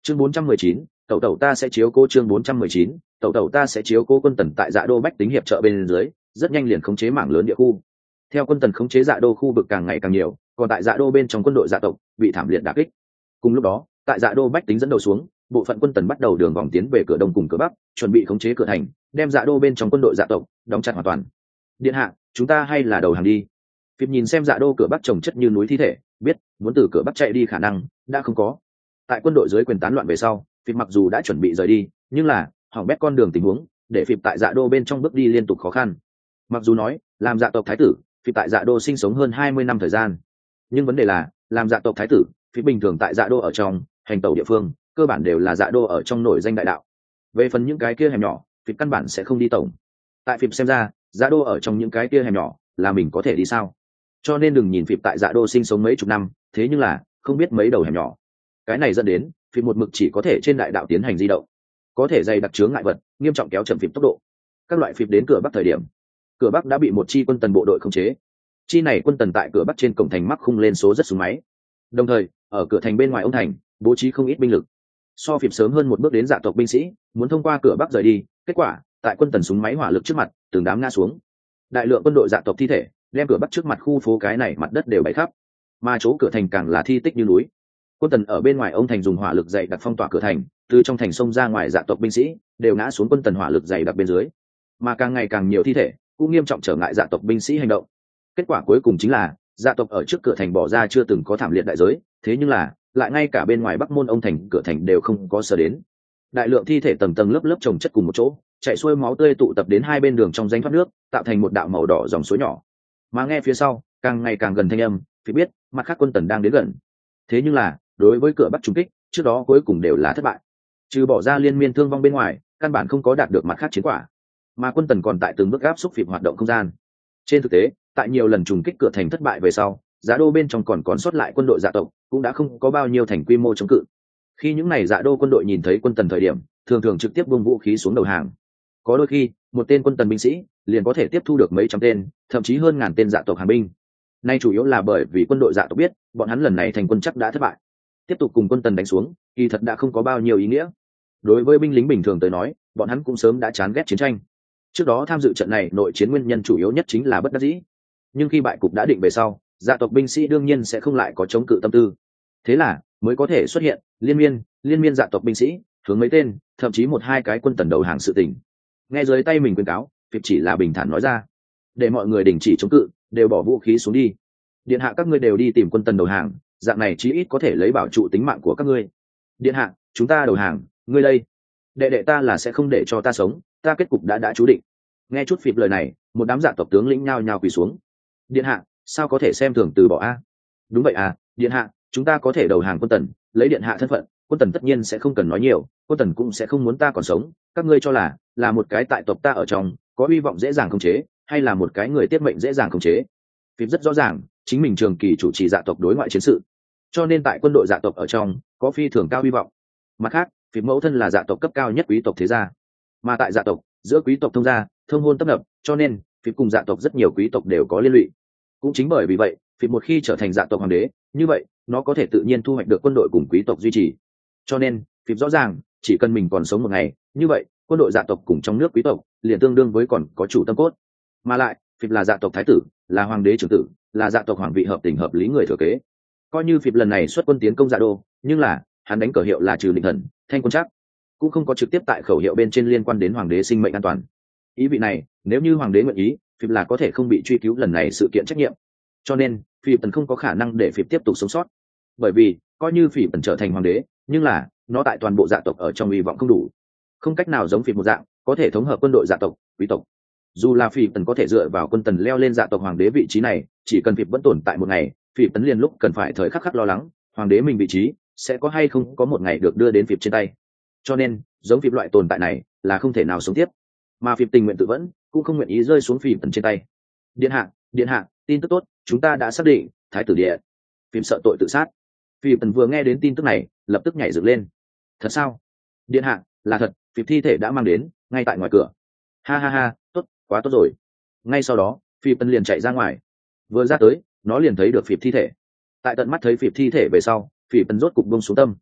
Chương 419, tẩu tẩu ta sẽ chiếu cố. Chương 419, tẩu tẩu ta sẽ chiếu cố. Quân Tần tại Dạ Đô bách tính hiệp trợ bên dưới, rất nhanh liền khống chế mảng lớn địa khu. Theo Quân Tần khống chế Dạ Đô khu vực càng ngày càng nhiều, còn tại Dạ Đô bên trong quân đội Dạ tộc bị thảm liệt đả kích. Cùng lúc đó, tại Dạ Đô bách tính dẫn đầu xuống, bộ phận Quân Tần bắt đầu đường vòng tiến về cửa đông cùng cửa bắc, chuẩn bị khống chế cửa thành, đem Dạ Đô bên trong quân đội Dạ tộc đóng chặt hoàn toàn. Điện hạ, chúng ta hay là đầu hàng đi. Phim nhìn xem Dạ Đô cửa bắc trồng chất như núi thi thể, biết muốn từ cửa bắc chạy đi khả năng đã không có. Tại quân đội dưới quyền tán loạn về sau, Phim mặc dù đã chuẩn bị rời đi, nhưng là hỏng bét con đường tình huống để Phim tại Dạ Đô bên trong bước đi liên tục khó khăn. Mặc dù nói làm Dạ tộc thái tử, Phim tại Dạ Đô sinh sống hơn 20 năm thời gian, nhưng vấn đề là làm Dạ tộc thái tử, Phim bình thường tại Dạ Đô ở trong hành tẩu địa phương cơ bản đều là Dạ Đô ở trong nổi danh đại đạo. Về phần những cái kia hẻm nhỏ, Phim căn bản sẽ không đi tổng. Tại Phim xem ra, Dạ Đô ở trong những cái kia hẻm nhỏ là mình có thể đi sao? Cho nên đừng nhìn Phim tại Dạ Đô sinh sống mấy chục năm, thế nhưng là không biết mấy đầu hẻm nhỏ. Cái này dẫn đến Phim một mực chỉ có thể trên đại đạo tiến hành di động, có thể dày đặc chướng ngại vật, nghiêm trọng kéo chậm Phim tốc độ. Các loại Phim đến cửa bắc thời điểm, cửa bắc đã bị một chi quân Tần bộ đội khống chế. Chi này quân Tần tại cửa bắc trên cổng thành mắc khung lên số rất súng máy, đồng thời ở cửa thành bên ngoài ông thành bố trí không ít binh lực. So Phim sớm hơn một bước đến Dạ tộc binh sĩ muốn thông qua cửa bắc rời đi, kết quả tại quân Tần súng máy hỏa lực trước mặt từng đám ngã xuống, đại lượng quân đội Dạ tộc thi thể đem cửa bắc trước mặt khu phố cái này mặt đất đều bày khắp, mà chỗ cửa thành càng là thi tích như núi. Quân Tần ở bên ngoài ông thành dùng hỏa lực dày đặc phong tỏa cửa thành, từ trong thành sông ra ngoài Dạ tộc binh sĩ đều ngã xuống quân Tần hỏa lực dày đặc bên dưới, mà càng ngày càng nhiều thi thể cũng nghiêm trọng trở ngại Dạ tộc binh sĩ hành động. Kết quả cuối cùng chính là Dạ tộc ở trước cửa thành bỏ ra chưa từng có thảm liệt đại giới, thế nhưng là lại ngay cả bên ngoài bắc môn ông thành cửa thành đều không có sở đến. Đại lượng thi thể tầng tầng lớp lớp chồng chất cùng một chỗ, chảy xuôi máu tươi tụ tập đến hai bên đường trong danh thoát nước, tạo thành một đạo màu đỏ dòng suối nhỏ. Mà nghe phía sau càng ngày càng gần thanh âm, thì biết mặt khác quân Tần đang đến gần. Thế nhưng là đối với cửa bắc trùng kích trước đó cuối cùng đều là thất bại, trừ bỏ ra liên miên thương vong bên ngoài căn bản không có đạt được mặt khác chiến quả, mà quân Tần còn tại từng bước áp xúc Phim hoạt động không gian. Trên thực tế tại nhiều lần trùng kích cửa thành thất bại về sau, Dạ Đô bên trong còn sót lại quân đội Dạ tộc cũng đã không có bao nhiêu thành quy mô chống cự. Khi những này Dạ Đô quân đội nhìn thấy quân Tần thời điểm, thường thường trực tiếp buông vũ khí xuống đầu hàng. Có đôi khi một tên quân Tần binh sĩ liền có thể tiếp thu được mấy trăm tên, thậm chí hơn ngàn tên Dạ tộc hàng binh. Nay chủ yếu là bởi vì quân đội Dạ tộc biết bọn hắn lần này thành quân chắc đã thất bại, tiếp tục cùng quân Tần đánh xuống kỳ thật đã không có bao nhiêu ý nghĩa. Đối với binh lính bình thường tới nói, bọn hắn cũng sớm đã chán ghét chiến tranh. Trước đó tham dự trận này nội chiến nguyên nhân chủ yếu nhất chính là bất đắc dĩ, nhưng khi bại cục đã định về sau, Dạ tộc binh sĩ đương nhiên sẽ không lại có chống cự tâm tư. Thế là mới có thể xuất hiện liên miên Dạ tộc binh sĩ hướng mấy tên, thậm chí một hai cái quân Tần đầu hàng sự tình. Nghe dưới tay mình khuyên cáo, Phim chỉ là bình thản nói ra, để mọi người đình chỉ chống cự, đều bỏ vũ khí xuống đi. Điện hạ các ngươi đều đi tìm quân Tần đầu hàng, dạng này chí ít có thể lấy bảo trụ tính mạng của các ngươi. Điện hạ, chúng ta đầu hàng, ngươi đây, đệ đệ ta là sẽ không để cho ta sống, ta kết cục đã chú định. Nghe chút Phim lời này, một đám Dạ tộc tướng lĩnh nhao nhao quỳ xuống. Điện hạ, sao có thể xem thường từ bỏ a? Đúng vậy à, điện hạ, chúng ta có thể đầu hàng quân Tần, lấy điện hạ thân phận, quân Tần tất nhiên sẽ không cần nói nhiều, quân Tần cũng sẽ không muốn ta còn sống. Các ngươi cho là một cái tại tộc ta ở trong có hy vọng dễ dàng khống chế, hay là một cái người tiết mệnh dễ dàng khống chế? Phim rất rõ ràng chính mình trường kỳ chủ trì Dạ tộc đối ngoại chiến sự, cho nên tại quân đội Dạ tộc ở trong có phi thường cao hy vọng. Mặt khác Phim mẫu thân là Dạ tộc cấp cao nhất quý tộc thế gia, mà tại Dạ tộc giữa quý tộc thông gia thông hôn tấp nập, cho nên Phim cùng Dạ tộc rất nhiều quý tộc đều có liên lụy. Cũng chính bởi vì vậy, Phim một khi trở thành Dạ tộc hoàng đế, như vậy nó có thể tự nhiên thu hoạch được quân đội cùng quý tộc duy trì. Cho nên Phim rõ ràng chỉ cần mình còn sống một ngày, như vậy quân đội Dạ tộc cùng trong nước quý tộc liền tương đương với còn có chủ tâm cốt. Mà lại Phim là Dạ tộc thái tử, là hoàng đế trưởng tử, là Dạ tộc hoàng vị hợp tình hợp lý người thừa kế. Coi như Phim lần này xuất quân tiến công Dạ đô, nhưng là hắn đánh cờ hiệu là trừ định thần thanh quân chắc, cũng không có trực tiếp tại khẩu hiệu bên trên liên quan đến hoàng đế sinh mệnh an toàn. Ý vị này nếu như hoàng đế nguyện ý, Phim là có thể không bị truy cứu lần này sự kiện trách nhiệm. Cho nên Phim tần không có khả năng để Phim tiếp tục sống sót, bởi vì coi như Phim tần trở thành hoàng đế, nhưng là nó tại toàn bộ Dạ tộc ở trong hy vọng không đủ, không cách nào giống Phim một dạng có thể thống hợp quân đội Dạ tộc quý tộc. Dù là Phim tần có thể dựa vào quân Tần leo lên Dạ tộc hoàng đế vị trí này, chỉ cần Phim vẫn tồn tại một ngày, Phim tần liền lúc cần phải thời khắc khắc lo lắng hoàng đế mình vị trí sẽ có hay không có một ngày được đưa đến Phim trên tay. Cho nên giống Phim loại tồn tại này là không thể nào sống tiếp, mà Phim tình nguyện tự vẫn cũng không nguyện ý rơi xuống Phim tần trên tay. Điện hạ, tin tức tốt, chúng ta đã xác định thái tử Địa Phim sợ tội tự sát. Phim tần vừa nghe đến tin tức này lập tức nhảy dựng lên. Thật sao? Điện hạ, là thật, Phim thi thể đã mang đến ngay tại ngoài cửa. Ha ha ha, tốt, quá tốt rồi. Ngay sau đó Phim tần liền chạy ra ngoài, vừa ra tới nó liền thấy được Phim thi thể. Tại tận mắt thấy Phim thi thể về sau, Phim tần rốt cục buông xuống tâm.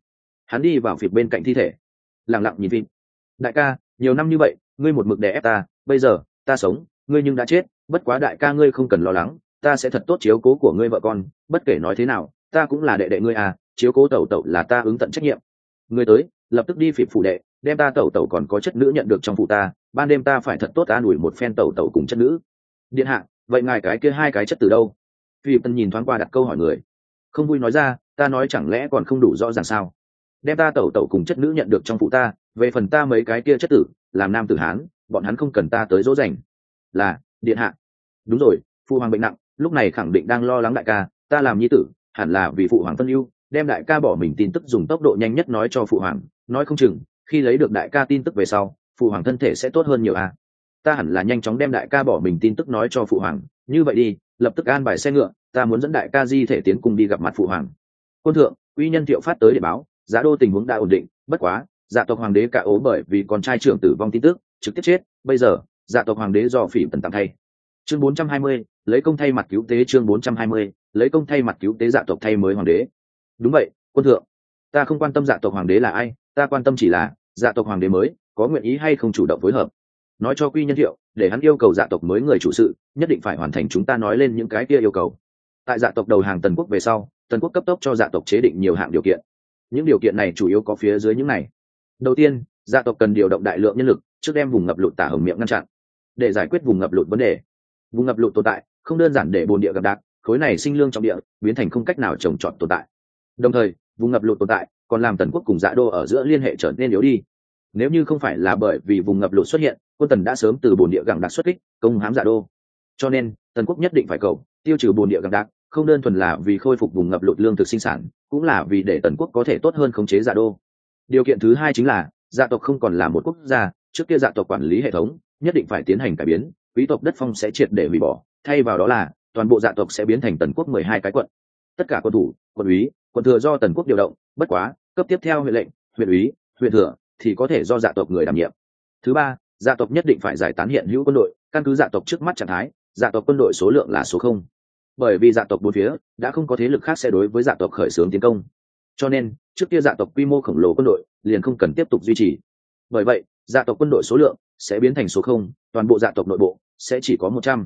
Hắn đi vào phịp bên cạnh thi thể, lặng lặng nhìn phịp. Đại ca, nhiều năm như vậy ngươi một mực đè ép ta, bây giờ ta sống, ngươi nhưng đã chết. Bất quá đại ca ngươi không cần lo lắng, ta sẽ thật tốt chiếu cố của ngươi vợ con. Bất kể nói thế nào ta cũng là đệ đệ ngươi à, chiếu cố tẩu tẩu là ta ứng tận trách nhiệm. Ngươi tới lập tức đi phịp phủ đệ, đem ta tẩu tẩu còn có chất nữ nhận được trong phủ ta, ban đêm ta phải thật tốt an ủi một phen tẩu tẩu cùng chất nữ. Điện hạ, vậy ngài cái kia hai cái chất từ đâu? Phịp tân nhìn thoáng qua đặt câu hỏi người, không vui nói ra, ta nói chẳng lẽ còn không đủ rõ ràng sao? Đem ta tẩu tẩu cùng chất nữ nhận được trong phủ ta, về phần ta mấy cái kia chất tử làm nam tử hán, bọn hắn không cần ta tới dỗ dành. Là điện hạ. Đúng rồi, phụ hoàng bệnh nặng, lúc này khẳng định đang lo lắng đại ca, ta làm nhi tử hẳn là vì phụ hoàng phân ưu, đem đại ca bỏ mình tin tức dùng tốc độ nhanh nhất nói cho phụ hoàng, nói không chừng khi lấy được đại ca tin tức về sau phụ hoàng thân thể sẽ tốt hơn nhiều à. Ta hẳn là nhanh chóng đem đại ca bỏ mình tin tức nói cho phụ hoàng. Như vậy đi, lập tức an bài xe ngựa, ta muốn dẫn đại ca di thể tiến cùng đi gặp mặt phụ hoàng. Quân thượng, uy nhân Thiệu phát tới để báo Giá Đô tình huống đã ổn định, bất quá dạ tộc hoàng đế cả ố bởi vì con trai trưởng tử vong tin tức trực tiếp chết, bây giờ dạ tộc hoàng đế do Phỉ Tần tạm thay. Chương 420, lấy công thay mặt cứu tế. Chương 420, lấy công thay mặt cứu tế, dạ tộc thay mới hoàng đế. Đúng vậy, quân thượng. Ta không quan tâm dạ tộc hoàng đế là ai, ta quan tâm chỉ là dạ tộc hoàng đế mới có nguyện ý hay không chủ động phối hợp. Nói cho Quy Nhân Thiệu, để hắn yêu cầu dạ tộc mới người chủ sự nhất định phải hoàn thành chúng ta nói lên những cái kia yêu cầu. Tại dạ tộc đầu hàng Tần quốc về sau, Tần quốc cấp tốc cho dạ tộc chế định nhiều hạng điều kiện. Những điều kiện này chủ yếu có phía dưới những này. Đầu tiên, dạ tộc cần điều động đại lượng nhân lực trước đem vùng ngập lụt Tả Hồng Miệng ngăn chặn. Để giải quyết vùng ngập lụt vấn đề, vùng ngập lụt tồn tại không đơn giản để bồn địa gặp đạc, khối này sinh lương trong địa biến thành không cách nào trồng trọt tồn tại. Đồng thời vùng ngập lụt tồn tại còn làm Tần quốc cùng Dạ Đô ở giữa liên hệ trở nên yếu đi. Nếu như không phải là bởi vì vùng ngập lụt xuất hiện, quân Tần đã sớm từ bồn địa gặng đạc xuất kích công hãm Dạ Đô. Cho nên Tần quốc nhất định phải cầu tiêu trừ bồn địa gặng đạc, không đơn thuần là vì khôi phục vùng ngập lụt lương thực sinh sản, cũng là vì để Tần quốc có thể tốt hơn khống chế Dạ Đô. Điều kiện thứ hai chính là dạ tộc không còn là một quốc gia, trước kia dạ tộc quản lý hệ thống nhất định phải tiến hành cải biến, quý tộc đất phong sẽ triệt để hủy bỏ, thay vào đó là toàn bộ dạ tộc sẽ biến thành Tần quốc 12 cái quận. Tất cả quân thủ, quân úy, quân thừa do Tần quốc điều động, bất quá cấp tiếp theo huyện lệnh, huyện úy, huyện thừa thì có thể do dạ tộc người đảm nhiệm. Thứ ba, dạ tộc nhất định phải giải tán hiện hữu quân đội, căn cứ dạ tộc trước mắt trạng thái, dạ tộc quân đội số lượng là số 0. Bởi vì dạ tộc bốn phía đã không có thế lực khác sẽ đối với dạ tộc khởi xướng tiến công, cho nên trước kia dạ tộc quy mô khổng lồ quân đội liền không cần tiếp tục duy trì. Bởi vậy dạ tộc quân đội số lượng sẽ biến thành số 0, toàn bộ dạ tộc nội bộ sẽ chỉ có 100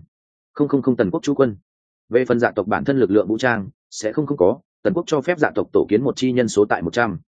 Tần quốc trú quân. Về phần dạ tộc bản thân lực lượng vũ trang sẽ không có, Tần quốc cho phép dạ tộc tổ kiến một chi nhân số tại 100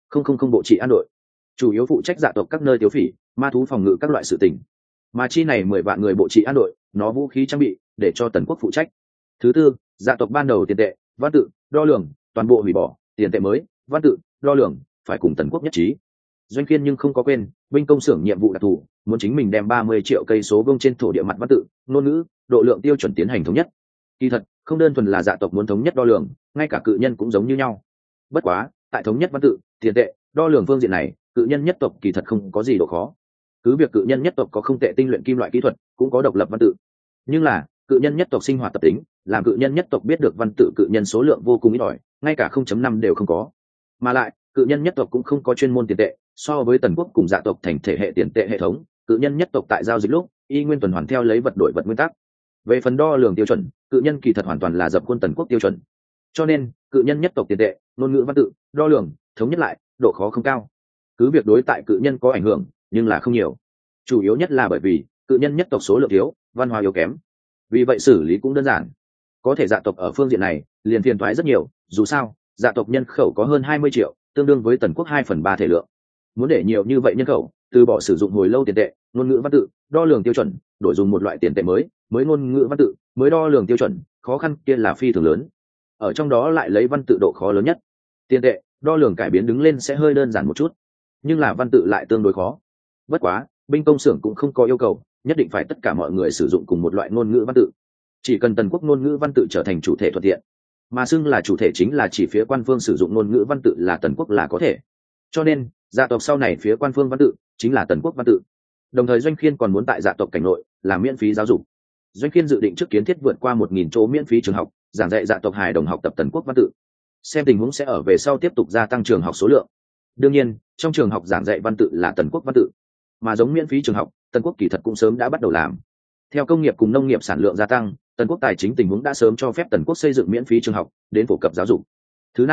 bộ trị an đội, chủ yếu phụ trách dạ tộc các nơi tiêu phỉ, ma thú phòng ngự các loại sự tình. Mà chi này 10 vạn người bộ trị an đội, nó vũ khí trang bị để cho Tần quốc phụ trách. Thứ tư, dạ tộc ban đầu tiền tệ, văn tự, đo lường toàn bộ hủy bỏ, tiền tệ mới, văn tự, đo lường phải cùng Tần quốc nhất trí. Doanh Khiên nhưng không có quên binh công xưởng nhiệm vụ đặc thù, muốn chính mình đem 30 triệu cây số vuông trên thổ địa mặt văn tự, ngôn ngữ, độ lượng tiêu chuẩn tiến hành thống nhất. Kỳ thật không đơn thuần là dạ tộc muốn thống nhất đo lường, ngay cả cự nhân cũng giống như nhau. Bất quá tại thống nhất văn tự, tiền tệ, đo lường phương diện này, cự nhân nhất tộc kỳ thật không có gì độ khó. Cứ việc cự nhân nhất tộc có không tệ tinh luyện kim loại kỹ thuật, cũng có độc lập văn tự, nhưng là cự nhân nhất tộc sinh hoạt tập tính, làm cự nhân nhất tộc biết được văn tự cự nhân số lượng vô cùng ít ỏi, ngay cả 0.5 đều không có. Mà lại cự nhân nhất tộc cũng không có chuyên môn tiền tệ, so với Tần quốc cùng dạ tộc thành thể hệ tiền tệ hệ thống, cự nhân nhất tộc tại giao dịch lúc y nguyên tuần hoàn theo lấy vật đổi vật nguyên tắc. Về phần đo lường tiêu chuẩn, cự nhân kỳ thật hoàn toàn là dập khuôn Tần quốc tiêu chuẩn, cho nên cự nhân nhất tộc tiền tệ, ngôn ngữ văn tự, đo lường thống nhất lại độ khó không cao. Cứ việc đối tại cự nhân có ảnh hưởng, nhưng là không nhiều, chủ yếu nhất là bởi vì cự nhân nhất tộc số lượng thiếu, văn hóa yếu kém, vì vậy xử lý cũng đơn giản. Có thể dạ tộc ở phương diện này liền phiền toái rất nhiều, dù sao dạ tộc nhân khẩu có hơn 20 triệu, tương đương với Tần quốc 2/3 thể lượng. Muốn để nhiều như vậy nhân khẩu từ bỏ sử dụng hồi lâu tiền tệ, ngôn ngữ văn tự, đo lường tiêu chuẩn, đổi dùng một loại tiền tệ mới ngôn ngữ văn tự, mới đo lường tiêu chuẩn, khó khăn kia là phi thường lớn. Ở trong đó lại lấy văn tự độ khó lớn nhất. Tiền tệ, đo lường cải biến đứng lên sẽ hơi đơn giản một chút, nhưng là văn tự lại tương đối khó. Bất quá binh công xưởng cũng không có yêu cầu nhất định phải tất cả mọi người sử dụng cùng một loại ngôn ngữ văn tự, chỉ cần Tần quốc ngôn ngữ văn tự trở thành chủ thể thuận tiện, mà xưng là chủ thể chính là chỉ phía quan phương sử dụng ngôn ngữ văn tự là Tần quốc là có thể. Cho nên dạ tộc sau này phía quan phương văn tự chính là Tần quốc văn tự. Đồng thời Doanh Khiên còn muốn tại dạ tộc cảnh nội làm miễn phí giáo dục. Doanh Khiên dự định trước kiến thiết vượt qua 1000 chỗ miễn phí trường học, giảng dạy dạ tộc hài đồng học tập Tần quốc văn tự, xem tình huống sẽ ở về sau tiếp tục gia tăng trường học số lượng. Đương nhiên trong trường học giảng dạy văn tự là Tần quốc văn tự, mà giống miễn phí trường học, Tần quốc kỳ thật cũng sớm đã bắt đầu làm. Theo công nghiệp cùng nông nghiệp sản lượng gia tăng, Tần quốc tài chính tình huống đã sớm cho phép Tần quốc xây dựng miễn phí trường học đến phổ cập giáo dục. Thứ năm,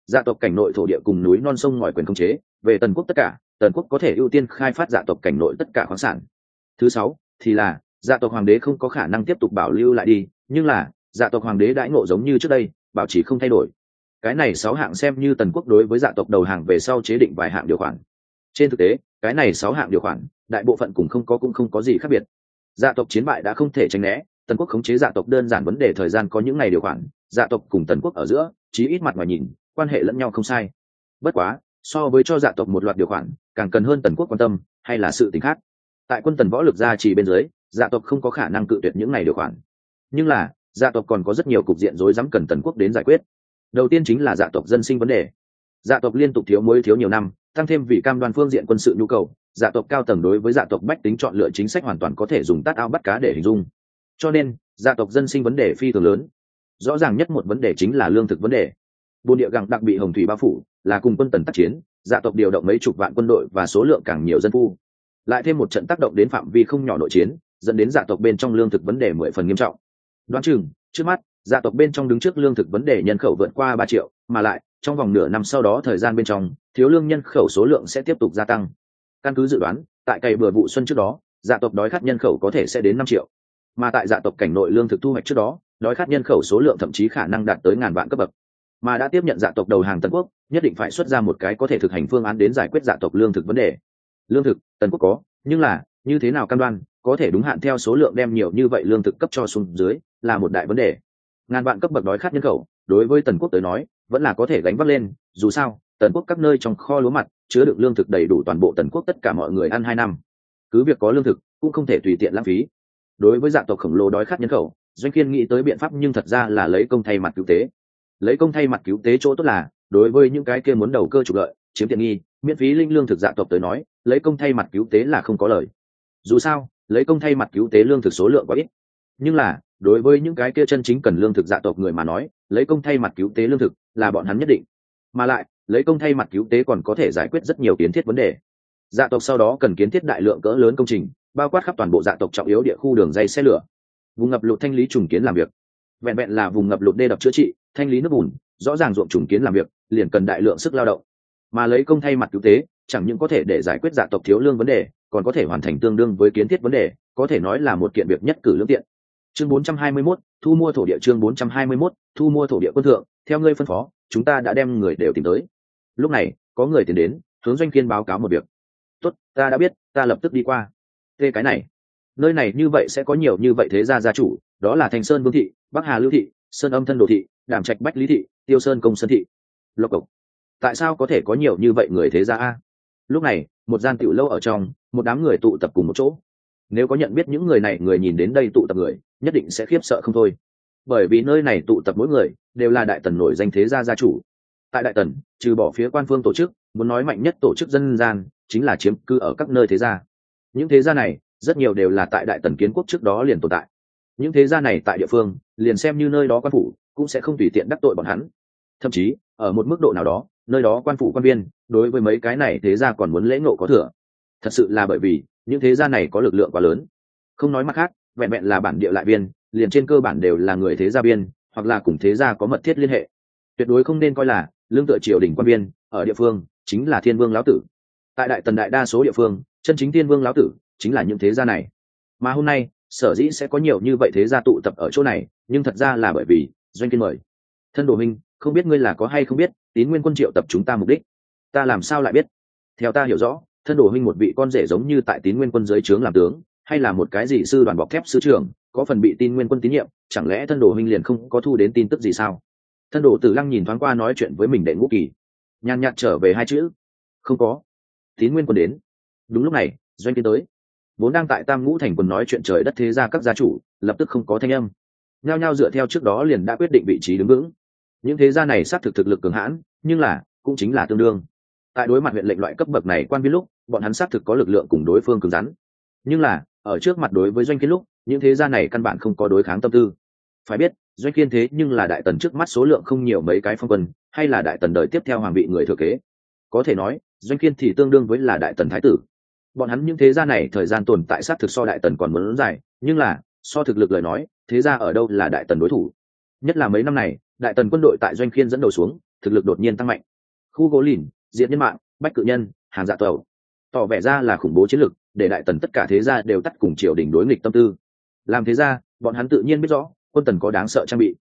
Dạ tộc cảnh nội thổ địa cùng núi non sông ngòi quyền khống chế, về Tần quốc tất cả, Tần quốc có thể ưu tiên khai phát dạ tộc cảnh nội tất cả khoáng sản. Thứ sáu thì là dạ tộc hoàng đế không có khả năng tiếp tục bảo lưu lại đi, nhưng là dạ tộc hoàng đế đãi ngộ giống như trước đây, bảo trì không thay đổi. Cái này 6 hạng xem như Tần quốc đối với dạ tộc đầu hàng về sau chế định vài hạng điều khoản. Trên thực tế, cái này 6 hạng điều khoản, đại bộ phận cũng không có gì khác biệt. Dạ tộc chiến bại đã không thể tránh né, Tần quốc khống chế dạ tộc đơn giản vấn đề thời gian có những ngày điều khoản, dạ tộc cùng Tần quốc ở giữa, chí ít mặt ngoài nhìn, quan hệ lẫn nhau không sai. Bất quá, so với cho dạ tộc một loạt điều khoản, càng cần hơn Tần quốc quan tâm, hay là sự tình khác. Tại quân Tần võ lực gia trì bên dưới, dạ tộc không có khả năng cự tuyệt những ngày điều khoản. Nhưng là, dạ tộc còn có rất nhiều cục diện rối rắm cần Tần quốc đến giải quyết. Đầu tiên chính là dạ tộc dân sinh vấn đề. Dạ tộc liên tục thiếu muối thiếu nhiều năm, tăng thêm vì cam đoan phương diện quân sự nhu cầu, dạ tộc cao tầng đối với dạ tộc bách tính chọn lựa chính sách hoàn toàn có thể dùng tát ao bắt cá để hình dung. Cho nên, dạ tộc dân sinh vấn đề phi thường lớn. Rõ ràng nhất một vấn đề chính là lương thực vấn đề. Buôn địa gẳng đặc bị hồng thủy bao phủ, là cùng quân Tần tác chiến, dạ tộc điều động mấy chục vạn quân đội và số lượng càng nhiều dân phu. Lại thêm một trận tác động đến phạm vi không nhỏ nội chiến, dẫn đến dạ tộc bên trong lương thực vấn đề 10 phần nghiêm trọng. Đoán chừng, trước mắt, dạ tộc bên trong đứng trước lương thực vấn đề nhân khẩu vượt qua 3 triệu, mà lại, trong vòng nửa năm sau đó thời gian bên trong, thiếu lương nhân khẩu số lượng sẽ tiếp tục gia tăng. Căn cứ dự đoán, tại cày bừa vụ xuân trước đó, dạ tộc đói khát nhân khẩu có thể sẽ đến 5 triệu. Mà tại dạ tộc cảnh nội lương thực thu hoạch trước đó, đói khát nhân khẩu số lượng thậm chí khả năng đạt tới ngàn vạn cấp bậc. Mà đã tiếp nhận dạ tộc đầu hàng Tần quốc, nhất định phải xuất ra một cái có thể thực hành phương án đến giải quyết dạ tộc lương thực vấn đề. Lương thực, Tần quốc có, nhưng là, như thế nào cam đoan có thể đúng hạn theo số lượng đem nhiều như vậy lương thực cấp cho xuống dưới, là một đại vấn đề. Ngàn vạn cấp bậc đói khát nhân khẩu, đối với Tần quốc tới nói, vẫn là có thể gánh vác lên, dù sao, Tần quốc các nơi trong kho lúa mặt chứa đựng lương thực đầy đủ toàn bộ Tần quốc tất cả mọi người ăn 2 năm. Cứ việc có lương thực, cũng không thể tùy tiện lãng phí. Đối với dạ tộc khổng lồ đói khát nhân khẩu, Doanh Kiên nghĩ tới biện pháp nhưng thật ra là lấy công thay mặt cứu tế. Lấy công thay mặt cứu tế chỗ tốt là, đối với những cái kia muốn đầu cơ trục lợi, chiếm tiện nghi, miễn phí linh lương thực dạ tộc tới nói, lấy công thay mặt cứu tế là không có lời. Dù sao, lấy công thay mặt cứu tế lương thực số lượng quá ít. Nhưng là, đối với những cái kia chân chính cần lương thực dạ tộc người mà nói, lấy công thay mặt cứu tế lương thực là bọn hắn nhất định. Mà lại, lấy công thay mặt cứu tế còn có thể giải quyết rất nhiều kiến thiết vấn đề. Dạ tộc sau đó cần kiến thiết đại lượng cỡ lớn công trình, bao quát khắp toàn bộ dạ tộc trọng yếu địa khu đường dây xe lửa, vùng ngập lụt thanh lý trùng kiến làm việc. Vẹn vẹn là vùng ngập lụt đê đập chữa trị, thanh lý nước bùn, rõ ràng ruộng trùng kiến làm việc, liền cần đại lượng sức lao động. Mà lấy công thay mặt cứu tế, chẳng những có thể để giải quyết dạ tộc thiếu lương vấn đề, còn có thể hoàn thành tương đương với kiến thiết vấn đề, có thể nói là một kiện việc nhất cử lưỡng tiện. Chương 421, thu mua thổ địa. Chương 421, thu mua thổ địa. Quân thượng, theo ngươi phân phó, chúng ta đã đem người đều tìm tới. Lúc này, có người tiến đến, hướng Doanh Kiên báo cáo một việc. Tốt, ta đã biết, ta lập tức đi qua. Thế cái này, nơi này như vậy sẽ có nhiều như vậy thế gia gia chủ, đó là Thành Sơn Vương thị, Bắc Hà Lưu thị, Sơn Âm Thân Đồ thị, Đàm Trạch Bách Lý thị, Tiêu Sơn Công Sơn thị. Lộc cộc. Tại sao có thể có nhiều như vậy người thế gia a? Lúc này, một gian tiểu lâu ở trong, một đám người tụ tập cùng một chỗ. Nếu có nhận biết những người này, người nhìn đến đây tụ tập người, nhất định sẽ khiếp sợ không thôi. Bởi vì nơi này tụ tập mỗi người đều là đại tần nổi danh thế gia gia chủ. Tại đại tần, trừ bỏ phía quan phương tổ chức, muốn nói mạnh nhất tổ chức dân gian, chính là chiếm cư ở các nơi thế gia. Những thế gia này, rất nhiều đều là tại đại tần kiến quốc trước đó liền tồn tại. Những thế gia này tại địa phương, liền xem như nơi đó quan phủ, cũng sẽ không tùy tiện đắc tội bọn hắn. Thậm chí, ở một mức độ nào đó, nơi đó quan phủ quan viên, đối với mấy cái này thế gia còn muốn lễ ngộ có thừa. Thật sự là bởi vì, những thế gia này có lực lượng quá lớn. Không nói mặt khác, vẹn vẹn là bản địa lại viên, liền trên cơ bản đều là người thế gia biên, hoặc là cùng thế gia có mật thiết liên hệ. Tuyệt đối không nên coi là lương tựa triều đình quan viên, ở địa phương chính là thiên vương lão tử. Tại đại tần đại đa số địa phương, chân chính thiên vương lão tử chính là những thế gia này. Mà hôm nay, sở dĩ sẽ có nhiều như vậy thế gia tụ tập ở chỗ này, nhưng thật ra là bởi vì Doanh Kiên mời. Thân Đồ huynh, không biết ngươi là có hay không biết, Tín Nguyên quân triệu tập chúng ta mục đích. Ta làm sao lại biết? Theo ta hiểu rõ, Thân Đồ huynh một vị con rể giống như tại Tín Nguyên quân dưới trướng làm tướng, hay là một cái gì sư đoàn bọc thép sứ trưởng, có phần bị Tín Nguyên quân tín nhiệm, chẳng lẽ Thân Đồ huynh liền không có thu đến tin tức gì sao? Thân Đồ Tử Lăng nhìn thoáng qua nói chuyện với mình đệ Ngũ Kỳ, nhàn nhạt trở về hai chữ: không có. Tín Nguyên quân đến. Đúng lúc này, Doanh Kiên tới. Vốn đang tại Tam Ngũ thành quần nói chuyện trời đất thế gia các gia chủ, lập tức không có thanh âm, nhao nhao dựa theo trước đó liền đã quyết định vị trí đứng vững. Những thế gia này xác thực lực cường hãn, nhưng là cũng chính là tương đương. Tại đối mặt huyện lệnh loại cấp bậc này quan viên lúc, bọn hắn xác thực có lực lượng cùng đối phương cứng rắn. Nhưng là ở trước mặt đối với Doanh Kiên lúc, những thế gia này căn bản không có đối kháng tâm tư. Phải biết, Doanh Kiên thế nhưng là đại tần trước mắt số lượng không nhiều mấy cái phong quân, hay là đại tần đời tiếp theo hoàng vị người thừa kế. Có thể nói, Doanh Kiên thì tương đương với là đại tần thái tử. Bọn hắn những thế gia này thời gian tồn tại sát thực so đại tần còn muốn dài, nhưng là so thực lực lời nói, thế gia ở đâu là đại tần đối thủ. Nhất là mấy năm này, đại tần quân đội tại Doanh Kiên dẫn đầu xuống, thực lực đột nhiên tăng mạnh. Khu gỗ lìn, diệt nhân mạng, bách cự nhân, hàng dạ tàu, tỏ vẻ ra là khủng bố chiến lực, để đại tần tất cả thế gia đều tắt cùng triều đình đối nghịch tâm tư. Làm thế gia, bọn hắn tự nhiên biết rõ quân tần có đáng sợ trang bị.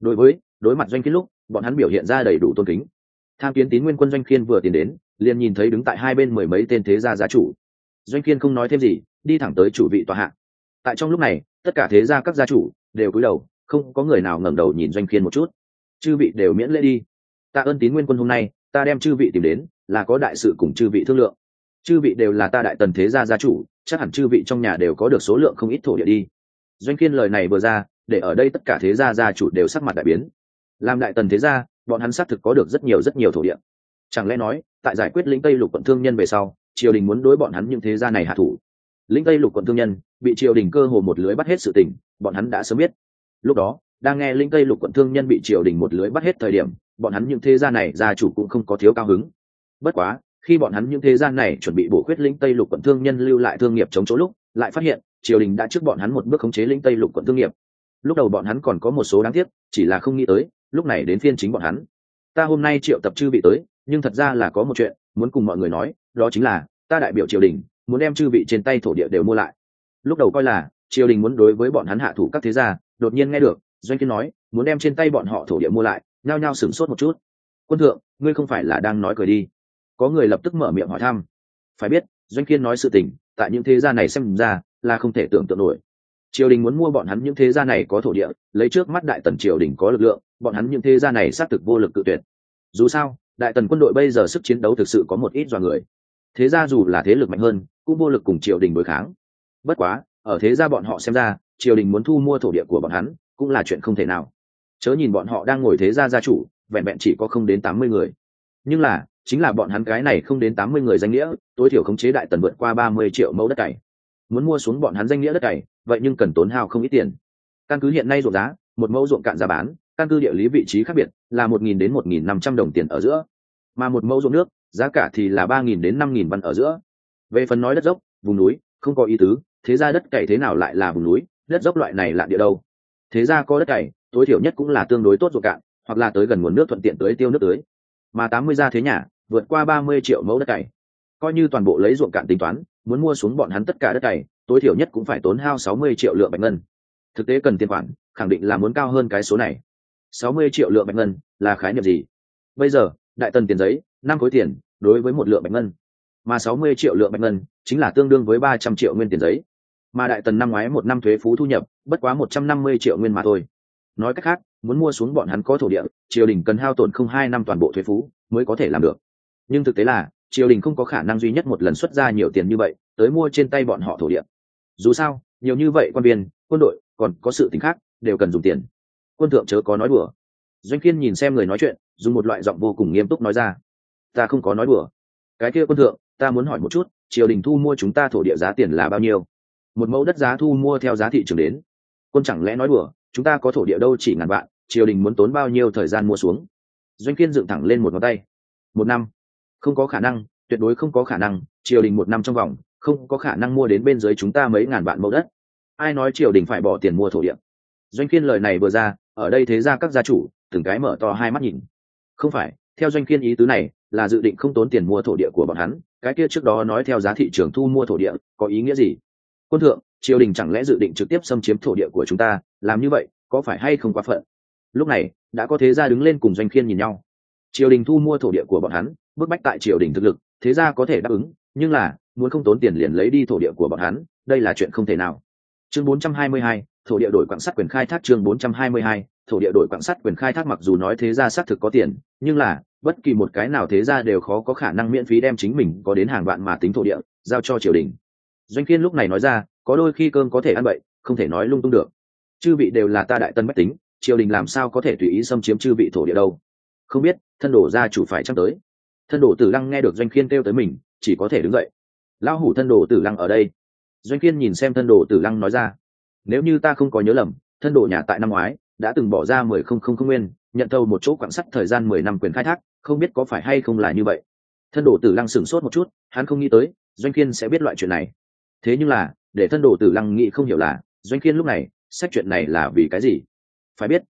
Đối mặt Doanh Khiên lúc, bọn hắn biểu hiện ra đầy đủ tôn kính. Tham kiến tín nguyên quân Doanh Khiên vừa tiến đến, liền nhìn thấy đứng tại hai bên mười mấy tên thế gia gia chủ. Doanh Khiên không nói thêm gì, đi thẳng tới chủ vị tòa hạ. Tại trong lúc này, tất cả thế gia các gia chủ đều cúi đầu, không có người nào ngẩng đầu nhìn Doanh Khiên một chút. Chư vị đều miễn lễ đi. Tạ ơn tín nguyên quân hôm nay, ta đem chư vị tìm đến, là có đại sự cùng chư vị thương lượng. Chư vị đều là ta đại tần thế gia gia chủ, chắc hẳn chư vị trong nhà đều có được số lượng không ít thổ địa đi. Doanh Khiên lời này vừa ra, để ở đây tất cả thế gia gia chủ đều sắc mặt đại biến. Làm đại tần thế gia, bọn hắn xác thực có được rất nhiều thổ địa. Chẳng lẽ nói, tại giải quyết lĩnh Tây Lục quận thương nhân về sau, triều đình muốn đối bọn hắn những thế gia này hạ thủ? Lĩnh Tây Lục quận thương nhân bị triều đình cơ hồ một lưới bắt hết sự tình, bọn hắn đã sớm biết. Lúc đó, đang nghe lĩnh Tây Lục quận thương nhân bị triều đình một lưới bắt hết thời điểm, bọn hắn những thế gia này gia chủ cũng không có thiếu cao hứng. Bất quá, khi bọn hắn những thế gia này chuẩn bị bổ khuyết lĩnh Tây Lục quận thương nhân lưu lại thương nghiệp chống chỗ lúc, lại phát hiện triều đình đã trước bọn hắn một bước khống chế lĩnh Tây Lục quận thương nghiệp. Lúc đầu bọn hắn còn có một số đáng tiếc, chỉ là không nghĩ tới lúc này đến phiên chính bọn hắn. Ta hôm nay triệu tập chư vị tới, nhưng thật ra là có một chuyện muốn cùng mọi người nói, đó chính là ta đại biểu triều đình muốn đem chư vị trên tay thổ địa đều mua lại. Lúc đầu coi là triều đình muốn đối với bọn hắn hạ thủ các thế gia, đột nhiên nghe được Doanh Khiên nói muốn đem trên tay bọn họ thổ địa mua lại, nhao nhao sửng sốt một chút. Quân thượng, ngươi không phải là đang nói cười đi? Có người lập tức mở miệng hỏi thăm. Phải biết Doanh Khiên nói sự tình, tại những thế gia này xem ra là không thể tưởng tượng nổi. Triều đình muốn mua bọn hắn những thế gia này có thổ địa, lấy trước mắt đại tần triều đình có lực lượng, bọn hắn những thế gia này xác thực vô lực cự tuyệt. Dù sao đại tần quân đội bây giờ sức chiến đấu thực sự có một ít dọa người, thế gia dù là thế lực mạnh hơn cũng vô lực cùng triều đình đối kháng. Bất quá ở thế gia bọn họ xem ra, triều đình muốn thu mua thổ địa của bọn hắn cũng là chuyện không thể nào. Chớ nhìn bọn họ đang ngồi thế gia gia chủ vẹn vẹn chỉ có không đến 80 người, nhưng là chính là bọn hắn cái này không đến 80 người danh nghĩa, tối thiểu khống chế đại tần vượt qua 30 triệu mẫu đất cày. Muốn mua xuống bọn hắn danh nghĩa đất cày, vậy nhưng cần tốn hao không ít tiền. Căn cứ hiện nay ruộng giá, một mẫu ruộng cạn giá bán, căn cứ địa lý vị trí khác biệt, là 1.000 đến 1.500 đồng tiền ở giữa, mà một mẫu ruộng nước, giá cả thì là 3.000 đến 5.000 văn ở giữa. Về phần nói đất dốc, vùng núi, không có ý tứ, thế ra đất cày thế nào lại là vùng núi, đất dốc loại này lạ địa đâu. Thế ra có đất cày, tối thiểu nhất cũng là tương đối tốt ruộng cạn, hoặc là tới gần nguồn nước thuận tiện tưới tiêu nước tưới. Mà 80 gia thế nhà, vượt qua 30 triệu mẫu đất cày. Coi như toàn bộ lấy ruộng cạn tính toán, muốn mua xuống bọn hắn tất cả đất cày, tối thiểu nhất cũng phải tốn hao 60 triệu lượng bạch ngân. Thực tế cần tiền khoản, khẳng định là muốn cao hơn cái số này. 60 triệu lượng bạch ngân là khái niệm gì? Bây giờ, đại tần tiền giấy, 5 khối tiền đối với 1 lượng bạch ngân, mà 60 triệu lượng bạch ngân chính là tương đương với 300 triệu nguyên tiền giấy. Mà đại tần năm ngoái một năm thuế phú thu nhập bất quá 150 triệu nguyên mà thôi. Nói cách khác, muốn mua xuống bọn hắn có thổ địa, triều đình cần hao tổn không 2 năm toàn bộ thuế phú mới có thể làm được. Nhưng thực tế là triều đình không có khả năng duy nhất một lần xuất ra nhiều tiền như vậy tới mua trên tay bọn họ thổ địa. Dù sao nhiều như vậy quan viên, quân đội, còn có sự tình khác đều cần dùng tiền. Quân thượng chớ có nói đùa. Doanh Khiên nhìn xem người nói chuyện, dùng một loại giọng vô cùng nghiêm túc nói ra. Ta không có nói đùa. Cái kia quân thượng, ta muốn hỏi một chút, triều đình thu mua chúng ta thổ địa giá tiền là bao nhiêu? Một mẫu đất giá thu mua theo giá thị trường đến. Quân chẳng lẽ nói đùa, chúng ta có thổ địa đâu chỉ ngàn vạn, triều đình muốn tốn bao nhiêu thời gian mua xuống? Doanh Khiên dựng thẳng lên một ngón tay. 1 năm? Không có khả năng, tuyệt đối không có khả năng, triều đình 1 năm trong vòng không có khả năng mua đến bên dưới chúng ta mấy ngàn vạn mẫu đất. Ai nói triều đình phải bỏ tiền mua thổ địa? Doanh Khiên lời này vừa ra, ở đây thế ra các gia chủ từng cái mở to hai mắt nhìn. Không phải, theo Doanh Khiên ý tứ này là dự định không tốn tiền mua thổ địa của bọn hắn, cái kia trước đó nói theo giá thị trường thu mua thổ địa có ý nghĩa gì? Quân thượng, triều đình chẳng lẽ dự định trực tiếp xâm chiếm thổ địa của chúng ta, làm như vậy có phải hay không quá phận? Lúc này đã có thế gia đứng lên cùng Doanh Khiên nhìn nhau. Triều đình thu mua thổ địa của bọn hắn, bức bách tại triều đình thực lực, thế gia có thể đáp ứng, nhưng là muốn không tốn tiền liền lấy đi thổ địa của bọn hắn, đây là chuyện không thể nào. Chương 422, thổ địa đổi quặng sắt quyền khai thác. Chương 422, thổ địa đổi quặng sắt quyền khai thác. Mặc dù nói thế gia xác thực có tiền, nhưng là bất kỳ một cái nào thế gia đều khó có khả năng miễn phí đem chính mình có đến hàng vạn mà tính thổ địa giao cho triều đình. Doanh Khiên lúc này nói ra, có đôi khi cơm có thể ăn bậy, không thể nói lung tung được. Chư vị đều là ta đại tân bách tính, triều đình làm sao có thể tùy ý xâm chiếm chư vị thổ địa đâu? Không biết thân đổ gia chủ phải chắc tới. Thân đổ Tử Lăng nghe được Doanh Khiên kêu tới mình, chỉ có thể đứng dậy. Lão hủ thân đổ Tử Lăng ở đây. Doanh Khiên nhìn xem thân đổ Tử Lăng nói ra, nếu như ta không có nhớ lầm, thân đổ nhà tại năm ngoái đã từng bỏ ra 10,000 nguyên nhận thầu một chỗ quặng sắt thời gian 10 năm quyền khai thác, không biết có phải hay không là như vậy. Thân đổ Tử Lăng sửng sốt một chút, hắn không nghĩ tới Doanh Khiên sẽ biết loại chuyện này. Thế nhưng là để thân đổ Tử Lăng nghĩ không hiểu là Doanh Khiên lúc này xét chuyện này là vì cái gì? Phải biết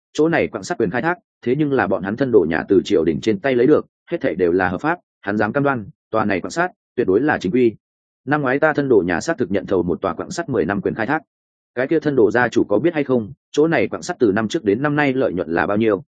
chỗ này quặng sắt quyền khai thác thế nhưng là bọn hắn thân đổ nhà từ triều đình trên tay lấy được, hết thảy đều là hợp pháp, hắn dám cam đoan tòa này quặng sắt tuyệt đối là chính quy. Năm ngoái ta thân đổ nhà xác thực nhận thầu một tòa quặng sắt 10 năm quyền khai thác. Cái kia thân đổ gia chủ có biết hay không, chỗ này quặng sắt từ năm trước đến năm nay lợi nhuận là bao nhiêu?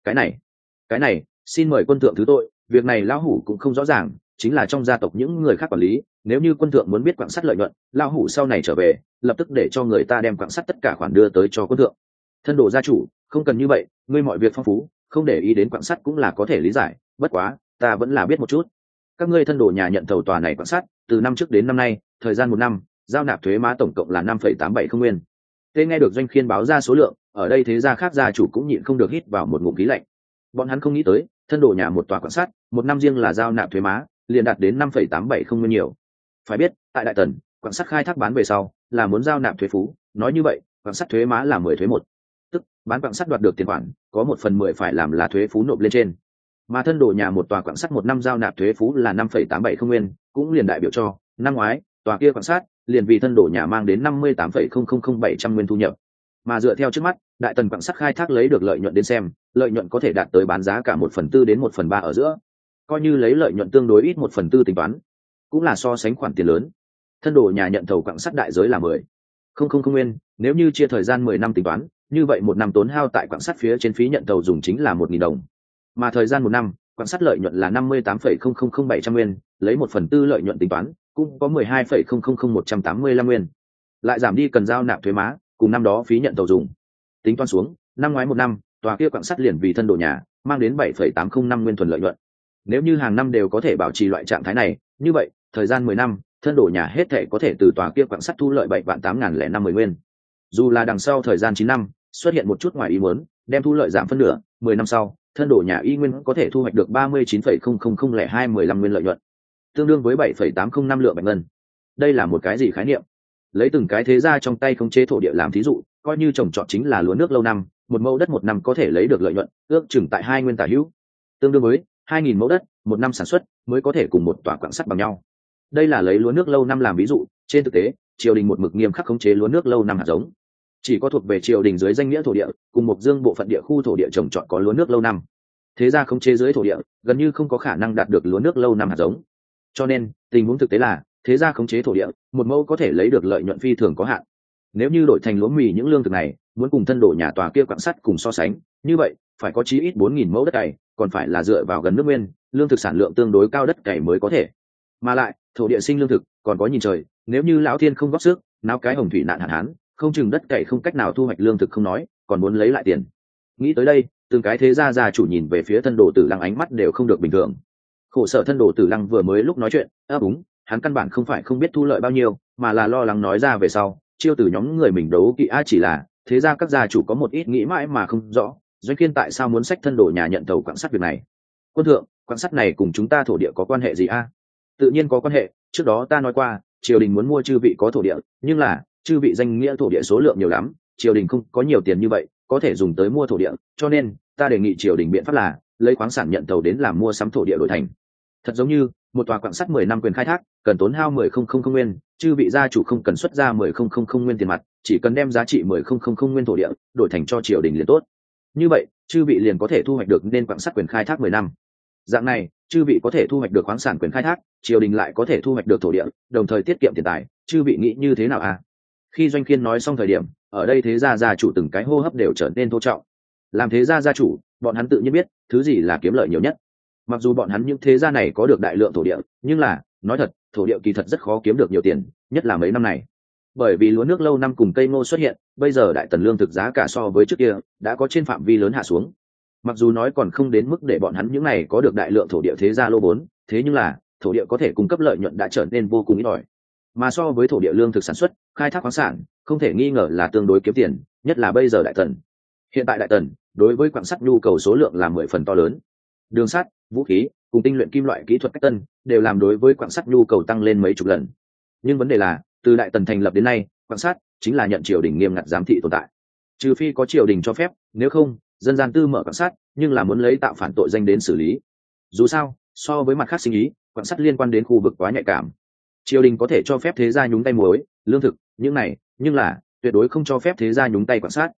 Cái này, xin mời quân thượng thứ tội, việc này lão hủ cũng không rõ ràng, chính là trong gia tộc những người khác quản lý, nếu như quân thượng muốn biết quặng sắt lợi nhuận, lão hủ sau này trở về, lập tức để cho người ta đem quặng sắt tất cả khoản đưa tới cho quân thượng. Thân đổ gia chủ, không cần như vậy, ngươi mọi việc phong phú, không để ý đến quặng sắt cũng là có thể lý giải, bất quá, ta vẫn là biết một chút. Các ngươi thân đổ nhà nhận thầu tòa này quặng sắt, từ năm trước đến năm nay, thời gian 1 năm, giao nạp thuế má tổng cộng là 5,870 nguyên. Tê nghe được Doanh Khiên báo ra số lượng, ở đây thế gia khác gia chủ cũng nhịn không được hít vào một ngụm khí lạnh. Bọn hắn không nghĩ tới, thân đổ nhà một tòa quặng sắt, 1 năm riêng là giao nạp thuế má, liền đạt đến 5,870 nguyên nhiều. Phải biết, tại Đại Tần, quặng sắt khai thác bán về sau, là muốn giao nạp thuế phú, nói như vậy, quặng sắt thuế má là 10 thuế 1. Tức, bán quặng sắt đoạt được tiền khoản, có 1/10 phải làm là thuế phú nộp lên trên. Mà thân đổ nhà một tòa quặng sắt 1 năm giao nạp thuế phú là 5,870 nguyên, cũng liền đại biểu cho, năm ngoái, tòa kia quặng sắt liền vì thân đổ nhà mang đến 58,000700 nguyên thu nhập. Mà dựa theo trước mắt, Đại Tần quặng sắt khai thác lấy được lợi nhuận đến xem, lợi nhuận có thể đạt tới bán giá cả 1/4 đến 1/3 ở giữa. Coi như lấy lợi nhuận tương đối ít 1/4 tính toán, cũng là so sánh khoản tiền lớn. Thân đổ nhà nhận thầu quặng sắt đại giới là 10,000 nguyên, nếu như chia thời gian 10 năm tính toán, như vậy 1 năm tốn hao tại quặng sắt phía trên phí nhận thầu dùng chính là 1.000 đồng. Mà thời gian 1 năm, quặng sắt lợi nhuận là 58,000700 nguyên, lấy 1/4 lợi nhuận tính toán, cũng có 12,000185 nguyên. Lại giảm đi cần giao nạp thuế má, cùng năm đó phí nhận thầu dùng. Tính toán xuống, năm ngoái 1 năm, tòa kia quặng sắt liền vì thân đổ nhà mang đến 7,805 nguyên thuần lợi nhuận. Nếu như hàng năm đều có thể bảo trì loại trạng thái này, như vậy, thời gian 10 năm, thân đổ nhà hết thể có thể từ tòa kia quặng sắt thu lợi 7.8050 nguyên. Dù là đằng sau thời gian 9 năm, xuất hiện một chút ngoài ý muốn, đem thu lợi giảm phân nửa, 10 năm sau, thân đổ nhà y nguyên có thể thu hoạch được 39,000215 nguyên lợi nhuận, tương đương với 7,805 lượng bạch ngân. Đây là một cái gì khái niệm? Lấy từng cái thế gia trong tay khống chế thổ địa làm thí dụ, coi như trồng trọt chính là lúa nước lâu năm, một mẫu đất 1 năm có thể lấy được lợi nhuận ước chừng tại 2 nguyên tả hữu, tương đương với 2.000 mẫu đất 1 năm sản xuất mới có thể cùng một tòa quặng sắt bằng nhau. Đây là lấy lúa nước lâu năm làm ví dụ, trên thực tế, triều đình một mực nghiêm khắc khống chế lúa nước lâu năm hạt giống, chỉ có thuộc về triều đình dưới danh nghĩa thổ địa, cùng Mộc Dương bộ phận địa khu thổ địa trồng trọt có lúa nước lâu năm. Thế gia khống chế dưới thổ địa, gần như không có khả năng đạt được lúa nước lâu năm hạt giống. Cho nên, tình huống thực tế là, thế gia khống chế thổ địa, một mẫu có thể lấy được lợi nhuận phi thường có hạn. Nếu như đổi thành lúa mì những lương thực này, muốn cùng thân đổ nhà tòa kia quặng sắt cùng so sánh, như vậy, phải có chí ít 4.000 mẫu đất cày, còn phải là dựa vào gần nước nguyên, lương thực sản lượng tương đối cao đất cày mới có thể. Mà lại, thổ địa sinh lương thực, còn có nhìn trời, nếu như lão thiên không góp sức, náo cái hồng thủy nạn hạn hán, không chừng đất cày không cách nào thu hoạch lương thực không nói, còn muốn lấy lại tiền. Nghĩ tới đây, từng cái thế gia gia chủ nhìn về phía thân đồ Tử Lăng ánh mắt đều không được bình thường. Khổ sở thân đồ Tử Lăng vừa mới lúc nói chuyện, đúng, hắn căn bản không phải không biết thu lợi bao nhiêu, mà là lo lắng nói ra về sau, chiêu từ nhóm người mình đấu kỵ chỉ là thế gia các gia chủ có một ít nghĩ mãi mà không rõ, Doanh Khiên tại sao muốn xách thân đồ nhà nhận thầu quặng sắt việc này. Quân thượng, quặng sắt này cùng chúng ta thổ địa có quan hệ gì a? Tự nhiên có quan hệ, trước đó ta nói qua, triều đình muốn mua chư vị có thổ địa, nhưng là chư vị danh nghĩa thổ địa số lượng nhiều lắm, triều đình không có nhiều tiền như vậy có thể dùng tới mua thổ địa, cho nên ta đề nghị triều đình biện pháp là lấy khoáng sản nhận thầu đến làm mua sắm thổ địa đổi thành. Thật giống như một tòa quặng sắt 10 năm quyền khai thác cần tốn hao 10,000 nguyên, chư vị gia chủ không cần xuất ra 10,000 nguyên tiền mặt, chỉ cần đem giá trị 10,000 nguyên thổ địa đổi thành cho triều đình liền tốt. Như vậy chư vị liền có thể thu hoạch được nên quặng sắt quyền khai thác 10 năm. Dạng này chư vị có thể thu hoạch được khoáng sản quyền khai thác, triều đình lại có thể thu hoạch được thổ địa, đồng thời tiết kiệm tiền tài, chư vị nghĩ như thế nào a? Khi Doanh Khiên nói xong thời điểm, ở đây thế gia gia chủ từng cái hô hấp đều trở nên thô trọng. Làm thế gia gia chủ, bọn hắn tự nhiên biết thứ gì là kiếm lợi nhiều nhất. Mặc dù bọn hắn những thế gia này có được đại lượng thổ địa, nhưng là nói thật, thổ địa kỳ thật rất khó kiếm được nhiều tiền, nhất là mấy năm này. Bởi vì lúa nước lâu năm cùng cây ngô xuất hiện, bây giờ Đại Tần lương thực giá cả so với trước kia đã có trên phạm vi lớn hạ xuống. Mặc dù nói còn không đến mức để bọn hắn những này có được đại lượng thổ địa thế gia lô vốn, thế nhưng là thổ địa có thể cung cấp lợi nhuận đã trở nên vô cùng ít ỏi. Mà so với thổ địa lương thực sản xuất, khai thác khoáng sản không thể nghi ngờ là tương đối kiếm tiền, nhất là bây giờ Đại Tần. Hiện tại Đại Tần đối với quặng sắt nhu cầu số lượng là 10 phần to lớn. Đường sắt, vũ khí cùng tinh luyện kim loại kỹ thuật cách tân đều làm đối với quặng sắt nhu cầu tăng lên mấy chục lần. Nhưng vấn đề là, từ Đại Tần thành lập đến nay, quặng sắt chính là nhận triều đình nghiêm ngặt giám thị tồn tại. Trừ phi có triều đình cho phép, nếu không, dân gian tư mở quặng sắt, nhưng là muốn lấy tạo phản tội danh đến xử lý. Dù sao, so với mặt khác sinh ý, quặng sắt liên quan đến khu vực quá nhạy cảm. Triều đình có thể cho phép thế gia nhúng tay muối, lương thực, những này, nhưng là tuyệt đối không cho phép thế gia nhúng tay quặng sắt.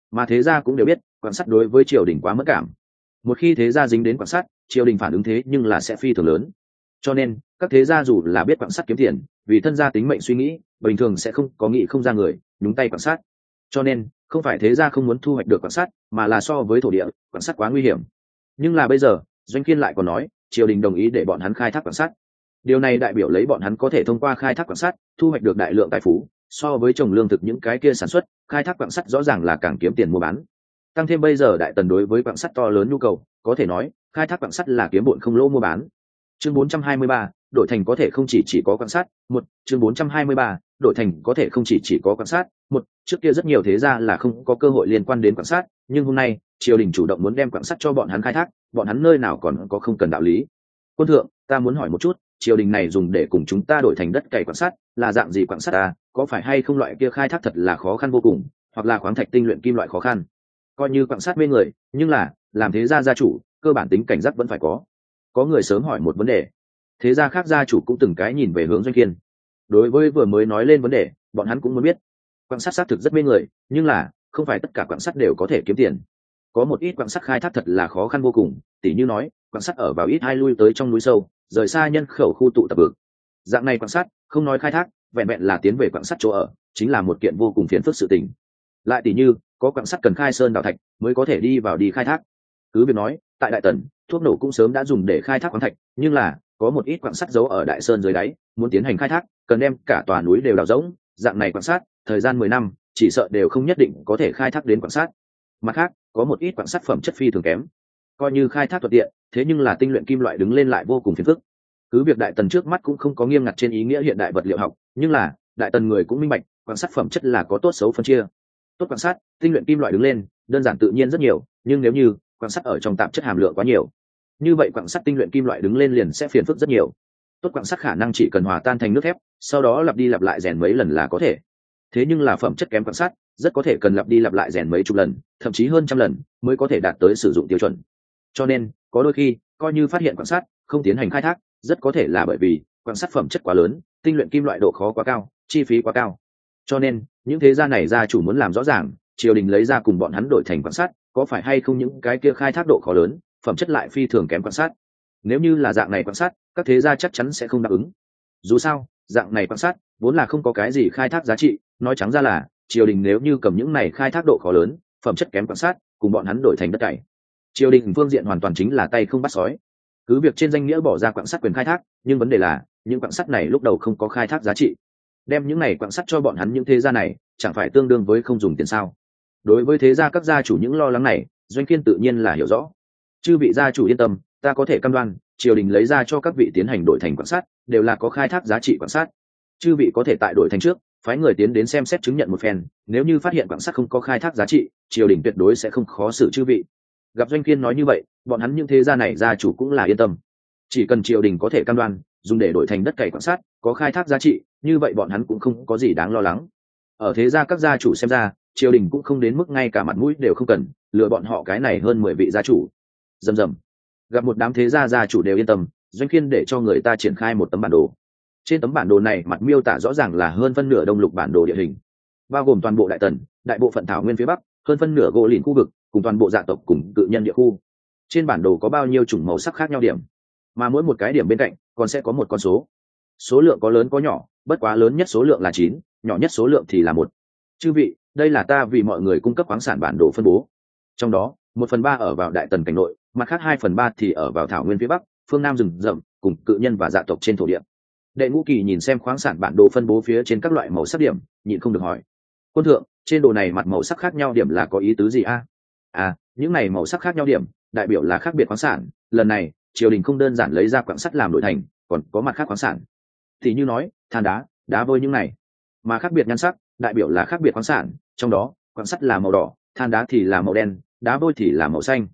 mà thế gia cũng đều biết quan sát đối với triều đình quá mất cảm. Một khi thế gia dính đến quan sát, triều đình phản ứng thế nhưng là sẽ phi thường lớn. Cho nên các thế gia dù là biết quan sát kiếm tiền, vì thân gia tính mệnh suy nghĩ, bình thường sẽ không có nghĩ không ra người nhúng tay quan sát. Cho nên không phải thế gia không muốn thu hoạch được quan sát, mà là so với thổ địa, quan sát quá nguy hiểm. Nhưng là bây giờ Doanh Kiên lại còn nói triều đình đồng ý để bọn hắn khai thác quan sát. Điều này đại biểu lấy bọn hắn có thể thông qua khai thác quan sát thu hoạch được đại lượng tài phú, so với trồng lương thực những cái kia sản xuất, khai thác quặng sắt rõ ràng là càng kiếm tiền mua bán. Tăng thêm bây giờ đại tần đối với quặng sắt to lớn nhu cầu, có thể nói khai thác quặng sắt là kiếm bộn không lỗ mua bán. Chương 423, đổi thành có thể không chỉ có quặng sắt. Một, chương 423, đổi thành có thể không chỉ có quặng sắt. Một, trước kia rất nhiều thế gia là không có cơ hội liên quan đến quặng sắt, nhưng hôm nay triều đình chủ động muốn đem quặng sắt cho bọn hắn khai thác, bọn hắn nơi nào còn có không cần đạo lý. Quân thượng, ta muốn hỏi một chút, triều đình này dùng để cùng chúng ta đổi thành đất cày quặng sắt, là dạng gì quặng sắt à? Có phải hay không loại kia khai thác thật là khó khăn vô cùng, hoặc là khoáng thạch tinh luyện kim loại khó khăn? Coi như quặng sắt mê người, nhưng là làm thế gia gia chủ, cơ bản tính cảnh giác vẫn phải có. Có người sớm hỏi một vấn đề, thế gia khác gia chủ cũng từng cái nhìn về hướng Doanh Kiên. Đối với vừa mới nói lên vấn đề, bọn hắn cũng muốn biết. Quặng sắt xác thực rất mê người, nhưng là không phải tất cả quặng sắt đều có thể kiếm tiền. Có một ít quặng sắt khai thác thật là khó khăn vô cùng, tỉ như nói quặng sắt ở vào ít hai lui tới trong núi sâu, rời xa nhân khẩu khu tụ tập vực. Dạng này quặng sắt không nói khai thác, vẹn vẹn là tiến về quặng sắt chỗ ở chính là một kiện vô cùng phiền phức sự tình. Lại tỉ như có quặng sắt cần khai sơn đào thạch mới có thể đi vào đi khai thác. Cứ việc nói tại đại tần thuốc nổ cũng sớm đã dùng để khai thác khoáng thạch, nhưng là có một ít quặng sắt giấu ở đại sơn dưới đáy, muốn tiến hành khai thác cần đem cả tòa núi đều đào rỗng. Dạng này quặng sắt thời gian 10 năm chỉ sợ đều không nhất định có thể khai thác đến quặng sắt. Mặt khác có một ít quặng sắt phẩm chất phi thường kém, coi như khai thác thuận tiện, thế nhưng là tinh luyện kim loại đứng lên lại vô cùng phiền phức. Cứ việc đại tần trước mắt cũng không có nghiêm ngặt trên ý nghĩa hiện đại vật liệu học, nhưng là đại tần người cũng minh bạch quặng sắt phẩm chất là có tốt xấu phân chia. Tốt quặng sắt tinh luyện kim loại đứng lên đơn giản tự nhiên rất nhiều, nhưng nếu như quặng sắt ở trong tạp chất hàm lượng quá nhiều, như vậy quặng sắt tinh luyện kim loại đứng lên liền sẽ phiền phức rất nhiều. Tốt quặng sắt khả năng chỉ cần hòa tan thành nước thép, sau đó lặp đi lặp lại rèn mấy lần là có thể. Thế nhưng là phẩm chất kém quặng sắt rất có thể cần lặp đi lặp lại rèn mấy chục lần, thậm chí hơn trăm lần mới có thể đạt tới sử dụng tiêu chuẩn. Cho nên có đôi khi coi như phát hiện quặng sắt không tiến hành khai thác, rất có thể là bởi vì quặng sắt phẩm chất quá lớn, tinh luyện kim loại độ khó quá cao, chi phí quá cao. Cho nên những thế gia này gia chủ muốn làm rõ ràng triều đình lấy ra cùng bọn hắn đổi thành quặng sắt có phải hay không những cái kia khai thác độ khó lớn, phẩm chất lại phi thường kém quặng sắt. Nếu như là dạng này quặng sắt, các thế gia chắc chắn sẽ không đáp ứng. Dù sao dạng này quặng sắt vốn là không có cái gì khai thác giá trị, nói trắng ra là triều đình nếu như cầm những này khai thác độ khó lớn, phẩm chất kém quặng sắt cùng bọn hắn đổi thành đất cày, triều đình phương diện hoàn toàn chính là tay không bắt sói. Cứ việc trên danh nghĩa bỏ ra quặng sắt quyền khai thác, nhưng vấn đề là những quặng sắt này lúc đầu không có khai thác giá trị, đem những này quặng sắt cho bọn hắn những thế gia này chẳng phải tương đương với không dùng tiền sao? Đối với thế gia các gia chủ những lo lắng này, Doanh Kiên tự nhiên là hiểu rõ. Chư vị gia chủ yên tâm, ta có thể cam đoan triều đình lấy ra cho các vị tiến hành đổi thành quặng sắt đều là có khai thác giá trị quặng sắt. Chư vị có thể tại đổi thành trước phái người tiến đến xem xét chứng nhận một phen, nếu như phát hiện quặng sắt không có khai thác giá trị, triều đình tuyệt đối sẽ không khó xử chư vị. Gặp Doanh Kiên nói như vậy, bọn hắn những thế gia này gia chủ cũng là yên tâm. Chỉ cần triều đình có thể cam đoan dùng để đổi thành đất cày quặng sắt có khai thác giá trị, như vậy bọn hắn cũng không có gì đáng lo lắng. Ở thế gia các gia chủ xem ra, triều đình cũng không đến mức ngay cả mặt mũi đều không cần lừa bọn họ cái này hơn 10 vị gia chủ. Rầm rầm. Gặp một đám thế gia gia chủ đều yên tâm, Doanh Kiên để cho người ta triển khai một tấm bản đồ. Trên tấm bản đồ này mặt miêu tả rõ ràng là hơn phân nửa đông lục bản đồ địa hình, bao gồm toàn bộ đại tần, đại bộ phận thảo nguyên phía bắc, hơn phân nửa gỗ lìn khu vực cùng toàn bộ gia tộc cùng cự nhân địa khu. Trên bản đồ có bao nhiêu chủng màu sắc khác nhau điểm, mà mỗi một cái điểm bên cạnh còn sẽ có một con số. Số lượng có lớn có nhỏ, bất quá lớn nhất số lượng là 9, nhỏ nhất số lượng thì là 1. Chư vị, đây là ta vì mọi người cung cấp khoáng sản bản đồ phân bố. Trong đó 1/3 ở vào đại tần cảnh nội, mặt khác 2/3 thì ở vào thảo nguyên phía bắc, phương nam rừng rậm cùng cự nhân và dạ tộc trên thổ địa. Đệ Ngũ Kỳ nhìn xem khoáng sản bản đồ phân bố phía trên các loại màu sắc điểm, nhịn không được hỏi: quân thượng, trên đồ này mặt màu sắc khác nhau điểm là có ý tứ gì a? Những này màu sắc khác nhau điểm đại biểu là khác biệt khoáng sản, lần này triều đình không đơn giản lấy ra quặng sắt làm đổi thành, còn có mặt khác khoáng sản, thì như nói than đá, đá vôi những này. Mà khác biệt nhan sắc đại biểu là khác biệt khoáng sản, trong đó quặng sắt là màu đỏ, than đá thì là màu đen, đá vôi thì là màu xanh.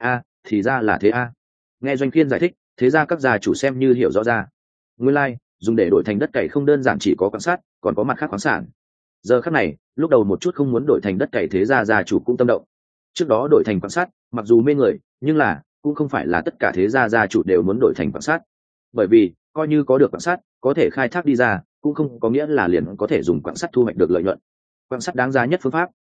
Thì ra là thế a. Nghe Doanh Kiên giải thích, thế ra các gia chủ xem như hiểu rõ ra. Nguyên lai dùng để đổi thành đất cày không đơn giản chỉ có quặng sắt, còn có mặt khác khoáng sản. Giờ khắc này, lúc đầu một chút không muốn đổi thành đất cày thế gia gia chủ cũng tâm động. Trước đó đổi thành quặng sắt mặc dù mê người, nhưng là cũng không phải là tất cả thế gia gia chủ đều muốn đổi thành quặng sắt. Bởi vì coi như có được quặng sắt có thể khai thác đi ra, cũng không có nghĩa là liền có thể dùng quặng sắt thu hoạch được lợi nhuận. Quặng sắt đáng giá nhất phương pháp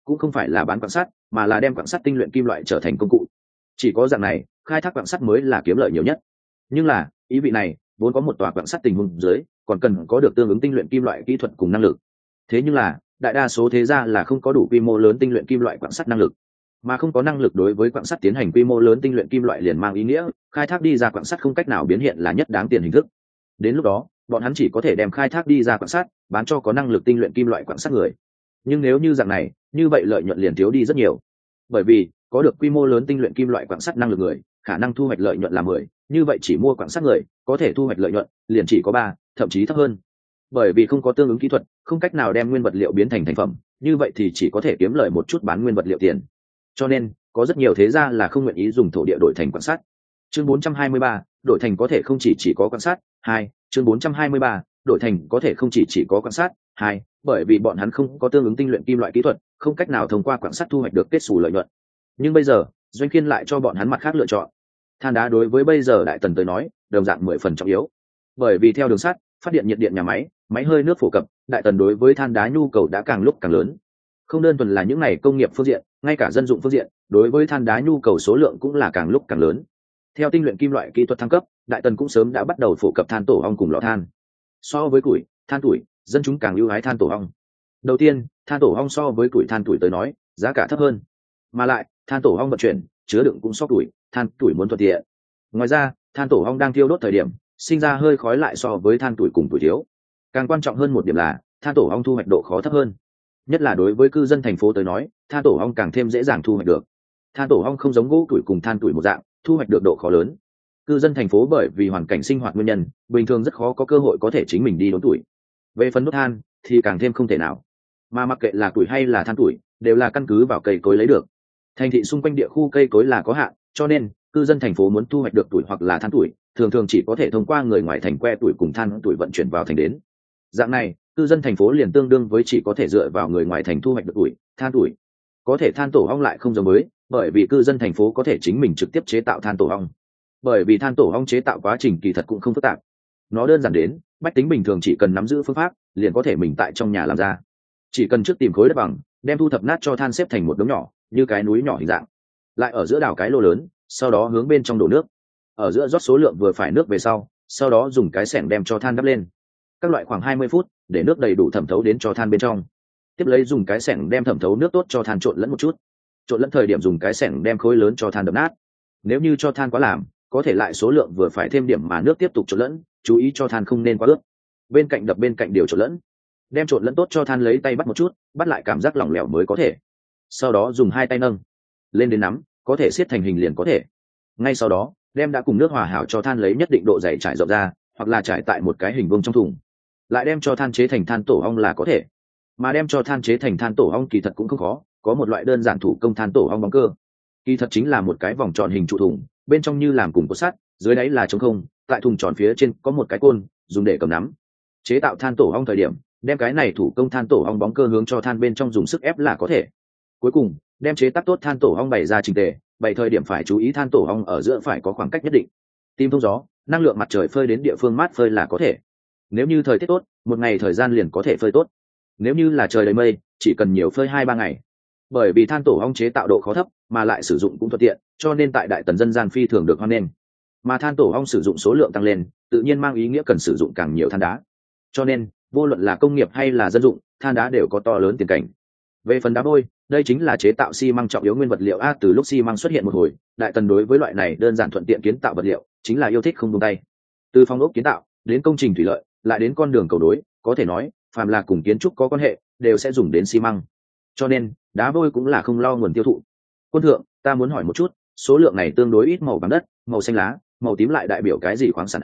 cũng không phải là bán quặng sắt, mà là đem quặng sắt tinh luyện kim loại trở thành công cụ. Chỉ có dạng này, khai thác quặng sắt mới là kiếm lợi nhiều nhất. Nhưng là, ý vị này, vốn có một tòa quặng sắt tình huống dưới, còn cần có được tương ứng tinh luyện kim loại kỹ thuật cùng năng lực. Thế nhưng là, đại đa số thế gia là không có đủ quy mô lớn tinh luyện kim loại quặng sắt năng lực, mà không có năng lực đối với quặng sắt tiến hành quy mô lớn tinh luyện kim loại liền mang ý nghĩa khai thác đi ra quặng sắt không cách nào biến hiện là nhất đáng tiền hình thức. Đến lúc đó, bọn hắn chỉ có thể đem khai thác đi ra quặng sắt bán cho có năng lực tinh luyện kim loại quặng sắt người. Nhưng nếu như dạng này, như vậy lợi nhuận liền thiếu đi rất nhiều, bởi vì có được quy mô lớn tinh luyện kim loại quặng sắt năng lực người, khả năng thu hoạch lợi nhuận là 10, như vậy chỉ mua quặng sắt người có thể thu hoạch lợi nhuận liền chỉ có 3, thậm chí thấp hơn. Bởi vì không có tương ứng kỹ thuật, không cách nào đem nguyên vật liệu biến thành thành phẩm, như vậy thì chỉ có thể kiếm lợi một chút bán nguyên vật liệu tiền. Cho nên, có rất nhiều thế gia là không nguyện ý dùng thổ địa đổi thành quặng sắt. Chương 423, đổi thành có thể không chỉ có quặng sắt. 2, chương 423, đổi thành có thể không chỉ có quặng sắt. 2, bởi vì bọn hắn không có tương ứng tinh luyện kim loại kỹ thuật, không cách nào thông qua quặng sắt thu hoạch được kết xù lợi nhuận. Nhưng bây giờ, Doanh Khiên lại cho bọn hắn mặt khác lựa chọn. Than đá đối với bây giờ Đại Tần tới nói, đồng dạng 10 phần trọng yếu. Bởi vì theo đường sắt, phát điện nhiệt điện nhà máy, máy hơi nước phổ cập, Đại Tần đối với than đá nhu cầu đã càng lúc càng lớn. Không đơn thuần là những ngày công nghiệp phương diện, ngay cả dân dụng phương diện, đối với than đá nhu cầu số lượng cũng là càng lúc càng lớn. Theo tinh luyện kim loại kỹ thuật thăng cấp, Đại Tần cũng sớm đã bắt đầu phổ cập than tổ ong cùng lò than. So với củi, than tuổi, dân chúng càng ưu ái than tổ ong. Đầu tiên, than tổ ong so với củi than tuổi tới nói, giá cả thấp hơn. Mà lại, than tổ ong vận chuyển, chứa đựng cũng so tuổi, than tuổi muốn thuận tiện. Ngoài ra, than tổ ong đang thiêu đốt thời điểm, sinh ra hơi khói lại so với than tuổi cùng tuổi thiếu. Càng quan trọng hơn một điểm là, than tổ ong thu hoạch độ khó thấp hơn. Nhất là đối với cư dân thành phố tới nói, than tổ ong càng thêm dễ dàng thu hoạch được. Than tổ ong không giống gỗ tuổi cùng than tuổi một dạng, thu hoạch được độ khó lớn. Cư dân thành phố bởi vì hoàn cảnh sinh hoạt nguyên nhân, bình thường rất khó có cơ hội có thể chính mình đi đốn tuổi. Về phần đốt than thì càng thêm không thể nào. Mà mặc kệ là tuổi hay là than tuổi, đều là căn cứ vào cây cối lấy được. Thành thị xung quanh địa khu cây cối là có hạn, cho nên cư dân thành phố muốn thu hoạch được tuổi hoặc là than tuổi, thường thường chỉ có thể thông qua người ngoài thành que tuổi cùng than tuổi vận chuyển vào thành đến. Dạng này, cư dân thành phố liền tương đương với chỉ có thể dựa vào người ngoài thành thu hoạch được tuổi, than tuổi. Có thể than tổ ong lại không giống với, bởi vì cư dân thành phố có thể chính mình trực tiếp chế tạo than tổ ong. Bởi vì than tổ ong chế tạo quá trình kỳ thật cũng không phức tạp. Nó đơn giản đến, bách tính bình thường chỉ cần nắm giữ phương pháp, liền có thể mình tại trong nhà làm ra. Chỉ cần trước tìm khối đất bằng, đem thu thập nát cho than xếp thành một đống nhỏ, như cái núi nhỏ hình dạng. Lại ở giữa đào cái lô lớn, sau đó hướng bên trong đổ nước. Ở giữa rót số lượng vừa phải nước về sau đó dùng cái xẻng đem cho than đắp lên. Các loại khoảng 20 phút, để nước đầy đủ thẩm thấu đến cho than bên trong. Tiếp lấy dùng cái xẻng đem thẩm thấu nước tốt cho than trộn lẫn một chút. Trộn lẫn thời điểm dùng cái xẻng đem khối lớn cho than đập nát. Nếu như cho than quá làm, có thể lại số lượng vừa phải thêm điểm mà nước tiếp tục trộn lẫn, chú ý cho than không nên quá ướt. Bên cạnh đập bên cạnh đều trộn lẫn. Đem trộn lẫn tốt cho than lấy tay bắt một chút, bắt lại cảm giác lỏng lẻo mới có thể. Sau đó dùng hai tay nâng lên đến nắm, có thể siết thành hình liền có thể. Ngay sau đó, đem đã cùng nước hòa hảo cho than lấy nhất định độ dày trải rộng ra, hoặc là trải tại một cái hình vuông trong thùng. Lại đem cho than chế thành than tổ ong là có thể. Mà đem cho than chế thành than tổ ong kỳ thật cũng không khó, có một loại đơn giản thủ công than tổ ong bóng cơ. Kỳ thật chính là một cái vòng tròn hình trụ thùng, bên trong như làm cùng cột sắt, dưới đáy là trống không, tại thùng tròn phía trên có một cái côn, dùng để cầm nắm. Chế tạo than tổ ong thời điểm, đem cái này thủ công than tổ ong bóng cơ hướng cho than bên trong dùng sức ép là có thể. Cuối cùng, đem chế tác tốt than tổ ong bày ra chỉnh tề, bày thời điểm phải chú ý than tổ ong ở giữa phải có khoảng cách nhất định. Tìm thông gió, năng lượng mặt trời phơi đến địa phương mát phơi là có thể. Nếu như thời tiết tốt, một ngày thời gian liền có thể phơi tốt. Nếu như là trời đầy mây, chỉ cần nhiều phơi 2-3 ngày. Bởi vì than tổ ong chế tạo độ khó thấp, mà lại sử dụng cũng thuận tiện, cho nên tại Đại Tần dân gian phi thường được hoan nghênh. Mà than tổ ong sử dụng số lượng tăng lên, tự nhiên mang ý nghĩa cần sử dụng càng nhiều than đá. Cho nên, vô luận là công nghiệp hay là dân dụng, than đá đều có to lớn tiền cảnh. Về phần đá vôi, đây chính là chế tạo xi măng trọng yếu nguyên vật liệu a. Từ lúc xi măng xuất hiện một hồi, Đại Tần đối với loại này đơn giản thuận tiện kiến tạo vật liệu, chính là yêu thích không buông tay. Từ phòng ốc kiến tạo đến công trình thủy lợi, lại đến con đường cầu nối, có thể nói, phàm là cùng kiến trúc có quan hệ, đều sẽ dùng đến xi măng. Cho nên, đá vôi cũng là không lo nguồn tiêu thụ. Quân thượng, ta muốn hỏi một chút, số lượng này tương đối ít màu vàng đất, màu xanh lá, màu tím lại đại biểu cái gì khoáng sản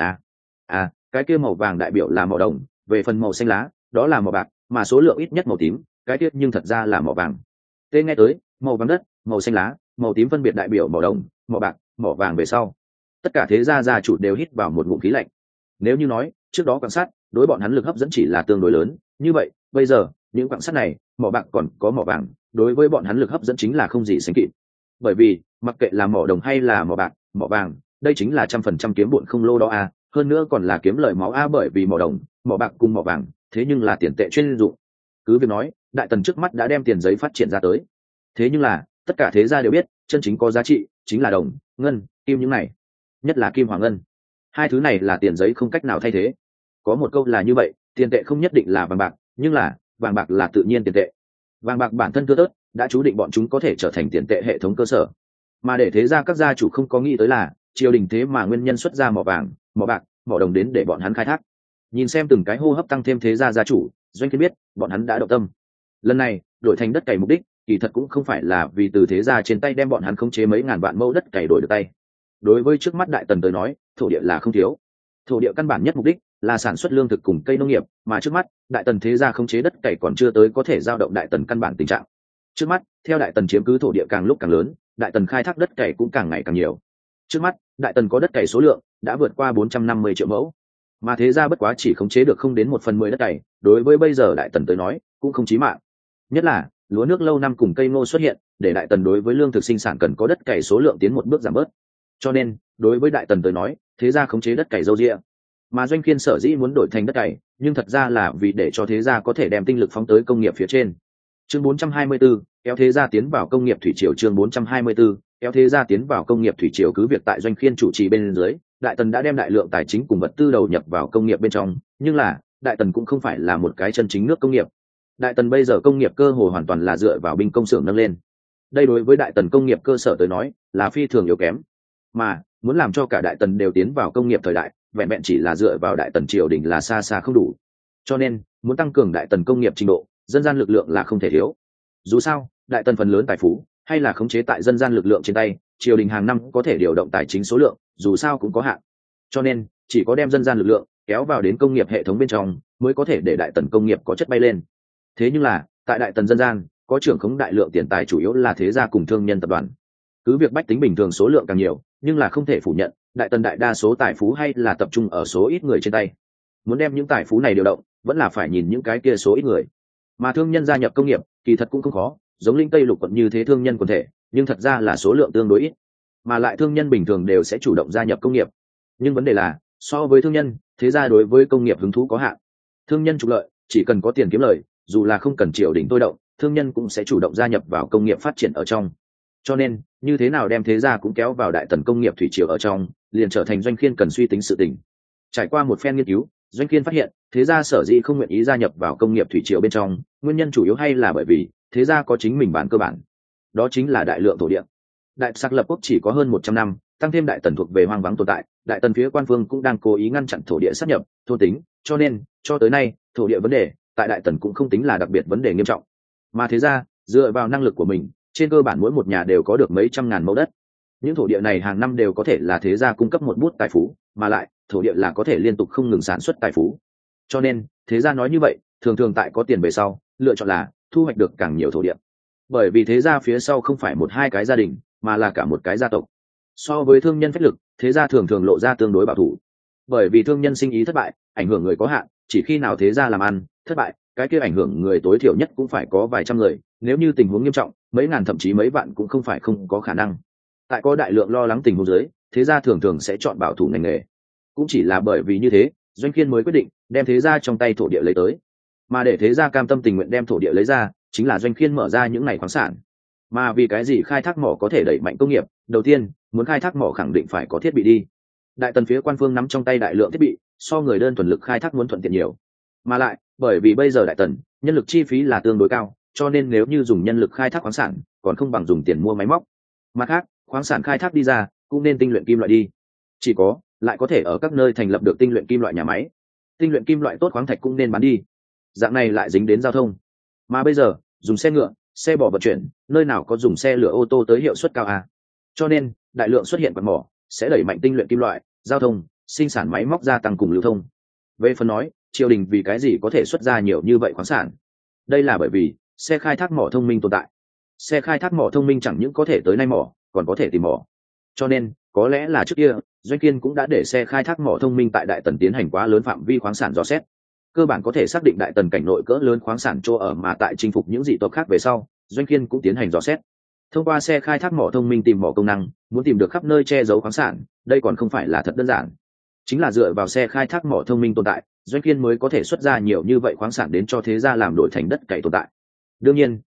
a? Cái kia màu vàng đại biểu là màu đồng, về phần màu xanh lá, đó là màu bạc, mà số lượng ít nhất màu tím, cái kia nhưng thật ra là màu vàng. Tên nghe tới, màu vàng đất, màu xanh lá, màu tím phân biệt đại biểu màu đồng, màu bạc, màu vàng về sau. Tất cả thế gia chủ đều hít vào một ngụm khí lạnh. Nếu như nói, trước đó quan sát, đối bọn hắn lực hấp dẫn chỉ là tương đối lớn, như vậy, bây giờ, những quặng sắt này, mỏ bạc còn có mỏ vàng, đối với bọn hắn lực hấp dẫn chính là không gì sánh kịp. Bởi vì, mặc kệ là mỏ đồng hay là mỏ bạc, mỏ vàng, đây chính là 100% kiếm bụn không lô đó a, hơn nữa còn là kiếm lời máu a. Bởi vì mỏ đồng, mỏ bạc cùng mỏ vàng, thế nhưng là tiền tệ chuyên dụng. Cứ việc nói, Đại Tần trước mắt đã đem tiền giấy phát triển ra tới, Thế nhưng là tất cả thế gia đều biết chân chính có giá trị chính là đồng, ngân, kim những này, nhất là kim hoàng ngân. Hai thứ này là tiền giấy không cách nào thay thế. Có một câu là như vậy, tiền tệ không nhất định là vàng bạc, nhưng là vàng bạc là tự nhiên tiền tệ. Vàng bạc bản thân thưa thớt đã chú định bọn chúng có thể trở thành tiền tệ hệ thống cơ sở. Mà để thế ra các gia chủ không có nghĩ tới là triều đình thế mà nguyên nhân xuất ra mỏ vàng, mỏ bạc, mỏ đồng đến để bọn hắn khai thác. Nhìn xem từng cái hô hấp tăng thêm thế gia gia chủ, Doanh Kiên biết bọn hắn đã động tâm. Lần này đổi thành đất cày mục đích kỳ thật cũng không phải là vì từ thế gia trên tay đem bọn hắn khống chế mấy ngàn vạn mẫu đất cày đổi được tay. Đối với trước mắt đại tần tới nói, thổ địa là không thiếu. Thổ địa căn bản nhất mục đích là sản xuất lương thực cùng cây nông nghiệp, mà trước mắt đại tần thế gia khống chế đất cày còn chưa tới có thể giao động đại tần căn bản tình trạng. Trước mắt theo đại tần chiếm cứ thổ địa càng lúc càng lớn, đại tần khai thác đất cày cũng càng ngày càng nhiều. Trước mắt đại tần có đất cày số lượng đã vượt qua 450 triệu mẫu, mà thế gia bất quá chỉ khống chế được không đến 1/10 đất cày, đối với bây giờ đại tần tới nói cũng không chí mạng. Nhất là lúa nước lâu năm cùng cây ngô xuất hiện, để đại tần đối với lương thực sinh sản cần có đất cày số lượng tiến một bước giảm bớt. Cho nên đối với đại tần tới nói, thế gia khống chế đất cày dâu dịa. Mà Doanh Kiên sở dĩ muốn đổi thành đất cày, nhưng thật ra là vì để cho thế gia có thể đem tinh lực phóng tới công nghiệp phía trên. Chương 424, kéo thế gia tiến vào công nghiệp thủy triều. Chương 424, kéo thế gia tiến vào công nghiệp thủy triều. Cứ việc tại Doanh Kiên chủ trì bên dưới, đại tần đã đem đại lượng tài chính cùng vật tư đầu nhập vào công nghiệp bên trong, nhưng là đại tần cũng không phải là một cái chân chính nước công nghiệp. Đại tần bây giờ công nghiệp cơ hồ hoàn toàn là dựa vào binh công xưởng nâng lên. Đây đối với đại tần công nghiệp cơ sở tới nói là phi thường yếu kém, mà muốn làm cho cả đại tần đều tiến vào công nghiệp thời đại, vẹn vẹn chỉ là dựa vào đại tần triều đình là xa xa không đủ. Cho nên muốn tăng cường đại tần công nghiệp trình độ, dân gian lực lượng là không thể thiếu. Dù sao đại tần phần lớn tài phú hay là khống chế tại dân gian lực lượng trên tay, triều đình hàng năm có thể điều động tài chính số lượng dù sao cũng có hạn, cho nên chỉ có đem dân gian lực lượng kéo vào đến công nghiệp hệ thống bên trong mới có thể để đại tần công nghiệp có chất bay lên. Thế nhưng là tại đại tần dân gian có trưởng khống đại lượng tiền tài chủ yếu là thế gia cùng thương nhân tập đoàn. Cứ việc bách tính bình thường số lượng càng nhiều, nhưng là không thể phủ nhận đại tần đại đa số tài phú hay là tập trung ở số ít người trên tay. Muốn đem những tài phú này điều động vẫn là phải nhìn những cái kia số ít người. Mà thương nhân gia nhập công nghiệp kỳ thật cũng không khó, giống Linh Tây Lục quận như thế thương nhân quần thể, nhưng thật ra là số lượng tương đối ít, mà lại thương nhân bình thường đều sẽ chủ động gia nhập công nghiệp. Nhưng vấn đề là so với thương nhân, thế gia đối với công nghiệp hứng thú có hạn. Thương nhân trục lợi chỉ cần có tiền kiếm lời, dù là không cần triều đình tôi động, thương nhân cũng sẽ chủ động gia nhập vào công nghiệp phát triển ở trong. Cho nên như thế nào đem thế gia cũng kéo vào đại tần công nghiệp thủy triều ở trong liền trở thành Doanh Kiên cần suy tính sự tình. Trải qua một phen nghiên cứu, Doanh Kiên phát hiện thế gia sở dĩ không nguyện ý gia nhập vào công nghiệp thủy triều bên trong, nguyên nhân chủ yếu hay là bởi vì thế gia có chính mình bản cơ bản, đó chính là đại lượng thổ địa. Đại Sạc lập quốc chỉ có hơn 100 năm, tăng thêm đại tần thuộc về hoang vắng tồn tại, đại tần phía quan phương cũng đang cố ý ngăn chặn thổ địa sát nhập thôn tính, cho nên cho tới nay thổ địa vấn đề tại đại tần cũng không tính là đặc biệt vấn đề nghiêm trọng. Mà thế gia dựa vào năng lực của mình, trên cơ bản mỗi một nhà đều có được mấy trăm ngàn mẫu đất. Những thổ địa này hàng năm đều có thể là thế gia cung cấp một bút tài phú, mà lại thổ địa là có thể liên tục không ngừng sản xuất tài phú. Cho nên thế gia nói như vậy thường thường tại có tiền về sau lựa chọn là thu hoạch được càng nhiều thổ địa, bởi vì thế gia phía sau không phải một hai cái gia đình mà là cả một cái gia tộc. So với thương nhân phách lực, thế gia thường thường lộ ra tương đối bảo thủ, bởi vì thương nhân sinh ý thất bại ảnh hưởng người có hạn, chỉ khi nào thế gia làm ăn thất bại, cái kia ảnh hưởng người tối thiểu nhất cũng phải có vài trăm người, nếu như tình huống nghiêm trọng mấy ngàn thậm chí mấy vạn cũng không phải không có khả năng. Tại có đại lượng lo lắng tình huống dưới, thế gia thường thường sẽ chọn bảo thủ ngành nghề. Cũng chỉ là bởi vì như thế, Doanh Kiên mới quyết định đem thế gia trong tay thổ địa lấy tới. Mà để thế gia cam tâm tình nguyện đem thổ địa lấy ra, chính là Doanh Kiên mở ra những ngày khoáng sản. Mà vì cái gì khai thác mỏ có thể đẩy mạnh công nghiệp, đầu tiên muốn khai thác mỏ khẳng định phải có thiết bị đi. Đại tần phía quan phương nắm trong tay đại lượng thiết bị, so người đơn thuần lực khai thác muốn thuận tiện nhiều. Mà lại bởi vì bây giờ đại tần nhân lực chi phí là tương đối cao, cho nên nếu như dùng nhân lực khai thác khoáng sản còn không bằng dùng tiền mua máy móc. Mặt khác khoáng sản khai thác đi ra cũng nên tinh luyện kim loại đi, chỉ có lại có thể ở các nơi thành lập được tinh luyện kim loại nhà máy. Tinh luyện kim loại tốt khoáng thạch cũng nên bán đi, dạng này lại dính đến giao thông. Mà bây giờ dùng xe ngựa, xe bò vận chuyển, nơi nào có dùng xe lửa ô tô tới hiệu suất cao à? Cho nên đại lượng xuất hiện quặng mỏ sẽ đẩy mạnh tinh luyện kim loại, giao thông, sinh sản máy móc gia tăng cùng lưu thông. Về phần nói triều đình vì cái gì có thể xuất ra nhiều như vậy khoáng sản, đây là bởi vì xe khai thác mỏ thông minh tồn tại. Xe khai thác mỏ thông minh chẳng những có thể tới nay mỏ, còn có thể tìm mỏ. Cho nên có lẽ là trước kia Doanh Kiên cũng đã để xe khai thác mỏ thông minh tại đại tần tiến hành quá lớn phạm vi khoáng sản dò xét, cơ bản có thể xác định đại tần cảnh nội cỡ lớn khoáng sản chỗ ở, mà tại chinh phục những dị tộc khác về sau Doanh Kiên cũng tiến hành dò xét. Thông qua xe khai thác mỏ thông minh tìm mỏ công năng, muốn tìm được khắp nơi che giấu khoáng sản, đây còn không phải là thật đơn giản. Chính là dựa vào xe khai thác mỏ thông minh tồn tại, Doanh Kiên mới có thể xuất ra nhiều như vậy khoáng sản đến cho thế gia làm đổi thành đất cày tồn tại. Đương nhiên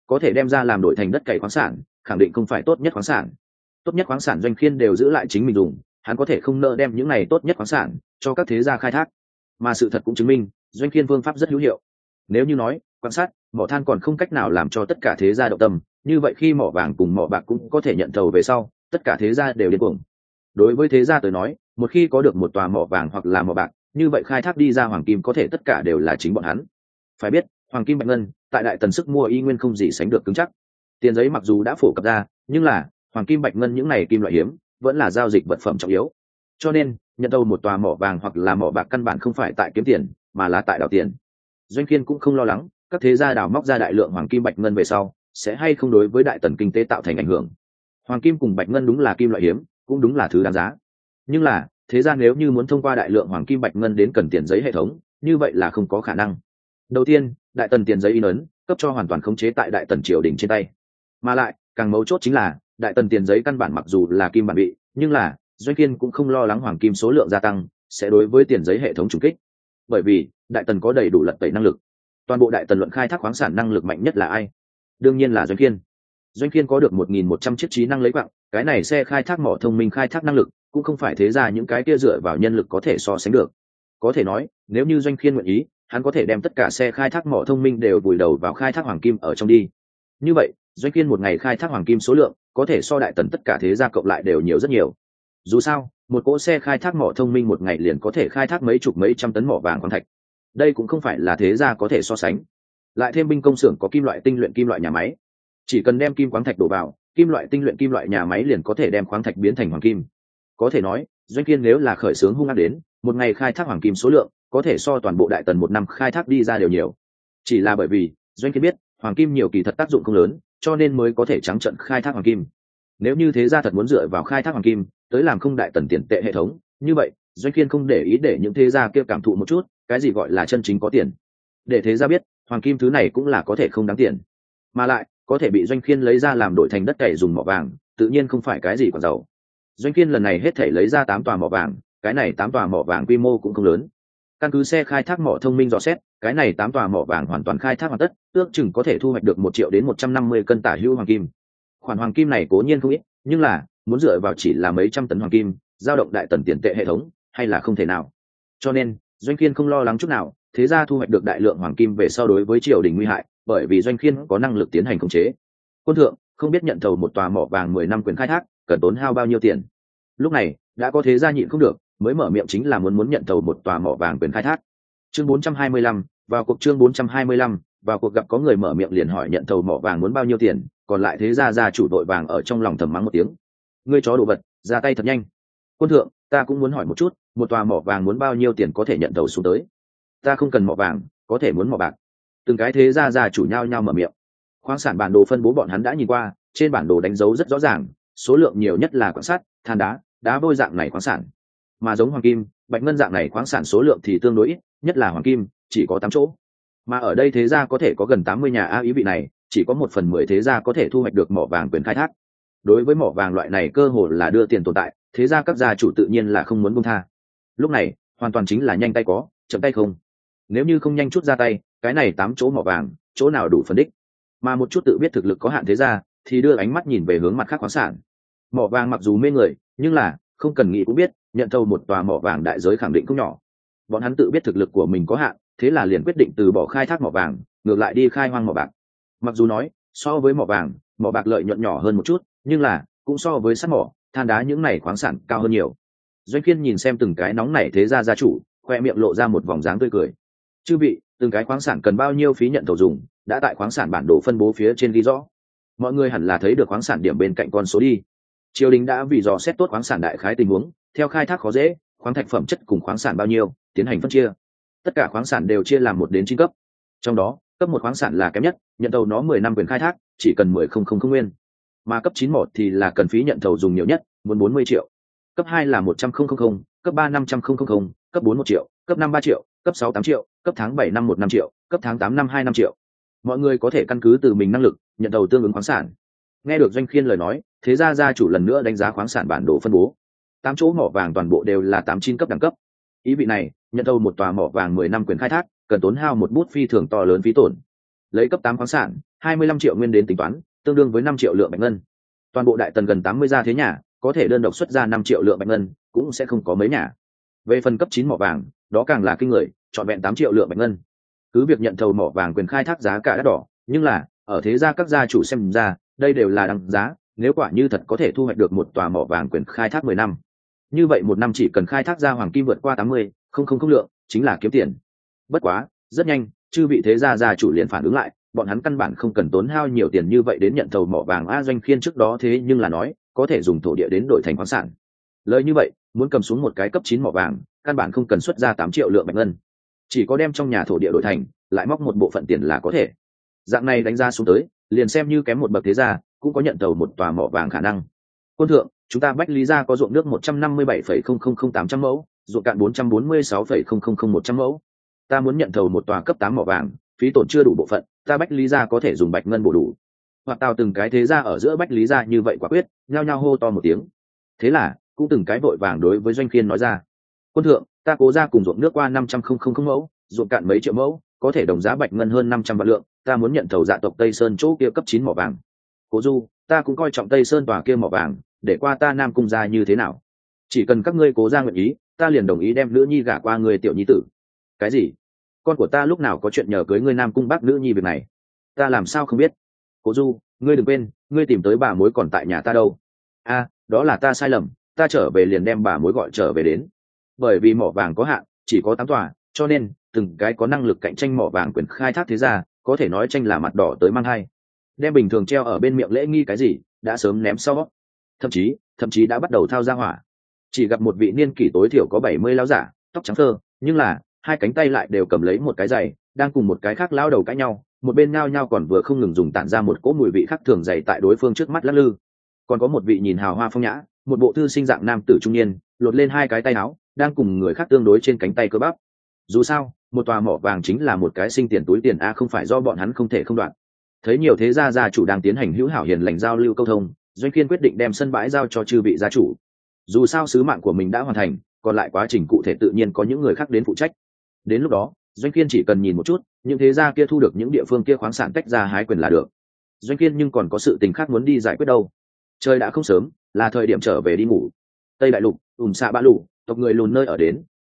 có thể đem ra làm đổi thành đất cày khoáng sản khẳng định không phải tốt nhất khoáng sản. Tốt nhất khoáng sản Doanh Khiên đều giữ lại chính mình dùng, hắn có thể không nỡ đem những này tốt nhất khoáng sản cho các thế gia khai thác. Mà sự thật cũng chứng minh Doanh Khiên phương pháp rất hữu hiệu. Nếu như nói quan sát mỏ than còn không cách nào làm cho tất cả thế gia động tâm, như vậy khi mỏ vàng cùng mỏ bạc cũng có thể nhận thầu về sau, tất cả thế gia đều điên cuồng. Đối với thế gia tới nói, một khi có được một tòa mỏ vàng hoặc là mỏ bạc, như vậy khai thác đi ra hoàng kim có thể tất cả đều là chính bọn hắn. Phải biết hoàng kim bạch ngân tại đại tần sức mua y nguyên không gì sánh được cứng chắc. Tiền giấy mặc dù đã phổ cập ra, nhưng là hoàng kim bạch ngân những này kim loại hiếm vẫn là giao dịch vật phẩm trọng yếu. Cho nên nhận thầu một tòa mỏ vàng hoặc là mỏ bạc căn bản không phải tại kiếm tiền, mà là tại đào tiền. Doanh Khiên cũng không lo lắng các thế gia đào móc ra đại lượng hoàng kim bạch ngân về sau sẽ hay không đối với đại tần kinh tế tạo thành ảnh hưởng. Hoàng kim cùng bạch ngân đúng là kim loại hiếm, cũng đúng là thứ đáng giá. Nhưng là thế gia nếu như muốn thông qua đại lượng hoàng kim bạch ngân đến cần tiền giấy hệ thống, như vậy là không có khả năng. Đầu tiên, đại tần tiền giấy in ấn cấp cho hoàn toàn khống chế tại đại tần triều đình trên tay. Mà lại càng mấu chốt chính là đại tần tiền giấy căn bản mặc dù là kim bản bị, nhưng là Doanh Khiên cũng không lo lắng hoàng kim số lượng gia tăng sẽ đối với tiền giấy hệ thống trùng kích, bởi vì đại tần có đầy đủ lật tẩy năng lực. Toàn bộ đại tần luận khai thác khoáng sản năng lực mạnh nhất là ai? Đương nhiên là Doanh Khiên. Doanh Khiên có được 1.100 chiếc trí năng lấy quặng, cái này xe khai thác mỏ thông minh khai thác năng lực cũng không phải thế ra những cái kia dựa vào nhân lực có thể so sánh được. Có thể nói nếu như Doanh Khiên nguyện ý, hắn có thể đem tất cả xe khai thác mỏ thông minh đều vùi đầu vào khai thác hoàng kim ở trong đi. Như vậy Doanh Khiên một ngày khai thác hoàng kim số lượng có thể so đại tần tất cả thế gia cộng lại đều nhiều rất nhiều. Dù sao một cỗ xe khai thác mỏ thông minh một ngày liền có thể khai thác mấy chục mấy trăm tấn mỏ vàng khoáng thạch, đây cũng không phải là thế gia có thể so sánh. Lại thêm binh công xưởng có kim loại tinh luyện kim loại nhà máy, chỉ cần đem kim khoáng thạch đổ vào kim loại tinh luyện kim loại nhà máy liền có thể đem khoáng thạch biến thành hoàng kim. Có thể nói Doanh Khiên nếu là khởi xướng hung ác đến, một ngày khai thác hoàng kim số lượng có thể so toàn bộ đại tần một năm khai thác đi ra đều nhiều. Chỉ là bởi vì Doanh Khiên biết hoàng kim nhiều kỳ thật tác dụng không lớn, cho nên mới có thể trắng trợn khai thác hoàng kim. Nếu như thế gia thật muốn dựa vào khai thác hoàng kim tới làm không đại tần tiền tệ hệ thống, như vậy Doanh Khiên không để ý để những thế gia kia cảm thụ một chút cái gì gọi là chân chính có tiền, để thế gia biết hoàng kim thứ này cũng là có thể không đáng tiền, mà lại có thể bị Doanh Khiên lấy ra làm đổi thành đất cày dùng mỏ vàng, tự nhiên không phải cái gì còn giàu. Doanh Khiên lần này hết thể lấy ra 8 tòa mỏ vàng, cái này 8 tòa mỏ vàng quy mô cũng không lớn. Căn cứ xe khai thác mỏ thông minh dò xét, cái này 8 tòa mỏ vàng hoàn toàn khai thác hoàn tất, ước chừng có thể thu hoạch được 1 triệu đến 150 cân tả hữu hoàng kim. Khoản hoàng kim này cố nhiên không ít, nhưng là muốn dựa vào chỉ là mấy trăm tấn hoàng kim, dao động đại tần tiền tệ hệ thống, hay là không thể nào. Cho nên Doanh Khiên không lo lắng chút nào thế gia thu hoạch được đại lượng hoàng kim về sau đối với triều đình nguy hại, bởi vì Doanh Khiên có năng lực tiến hành khống chế. Quân thượng không biết nhận thầu một tòa mỏ vàng 10 năm quyền khai thác cần tốn hao bao nhiêu tiền. Lúc này đã có thế gia nhịn không được mới mở miệng, chính là muốn nhận thầu một tòa mỏ vàng quyền khai thác. Chương 425 vào cuộc. Chương 425 vào cuộc. Gặp có người mở miệng liền hỏi nhận thầu mỏ vàng muốn bao nhiêu tiền, còn lại thế gia gia chủ đội vàng ở trong lòng thầm mắng một tiếng, ngươi chó đồ vật, ra tay thật nhanh. Quân thượng ta cũng muốn hỏi một chút, một tòa mỏ vàng muốn bao nhiêu tiền có thể nhận thầu xuống tới? Ta không cần mỏ vàng, có thể muốn mỏ bạc. Từng cái thế gia gia chủ nhau nhau mở miệng. Khoáng sản bản đồ phân bố bọn hắn đã nhìn qua, trên bản đồ đánh dấu rất rõ ràng, số lượng nhiều nhất là quặng sắt, than đá, đá vôi dạng này khoáng sản, mà giống hoàng kim, bạch ngân dạng này khoáng sản số lượng thì tương đối ít, nhất là hoàng kim chỉ có 8 chỗ. Mà ở đây thế gia có thể có gần 80 nhà a, ý vị này chỉ có 1/10 thế gia có thể thu hoạch được mỏ vàng quyền khai thác. Đối với mỏ vàng loại này cơ hồ là đưa tiền tồn tại, thế gia các gia chủ tự nhiên là không muốn buông tha. Lúc này hoàn toàn chính là nhanh tay có chậm tay không. Nếu như không nhanh chút ra tay, cái này 8 chỗ mỏ vàng chỗ nào đủ phân đích. Mà một chút tự biết thực lực có hạn thế gia thì đưa ánh mắt nhìn về hướng mặt khác khoáng sản. Mỏ vàng mặc dù mê người, nhưng là không cần nghĩ cũng biết nhận thầu một tòa mỏ vàng đại giới khẳng định không nhỏ. Bọn hắn tự biết thực lực của mình có hạn, thế là liền quyết định từ bỏ khai thác mỏ vàng, ngược lại đi khai hoang mỏ bạc. Mặc dù nói so với mỏ vàng, mỏ bạc lợi nhuận nhỏ hơn một chút, nhưng là cũng so với sắt mỏ, than đá những này khoáng sản cao hơn nhiều. Doanh Khiên nhìn xem từng cái nóng nảy thế gia gia chủ, khoe miệng lộ ra một vòng dáng tươi cười. Chư vị, từng cái khoáng sản cần bao nhiêu phí nhận thầu dùng, đã tại khoáng sản bản đồ phân bố phía trên ghi rõ. Mọi người hẳn là thấy được khoáng sản điểm bên cạnh con số đi. Triều đình đã vì dò xét tốt khoáng sản đại khái tình huống, theo khai thác khó dễ, khoáng thạch phẩm chất cùng khoáng sản bao nhiêu, tiến hành phân chia. Tất cả khoáng sản đều chia làm 1 đến 9 cấp. Trong đó, cấp 1 khoáng sản là kém nhất, nhận thầu nó 10 năm quyền khai thác, chỉ cần 10,000 nguyên. Mà cấp 9 một thì là cần phí nhận thầu dùng nhiều nhất, muốn 40 triệu. Cấp 2 là 100,000, cấp 3 500,000, cấp 4 1 triệu, cấp 5 3 triệu, cấp 6 8 triệu, cấp tháng 7 năm 1 5 triệu, cấp tháng 8 năm 2 5 triệu. Mọi người có thể căn cứ từ mình năng lực, nhận thầu tương ứng khoáng sản. Nghe được Doanh Khiên lời nói, thế gia gia chủ lần nữa đánh giá khoáng sản bản đồ phân bố. 8 chỗ mỏ vàng toàn bộ đều là 89 cấp đẳng cấp. Ý vị này, nhận thầu một tòa mỏ vàng 10 năm quyền khai thác, cần tốn hao một bút phi thường to lớn phí tổn. Lấy cấp 8 khoáng sản, 25 triệu nguyên đến tính toán, tương đương với 5 triệu lượng bạch ngân. Toàn bộ đại tần gần 80 gia thế nhà, có thể đơn độc xuất ra 5 triệu lượng bạch ngân, cũng sẽ không có mấy nhà. Về phần cấp 9 mỏ vàng, đó càng là kinh người, trọn vẹn 8 triệu lượng bạch ngân. Cứ việc nhận thầu mỏ vàng quyền khai thác giá cả đắt đỏ, nhưng là ở thế gia các gia chủ xem ra, đây đều là đăng giá, nếu quả như thật có thể thu hoạch được một tòa mỏ vàng quyền khai thác 10 năm. Như vậy một năm chỉ cần khai thác ra hoàng kim vượt qua 80,000 lượng, chính là kiếm tiền. Bất quá, rất nhanh, chư vị thế gia gia chủ liền phản ứng lại, bọn hắn căn bản không cần tốn hao nhiều tiền như vậy đến nhận thầu mỏ vàng. Doanh Khiên trước đó thế nhưng là nói, có thể dùng thổ địa đến đổi thành khoáng sản. Lời như vậy, muốn cầm xuống một cái cấp 9 mỏ vàng, căn bản không cần xuất ra 8 triệu lượng bạch ngân. Chỉ có đem trong nhà thổ địa đổi thành, lại móc một bộ phận tiền là có thể. Dạng này đánh ra xuống tới, liền xem như kém một bậc thế gia, cũng có nhận thầu một tòa mỏ vàng khả năng. Quân thượng, chúng ta Bách Lý gia có ruộng nước 157,000 mẫu, ruộng cạn 446,000 mẫu. Ta muốn nhận thầu một tòa cấp 8 mỏ vàng, phí tổn chưa đủ bộ phận, ta Bách Lý gia có thể dùng bạch ngân bổ đủ. Hoặc tào từng cái thế gia ở giữa Bách Lý gia như vậy quả quyết, nhao nhao hô to một tiếng. Thế là, cũng từng cái vội vàng đối với Doanh Khiên nói ra. Quân thượng, ta Cố gia cùng ruộng nước qua 500,000 mẫu, ruộng cạn mấy triệu mẫu, có thể đồng giá bạch ngân hơn 500 vạn lượng, ta muốn nhận thầu dạ tộc Tây Sơn chỗ kia cấp 9 mỏ vàng. Cố Du, ta cũng coi trọng Tây Sơn tòa kia mỏ vàng, để qua ta Nam Cung gia như thế nào? Chỉ cần các ngươi Cố gia nguyện ý, ta liền đồng ý đem nữ nhi gả qua người tiểu nhi tử. Cái gì? Con của ta lúc nào có chuyện nhờ cưới ngươi Nam Cung bác nữ nhi việc này? Ta làm sao không biết? Cố Du, ngươi đừng quên, ngươi tìm tới bà mối còn tại nhà ta đâu. Đó là ta sai lầm, ta trở về liền đem bà mối gọi trở về đến. Bởi vì mỏ vàng có hạn, chỉ có 8 tòa, cho nên từng cái có năng lực cạnh tranh mỏ vàng quyền khai thác thế gia, có thể nói tranh là mặt đỏ tới mang hai. Đem bình thường treo ở bên miệng lễ nghi cái gì, đã sớm ném sau. Thậm chí đã bắt đầu thao ra hỏa. Chỉ gặp một vị niên kỷ tối thiểu có 70 lão giả, tóc trắng phơ, nhưng là hai cánh tay lại đều cầm lấy một cái giày, đang cùng một cái khác lao đầu cãi nhau, một bên nhao nhao còn vừa không ngừng dùng tản ra một cỗ mùi vị khác thường dày tại đối phương trước mắt lắc lư. Còn có một vị nhìn hào hoa phong nhã, một bộ thư sinh dạng nam tử trung niên, lột lên hai cái tay áo, đang cùng người khác tương đối trên cánh tay cơ bắp. Dù sao, một tòa mỏ vàng chính là một cái sinh tiền túi tiền không phải do bọn hắn không thể không đoạn. Thấy nhiều thế gia gia chủ đang tiến hành hữu hảo hiền lành giao lưu câu thông, Doanh Khiên quyết định đem sân bãi giao cho chư vị gia chủ. Dù sao sứ mạng của mình đã hoàn thành, còn lại quá trình cụ thể tự nhiên có những người khác đến phụ trách. Đến lúc đó, Doanh Khiên chỉ cần nhìn một chút, những thế gia kia thu được những địa phương kia khoáng sản tách ra hái quyền là được. Doanh Khiên nhưng còn có sự tình khác muốn đi giải quyết đâu. Trời đã không sớm, là thời điểm trở về đi ngủ. Tây Đại Lục, Xạ Bã Lụ, tộc người lùn nơi ở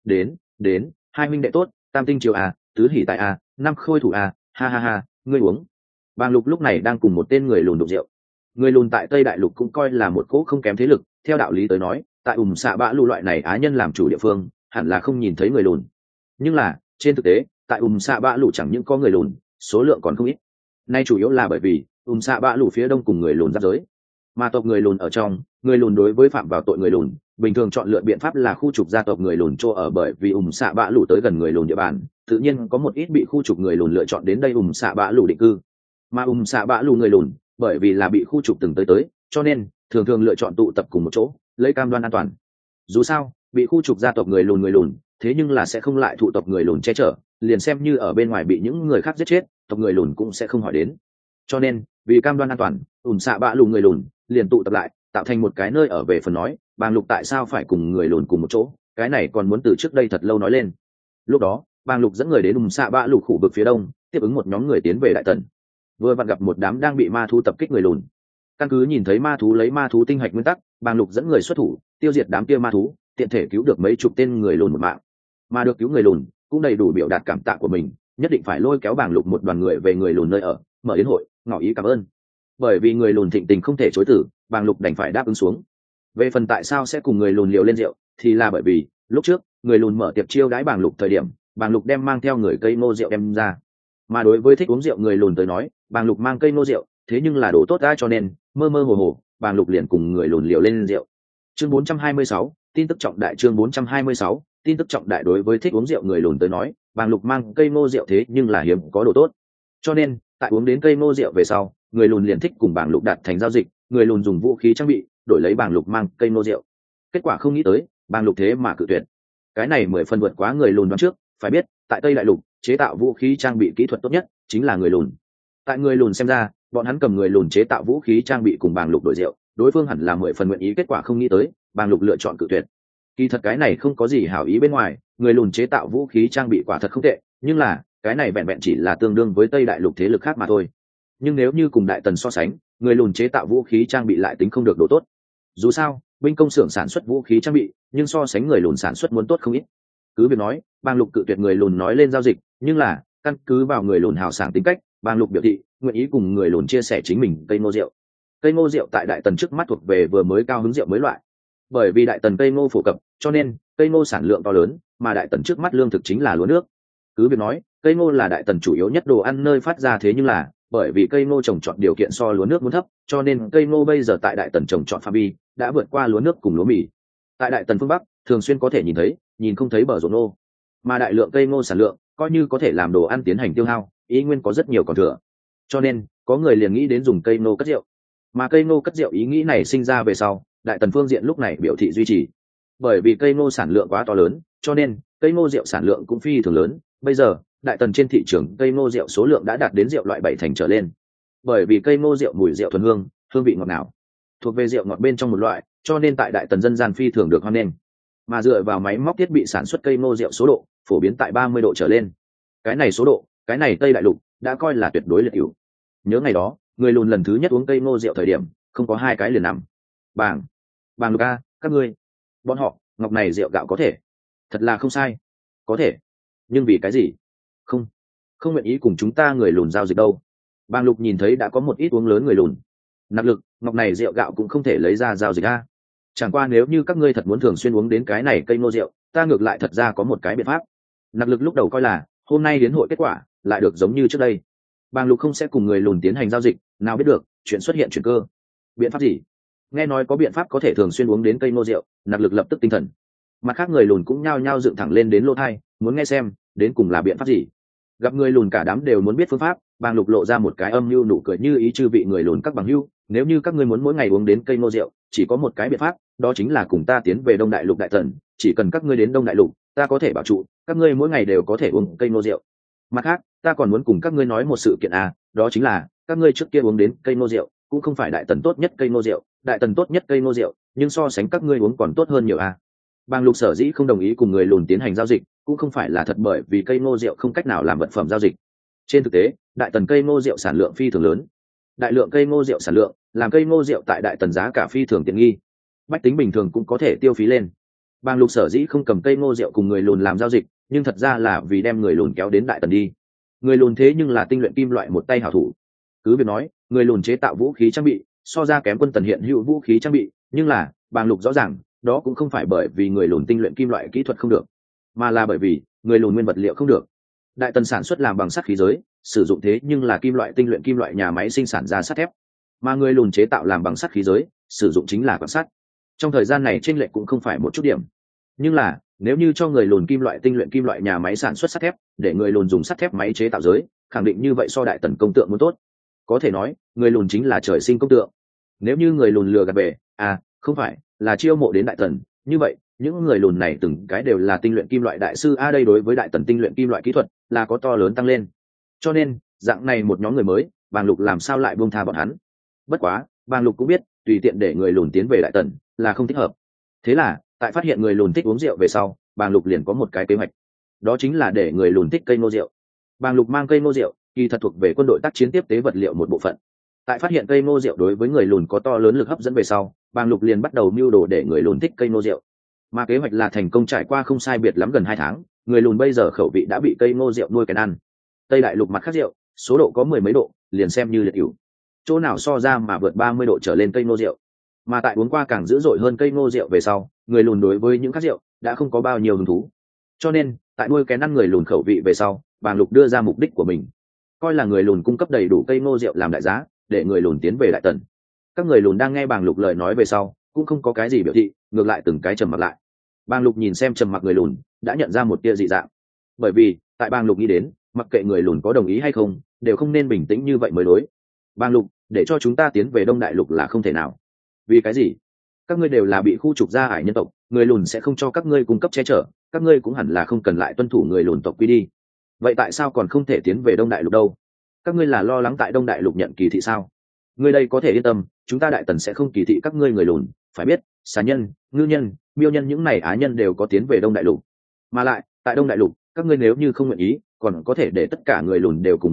đến, hai huynh đệ tốt, tam tinh triều tứ hỷ tại năm khôi thủ ha ha ha, ngươi uống. Bàng Lục lúc này đang cùng một tên người lùn đụng rượu. Người lùn tại Tây Đại Lục cũng coi là một cỗ không kém thế lực, theo đạo lý tới nói, tại Xạ Bã Lụ loại này á nhân làm chủ địa phương, hẳn là không nhìn thấy người lùn. Nhưng là, trên thực tế, tại Xạ Bã Lụ chẳng những có người lùn, số lượng còn không ít. Nay chủ yếu là bởi vì Xạ Bã Lụ phía đông cùng người lùn giáp giới, mà tộc người lùn ở trong, người lùn đối với phạm vào tội người lùn, bình thường chọn lựa biện pháp là khu trục gia tộc người lùn chỗ ở, bởi vì Xạ Bã Lụ tới gần người lùn địa bàn, tự nhiên có một ít bị khu trục người lùn lựa chọn đến đây Xạ Bã Lụ định cư. Mà Xạ Bã Lụ người lùn, bởi vì là bị khu trục từng tới, cho nên thường thường lựa chọn tụ tập cùng một chỗ, lấy cam đoan an toàn. Dù sao, bị khu trục gia tộc người lùn, thế nhưng là sẽ không lại thụ tộc người lùn che chở, liền xem như ở bên ngoài bị những người khác giết chết, tộc người lùn cũng sẽ không hỏi đến. Cho nên, vì cam đoan an toàn, Xạ Bã Lụ người lùn liền tụ tập lại, tạo thành một cái nơi ở. Về phần nói Bàng Lục tại sao phải cùng người lùn cùng một chỗ, cái này còn muốn từ trước đây thật lâu nói lên. Lúc đó Bàng Lục dẫn người đến Xạ Bã Lụ khu vực phía đông, tiếp ứng một nhóm người tiến về Đại Tần. Vừa vặn gặp một đám đang bị ma thú tập kích người lùn. Căn cứ nhìn thấy ma thú lấy ma thú tinh hạch nguyên tắc, Bàng Lục dẫn người xuất thủ tiêu diệt đám kia ma thú, tiện thể cứu được mấy chục tên người lùn một mạng. Mà được cứu người lùn cũng đầy đủ biểu đạt cảm tạ của mình, nhất định phải lôi kéo Bàng Lục một đoàn người về người lùn nơi ở, mở yến hội ngỏ ý cảm ơn. Bởi vì người lùn thịnh tình không thể chối từ, Bàng Lục đành phải đáp ứng xuống. Về phần tại sao sẽ cùng người lùn liều lên rượu, thì là bởi vì lúc trước người lùn mở tiệc chiêu đãi Bàng Lục thời điểm, Bàng Lục đem mang theo người cây ngô rượu đem ra. Mà đối với thích uống rượu người lùn tới nói, Bàng Lục mang cây ngô rượu thế nhưng là đồ tốt ra, cho nên mơ mơ hồ hồ Bàng Lục liền cùng người lùn liều lên rượu. Chương 426, tin tức trọng đại. Chương 426, tin tức trọng đại. Đối với thích uống rượu người lùn tới nói, Bàng Lục mang cây ngô rượu thế nhưng là hiếm có đồ tốt, cho nên tại uống đến cây ngô rượu về sau, người lùn liền thích cùng Bàng Lục đạt thành giao dịch. Người lùn dùng vũ khí trang bị đổi lấy Bàng Lục mang cây ngô rượu. Kết quả không nghĩ tới, Bàng Lục thế mà cự tuyệt. Cái này 10 phần vượt quá người lùn đoán trước. Phải biết, tại Tây Đại Lục chế tạo vũ khí trang bị kỹ thuật tốt nhất chính là người lùn. Tại người lùn xem ra, bọn hắn cầm người lùn chế tạo vũ khí trang bị cùng Bàng Lục đổi rượu, đối phương hẳn là 10 phần nguyện ý. Kết quả không nghĩ tới, Bàng Lục lựa chọn cự tuyệt. Kỳ thật cái này không có gì hảo ý bên ngoài, người lùn chế tạo vũ khí trang bị quả thật không tệ, nhưng là cái này vẹn vẹn chỉ là tương đương với Tây Đại Lục thế lực khác mà thôi. Nhưng nếu như cùng đại tần so sánh, người lùn chế tạo vũ khí trang bị lại tính không được độ tốt. Dù sao binh công xưởng sản xuất vũ khí trang bị nhưng so sánh người lùn sản xuất muốn tốt không ít. Cứ việc nói bang lục cự tuyệt người lùn nói lên giao dịch, nhưng là căn cứ vào người lùn hào sảng tính cách, bang lục biểu thị nguyện ý cùng người lùn chia sẻ chính mình cây ngô rượu. Cây ngô rượu tại đại tần trước mắt thuộc về vừa mới cao hứng rượu mới loại, bởi vì đại tần cây ngô phổ cập cho nên cây ngô sản lượng to lớn, mà đại tần trước mắt lương thực chính là lúa nước. Cứ việc nói cây ngô là đại tần chủ yếu nhất đồ ăn nơi phát ra, thế nhưng là bởi vì cây ngô trồng trọt điều kiện so lúa nước muốn thấp, cho nên cây ngô bây giờ tại đại tần trồng trọt phạm vi đã vượt qua lúa nước cùng lúa mì. Tại đại tần phương bắc thường xuyên có thể nhìn không thấy bờ ruộng ngô, mà đại lượng cây ngô sản lượng coi như có thể làm đồ ăn tiến hành tiêu hao, ý nguyên có rất nhiều còn thừa, cho nên có người liền nghĩ đến dùng cây ngô cất rượu. Mà cây ngô cất rượu ý nghĩ này sinh ra về sau, đại tần phương diện lúc này biểu thị duy trì, bởi vì cây ngô sản lượng quá to lớn, cho nên cây ngô rượu sản lượng cũng phi thường lớn. Bây giờ đại tần trên thị trường cây ngô rượu số lượng đã đạt đến rượu loại 7 thành trở lên, bởi vì cây ngô rượu mùi rượu thuần hương, hương vị ngọt ngào, thuộc về rượu ngọt bên trong một loại, cho nên tại đại tần dân gian phi thường được hoan nghênh. Mà dựa vào máy móc thiết bị sản xuất cây ngô rượu số độ phổ biến tại 30 độ trở lên. Cái này số độ, cái này Tây Đại Lục đã coi là tuyệt đối liệt hữu. Nhớ ngày đó người lùn lần thứ nhất uống cây ngô rượu thời điểm, không có hai cái liền nằm. Bàng lục a, các ngươi, bọn họ ngọc này rượu gạo có thể, thật là không sai, có thể, nhưng vì cái gì không nguyện ý cùng chúng ta người lùn giao dịch đâu? Bàng lục nhìn thấy đã có một ít uống lớn người lùn. Nặc lực, ngọc này rượu gạo cũng không thể lấy ra giao dịch a. Chẳng qua nếu như các ngươi thật muốn thường xuyên uống đến cái này cây ngô rượu, ta ngược lại thật ra có một cái biện pháp. Nặc lực lúc đầu coi là hôm nay đến hội kết quả lại được giống như trước đây, Bàng lục không sẽ cùng người lùn tiến hành giao dịch, nào biết được chuyện xuất hiện chuyển cơ. Biện pháp gì? Nghe nói có biện pháp có thể thường xuyên uống đến cây ngô rượu, Nặc lực lập tức tinh thần. Mặt khác người lùn cũng nhao nhao dựng thẳng lên đến lỗ thai, muốn nghe xem đến cùng là biện pháp gì. Gặp người lùn cả đám đều muốn biết phương pháp, Bàng lục lộ ra một cái âm mưu nụ cười như ý, chư vị người lùn các bằng hữu, nếu như các ngươi muốn mỗi ngày uống đến cây ngô rượu, chỉ có một cái biện pháp, đó chính là cùng ta tiến về Đông Đại Lục đại tần. Chỉ cần các ngươi đến Đông Đại Lục, ta có thể bảo trụ các ngươi mỗi ngày đều có thể uống cây ngô rượu. Mặt khác ta còn muốn cùng các ngươi nói một sự kiện đó chính là các ngươi trước kia uống đến cây ngô rượu cũng không phải đại tần tốt nhất cây ngô rượu, đại tần tốt nhất cây ngô rượu nhưng so sánh các ngươi uống còn tốt hơn nhiều Bàng lục sở dĩ không đồng ý cùng người lùn tiến hành giao dịch cũng không phải là thật bởi vì cây ngô rượu không cách nào làm vật phẩm giao dịch. Trên thực tế đại tần cây ngô rượu sản lượng phi thường lớn, đại lượng cây ngô rượu sản lượng làm cây ngô rượu tại đại tần giá cả phi thường tiện nghi, bách tính bình thường cũng có thể tiêu phí lên. Bàng lục sở dĩ không cầm cây ngô rượu cùng người lùn làm giao dịch, nhưng thật ra là vì đem người lùn kéo đến đại tần đi. Người lùn thế nhưng là tinh luyện kim loại một tay hảo thủ. Cứ việc nói người lùn chế tạo vũ khí trang bị so ra kém quân tần hiện hữu vũ khí trang bị, nhưng là Bàng lục rõ ràng đó cũng không phải bởi vì người lùn tinh luyện kim loại kỹ thuật không được, mà là bởi vì người lùn nguyên vật liệu không được. Đại tần sản xuất làm bằng sắt khí giới, sử dụng thế nhưng là kim loại tinh luyện kim loại nhà máy sinh sản ra sắt thép, mà người lùn chế tạo làm bằng sắt khí giới sử dụng chính là quan sắt. Trong thời gian này chênh lệch cũng không phải một chút điểm, nhưng là nếu như cho người lùn kim loại tinh luyện kim loại nhà máy sản xuất sắt thép, để người lùn dùng sắt thép máy chế tạo giới, khẳng định như vậy so đại tần công tượng muốn tốt. Có thể nói người lùn chính là trời sinh công tượng. Nếu như người lùn lừa gạt về không phải là chiêu mộ đến đại tần, như vậy những người lùn này từng cái đều là tinh luyện kim loại đại sư đây đối với đại tần tinh luyện kim loại kỹ thuật là có to lớn tăng lên. Cho nên dạng này một nhóm người mới, Bàng lục làm sao lại buông tha bọn hắn. Bất quá Bàng lục cũng biết tùy tiện để người lùn tiến về đại tần là không thích hợp. Thế là tại phát hiện người lùn thích uống rượu về sau, Bàng lục liền có một cái kế hoạch, đó chính là để người lùn thích cây ngô rượu. Bàng lục mang cây ngô rượu kỳ thật thuộc về quân đội tác chiến tiếp tế vật liệu một bộ phận. Tại phát hiện cây ngô rượu đối với người lùn có to lớn lực hấp dẫn về sau, Bàng lục liền bắt đầu mưu đồ để người lùn thích cây ngô rượu. Mà kế hoạch là thành công, trải qua không sai biệt lắm gần 2 tháng, người lùn bây giờ khẩu vị đã bị cây ngô rượu nuôi kèn ăn. Tây Đại Lục mặt khác rượu số độ có 10 mấy độ liền xem như liệt hữu, chỗ nào so ra mà vượt 30 độ trở lên cây ngô rượu. Mà tại uống qua càng dữ dội hơn cây ngô rượu về sau, người lùn đối với những khác rượu đã không có bao nhiêu hứng thú. Cho nên tại nuôi kén ăn người lùn khẩu vị về sau, Bàng lục đưa ra mục đích của mình, coi là người lùn cung cấp đầy đủ cây ngô rượu làm đại giá để người lùn tiến về đại tần. Các người lùn đang nghe Bàng lục lời nói về sau cũng không có cái gì biểu thị, ngược lại từng cái trầm mặc lại. Bàng lục nhìn xem trầm mặc người lùn đã nhận ra một tia dị dạng, bởi vì tại Bàng lục nghĩ đến mặc kệ người lùn có đồng ý hay không đều không nên bình tĩnh như vậy mới đối. Bàng lục, để cho chúng ta tiến về Đông Đại Lục là không thể nào. Vì cái gì? Các ngươi đều là bị khu trục ra ải nhân tộc, người lùn sẽ không cho các ngươi cung cấp che chở, các ngươi cũng hẳn là không cần lại tuân thủ người lùn tộc quy đi. Vậy tại sao còn không thể tiến về Đông Đại Lục đâu? Các ngươi là lo lắng tại Đông Đại Lục nhận kỳ thị sao? Ngươi đây có thể yên tâm, chúng ta đại tần sẽ không kỳ thị các ngươi người lùn. Phải biết xà nhân, ngư nhân, miêu nhân những này á nhân đều có tiến về Đông Đại Lục. Mà lại tại Đông Đại Lục các ngươi nếu như không nguyện ý, còn có thể để tất cả người lùn đều cùng một chỗ,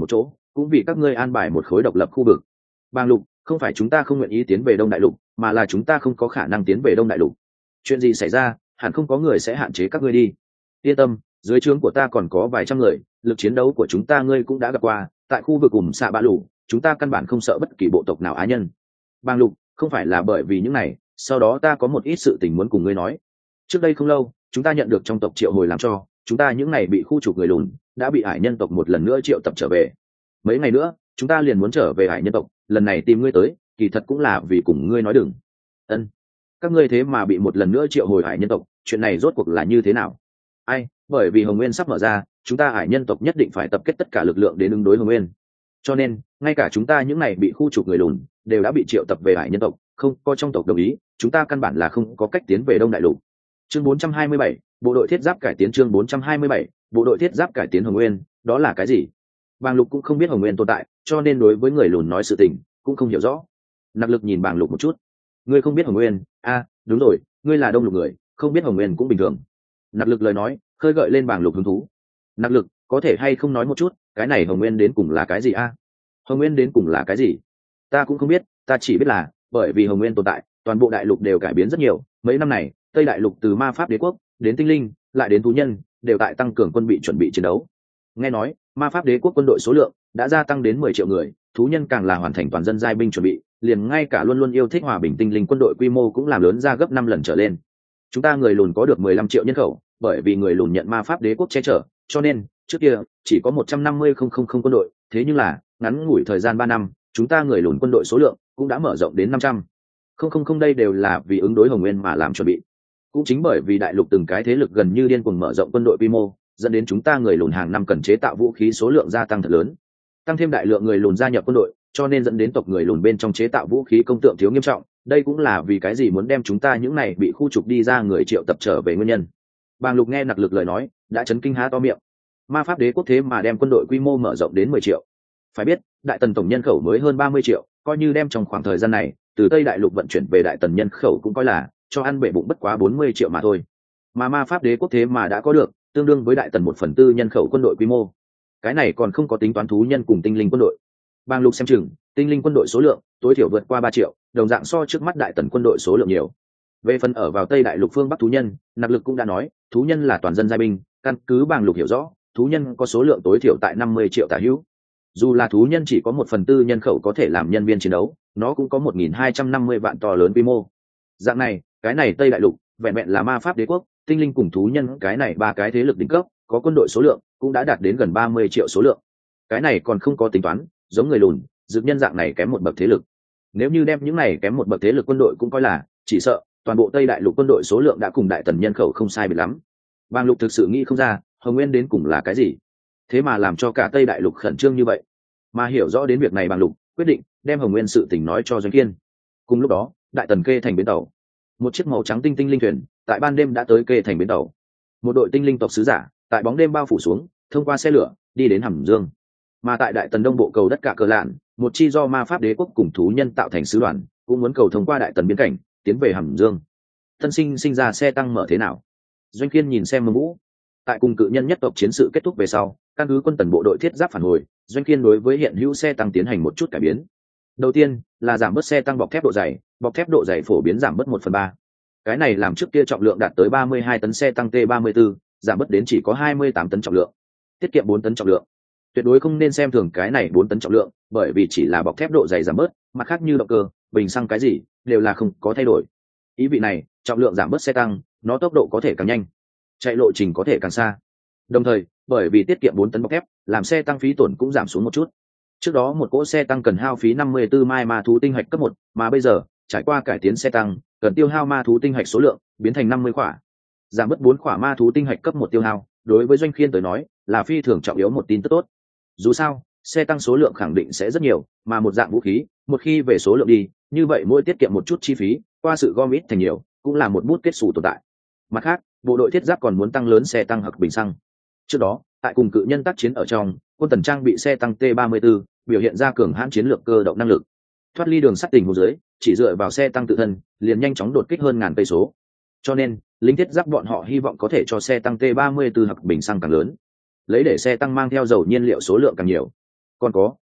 cũng vì các ngươi an bài một khối độc lập khu vực. Bàng lục, không phải chúng ta không nguyện ý tiến về đông đại lục, mà là chúng ta không có khả năng tiến về đông đại lục. Chuyện gì xảy ra, hẳn không có người sẽ hạn chế các ngươi đi. Yên tâm, dưới trướng của ta còn có vài trăm người, lực chiến đấu của chúng ta ngươi cũng đã gặp qua, tại khu vực ủng xạ bạ lũ, chúng ta căn bản không sợ bất kỳ bộ tộc nào á nhân. Bàng lục, không phải là bởi vì những này, sau đó ta có một ít sự tình muốn cùng ngươi nói. Trước đây không lâu, chúng ta nhận được trong tộc triệu hồi làm cho, chúng ta những ngày bị khu trục người lùn, đã bị hải nhân tộc một lần nữa triệu tập trở về. Mấy ngày nữa, chúng ta liền muốn trở về hải nhân tộc, lần này tìm ngươi tới, kỳ thật cũng là vì cùng ngươi nói đừng. Ân, các ngươi thế mà bị một lần nữa triệu hồi hải nhân tộc, chuyện này rốt cuộc là như thế nào? Ai, bởi vì Hồng Nguyên sắp mở ra, chúng ta hải nhân tộc nhất định phải tập kết tất cả lực lượng đến ứng đối Hồng Nguyên. Cho nên, ngay cả chúng ta những này bị khu trục người lùn, đều đã bị triệu tập về hải nhân tộc, không có trong tộc đồng ý, chúng ta căn bản là không có cách tiến về Đông Đại Lục. Chương 427, bộ đội thiết giáp cải tiến. Chương 427, bộ đội thiết giáp cải tiến Hồng Nguyên, đó là cái gì? Bàng Lục cũng không biết Hồng Nguyên tồn tại, cho nên đối với người lùn nói sự tình cũng không hiểu rõ. Nặc Lực nhìn Bàng Lục một chút. Ngươi không biết Hồng Nguyên? A, đúng rồi, ngươi là Đông Lục người, không biết Hồng Nguyên cũng bình thường. Nặc Lực lời nói khơi gợi lên Bàng Lục hứng thú. Nặc Lực, có thể hay không nói một chút, cái này Hồng Nguyên đến cùng là cái gì a? Hồng Nguyên đến cùng là cái gì? Ta cũng không biết, ta chỉ biết là bởi vì Hồng Nguyên tồn tại, toàn bộ đại lục đều cải biến rất nhiều. Mấy năm này, Tây Đại Lục từ ma pháp đế quốc đến tinh linh, lại đến thú nhân, đều tại tăng cường quân bị chuẩn bị chiến đấu. Nghe nói, ma pháp đế quốc quân đội số lượng đã gia tăng đến 10 triệu người, thú nhân càng là hoàn thành toàn dân giai binh chuẩn bị, liền ngay cả luôn luôn yêu thích hòa bình tinh linh quân đội quy mô cũng làm lớn ra gấp 5 lần trở lên. Chúng ta người lùn có được 15 triệu nhân khẩu, bởi vì người lùn nhận ma pháp đế quốc che chở, cho nên trước kia chỉ có 150,000 quân đội, thế nhưng là ngắn ngủi thời gian 3 năm, chúng ta người lùn quân đội số lượng cũng đã mở rộng đến 500,000. Đây đều là vì ứng đối Hồng Nguyên mà làm chuẩn bị. Cũng chính bởi vì đại lục từng cái thế lực gần như điên cuồng mở rộng quân đội quy mô, dẫn đến chúng ta người lùn hàng năm cần chế tạo vũ khí số lượng gia tăng thật lớn. Tăng thêm đại lượng người lùn gia nhập quân đội, cho nên dẫn đến tộc người lùn bên trong chế tạo vũ khí công tượng thiếu nghiêm trọng. Đây cũng là vì cái gì muốn đem chúng ta những này bị khu trục đi ra người triệu tập trở về nguyên nhân. Bàng Lục nghe Nặc Lực lời nói, đã chấn kinh há to miệng. Ma pháp đế quốc thế mà đem quân đội quy mô mở rộng đến 10 triệu. Phải biết, đại tần tổng nhân khẩu mới hơn 30 triệu, coi như đem trong khoảng thời gian này từ Tây Đại Lục vận chuyển về đại tần nhân khẩu cũng coi là cho ăn bể bụng bất quá 40 triệu mà thôi. Mà ma pháp đế quốc thế mà đã có được tương đương với đại tần 1/4 nhân khẩu quân đội quy mô. Cái này còn không có tính toán thú nhân cùng tinh linh quân đội. Bàng Lục xem chừng, tinh linh quân đội số lượng tối thiểu vượt qua 3 triệu, đồng dạng so trước mắt đại tần quân đội số lượng nhiều. Về phần ở vào Tây Đại Lục phương Bắc thú nhân, Nặc Lực cũng đã nói, thú nhân là toàn dân giai binh, căn cứ Bàng Lục hiểu rõ, thú nhân có số lượng tối thiểu tại 50 triệu tả hữu. Dù là thú nhân chỉ có 1/4 nhân khẩu có thể làm nhân viên chiến đấu, nó cũng có 1.250 vạn to lớn quy mô. Dạng này, cái này Tây Đại Lục vẹn vẹn là ma pháp đế quốc, tinh linh cùng thú nhân cái này ba cái thế lực đỉnh cấp, có quân đội số lượng cũng đã đạt đến gần 30 triệu số lượng. Cái này còn không có tính toán, giống người lùn, dược nhân dạng này kém một bậc thế lực. Nếu như đem những này kém một bậc thế lực quân đội cũng coi là, chỉ sợ toàn bộ Tây Đại Lục quân đội số lượng đã cùng đại tần nhân khẩu không sai biệt lắm. Bàng Lục thực sự nghĩ không ra, Hồng Nguyên đến cùng là cái gì? Thế mà làm cho cả Tây Đại Lục khẩn trương như vậy. Mà hiểu rõ đến việc này, Bàng Lục quyết định đem Hồng Nguyên sự tình nói cho Doanh Kiên. Cùng lúc đó, đại tần Kê thành bến tàu, một chiếc màu trắng tinh tinh linh thuyền tại ban đêm đã tới Kê thành bến tàu. Một đội tinh linh tộc sứ giả tại bóng đêm bao phủ xuống, thông qua xe lửa đi đến Hàm Dương. Mà tại đại tần đông bộ cầu đất Cả Cờ Lạn, một chi do ma pháp đế quốc cùng thú nhân tạo thành sứ đoàn cũng muốn cầu thông qua đại tần biên cảnh tiến về Hàm Dương. Tân sinh ra xe tăng mở thế nào? Doanh Kiên nhìn xem Mông Vũ. Tại cùng cự nhân nhất tộc chiến sự kết thúc về sau, căn cứ quân tần bộ đội thiết giáp phản hồi, Doanh Kiên đối với hiện hữu xe tăng tiến hành một chút cải biến. Đầu tiên là giảm bớt xe tăng bọc thép độ dày phổ biến giảm bớt 1/3. Cái này làm trước kia trọng lượng đạt tới 32 tấn xe tăng T-34, giảm bớt đến chỉ có 28 tấn trọng lượng, tiết kiệm 4 tấn trọng lượng. Tuyệt đối không nên xem thường cái này 4 tấn trọng lượng, bởi vì chỉ là bọc thép độ dày giảm bớt, mặt khác như động cơ, bình xăng cái gì đều là không có thay đổi. Ý vị này, trọng lượng giảm bớt xe tăng, nó tốc độ có thể càng nhanh, chạy lộ trình có thể càng xa. Đồng thời, bởi vì tiết kiệm 4 tấn bọc thép, làm xe tăng phí tổn cũng giảm xuống một chút. Trước đó một cỗ xe tăng cần hao phí 54 mai ma thú tinh hạch cấp 1, mà bây giờ, trải qua cải tiến xe tăng, cần tiêu hao ma thú tinh hạch số lượng biến thành 50 quả. Giảm bớt 4 quả ma thú tinh hạch cấp 1 tiêu hao, đối với Doanh Kiên tới nói, là phi thường trọng yếu một tin tức tốt. Dù sao, xe tăng số lượng khẳng định sẽ rất nhiều, mà một dạng vũ khí, một khi về số lượng đi, như vậy mỗi tiết kiệm một chút chi phí, qua sự gom ít thành nhiều, cũng là một bút kết xù tồn tại. Mặt khác, bộ đội thiết giáp còn muốn tăng lớn xe tăng hoặc bình xăng. Trước đó, tại cùng cự nhân tác chiến ở trong, quân tần trang bị xe tăng T-34, biểu hiện ra cường hãn chiến lược cơ động năng lực. Thoát ly đường sắt tình huống dưới, chỉ dựa vào xe tăng tự thân, liền nhanh chóng đột kích hơn ngàn cây số. Cho nên, lính thiết giáp bọn họ hy vọng có thể cho xe tăng T-34 hoặc bình xăng càng lớn, lấy để xe tăng mang theo dầu nhiên liệu số lượng càng nhiều. Còn có,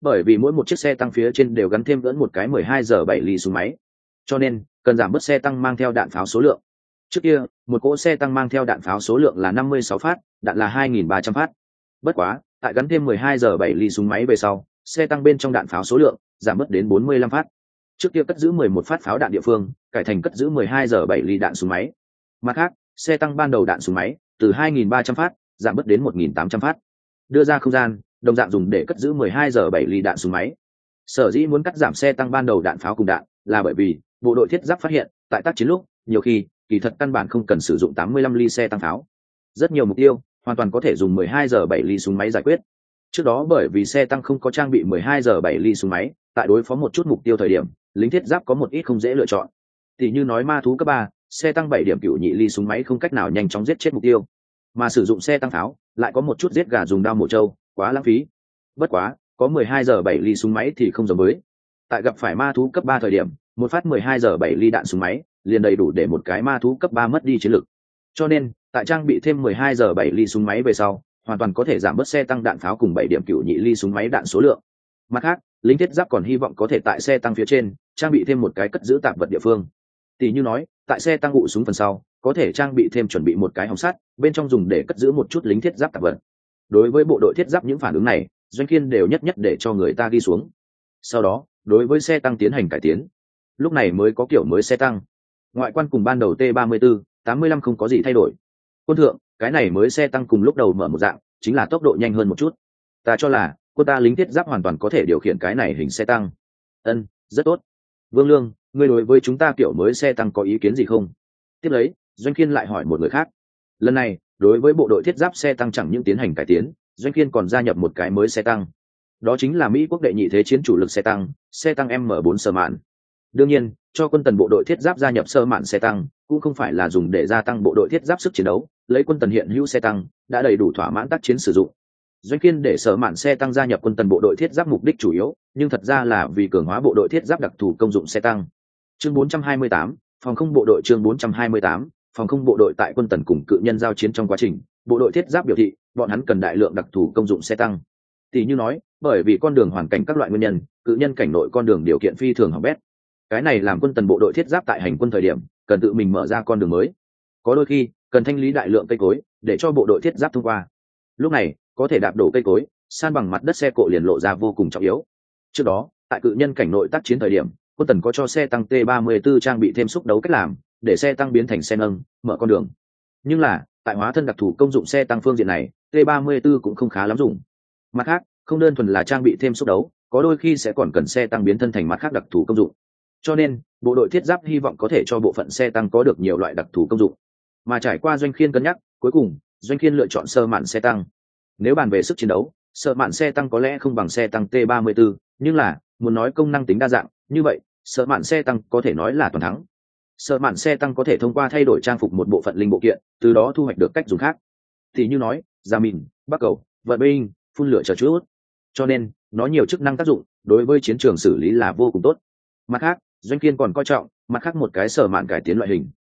bởi vì mỗi một chiếc xe tăng phía trên đều gắn thêm vẫn một cái 12 giờ 7 ly súng máy, cho nên cần giảm bớt xe tăng mang theo đạn pháo số lượng. Trước kia một cỗ xe tăng mang theo đạn pháo số lượng là 56 phát, đạn là 2.300 phát. Bất quá tại gắn thêm 12 giờ 7 ly súng máy về sau, xe tăng bên trong đạn pháo số lượng giảm bớt đến 45 phát. Trước kia cất giữ 11 phát pháo đạn địa phương, cải thành cất giữ 12 giờ 7 ly đạn súng máy. Mặt khác, xe tăng ban đầu đạn súng máy từ 2.300 phát giảm bớt đến 1.800 phát. Đưa ra không gian, đồng dạng dùng để cất giữ 12 giờ 7 ly đạn súng máy. Sở dĩ muốn cắt giảm xe tăng ban đầu đạn pháo cùng đạn, là bởi vì bộ đội thiết giáp phát hiện, tại tác chiến lúc, nhiều khi kỳ thật căn bản không cần sử dụng 85 ly xe tăng pháo. Rất nhiều mục tiêu hoàn toàn có thể dùng 12 giờ 7 ly súng máy giải quyết. Trước đó bởi vì xe tăng không có trang bị 12 giờ 7 ly súng máy, tại đối phó một chút mục tiêu thời điểm, lính thiết giáp có một ít không dễ lựa chọn. Tỷ như nói ma thú cấp 3, xe tăng 7 điểm cựu nhị ly súng máy không cách nào nhanh chóng giết chết mục tiêu, mà sử dụng xe tăng pháo lại có một chút giết gà dùng đao mổ trâu, quá lãng phí. Bất quá, có 12 giờ 7 ly súng máy thì không giống với. Tại gặp phải ma thú cấp 3 thời điểm, một phát 12 giờ 7 ly đạn súng máy liền đầy đủ để một cái ma thú cấp 3 mất đi chiến lực. Cho nên, tại trang bị thêm 12 giờ 7 ly súng máy về sau, hoàn toàn có thể giảm bớt xe tăng đạn pháo cùng 7 điểm cựu nhị ly súng máy đạn số lượng. Mặt khác, lính thiết giáp còn hy vọng có thể tại xe tăng phía trên trang bị thêm một cái cất giữ tạp vật địa phương. Tỷ như nói, tại xe tăng ụ súng phần sau, có thể trang bị thêm chuẩn bị một cái hòng sắt, bên trong dùng để cất giữ một chút lính thiết giáp tạp vật. Đối với bộ đội thiết giáp những phản ứng này, Doanh Kiên đều nhất nhất để cho người ta ghi xuống. Sau đó, đối với xe tăng tiến hành cải tiến. Lúc này mới có kiểu mới xe tăng. Ngoại quan cùng ban đầu T-34, 85 không có gì thay đổi. Quân thượng, cái này mới xe tăng cùng lúc đầu mở một dạng, chính là tốc độ nhanh hơn một chút. Ta cho là quân ta lính thiết giáp hoàn toàn có thể điều khiển cái này hình xe tăng. Ân, rất tốt. Vương Lương, ngươi đối với chúng ta kiểu mới xe tăng có ý kiến gì không? Tiếp lấy, Doanh Kiên lại hỏi một người khác. Lần này, đối với bộ đội thiết giáp xe tăng chẳng những tiến hành cải tiến, Doanh Kiên còn gia nhập một cái mới xe tăng. Đó chính là Mỹ quốc đệ nhị thế chiến chủ lực xe tăng M4 Sơ Mạn. Đương nhiên, cho quân tần bộ đội thiết giáp gia nhập Sơ Mạn xe tăng, cũng không phải là dùng để gia tăng bộ đội thiết giáp sức chiến đấu, lấy quân tần hiện hữu xe tăng đã đầy đủ thỏa mãn tác chiến sử dụng. Doanh Kiên để Sơ Mạn xe tăng gia nhập quân tần bộ đội thiết giáp mục đích chủ yếu, nhưng thật ra là vì cường hóa bộ đội thiết giáp đặc thù công dụng xe tăng. Chương 428, phòng không bộ đội. Chương 428, phòng không bộ đội. Tại quân tần cùng cự nhân giao chiến trong quá trình, bộ đội thiết giáp biểu thị bọn hắn cần đại lượng đặc thù công dụng xe tăng. Tỷ như nói, bởi vì con đường hoàn cảnh các loại nguyên nhân, cự nhân cảnh nội con đường điều kiện phi thường hỏng bét. Cái này làm quân tần bộ đội thiết giáp tại hành quân thời điểm cần tự mình mở ra con đường mới. Có đôi khi cần thanh lý đại lượng cây cối để cho bộ đội thiết giáp thông qua. Lúc này có thể đạp đổ cây cối, san bằng mặt đất xe cộ liền lộ ra vô cùng trọng yếu. Trước đó, tại cự nhân cảnh nội tác chiến thời điểm, quân tần có cho xe tăng T-34 trang bị thêm xúc đấu cách làm, để xe tăng biến thành xe nâng, mở con đường. Nhưng là, tại hóa thân đặc thù công dụng xe tăng phương diện này, T-34 cũng không khá lắm dùng. Mặt khác, không đơn thuần là trang bị thêm xúc đấu, có đôi khi sẽ còn cần xe tăng biến thân thành mặt khác đặc thù công dụng. Cho nên, bộ đội thiết giáp hy vọng có thể cho bộ phận xe tăng có được nhiều loại đặc thù công dụng. Mà trải qua Doanh Kiên cân nhắc, cuối cùng, Doanh Kiên lựa chọn Sơ Mạn xe tăng. Nếu bàn về sức chiến đấu, Sơ Mạn xe tăng có lẽ không bằng xe tăng T-34, nhưng là, muốn nói công năng tính đa dạng, như vậy, Sơ Mạn xe tăng có thể nói là toàn thắng. Sơ Mạn xe tăng có thể thông qua thay đổi trang phục một bộ phận linh bộ kiện, từ đó thu hoạch được cách dùng khác. Thì như nói, ra mìn, bắc cầu, vận binh, phun lửa chờ chút. Cho nên, nó nhiều chức năng tác dụng, đối với chiến trường xử lý là vô cùng tốt. Mặt khác, Doanh Kiên còn coi trọng mặt khác một cái Sơ Mạn cải tiến loại hình.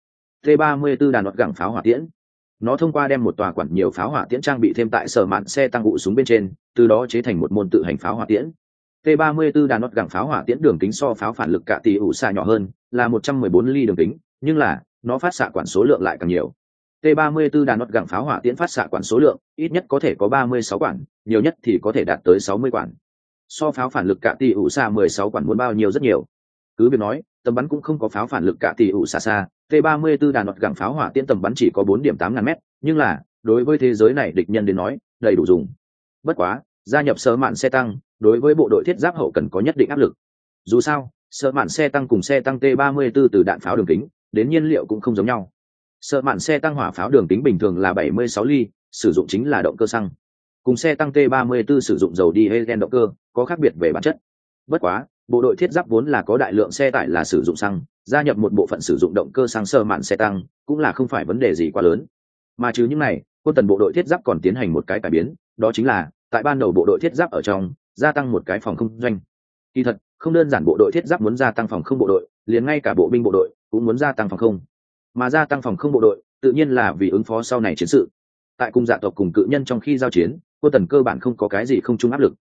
T-34 đàn nọt gẳng pháo hỏa tiễn. Nó thông qua đem một tòa quản nhiều pháo hỏa tiễn trang bị thêm tại Sơ Mạn xe tăng ụ súng bên trên, từ đó chế thành một môn tự hành pháo hỏa tiễn. T-34 đàn nọt gẳng pháo hỏa tiễn đường kính so pháo phản lực cả tỷ ủ xạ nhỏ hơn, là 114 ly đường kính, nhưng là nó phát xạ quản số lượng lại càng nhiều. T-34 đàn nọt gẳng pháo hỏa tiễn phát xạ quản số lượng ít nhất có thể có 36 quản, nhiều nhất thì có thể đạt tới 60 quản. So pháo phản lực cả tỷ ủ xạ 16 quản muốn bao nhiêu rất nhiều. Cứ việc nói, tầm bắn cũng không có pháo phản lực cả tỷ ủ xạ xa, T-34 đàn nọt gẳng pháo hỏa tiễn tầm bắn chỉ có 4.8 ngàn mét, nhưng là đối với thế giới này địch nhân đến nói đầy đủ dùng. Bất quá, gia nhập Sơ Mạn xe tăng đối với bộ đội thiết giáp hậu cần có nhất định áp lực. Dù sao, Sơ Mạn xe tăng cùng xe tăng T-34 từ đạn pháo đường kính đến nhiên liệu cũng không giống nhau. Sơ Mạn xe tăng hỏa pháo đường kính bình thường là 76 ly, sử dụng chính là động cơ xăng. Cùng xe tăng T-34 sử dụng dầu diesel động cơ có khác biệt về bản chất. Bất quá, bộ đội thiết giáp vốn là có đại lượng xe tải là sử dụng xăng, gia nhập một bộ phận sử dụng động cơ xăng Sơ Mạn xe tăng cũng là không phải vấn đề gì quá lớn. Mà trừ những này, quân tần bộ đội thiết giáp còn tiến hành một cái cải biến, đó chính là tại ban đầu bộ đội thiết giáp ở trong gia tăng một cái phòng không doanh. Kỳ thật, không đơn giản bộ đội thiết giáp muốn gia tăng phòng không bộ đội, liền ngay cả bộ binh bộ đội cũng muốn gia tăng phòng không. Mà gia tăng phòng không bộ đội, tự nhiên là vì ứng phó sau này chiến sự. Tại cung dạ tộc cùng cự nhân trong khi giao chiến, quân tần cơ bản không có cái gì không chung áp lực.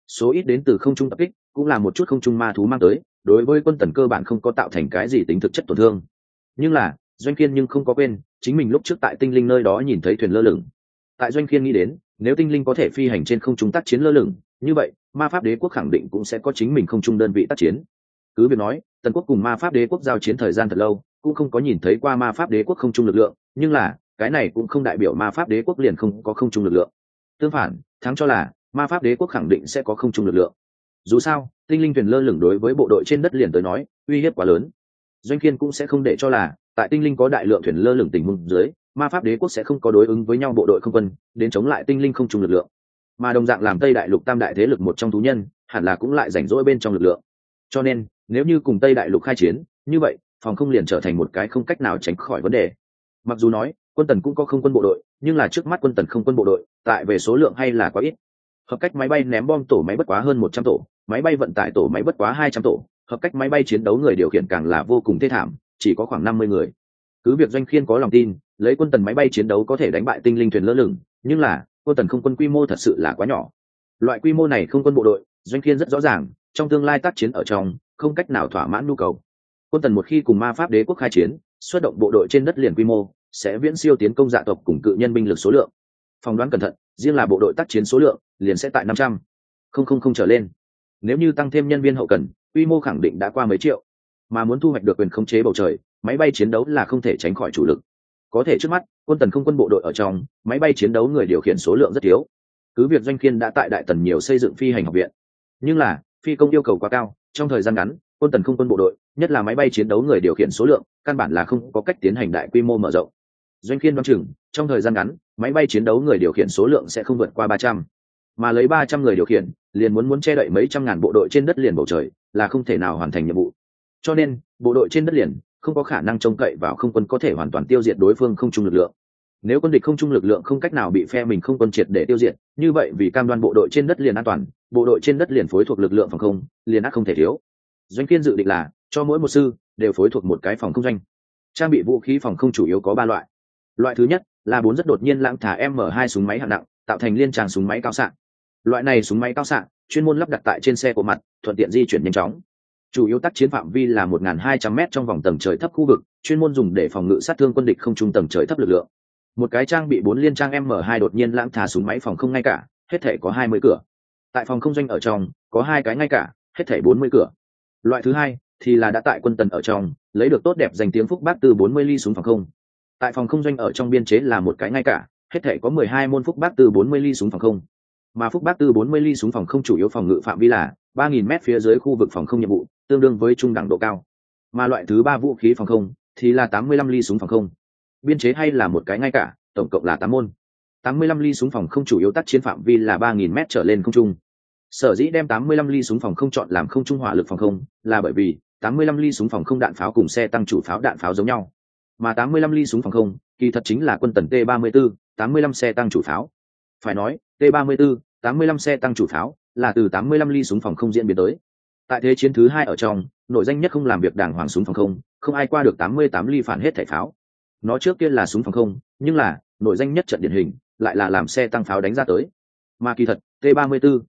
số ít đến từ không trung tập kích cũng là một chút không trung ma thú mang tới, đối với quân tần cơ bản không có tạo thành cái gì tính thực chất tổn thương. Nhưng là Doanh Kiên nhưng không có quên chính mình lúc trước tại tinh linh nơi đó nhìn thấy thuyền lơ lửng. Tại Doanh Kiên nghĩ đến, nếu tinh linh có thể phi hành trên không trung tác chiến lơ lửng, như vậy ma pháp đế quốc khẳng định cũng sẽ có chính mình không trung đơn vị tác chiến. Cứ việc nói tần quốc cùng ma pháp đế quốc giao chiến thời gian thật lâu, cũng không có nhìn thấy qua ma pháp đế quốc không trung lực lượng, nhưng là cái này cũng không đại biểu ma pháp đế quốc liền không có không trung lực lượng. Tương phản, thắng cho là ma pháp đế quốc khẳng định sẽ có không trung lực lượng. Dù sao tinh linh thuyền lơ lửng đối với bộ đội trên đất liền tới nói uy hiếp quá lớn. Doanh Kiên cũng sẽ không để cho là tại tinh linh có đại lượng thuyền lơ lửng tình huống dưới, ma pháp đế quốc sẽ không có đối ứng với nhau bộ đội không quân đến chống lại tinh linh không trung lực lượng. Mà đồng dạng làm Tây đại lục tam đại thế lực một trong thú nhân, hẳn là cũng lại rảnh rỗi bên trong lực lượng. Cho nên nếu như cùng Tây đại lục khai chiến, như vậy phòng không liền trở thành một cái không cách nào tránh khỏi vấn đề. Mặc dù nói quân tần cũng có không quân bộ đội, nhưng là trước mắt quân tần không quân bộ đội tại về số lượng hay là quá ít. Hợp cách máy bay ném bom tổ máy bất quá hơn 100 tổ, máy bay vận tải tổ máy bất quá 200 tổ, hợp cách máy bay chiến đấu người điều khiển càng là vô cùng thê thảm, chỉ có khoảng 50 người. Cứ việc Doanh Khiên có lòng tin lấy quân tần máy bay chiến đấu có thể đánh bại tinh linh thuyền lơ lửng, nhưng là quân tần không quân quy mô thật sự là quá nhỏ. Loại quy mô này không quân bộ đội, Doanh Khiên rất rõ ràng trong tương lai tác chiến ở trong không cách nào thỏa mãn nhu cầu. Quân tần một khi cùng ma pháp đế quốc khai chiến, xuất động bộ đội trên đất liền quy mô sẽ viễn siêu tiến công dạ tộc cùng cự nhân binh lực số lượng. Phỏng đoán cẩn thận, riêng là bộ đội tác chiến số lượng liền sẽ tại 500 không trở lên. Nếu như tăng thêm nhân viên hậu cần, quy mô khẳng định đã qua mấy triệu. Mà muốn thu hoạch được quyền khống chế bầu trời, máy bay chiến đấu là không thể tránh khỏi chủ lực. Có thể trước mắt quân tần không quân bộ đội ở trong, máy bay chiến đấu người điều khiển số lượng rất thiếu. Cứ việc Doanh Khiên đã tại đại tần nhiều xây dựng phi hành học viện, nhưng là phi công yêu cầu quá cao, trong thời gian ngắn quân tần không quân bộ đội, nhất là máy bay chiến đấu người điều khiển số lượng căn bản là không có cách tiến hành đại quy mô mở rộng. Doanh Khiên đoán chừng trong thời gian ngắn máy bay chiến đấu người điều khiển số lượng sẽ không vượt qua 300, mà lấy 300 người điều khiển liền muốn che đậy mấy trăm ngàn bộ đội trên đất liền bầu trời là không thể nào hoàn thành nhiệm vụ. Cho nên bộ đội trên đất liền không có khả năng trông cậy vào không quân có thể hoàn toàn tiêu diệt đối phương không trung lực lượng. Nếu quân địch không trung lực lượng không cách nào bị phe mình không quân triệt để tiêu diệt, như vậy vì cam đoan bộ đội trên đất liền an toàn, bộ đội trên đất liền phối thuộc lực lượng phòng không liền ắt không thể thiếu. Doanh Khiên dự định là cho mỗi một sư đều phối thuộc một cái phòng không doanh. Trang bị vũ khí phòng không chủ yếu có 3 loại. Loại thứ nhất là 4 rất đột nhiên lãng thả M2 súng máy hạng nặng, tạo thành liên tràng súng máy cao xạ. Loại này súng máy cao xạ chuyên môn lắp đặt tại trên xe của mặt, thuận tiện di chuyển nhanh chóng. Chủ yếu tác chiến phạm vi là 1200m trong vòng tầng trời thấp khu vực, chuyên môn dùng để phòng ngự sát thương quân địch không trung tầng trời thấp lực lượng. Một cái trang bị 4 liên trang M2 đột nhiên lãng thả súng máy phòng không ngay cả, hết thể có 20 cửa. Tại phòng không doanh ở trong có 2 cái ngay cả, hết thể 40 cửa. Loại thứ hai thì là đã tại quân tần ở trong lấy được tốt đẹp danh tiếng Phúc Bác Tư 40 ly súng phòng không. Tại phòng không doanh ở trong biên chế là một cái ngay cả, hết thể có 12 môn Phúc Bác Tư 40 ly súng phòng không. Mà Phúc Bác Tư 40 ly súng phòng không chủ yếu phòng ngự phạm vi là 3000m phía dưới khu vực phòng không nhiệm vụ, tương đương với trung đẳng độ cao. Mà loại thứ 3 vũ khí phòng không thì là 85 ly súng phòng không. Biên chế hay là một cái ngay cả, tổng cộng là 8 môn. 85 ly súng phòng không chủ yếu tác chiến phạm vi là 3000m trở lên không trung. Sở dĩ đem 85 ly súng phòng không chọn làm không trung hỏa lực phòng không là bởi vì 85 ly súng phòng không đạn pháo cùng xe tăng chủ pháo đạn pháo giống nhau. Mà 85 ly súng phòng không kỳ thật chính là quân tần T-34, 85 xe tăng chủ pháo. Phải nói, T-34, 85 xe tăng chủ pháo là từ 85 ly súng phòng không diễn biến tới. Tại thế chiến thứ 2 ở trong, nổi danh nhất không làm việc đàng hoàng súng phòng không, không ai qua được 88 ly phản hết thể pháo. Nó trước kia là súng phòng không, nhưng là nổi danh nhất trận điển hình lại là làm xe tăng pháo đánh ra tới. Mà kỳ thật, T-34,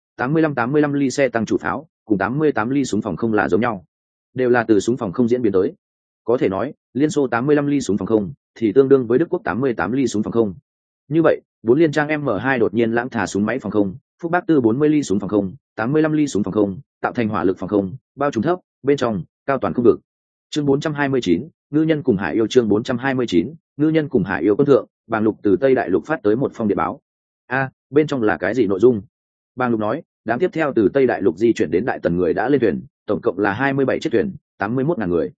85 ly xe tăng chủ pháo cùng 88 ly súng phòng không là giống nhau, đều là từ súng phòng không diễn biến tới. Có thể nói Liên Xô 85 ly súng phòng không thì tương đương với Đức Quốc 88 ly súng phòng không. Như vậy 4 liên trang M2 đột nhiên lãng thả súng máy phòng không, Phúc Bác Tư 40 ly súng phòng không, 85 ly súng phòng không, tạo thành hỏa lực phòng không bao trùm thấp bên trong cao toàn khu vực. Chương 429, ngư nhân cùng hải yêu. Chương 429, ngư nhân cùng hải yêu. Quân thượng Bàng Lục từ Tây Đại Lục phát tới một phong điện báo. Bên trong là cái gì nội dung? Bàng Lục nói, đám tiếp theo từ Tây Đại Lục di chuyển đến Đại Tần người đã lên thuyền, tổng cộng là 27 chiếc thuyền, 81.000 người.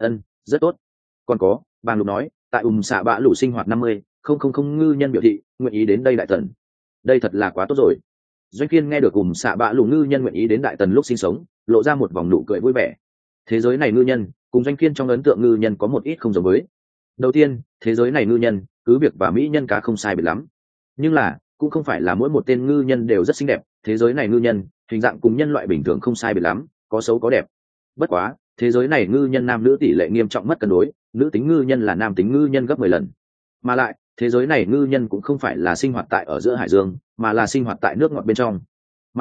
Rất tốt. Còn có, Bàng Lục nói, tại Xạ Bạ Lũ sinh hoạt 50, không ngư nhân biểu thị nguyện ý đến đây Đại Tần. Đây thật là quá tốt rồi. Doanh Khiên nghe được Xạ Bạ Lũ ngư nhân nguyện ý đến Đại Tần lúc sinh sống, lộ ra một vòng nụ cười vui vẻ. Thế giới này ngư nhân cùng Doanh Khiên trong ấn tượng ngư nhân có một ít không giống với. Đầu tiên, thế giới này ngư nhân cứ việc và mỹ nhân cá không sai biệt lắm, nhưng là cũng không phải là mỗi một tên ngư nhân đều rất xinh đẹp. Thế giới này ngư nhân hình dạng cùng nhân loại bình thường không sai biệt lắm, có xấu có đẹp. Bất quá thế giới này ngư nhân nam nữ tỷ lệ nghiêm trọng mất cân đối, nữ tính ngư nhân là nam tính ngư nhân gấp 10 lần. Mà lại thế giới này ngư nhân cũng không phải là sinh hoạt tại ở giữa hải dương, mà là sinh hoạt tại nước ngọt bên trong. Mà lại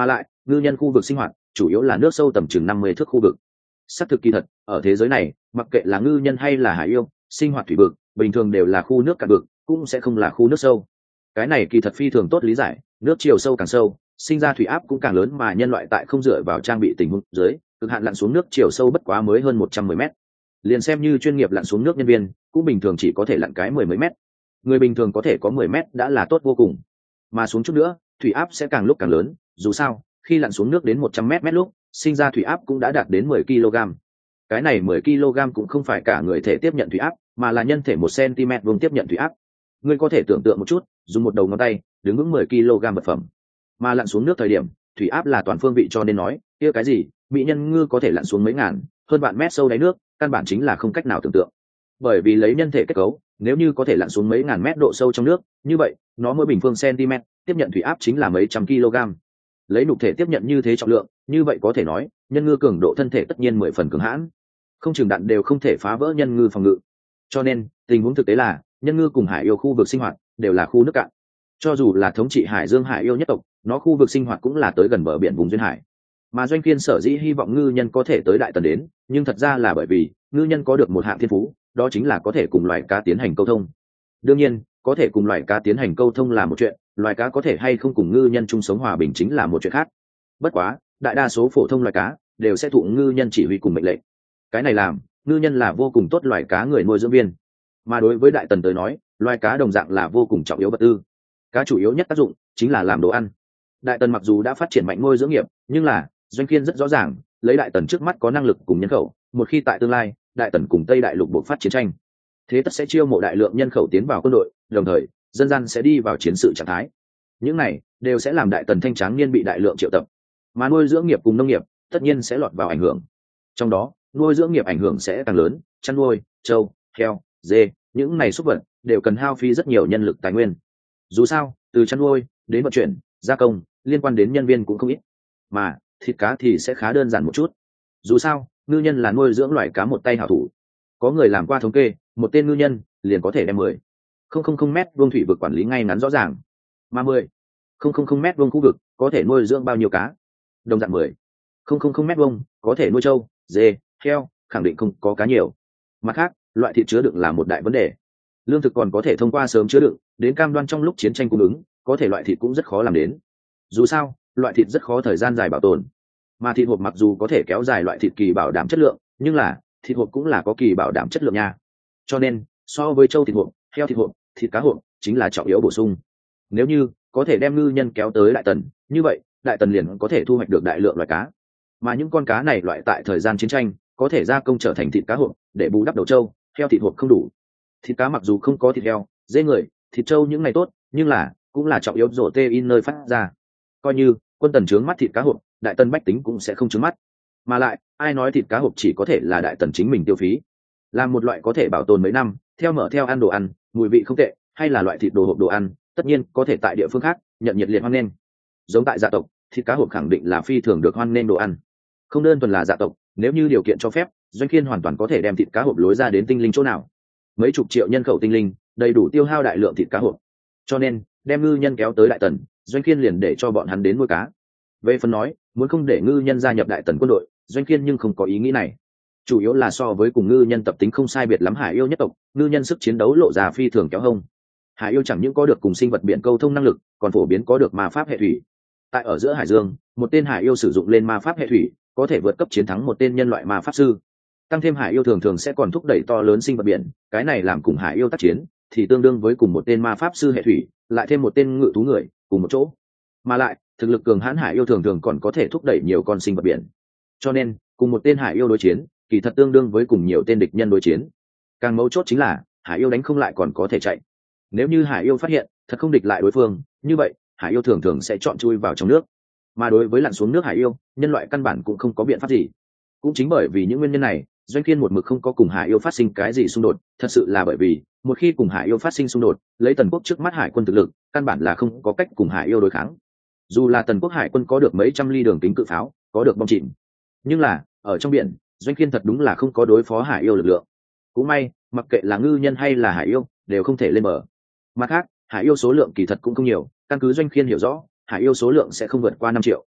ngư nhân khu vực sinh hoạt chủ yếu là nước sâu tầm chừng 50 thước khu vực. Xác thực kỳ thật, ở thế giới này, mặc kệ là ngư nhân hay là hải yêu, sinh hoạt thủy vực, bình thường đều là khu nước cạn vực, cũng sẽ không là khu nước sâu. Cái này kỳ thật phi thường tốt lý giải, nước chiều sâu càng sâu, sinh ra thủy áp cũng càng lớn, mà nhân loại tại không dựa vào trang bị tình huống dưới, cực hạn lặn xuống nước chiều sâu bất quá mới hơn 110 mét. Liền xem như chuyên nghiệp lặn xuống nước nhân viên, cũng bình thường chỉ có thể lặn cái 10 mấy mét. Người bình thường có thể có 10 mét đã là tốt vô cùng. Mà xuống chút nữa, thủy áp sẽ càng lúc càng lớn, dù sao, khi lặn xuống nước đến 100 mét lúc, sinh ra thủy áp cũng đã đạt đến 10 kg. Cái này 10 kg cũng không phải cả người thể tiếp nhận thủy áp, mà là nhân thể 1 cm vuông tiếp nhận thủy áp. Ngươi có thể tưởng tượng một chút, dùng một đầu ngón tay, đứng vững 10 kg vật phẩm. Mà lặn xuống nước thời điểm, thủy áp là toàn phương vị, cho nên nói, kia cái gì, mỹ nhân ngư có thể lặn xuống mấy ngàn, hơn vạn mét sâu đáy nước, căn bản chính là không cách nào tưởng tượng. Bởi vì lấy nhân thể kết cấu, nếu như có thể lặn xuống mấy ngàn mét độ sâu trong nước, như vậy, nó mỗi bình phương cm tiếp nhận thủy áp chính là mấy trăm kg. Lấy nhục thể tiếp nhận như thế trọng lượng, như vậy có thể nói, nhân ngư cường độ thân thể tất nhiên 10 phần cường hãn, không chừng đạn đều không thể phá vỡ nhân ngư phòng ngự. Cho nên, tình huống thực tế là, nhân ngư cùng hải yêu khu vực sinh hoạt đều là khu nước cạn. Cho dù là thống trị hải dương hải yêu nhất tộc, nó khu vực sinh hoạt cũng là tới gần bờ biển vùng duyên hải. Mà Doanh Kiên sở dĩ hy vọng ngư nhân có thể tới Đại Tần đến, nhưng thật ra là bởi vì ngư nhân có được một hạng thiên phú, đó chính là có thể cùng loài cá tiến hành câu thông. Đương nhiên, có thể cùng loài cá tiến hành câu thông là một chuyện, loài cá có thể hay không cùng ngư nhân chung sống hòa bình chính là một chuyện khác. Bất quá, đại đa số phổ thông loài cá đều sẽ thụ ngư nhân chỉ huy cùng mệnh lệnh. Cái này làm ngư nhân là vô cùng tốt loài cá người nuôi dưỡng viên. Mà đối với Đại Tần tới nói, loài cá đồng dạng là vô cùng trọng yếu vật tư. Cá chủ yếu nhất tác dụng chính là làm đồ ăn. Đại Tần mặc dù đã phát triển mạnh nuôi dưỡng nghiệp, nhưng là Doanh Kiên rất rõ ràng, lấy Đại Tần trước mắt có năng lực cùng nhân khẩu, một khi tại tương lai, Đại Tần cùng Tây Đại Lục buộc phát chiến tranh, thế tất sẽ chiêu mộ đại lượng nhân khẩu tiến vào quân đội, đồng thời dân gian sẽ đi vào chiến sự trạng thái. Những này đều sẽ làm Đại Tần thanh tráng niên bị đại lượng triệu tập, mà nuôi dưỡng nghiệp cùng nông nghiệp tất nhiên sẽ lọt vào ảnh hưởng. Trong đó, nuôi dưỡng nghiệp ảnh hưởng sẽ càng lớn, chăn nuôi, trâu, heo, dê, những này súc vật đều cần hao phí rất nhiều nhân lực tài nguyên. Dù sao, từ chăn nuôi đến vận chuyển, gia công, liên quan đến nhân viên cũng không ít. Mà thịt cá thì sẽ khá đơn giản một chút. Dù sao, ngư nhân là nuôi dưỡng loài cá một tay hảo thủ. Có người làm qua thống kê, một tên ngư nhân liền có thể đem 10,000 mét vuông thủy vực quản lý ngay ngắn rõ ràng. Mà 10,000 mét vuông khu vực có thể nuôi dưỡng bao nhiêu cá? Đồng dạng 10,000 mét vuông có thể nuôi trâu, dê, heo, khẳng định không có cá nhiều. Mặt khác, loại thịt chứa đựng là một đại vấn đề. Lương thực còn có thể thông qua sớm chứa đựng, đến cam đoan trong lúc chiến tranh cung ứng, có thể loại thịt cũng rất khó làm đến. Dù sao, loại thịt rất khó thời gian dài bảo tồn. Mà thịt hộp mặc dù có thể kéo dài loại thịt kỳ bảo đảm chất lượng, nhưng là thịt hộp cũng là có kỳ bảo đảm chất lượng nha. Cho nên, so với trâu thịt hộp, heo thịt hộp, thịt cá hộp chính là trọng yếu bổ sung. Nếu như có thể đem ngư nhân kéo tới Đại Tần, như vậy Đại Tần liền có thể thu hoạch được đại lượng loài cá. Mà những con cá này loại tại thời gian chiến tranh có thể gia công trở thành thịt cá hộp để bù đắp đầu trâu, heo thịt hộp không đủ. Thịt cá mặc dù không có thịt heo, dê người, thịt trâu những này tốt, nhưng là cũng là trọng yếu protein nơi phát ra. Coi như quân Tần trướng mắt thịt cá hộp, Đại Tần bách tính cũng sẽ không trướng mắt. Mà lại, ai nói thịt cá hộp chỉ có thể là Đại Tần chính mình tiêu phí? Là một loại có thể bảo tồn mấy năm, theo mở theo ăn đồ ăn, mùi vị không tệ, hay là loại thịt đồ hộp đồ ăn, tất nhiên có thể tại địa phương khác nhận nhiệt liệt hoan nghênh. Giống tại gia tộc, thịt cá hộp khẳng định là phi thường được hoan nghênh đồ ăn. Không đơn thuần là gia tộc, nếu như điều kiện cho phép, Doanh Kiên hoàn toàn có thể đem thịt cá hộp lối ra đến tinh linh chỗ nào. Mấy chục triệu nhân khẩu tinh linh, đầy đủ tiêu hao đại lượng thịt cá hộp. Cho nên, đem ngư nhân kéo tới Đại Tần, Doanh Kiên liền để cho bọn hắn đến nuôi cá. Về phần nói, muốn không để ngư nhân gia nhập Đại Tần quân đội, Doanh Kiên nhưng không có ý nghĩ này. Chủ yếu là so với cùng ngư nhân tập tính không sai biệt lắm hải yêu nhất tộc, ngư nhân sức chiến đấu lộ ra phi thường kéo hông. Hải yêu chẳng những có được cùng sinh vật biển câu thông năng lực, còn phổ biến có được ma pháp hệ thủy. Tại ở giữa hải dương, một tên hải yêu sử dụng lên ma pháp hệ thủy, có thể vượt cấp chiến thắng một tên nhân loại ma pháp sư. Tăng thêm hải yêu thường thường sẽ còn thúc đẩy to lớn sinh vật biển, cái này làm cùng hải yêu tác chiến thì tương đương với cùng một tên ma pháp sư hệ thủy, lại thêm một tên ngự thú người cùng một chỗ. Mà lại, thực lực cường hãn hải yêu thường thường còn có thể thúc đẩy nhiều con sinh vật biển. Cho nên, cùng một tên hải yêu đối chiến, kỳ thật tương đương với cùng nhiều tên địch nhân đối chiến. Càng mấu chốt chính là, hải yêu đánh không lại còn có thể chạy. Nếu như hải yêu phát hiện thật không địch lại đối phương, như vậy hải yêu thường thường sẽ chọn chui vào trong nước. Mà đối với lặn xuống nước hải yêu, nhân loại căn bản cũng không có biện pháp gì. Cũng chính bởi vì những nguyên nhân này, Doanh Kiên một mực không có cùng hải yêu phát sinh cái gì xung đột, thật sự là bởi vì một khi cùng hải yêu phát sinh xung đột, lấy Tần quốc trước mắt hải quân thực lực, căn bản là không có cách cùng hải yêu đối kháng. Dù là Tần quốc hải quân có được mấy trăm ly đường kính cự pháo, có được bom chìm, nhưng là ở trong biển, Doanh Kiên thật đúng là không có đối phó hải yêu lực lượng. Cũng may, mặc kệ là ngư nhân hay là hải yêu, đều không thể lên bờ. Mặt khác, hải yêu số lượng kỳ thật cũng không nhiều, căn cứ Doanh Kiên hiểu rõ, hải yêu số lượng sẽ không vượt qua 5 triệu.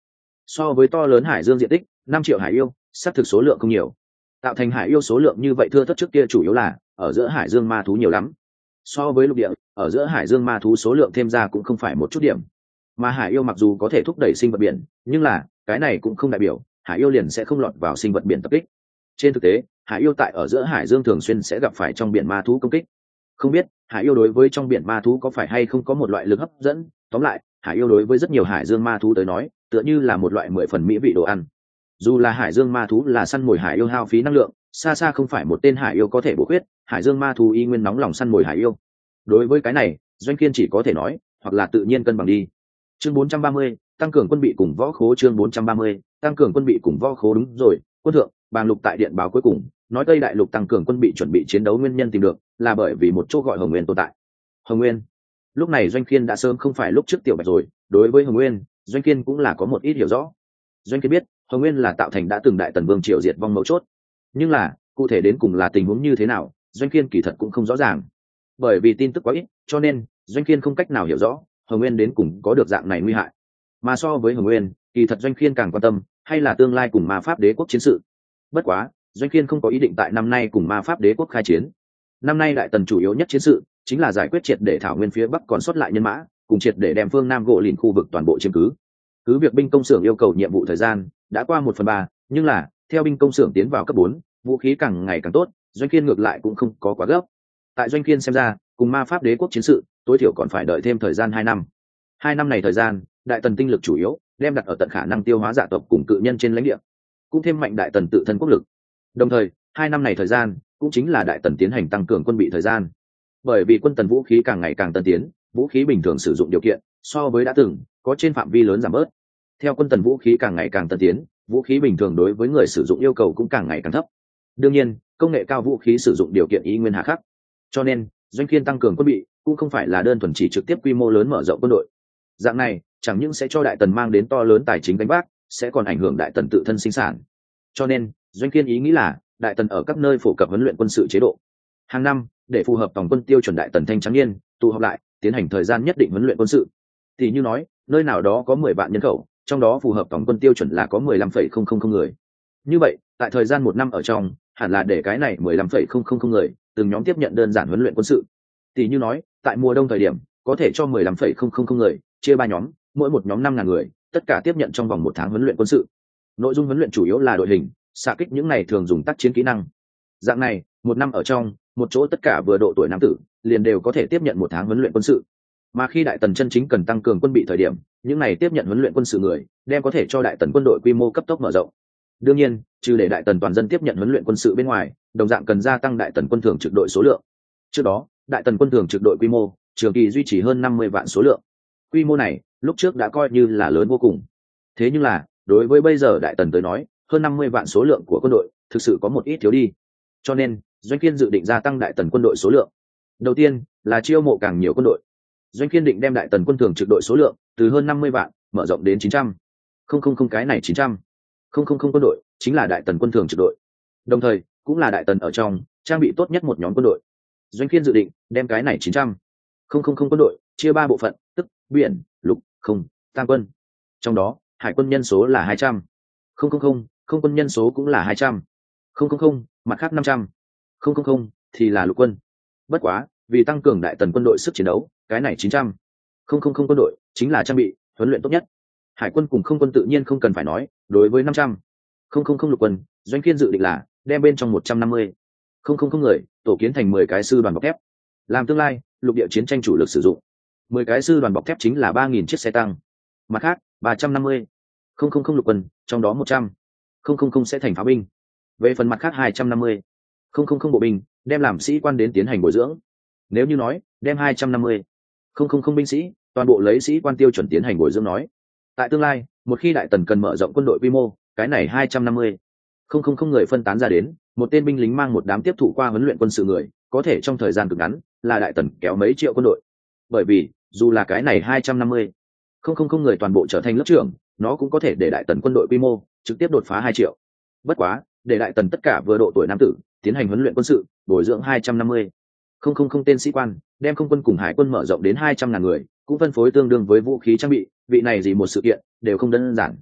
So với to lớn hải dương diện tích 5 triệu hải yêu xác thực số lượng không nhiều, tạo thành hải yêu số lượng như vậy thưa thớt trước kia chủ yếu là ở giữa hải dương ma thú nhiều lắm. So với lục địa, ở giữa hải dương ma thú số lượng thêm ra cũng không phải một chút điểm. Mà hải yêu mặc dù có thể thúc đẩy sinh vật biển, nhưng là cái này cũng không đại biểu hải yêu liền sẽ không lọt vào sinh vật biển tập kích. Trên thực tế, hải yêu tại ở giữa hải dương thường xuyên sẽ gặp phải trong biển ma thú công kích. Không biết hải yêu đối với trong biển ma thú có phải hay không có một loại lực hấp dẫn. Tóm lại, hải yêu đối với rất nhiều hải dương ma thú tới nói tựa như là một loại 10 phần mỹ vị đồ ăn. Dù là hải dương ma thú là săn mồi hải yêu hao phí năng lượng, xa xa không phải một tên hải yêu có thể bổ khuyết, hải dương ma thú y nguyên nóng lòng săn mồi hải yêu. Đối với cái này, Doanh Kiên chỉ có thể nói hoặc là tự nhiên cân bằng đi. Chương 430, tăng cường quân bị cùng võ khố. Chương 430, tăng cường quân bị cùng võ khố. Đúng rồi, quân thượng, Bàng Lục tại điện báo cuối cùng nói Tây Đại Lục tăng cường quân bị chuẩn bị chiến đấu nguyên nhân tìm được là bởi vì một chỗ gọi Hồng Nguyên tồn tại. Hồng Nguyên? Lúc này Doanh Kiên đã sớm không phải lúc trước tiểu bạch rồi, đối với Hồng Nguyên, Doanh Kiên cũng là có một ít hiểu rõ. Doanh Kiên biết Hồng Nguyên là tạo thành đã từng Đại Tần Vương triều diệt vong mấu chốt, nhưng là cụ thể đến cùng là tình huống như thế nào, Doanh Kiên kỳ thật cũng không rõ ràng, bởi vì tin tức quá ít, cho nên Doanh Kiên không cách nào hiểu rõ Hồng Nguyên đến cùng có được dạng này nguy hại. Mà so với Hồng Nguyên, kỳ thật Doanh Kiên càng quan tâm hay là tương lai cùng Ma Pháp Đế quốc chiến sự. Bất quá, Doanh Kiên không có ý định tại năm nay cùng Ma Pháp Đế quốc khai chiến. Năm nay Đại Tần chủ yếu nhất chiến sự chính là giải quyết triệt để thảo nguyên phía bắc còn sót lại nhân mã, cùng triệt để đem phương Nam gỗ lìn khu vực toàn bộ chiếm cứ. Cứ việc binh công xưởng yêu cầu nhiệm vụ thời gian đã qua 1/3, nhưng là theo binh công xưởng tiến vào cấp 4, vũ khí càng ngày càng tốt, Doanh Kiên ngược lại cũng không có quá gấp. Tại Doanh Kiên xem ra, cùng Ma Pháp Đế quốc chiến sự, tối thiểu còn phải đợi thêm thời gian 2 năm. 2 năm này thời gian, Đại Tần tinh lực chủ yếu đem đặt ở tận khả năng tiêu hóa dạ tộc cùng cự nhân trên lãnh địa, cũng thêm mạnh Đại Tần tự thân quốc lực. Đồng thời, 2 năm này thời gian cũng chính là Đại Tần tiến hành tăng cường quân bị thời gian. Bởi vì quân Tần vũ khí càng ngày càng tân tiến, vũ khí bình thường sử dụng điều kiện so với đã từng có trên phạm vi lớn giảm bớt. Theo quân Tần vũ khí càng ngày càng tân tiến, vũ khí bình thường đối với người sử dụng yêu cầu cũng càng ngày càng thấp. Đương nhiên, công nghệ cao vũ khí sử dụng điều kiện ý nguyên hà khắc. Cho nên, Doanh Kiên tăng cường quân bị cũng không phải là đơn thuần chỉ trực tiếp quy mô lớn mở rộng quân đội. Dạng này chẳng những sẽ cho Đại Tần mang đến to lớn tài chính đánh bác, sẽ còn ảnh hưởng Đại Tần tự thân sinh sản. Cho nên, Doanh Kiên ý nghĩ là Đại Tần ở các nơi phổ cập huấn luyện quân sự chế độ. Hàng năm, để phù hợp tổng quân tiêu chuẩn Đại Tần thanh trắng niên, tụ họp lại, tiến hành thời gian nhất định huấn luyện quân sự. Thì như nói, nơi nào đó có 10 vạn nhân khẩu, trong đó phù hợp tổng quân tiêu chuẩn là có 15,000 người. Như vậy, tại thời gian 1 năm ở trong, hẳn là để cái này 15,000 người, từng nhóm tiếp nhận đơn giản huấn luyện quân sự. Thì như nói, tại mùa đông thời điểm, có thể cho 15,000 người, chia 3 nhóm, mỗi một nhóm 5.000 người, tất cả tiếp nhận trong vòng 1 tháng huấn luyện quân sự. Nội dung huấn luyện chủ yếu là đội hình, xạ kích những này thường dùng tác chiến kỹ năng. Dạng này, 1 năm ở trong, một chỗ tất cả vừa độ tuổi nam tử, liền đều có thể tiếp nhận 1 tháng huấn luyện quân sự. Mà khi Đại Tần chân chính cần tăng cường quân bị thời điểm, những này tiếp nhận huấn luyện quân sự người, đem có thể cho Đại Tần quân đội quy mô cấp tốc mở rộng. Đương nhiên, trừ để Đại Tần toàn dân tiếp nhận huấn luyện quân sự bên ngoài, đồng dạng cần gia tăng Đại Tần quân thường trực đội số lượng. Trước đó, Đại Tần quân thường trực đội quy mô, trường kỳ duy trì hơn 50 vạn số lượng. Quy mô này, lúc trước đã coi như là lớn vô cùng. Thế nhưng là, đối với bây giờ Đại Tần tới nói, hơn 50 vạn số lượng của quân đội, thực sự có một ít thiếu đi. Cho nên, Doanh Kiên dự định gia tăng Đại Tần quân đội số lượng. Đầu tiên, là chiêu mộ càng nhiều quân đội. Doanh Kiên định đem Đại Tần quân thường trực đội số lượng từ hơn 50 vạn mở rộng đến 900. Không cái này 900. Quân đội chính là Đại Tần quân thường trực đội. Đồng thời, cũng là Đại Tần ở trong trang bị tốt nhất một nhóm quân đội. Doanh Kiên dự định đem cái này 900. Quân đội chia 3 bộ phận, tức biển, lục, không, tam quân. Trong đó, hải quân nhân số là 200. Không quân nhân số cũng là 200. Mặt khác 500. Thì là lục quân. Bất quá, vì tăng cường Đại Tần quân đội sức chiến đấu, cái này 900. Quân đội chính là trang bị huấn luyện tốt nhất. Hải quân cùng không quân tự nhiên không cần phải nói, đối với 500. Lục quân, Doanh Kiên dự định là đem bên trong 150. Người tổ kiến thành 10 cái sư đoàn bọc thép. Làm tương lai, lục địa chiến tranh chủ lực sử dụng. 10 cái sư đoàn bọc thép chính là 3.000 chiếc xe tăng. Mặt khác, 350. Lục quân, trong đó 100. Sẽ thành pháo binh. Về phần mặt khác 250. Bộ binh, đem làm sĩ quan đến tiến hành bồi dưỡng. Nếu như nói, đem 250. Binh sĩ, toàn bộ lấy sĩ quan tiêu chuẩn tiến hành bồi dưỡng nói. Tại tương lai, một khi Đại Tần cần mở rộng quân đội quy mô, cái này 250. Người phân tán ra đến, một tên binh lính mang một đám tiếp thụ qua huấn luyện quân sự người, có thể trong thời gian cực ngắn, là Đại Tần kéo mấy triệu quân đội. Bởi vì, dù là cái này 250. Người toàn bộ trở thành lớp trưởng, nó cũng có thể để Đại Tần quân đội quy mô trực tiếp đột phá 2 triệu. Bất quá, để Đại Tần tất cả vừa độ tuổi nam tử tiến hành huấn luyện quân sự, bồi dưỡng 250. Tên sĩ quan, đem không quân cùng hải quân mở rộng đến 200.000 người, cũng phân phối tương đương với vũ khí trang bị, vị này gì một sự kiện đều không đơn giản.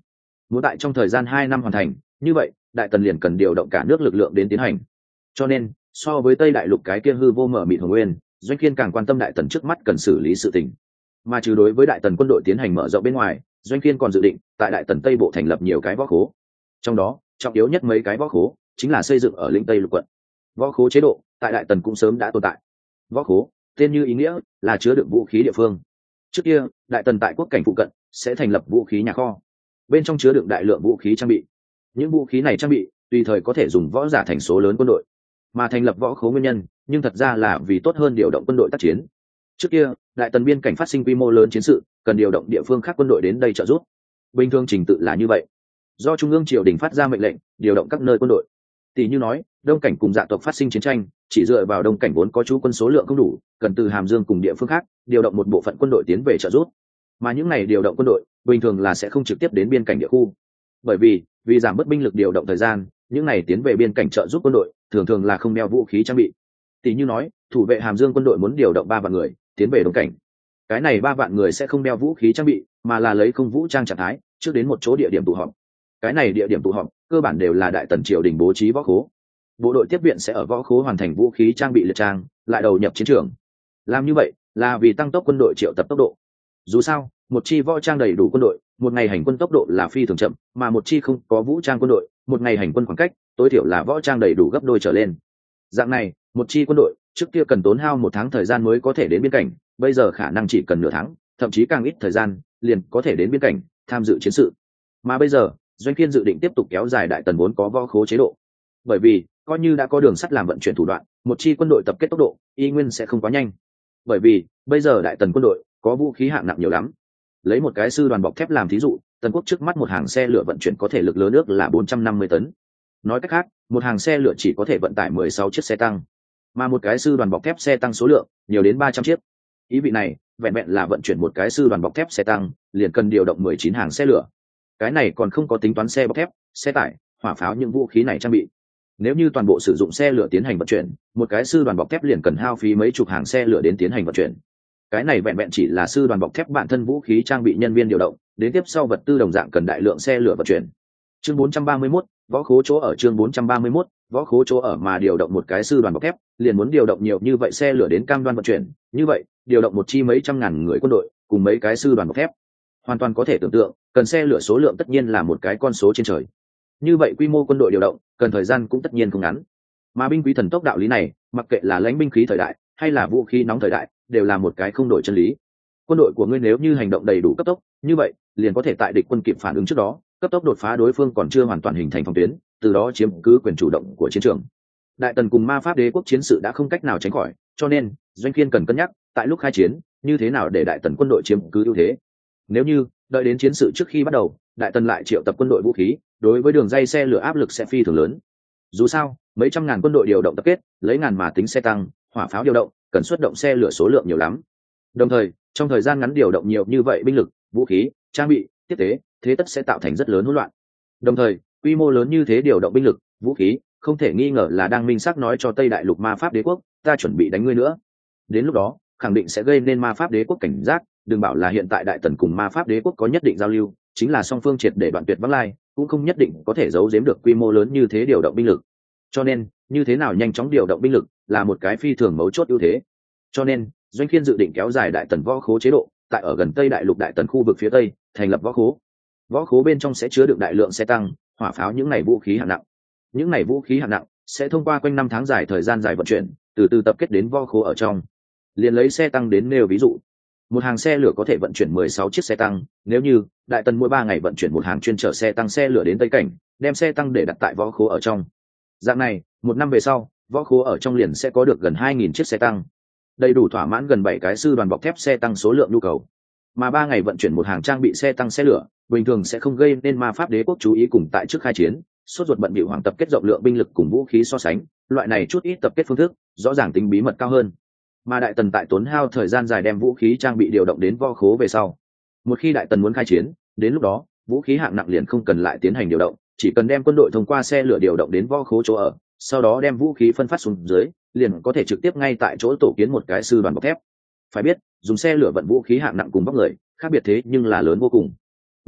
Muốn tại trong thời gian 2 năm hoàn thành, như vậy đại tần liền cần điều động cả nước lực lượng đến tiến hành. Cho nên so với Tây Đại Lục cái kia hư vô mở mịt hồng nguyên, Doanh Khiên càng quan tâm đại tần trước mắt cần xử lý sự tình. Mà trừ đối với đại tần quân đội tiến hành mở rộng bên ngoài, Doanh Khiên còn dự định tại đại tần Tây Bộ thành lập nhiều cái võ khố. Trong đó trọng yếu nhất mấy cái võ khố chính là xây dựng ở lĩnh Tây Lục quận. Võ khố chế độ tại đại tần cũng sớm đã tồn tại. Võ khố tên như ý nghĩa là chứa đựng vũ khí địa phương. Trước kia đại tần tại quốc cảnh phụ cận sẽ thành lập vũ khí nhà kho, bên trong chứa đựng đại lượng vũ khí trang bị. Những vũ khí này trang bị tùy thời có thể dùng võ giả thành số lớn quân đội. Mà thành lập võ khố nguyên nhân nhưng thật ra là vì tốt hơn điều động quân đội tác chiến. Trước kia đại tần biên cảnh phát sinh quy mô lớn chiến sự, cần điều động địa phương khác quân đội đến đây trợ giúp. Bình thường trình tự là như vậy, do trung ương triều đình phát ra mệnh lệnh điều động các nơi quân đội. Tỷ như nói đông cảnh cùng dạ tộc phát sinh chiến tranh, chỉ dựa vào đông cảnh vốn có trú quân số lượng không đủ, cần từ Hàm Dương cùng địa phương khác điều động một bộ phận quân đội tiến về trợ giúp. Mà những này điều động quân đội bình thường là sẽ không trực tiếp đến biên cảnh địa khu, bởi vì giảm bớt binh lực điều động thời gian, những này tiến về biên cảnh trợ giúp quân đội thường thường là không đeo vũ khí trang bị. Tỷ như nói thủ vệ Hàm Dương quân đội muốn điều động 3 vạn người tiến về đông cảnh, cái này 3 vạn người sẽ không đeo vũ khí trang bị, mà là lấy không vũ trang trạng thái trước đến một chỗ địa điểm tụ họp. Cái này địa điểm tụ họp cơ bản đều là đại tần triều đình bố trí võ khố. Bộ đội tiếp viện sẽ ở võ khố hoàn thành vũ khí trang bị liệt trang, lại đầu nhập chiến trường. Làm như vậy là vì tăng tốc quân đội triệu tập tốc độ. Dù sao một chi võ trang đầy đủ quân đội một ngày hành quân tốc độ là phi thường chậm, mà một chi không có vũ trang quân đội một ngày hành quân khoảng cách tối thiểu là võ trang đầy đủ gấp đôi trở lên. Dạng này một chi quân đội trước kia cần tốn hao 1 tháng thời gian mới có thể đến biên cảnh, bây giờ khả năng chỉ cần nửa tháng, thậm chí càng ít thời gian liền có thể đến biên cảnh tham dự chiến sự. Mà bây giờ Doanh Khiên dự định tiếp tục kéo dài đại tần vốn có võ khố chế độ, bởi vì coi như đã có đường sắt làm vận chuyển thủ đoạn, một chi quân đội tập kết tốc độ y nguyên sẽ không quá nhanh, bởi vì bây giờ đại tần quân đội có vũ khí hạng nặng nhiều lắm. Lấy một cái sư đoàn bọc thép làm thí dụ, tần quốc trước mắt một hàng xe lửa vận chuyển có thể lực lớn ước là 450 tấn. Nói cách khác một hàng xe lửa chỉ có thể vận tải 16 chiếc xe tăng, mà một cái sư đoàn bọc thép xe tăng số lượng nhiều đến 300 chiếc. Ý vị này vẹn vẹn là vận chuyển một cái sư đoàn bọc thép xe tăng liền cần điều động 19 hàng xe lửa. Cái này còn không có tính toán xe bọc thép, xe tải, hỏa pháo những vũ khí này trang bị. Nếu như toàn bộ sử dụng xe lửa tiến hành vận chuyển, một cái sư đoàn bọc thép liền cần hao phí mấy chục hàng xe lửa đến tiến hành vận chuyển. Cái này vẹn vẹn chỉ là sư đoàn bọc thép bản thân vũ khí trang bị nhân viên điều động, đến tiếp sau vật tư đồng dạng cần đại lượng xe lửa vận chuyển. Chương 431, võ khố chỗ ở. Chương 431, võ khố chỗ ở. Mà điều động một cái sư đoàn bọc thép liền muốn điều động nhiều như vậy xe lửa đến cam đoan vận chuyển, như vậy điều động một chi mấy trăm ngàn người quân đội cùng mấy cái sư đoàn bọc thép hoàn toàn có thể tưởng tượng cần xe lửa số lượng tất nhiên là một cái con số trên trời. Như vậy quy mô quân đội điều động cần thời gian cũng tất nhiên không ngắn. Mà binh quý thần tốc đạo lý này, mặc kệ là lãnh binh khí thời đại hay là vũ khí nóng thời đại, đều là một cái không đổi chân lý. Quân đội của ngươi nếu như hành động đầy đủ cấp tốc, như vậy liền có thể tại địch quân kịp phản ứng trước đó cấp tốc đột phá đối phương còn chưa hoàn toàn hình thành phòng tuyến, từ đó chiếm cứ quyền chủ động của chiến trường. Đại tần cùng ma pháp đế quốc chiến sự đã không cách nào tránh khỏi, cho nên Doanh Khiên cần cân nhắc tại lúc khai chiến như thế nào để đại tần quân đội chiếm cứ ưu thế. Nếu như đợi đến chiến sự trước khi bắt đầu, đại tần lại triệu tập quân đội vũ khí, đối với đường dây xe lửa áp lực sẽ phi thường lớn. Dù sao mấy trăm ngàn quân đội điều động tập kết, lấy ngàn mà tính xe tăng, hỏa pháo điều động, cần xuất động xe lửa số lượng nhiều lắm. Đồng thời trong thời gian ngắn điều động nhiều như vậy binh lực, vũ khí, trang bị, tiếp tế, thế tất sẽ tạo thành rất lớn hỗn loạn. Đồng thời quy mô lớn như thế điều động binh lực, vũ khí, không thể nghi ngờ là đang minh xác nói cho Tây Đại Lục ma pháp đế quốc, ta chuẩn bị đánh ngươi nữa. Đến lúc đó khẳng định sẽ gây nên ma pháp đế quốc cảnh giác. Đừng bảo là hiện tại đại tần cùng ma pháp đế quốc có nhất định giao lưu, chính là song phương triệt để đoạn tuyệt vắng lai, cũng không nhất định có thể giấu giếm được quy mô lớn như thế điều động binh lực. Cho nên như thế nào nhanh chóng điều động binh lực là một cái phi thường mấu chốt ưu thế. Cho nên Doanh Khiên dự định kéo dài đại tần võ khố chế độ, tại ở gần Tây Đại Lục đại tần khu vực phía tây thành lập võ khố. Võ khố bên trong sẽ chứa đựng đại lượng xe tăng, hỏa pháo những này vũ khí hạng nặng. Những này vũ khí hạng nặng sẽ thông qua quanh năm tháng dài thời gian dài vận chuyển, từ từ tập kết đến võ khố ở trong. Liền lấy xe tăng đến nêu ví dụ, một hàng xe lửa có thể vận chuyển 16 chiếc xe tăng. Nếu như đại tần mỗi 3 ngày vận chuyển một hàng chuyên chở xe tăng xe lửa đến Tây Cảnh, đem xe tăng để đặt tại võ khố ở trong, dạng này 1 năm về sau, võ khố ở trong liền sẽ có được gần 2.000 chiếc xe tăng, đầy đủ thỏa mãn gần 7 cái sư đoàn bọc thép xe tăng số lượng nhu cầu. Mà 3 ngày vận chuyển một hàng trang bị xe tăng xe lửa bình thường sẽ không gây nên ma pháp đế quốc chú ý. Cùng tại trước khai chiến sốt ruột bận bịu hoàng tập kết rộng lượng binh lực cùng vũ khí so sánh, loại này chút ít tập kết phương thức rõ ràng tính bí mật cao hơn. Mà đại tần tại tốn hao thời gian dài đem vũ khí trang bị điều động đến võ khố về sau, một khi đại tần muốn khai chiến, đến lúc đó vũ khí hạng nặng liền không cần lại tiến hành điều động, chỉ cần đem quân đội thông qua xe lửa điều động đến võ khố chỗ ở, sau đó đem vũ khí phân phát xuống dưới, liền có thể trực tiếp ngay tại chỗ tổ kiến một cái sư đoàn bọc thép. Phải biết dùng xe lửa vận vũ khí hạng nặng cùng vóc người khác biệt thế nhưng là lớn vô cùng.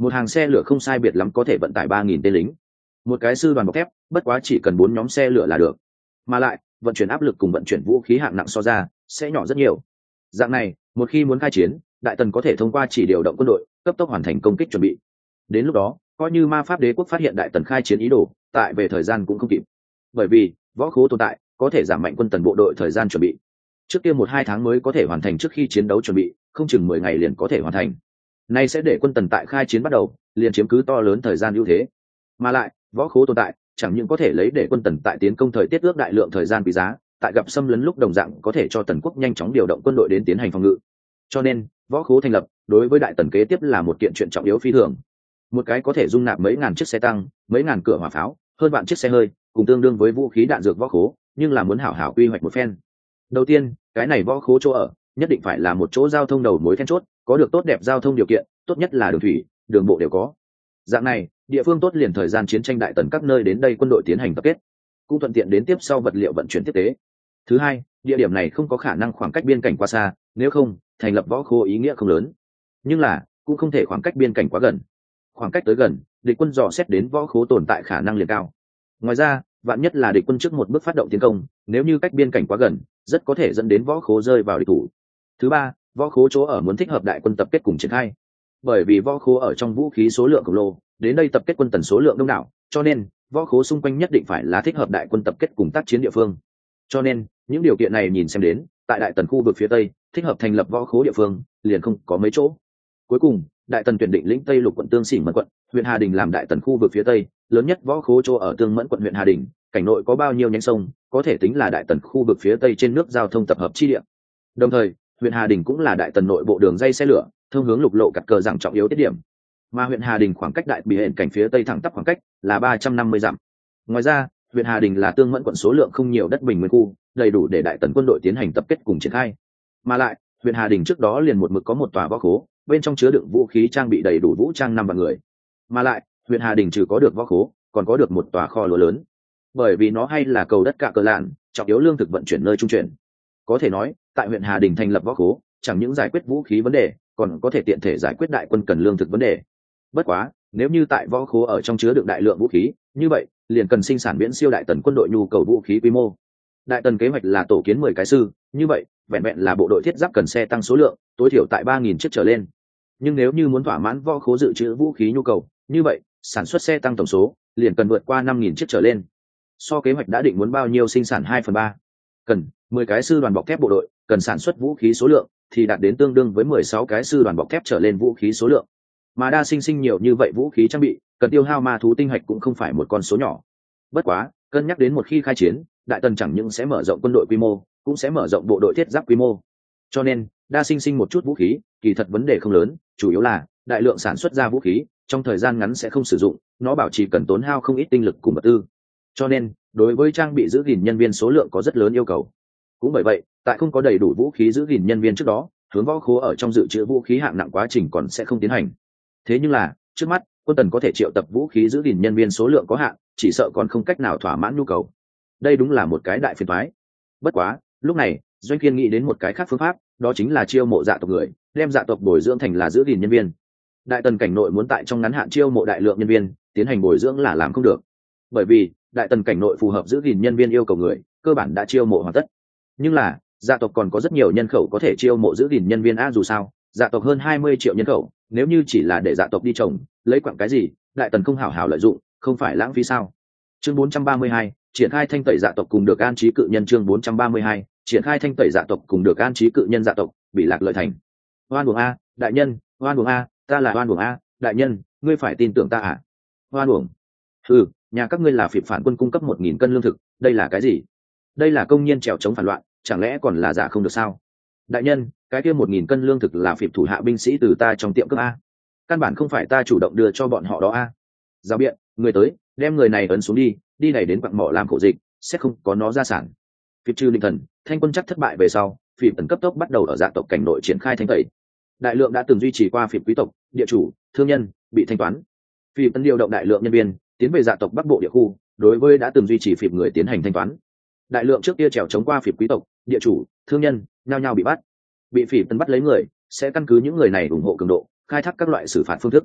một hàng xe lửa không sai biệt lắm có thể vận tải 3.000 tên lính, một cái sư đoàn bọc thép bất quá chỉ cần 4 nhóm xe lửa là được, mà lại vận chuyển áp lực cùng vận chuyển vũ khí hạng nặng so ra sẽ nhỏ rất nhiều. Dạng này một khi muốn khai chiến, đại tần có thể thông qua chỉ điều động quân đội cấp tốc hoàn thành công kích chuẩn bị. Đến lúc đó coi như ma pháp đế quốc phát hiện đại tần khai chiến ý đồ, tại về thời gian cũng không kịp, bởi vì võ khố tồn tại có thể giảm mạnh quân tần bộ đội thời gian chuẩn bị. Trước kia 1-2 tháng mới có thể hoàn thành trước khi chiến đấu chuẩn bị, không chừng 10 ngày liền có thể hoàn thành. Nay sẽ để quân tần tại khai chiến bắt đầu liền chiếm cứ to lớn thời gian ưu thế. Mà lại võ khố tồn tại chẳng những có thể lấy để quân tần tại tiến công thời tiết ước đại lượng thời gian quý giá, tại gặp xâm lấn lúc đồng dạng có thể cho tần quốc nhanh chóng điều động quân đội đến tiến hành phòng ngự. Cho nên võ khố thành lập đối với đại tần kế tiếp là một kiện chuyện trọng yếu phi thường. Một cái có thể dung nạp mấy ngàn chiếc xe tăng, mấy ngàn cửa hỏa pháo, hơn vạn chiếc xe hơi, cùng tương đương với vũ khí đạn dược võ khố, nhưng là muốn hảo hảo quy hoạch một phen. Đầu tiên, cái này võ khố chỗ ở nhất định phải là một chỗ giao thông đầu mối then chốt, có được tốt đẹp giao thông điều kiện, tốt nhất là đường thủy, đường bộ đều có. Dạng này, địa phương tốt liền thời gian chiến tranh đại tần các nơi đến đây quân đội tiến hành tập kết, cũng thuận tiện đến tiếp sau vật liệu vận chuyển tiếp tế. Thứ hai, địa điểm này không có khả năng khoảng cách biên cảnh quá xa, nếu không, thành lập võ khố ý nghĩa không lớn. Nhưng là, cũng không thể khoảng cách biên cảnh quá gần. Khoảng cách tới gần, địch quân dò xét đến võ khố tồn tại khả năng liền cao. Ngoài ra, vạn nhất là địch quân trước một bước phát động tiến công, nếu như cách biên cảnh quá gần, rất có thể dẫn đến võ khố rơi vào địch thủ. Thứ ba, võ khố chỗ ở muốn thích hợp đại quân tập kết cùng triển khai, bởi vì võ khố ở trong vũ khí số lượng khổng lồ, đến đây tập kết quân tần số lượng đông đảo, cho nên võ khố xung quanh nhất định phải là thích hợp đại quân tập kết cùng tác chiến địa phương. Cho nên những điều kiện này nhìn xem đến, tại đại tần khu vực phía tây thích hợp thành lập võ khố địa phương liền không có mấy chỗ. Cuối cùng, đại tần tuyển định lĩnh tây lục quận Tương Xỉn Mẫn quận, huyện Hà Đình làm đại tần khu vực phía tây lớn nhất võ khố chỗ ở Tương Mẫn quận huyện Hà Đình, cảnh nội có bao nhiêu nhánh sông, có thể tính là đại tần khu vực phía tây trên nước giao thông tập hợp chi địa. Đồng thời, huyện Hà Đình cũng là đại tần nội bộ đường dây xe lửa, thông hướng lục lộ cắt cờ rằng trọng yếu tiết điểm. Mà huyện Hà Đình khoảng cách đại Bỉ Hển cảnh phía tây thẳng tắp khoảng cách là 350 dặm. Ngoài ra, huyện Hà Đình là Tương Mẫn quận số lượng không nhiều đất bình nguyên khu, đầy đủ để đại tần quân đội tiến hành tập kết cùng triển khai. Mà lại, huyện Hà Đình trước đó liền một mực có một tòa võ khố, bên trong chứa đựng vũ khí trang bị đầy đủ vũ trang 5 vạn người. Mà lại, huyện Hà Đình trừ có được võ khố, còn có được một tòa kho lúa lớn. Bởi vì nó hay là cầu đất cạ cờ lạn, trọng yếu lương thực vận chuyển nơi trung chuyển. Có thể nói, tại huyện Hà Đình thành lập võ khố, chẳng những giải quyết vũ khí vấn đề, còn có thể tiện thể giải quyết đại quân cần lương thực vấn đề. Bất quá, nếu như tại võ khố ở trong chứa đựng đại lượng vũ khí, như vậy liền cần sinh sản viễn siêu đại tần quân đội nhu cầu vũ khí quy mô. Đại tần kế hoạch là tổ kiến 10 cái sư, như vậy vẹn vẹn là bộ đội thiết giáp cần xe tăng số lượng tối thiểu tại 3.000 chiếc trở lên. Nhưng nếu như muốn thỏa mãn võ khố dự trữ vũ khí nhu cầu, như vậy sản xuất xe tăng tổng số liền cần vượt qua 5.000 chiếc trở lên. So kế hoạch đã định muốn bao nhiêu sinh sản 2/3. Cần 10 cái sư đoàn bọc thép bộ đội, cần sản xuất vũ khí số lượng thì đạt đến tương đương với 16 cái sư đoàn bọc thép trở lên vũ khí số lượng. Mà đa sinh nhiều như vậy vũ khí trang bị, cần tiêu hao ma thú tinh hạch cũng không phải một con số nhỏ. Bất quá, cân nhắc đến một khi khai chiến, đại tần chẳng những sẽ mở rộng quân đội quy mô, cũng sẽ mở rộng bộ đội thiết giáp quy mô. Cho nên, đa sinh một chút vũ khí, kỳ thật vấn đề không lớn, chủ yếu là đại lượng sản xuất ra vũ khí, trong thời gian ngắn sẽ không sử dụng, nó bảo trì cần tốn hao không ít tinh lực cùng vật tư. Cho nên, đối với trang bị giữ gìn nhân viên số lượng có rất lớn yêu cầu. Cũng bởi vậy, tại không có đầy đủ vũ khí giữ gìn nhân viên trước đó, hướng võ khố ở trong dự trữ vũ khí hạng nặng quá trình còn sẽ không tiến hành. Thế nhưng là, trước mắt, quân tần có thể triệu tập vũ khí giữ gìn nhân viên số lượng có hạn, chỉ sợ còn không cách nào thỏa mãn nhu cầu. Đây đúng là một cái đại phiền toái. Bất quá, lúc này, Doanh Kiên nghĩ đến một cái khác phương pháp, đó chính là chiêu mộ dạ tộc người, đem dạ tộc bồi dưỡng thành là giữ gìn nhân viên. Đại tần cảnh nội muốn tại trong ngắn hạn chiêu mộ đại lượng nhân viên, tiến hành bồi dưỡng là làm không được. Bởi vì, đại tần cảnh nội phù hợp giữ gìn nhân viên yêu cầu người, cơ bản đã chiêu mộ hoàn tất. Nhưng là, dạ tộc còn có rất nhiều nhân khẩu có thể chiêu mộ giữ gìn nhân viên a, dù sao, dạ tộc hơn 20 triệu nhân khẩu, nếu như chỉ là để dạ tộc đi trồng, lấy quặng cái gì, đại tần không hảo hảo lợi dụng, không phải lãng phí sao? Chương 432, triển khai thanh tẩy dạ tộc cùng được an trí cự nhân. Chương 432, triển khai thanh tẩy dạ tộc cùng được an trí cự nhân. Dạ tộc bị lạc lợi thành. Oan uổng a, đại nhân, oan uổng a, ta là oan uổng a, đại nhân, ngươi phải tin tưởng ta à? Oan uổng? Ừ, nhà các ngươi là phỉ phản quân cung cấp 1.000 cân lương thực, đây là cái gì? Đây là công nhân trèo chống phản loạn, chẳng lẽ còn là giả không được sao? Đại nhân, cái kia 1.000 cân lương thực là phỉ thủ hạ binh sĩ từ ta trong tiệm cướp a, căn bản không phải ta chủ động đưa cho bọn họ đó a. Giao biện, người tới, đem người này ấn xuống đi, đi này đến quặng mỏ làm khổ dịch, sẽ không có nó ra sản. Phỉ trừ linh thần, thanh quân chắc thất bại về sau, phỉ tần cấp tốc bắt đầu ở dạ tộc cảnh nội triển khai thanh tẩy. Đại lượng đã từng duy trì qua phỉ quý tộc, địa chủ, thương nhân bị thanh toán. Phỉ tần điều động đại lượng nhân viên tiến về dạ tộc bắc bộ địa khu, đối với đã từng duy trì phỉ người tiến hành thanh toán. Đại lượng trước kia trèo chống qua phỉ quý tộc, địa chủ, thương nhân nhao nhao bị bắt. Bị phỉ tần bắt lấy người, sẽ căn cứ những người này ủng hộ cường độ, khai thác các loại xử phạt phương thức.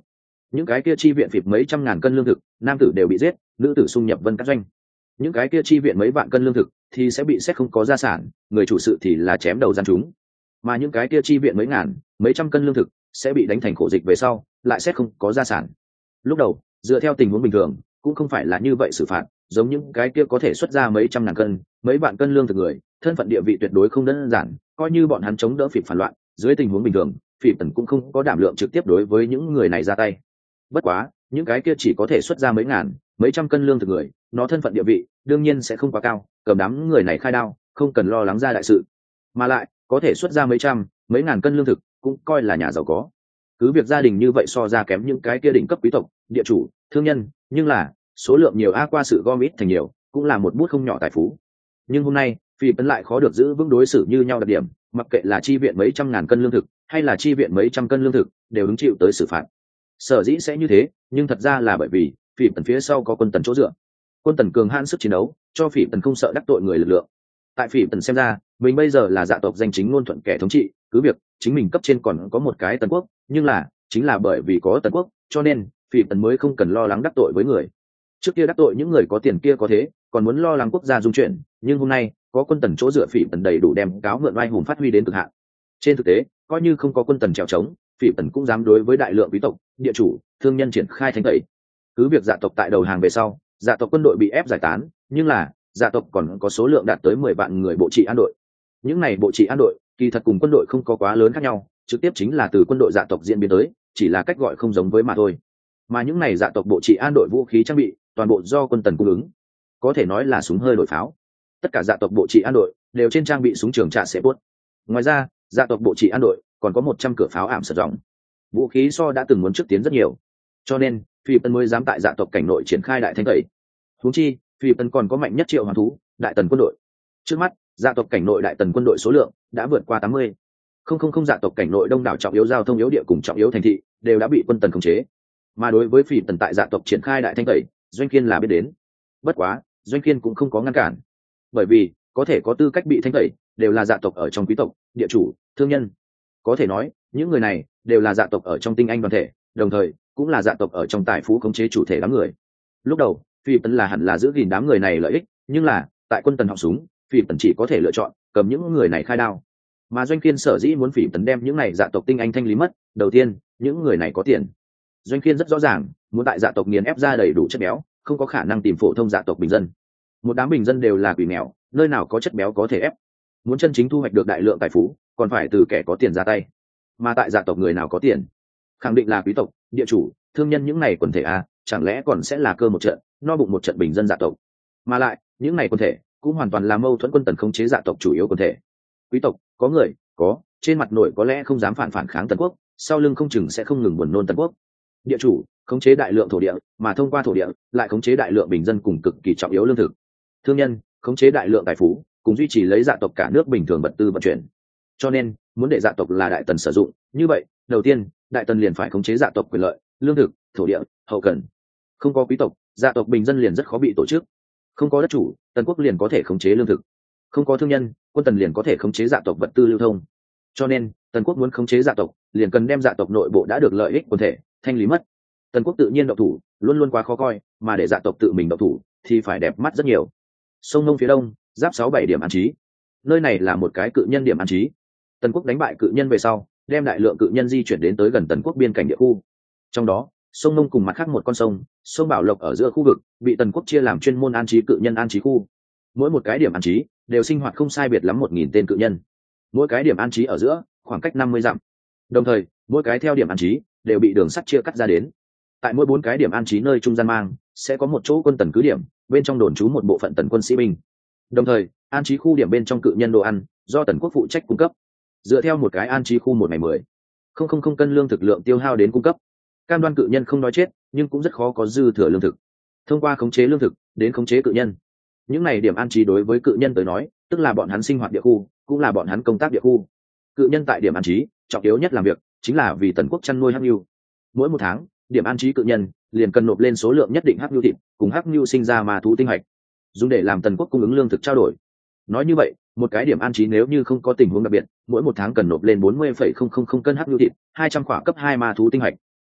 những cái kia chi viện phịp mấy trăm ngàn cân lương thực, nam tử đều bị giết, nữ tử xung nhập vân các doanh. Những cái kia chi viện mấy vạn cân lương thực thì sẽ bị xét không có gia sản, người chủ sự thì là chém đầu gian chúng. Mà những cái kia chi viện mấy ngàn, mấy trăm cân lương thực sẽ bị đánh thành khổ dịch về sau, lại xét không có gia sản. Lúc đầu, dựa theo tình huống bình thường, cũng không phải là như vậy xử phạt, giống những cái kia có thể xuất ra mấy trăm ngàn cân, mấy vạn cân lương thực người, thân phận địa vị tuyệt đối không đơn giản, coi như bọn hắn chống đỡ phỉ phản loạn, dưới tình huống bình thường, phỉ tần cũng không có đảm lượng trực tiếp đối với những người này ra tay. Bất quá, những cái kia chỉ có thể xuất ra mấy ngàn, mấy trăm cân lương thực người, nó thân phận địa vị đương nhiên sẽ không quá cao, cầm đám người này khai đao, không cần lo lắng ra đại sự. Mà lại, có thể xuất ra mấy trăm, mấy ngàn cân lương thực, cũng coi là nhà giàu có. Cứ việc gia đình như vậy so ra kém những cái kia đỉnh cấp quý tộc, địa chủ, thương nhân, nhưng là số lượng nhiều qua sự gom ít thành nhiều, cũng là một bút không nhỏ tài phú. Nhưng hôm nay, Phi Tấn lại khó được giữ vững đối xử như nhau đặc điểm, mặc kệ là chi viện mấy trăm ngàn cân lương thực, hay là chi viện mấy trăm cân lương thực, đều hứng chịu tới xử phạt. Sở dĩ sẽ như thế, nhưng thật ra là bởi vì Phỉ Tần phía sau có quân Tần chỗ dựa. Quân Tần cường hãn sức chiến đấu, cho Phỉ Tần không sợ đắc tội người lực lượng. Tại Phỉ Tần xem ra, mình bây giờ là dạ tộc danh chính ngôn thuận kẻ thống trị, cứ việc chính mình cấp trên còn có một cái Tần quốc, nhưng là chính là bởi vì có Tần quốc, cho nên Phỉ Tần mới không cần lo lắng đắc tội với người. Trước kia đắc tội những người có tiền kia có thế, còn muốn lo lắng quốc gia dung chuyển, nhưng hôm nay có quân Tần chỗ dựa, Phỉ Tần đầy đủ đem cáo mượn oai hùng phát huy đến cực hạn. Trên thực tế, coi như không có quân Tần trèo trống, Phỉ Tần cũng dám đối với đại lượng quý tộc, địa chủ, thương nhân triển khai thánh tẩy. Cứ việc dạ tộc tại đầu hàng về sau, dạ tộc quân đội bị ép giải tán, nhưng là dạ tộc còn có số lượng đạt tới 10 vạn người bộ trị an đội. Những này bộ trị an đội kỳ thật cùng quân đội không có quá lớn khác nhau, trực tiếp chính là từ quân đội dạ tộc diễn biến tới, chỉ là cách gọi không giống với mà thôi. Mà những này dạ tộc bộ trị an đội vũ khí trang bị toàn bộ do quân Tần cung ứng, có thể nói là súng hơi đổi pháo. Tất cả dạ tộc bộ trị an đội đều trên trang bị súng trường trạ sẽ buốt. Ngoài ra, dạ tộc bộ trị an đội còn có 100 cửa pháo ảm sật ròng, vũ khí so đã từng muốn trước tiến rất nhiều. Cho nên Phi Tần mới dám tại dạ tộc cảnh nội triển khai đại thanh tẩy. Huống chi Phi Tần còn có mạnh nhất triệu hoàng thú đại tần quân đội. Trước mắt dạ tộc cảnh nội đại tần quân đội số lượng đã vượt qua 80. Không dạ tộc cảnh nội đông đảo trọng yếu giao thông yếu địa cùng trọng yếu thành thị đều đã bị quân Tần khống chế. Mà đối với Phi Tần tại dạ tộc triển khai đại thanh tẩy, Doanh Kiên là biết đến. Bất quá Doanh Kiên cũng không có ngăn cản, bởi vì có thể có tư cách bị thanh tẩy đều là dạ tộc ở trong quý tộc, địa chủ, thương nhân. Có thể nói những người này đều là dạ tộc ở trong tinh anh đoàn thể, đồng thời cũng là dạ tộc ở trong tài phú khống chế chủ thể đám người. Lúc đầu Phi Tần là hẳn là giữ gìn đám người này lợi ích, nhưng là tại quân Tần họng súng, Phi Tần chỉ có thể lựa chọn cầm những người này khai đao. Mà Doanh Kiên sở dĩ muốn Phi Tần đem những này dạ tộc tinh anh thanh lý mất, đầu tiên những người này có tiền. Doanh Kiên rất rõ ràng muốn tại dạ tộc nghiền ép ra đầy đủ chất béo, không có khả năng tìm phổ thông dạ tộc bình dân. Một đám bình dân đều là quỷ nghèo, nơi nào có chất béo có thể ép. Muốn chân chính thu hoạch được đại lượng tài phú, còn phải từ kẻ có tiền ra tay. Mà tại dạ tộc người nào có tiền, khẳng định là quý tộc, địa chủ, thương nhân. Những này quần thể chẳng lẽ còn sẽ là cơ một trận, no bụng một trận bình dân dạ tộc. Mà lại những này quần thể cũng hoàn toàn là mâu thuẫn quân Tần khống chế dạ tộc chủ yếu quần thể. Quý tộc có người có trên mặt nội có lẽ không dám phản kháng Tần quốc, sau lưng không chừng sẽ không ngừng buồn nôn Tần quốc. Địa chủ khống chế đại lượng thổ địa, mà thông qua thổ địa lại khống chế đại lượng bình dân cùng cực kỳ trọng yếu lương thực. Thương nhân khống chế đại lượng tài phú, cùng duy trì lấy dạ tộc cả nước bình thường vật tư vận chuyển. Cho nên muốn để dạ tộc là đại tần sử dụng, như vậy đầu tiên đại tần liền phải khống chế dạ tộc quyền lợi, lương thực, thổ địa, hậu cần. Không có quý tộc, dạ tộc bình dân liền rất khó bị tổ chức. Không có đất chủ, Tần quốc liền có thể khống chế lương thực. Không có thương nhân, quân Tần liền có thể khống chế dạ tộc vật tư lưu thông. Cho nên Tần quốc muốn khống chế dạ tộc, liền cần đem dạ tộc nội bộ đã được lợi ích quần thể thanh lý mất. Tần quốc tự nhiên động thủ luôn luôn quá khó coi, mà để dạ tộc tự mình động thủ thì phải đẹp mắt rất nhiều. Sông Nông phía đông giáp 6-7 điểm an trí, nơi này là một cái cự nhân điểm an trí. Tần quốc đánh bại cự nhân về sau, đem đại lượng cự nhân di chuyển đến tới gần Tần quốc biên cảnh địa khu. Trong đó sông Nông cùng mặt khác một con sông Bảo Lộc ở giữa khu vực bị Tần quốc chia làm chuyên môn an trí cự nhân an trí khu. Mỗi một cái điểm an trí đều sinh hoạt không sai biệt lắm 1000 tên cự nhân. Mỗi cái điểm an trí ở giữa khoảng cách 50 dặm. Đồng thời mỗi cái theo điểm an trí đều bị đường sắt chia cắt ra đến. Tại mỗi 4 cái điểm an trí nơi trung gian mang sẽ có một chỗ quân Tần cứ điểm, bên trong đồn trú một bộ phận Tần quân sĩ binh. Đồng thời an trí khu điểm bên trong cự nhân đồ ăn do Tần quốc phụ trách cung cấp, dựa theo một cái an trí khu một ngày 10,000 cân lương thực lượng tiêu hao đến cung cấp, cam đoan cự nhân không nói chết, nhưng cũng rất khó có dư thừa lương thực. Thông qua khống chế lương thực đến khống chế cự nhân, những này điểm an trí đối với cự nhân tới nói tức là bọn hắn sinh hoạt địa khu, cũng là bọn hắn công tác địa khu. Cự nhân tại điểm an trí trọng yếu nhất làm việc chính là vì Tần quốc chăn nuôi hắc nhu. Mỗi một tháng điểm an trí cự nhân liền cần nộp lên số lượng nhất định hắc nhu thịt cùng hắc nhu sinh ra ma thú tinh hạch, dùng để làm Tần quốc cung ứng lương thực trao đổi. Nói như vậy, một cái điểm an trí nếu như không có tình huống đặc biệt, mỗi một tháng cần nộp lên 40,000 cân hắc nhu thịt, 200 quả cấp 2 ma thú tinh hạch.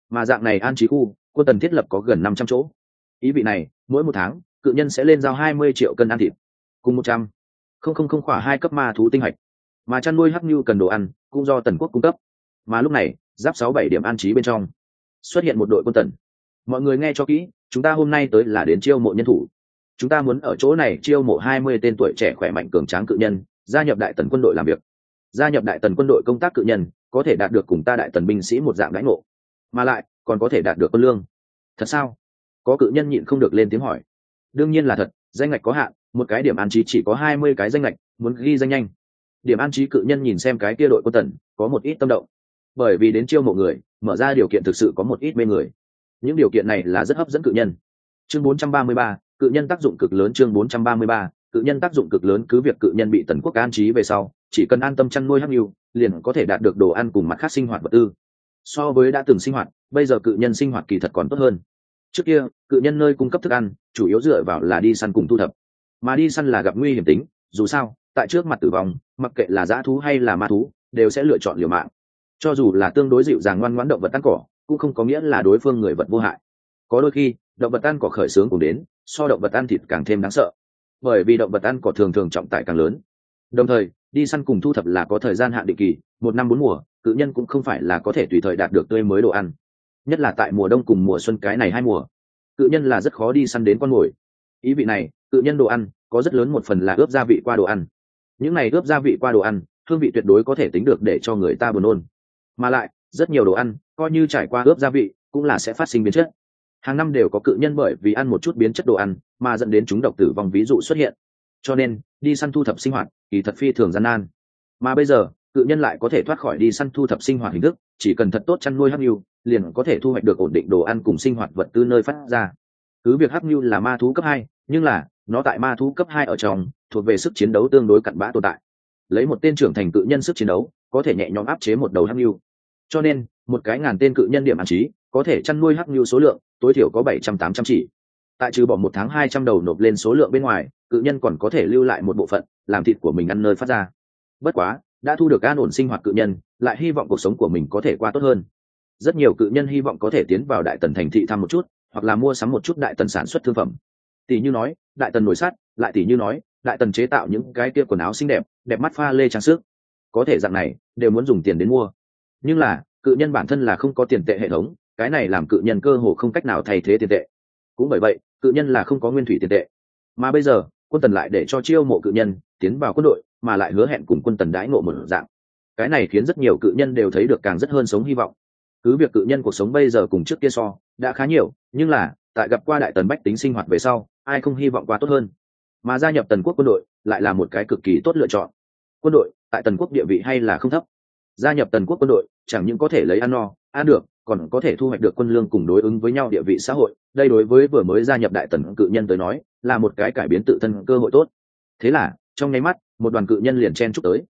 Mà dạng này an trí khu quân tần thiết lập có gần 500 chỗ. Ý vị này mỗi một tháng cự nhân sẽ lên giao 20 triệu cân ăn thịt, cùng 100 không khỏa 2 cấp ma thú tinh hạch. Mà chăn nuôi hắc nhu cần đồ ăn cũng do tần quốc cung cấp. Mà lúc này giáp 6-7 điểm an trí bên trong xuất hiện một đội quân tần. Mọi người nghe cho kỹ, chúng ta hôm nay tới là đến chiêu mộ nhân thủ. Chúng ta muốn ở chỗ này chiêu mộ 20 tên tuổi trẻ khỏe mạnh cường tráng cự nhân gia nhập đại tần quân đội làm việc. Gia nhập đại tần quân đội công tác cự nhân có thể đạt được cùng ta đại tần binh sĩ một dạng đãi ngộ, mà lại còn có thể đạt được quân lương. Thật sao? Có cự nhân nhịn không được lên tiếng hỏi. Đương nhiên là thật, danh ngạch có hạn, một cái điểm an trí chỉ có 20 cái danh ngạch, muốn ghi danh nhanh. Điểm an trí cự nhân nhìn xem cái kia đội quân tần có một ít tâm động, bởi vì đến chiêu mộ người mở ra điều kiện thực sự có một ít mê người. Những điều kiện này là rất hấp dẫn cự nhân. Chương 433, cự nhân tác dụng cực lớn. Chương 433, cự nhân tác dụng cực lớn. Cứ việc cự nhân bị tần quốc an trí về sau, chỉ cần an tâm chăn nuôi hắc nhu, liền có thể đạt được đồ ăn cùng mặt khác sinh hoạt vật tư. So với đã từng sinh hoạt, bây giờ cự nhân sinh hoạt kỳ thật còn tốt hơn. Trước kia cự nhân nơi cung cấp thức ăn chủ yếu dựa vào là đi săn cùng thu thập, mà đi săn là gặp nguy hiểm tính, dù sao tại trước mặt tử vong, mặc kệ là dã thú hay là ma thú đều sẽ lựa chọn liều mạng. Cho dù là tương đối dịu dàng ngoan ngoãn động vật ăn cỏ cũng không có nghĩa là đối phương người vật vô hại. Có đôi khi động vật ăn cỏ khởi xướng cũng đến so động vật ăn thịt càng thêm đáng sợ, bởi vì động vật ăn cỏ thường thường trọng tải càng lớn. Đồng thời đi săn cùng thu thập là có thời gian hạn định kỳ, 1 năm 4 mùa, cự nhân cũng không phải là có thể tùy thời đạt được tươi mới đồ ăn, nhất là tại mùa đông cùng mùa xuân cái này 2 mùa, cự nhân là rất khó đi săn đến con mồi. Ý vị này cự nhân đồ ăn có rất lớn một phần là ướp gia vị qua đồ ăn. Những này ướp gia vị qua đồ ăn hương vị tuyệt đối có thể tính được để cho người ta buồn nôn, mà lại rất nhiều đồ ăn coi như trải qua ướp gia vị cũng là sẽ phát sinh biến chất. Hàng năm đều có cự nhân bởi vì ăn một chút biến chất đồ ăn mà dẫn đến chúng độc tử vong ví dụ xuất hiện. Cho nên đi săn thu thập sinh hoạt kỳ thật phi thường gian nan. Mà bây giờ cự nhân lại có thể thoát khỏi đi săn thu thập sinh hoạt hình thức, chỉ cần thật tốt chăn nuôi hắc nhu liền có thể thu hoạch được ổn định đồ ăn cùng sinh hoạt vật tư nơi phát ra. Cứ việc hắc nhu là ma thú cấp 2, nhưng là nó tại ma thú cấp 2 ở trong thuộc về sức chiến đấu tương đối cặn bã tồn tại. Lấy một tên trưởng thành cự nhân sức chiến đấu có thể nhẹ nhõm áp chế một đầu hắc nhu. Cho nên một cái 1000 tên cự nhân điểm an trí có thể chăn nuôi hắc nhu số lượng tối thiểu có 700-800 chỉ. Tại trừ bỏ 1 tháng 200 đầu nộp lên số lượng bên ngoài, cự nhân còn có thể lưu lại một bộ phận làm thịt của mình ăn nơi phát ra. Bất quá đã thu được an ổn sinh hoạt cự nhân lại hy vọng cuộc sống của mình có thể qua tốt hơn. Rất nhiều cự nhân hy vọng có thể tiến vào đại tần thành thị thăm một chút, hoặc là mua sắm một chút đại tần sản xuất thương phẩm. Tỷ như nói đại tần nồi sắt, lại tỷ như nói đại tần chế tạo những cái kia quần áo xinh đẹp đẹp mắt pha lê trang sức, có thể dạng này đều muốn dùng tiền đến mua. Nhưng là cự nhân bản thân là không có tiền tệ hệ thống, cái này làm cự nhân cơ hồ không cách nào thay thế tiền tệ. Cũng bởi vậy cự nhân là không có nguyên thủy tiền tệ. Mà bây giờ quân tần lại để cho chiêu mộ cự nhân tiến vào quân đội, mà lại hứa hẹn cùng quân tần đãi ngộ một dạng. Cái này khiến rất nhiều cự nhân đều thấy được càng rất hơn sống hy vọng. Cứ việc cự nhân cuộc sống bây giờ cùng trước kia so đã khá nhiều, nhưng là tại gặp qua đại tần bách tính sinh hoạt về sau, ai không hy vọng qua tốt hơn. Mà gia nhập tần quốc quân đội lại là một cái cực kỳ tốt lựa chọn. Quân đội tại tần quốc địa vị hay là không thấp. Gia nhập tần quốc quân đội chẳng những có thể lấy ăn no ăn được, còn có thể thu hoạch được quân lương cùng đối ứng với nhau địa vị xã hội. Đây đối với vừa mới gia nhập đại tần cự nhân tới nói là một cái cải biến tự thân cơ hội tốt. Thế là trong nháy mắt một đoàn cự nhân liền chen chúc tới.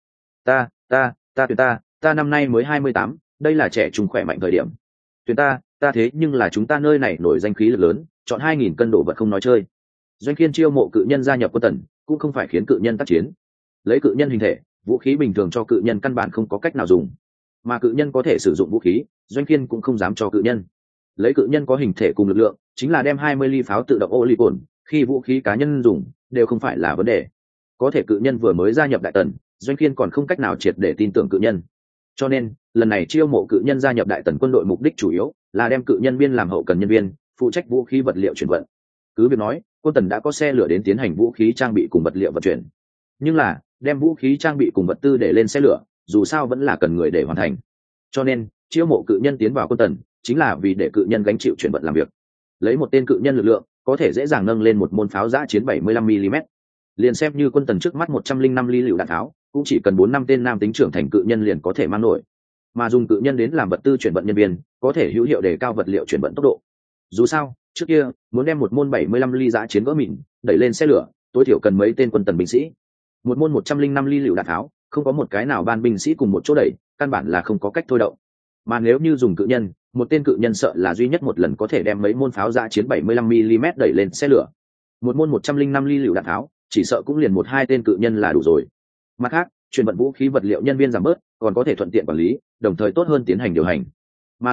Ta năm nay mới 28, đây là trẻ trung khỏe mạnh thời điểm. Tuyển ta thế nhưng là chúng ta nơi này nổi danh khí lực lớn, chọn 2000 cân đồ vật không nói chơi. Doanh Khiên chiêu mộ cự nhân gia nhập quân tần cũng không phải khiến cự nhân tác chiến. Lấy cự nhân hình thể, vũ khí bình thường cho cự nhân căn bản không có cách nào dùng, mà cự nhân có thể sử dụng vũ khí, Doanh Khiên cũng không dám cho cự nhân. Lấy cự nhân có hình thể cùng lực lượng, chính là đem 20 ly pháo tự động ô ly cồn khi vũ khí cá nhân dùng đều không phải là vấn đề. Có thể cự nhân vừa mới gia nhập đại tần, Doanh Khiên còn không cách nào triệt để tin tưởng cự nhân. Cho nên lần này chiêu mộ cự nhân gia nhập đại tần quân đội mục đích chủ yếu là đem cự nhân biên làm hậu cần nhân viên, phụ trách vũ khí vật liệu chuyển vận. Cứ việc nói quân tần đã có xe lửa đến tiến hành vũ khí trang bị cùng vật liệu vận chuyển, nhưng là đem vũ khí trang bị cùng vật tư để lên xe lửa dù sao vẫn là cần người để hoàn thành. Cho nên chiêu mộ cự nhân tiến vào quân tần chính là vì để cự nhân gánh chịu chuyển vận làm việc. Lấy một tên cự nhân lực lượng có thể dễ dàng nâng lên một môn pháo giã chiến 75 mm. Liền xem như quân tần trước mắt 105 ly lựu đạn tháo cũng chỉ cần 4-5 tên nam tính trưởng thành cự nhân liền có thể mang nổi. Mà dùng cự nhân đến làm vật tư chuyển vận nhân viên có thể hữu hiệu đề cao vật liệu chuyển vận tốc độ. Dù sao trước kia muốn đem một môn 75 ly giã chiến vỡ mịn đẩy lên xe lửa tối thiểu cần mấy tên quân tần binh sĩ. Một môn 105 ly lựu đạn tháo không có một cái nào ban binh sĩ cùng một chỗ đẩy, căn bản là không có cách thôi động. Mà nếu như dùng cự nhân, một tên cự nhân sợ là duy nhất một lần có thể đem mấy môn pháo giã chiến 75 mm đẩy lên xe lửa. Một môn 105 ly lựu đạn tháo chỉ sợ cũng liền 1-2 tên cự nhân là đủ rồi. Mặt khác chuyển vận vũ khí vật liệu nhân viên giảm bớt, còn có thể thuận tiện quản lý, đồng thời tốt hơn tiến hành điều hành. Mà lại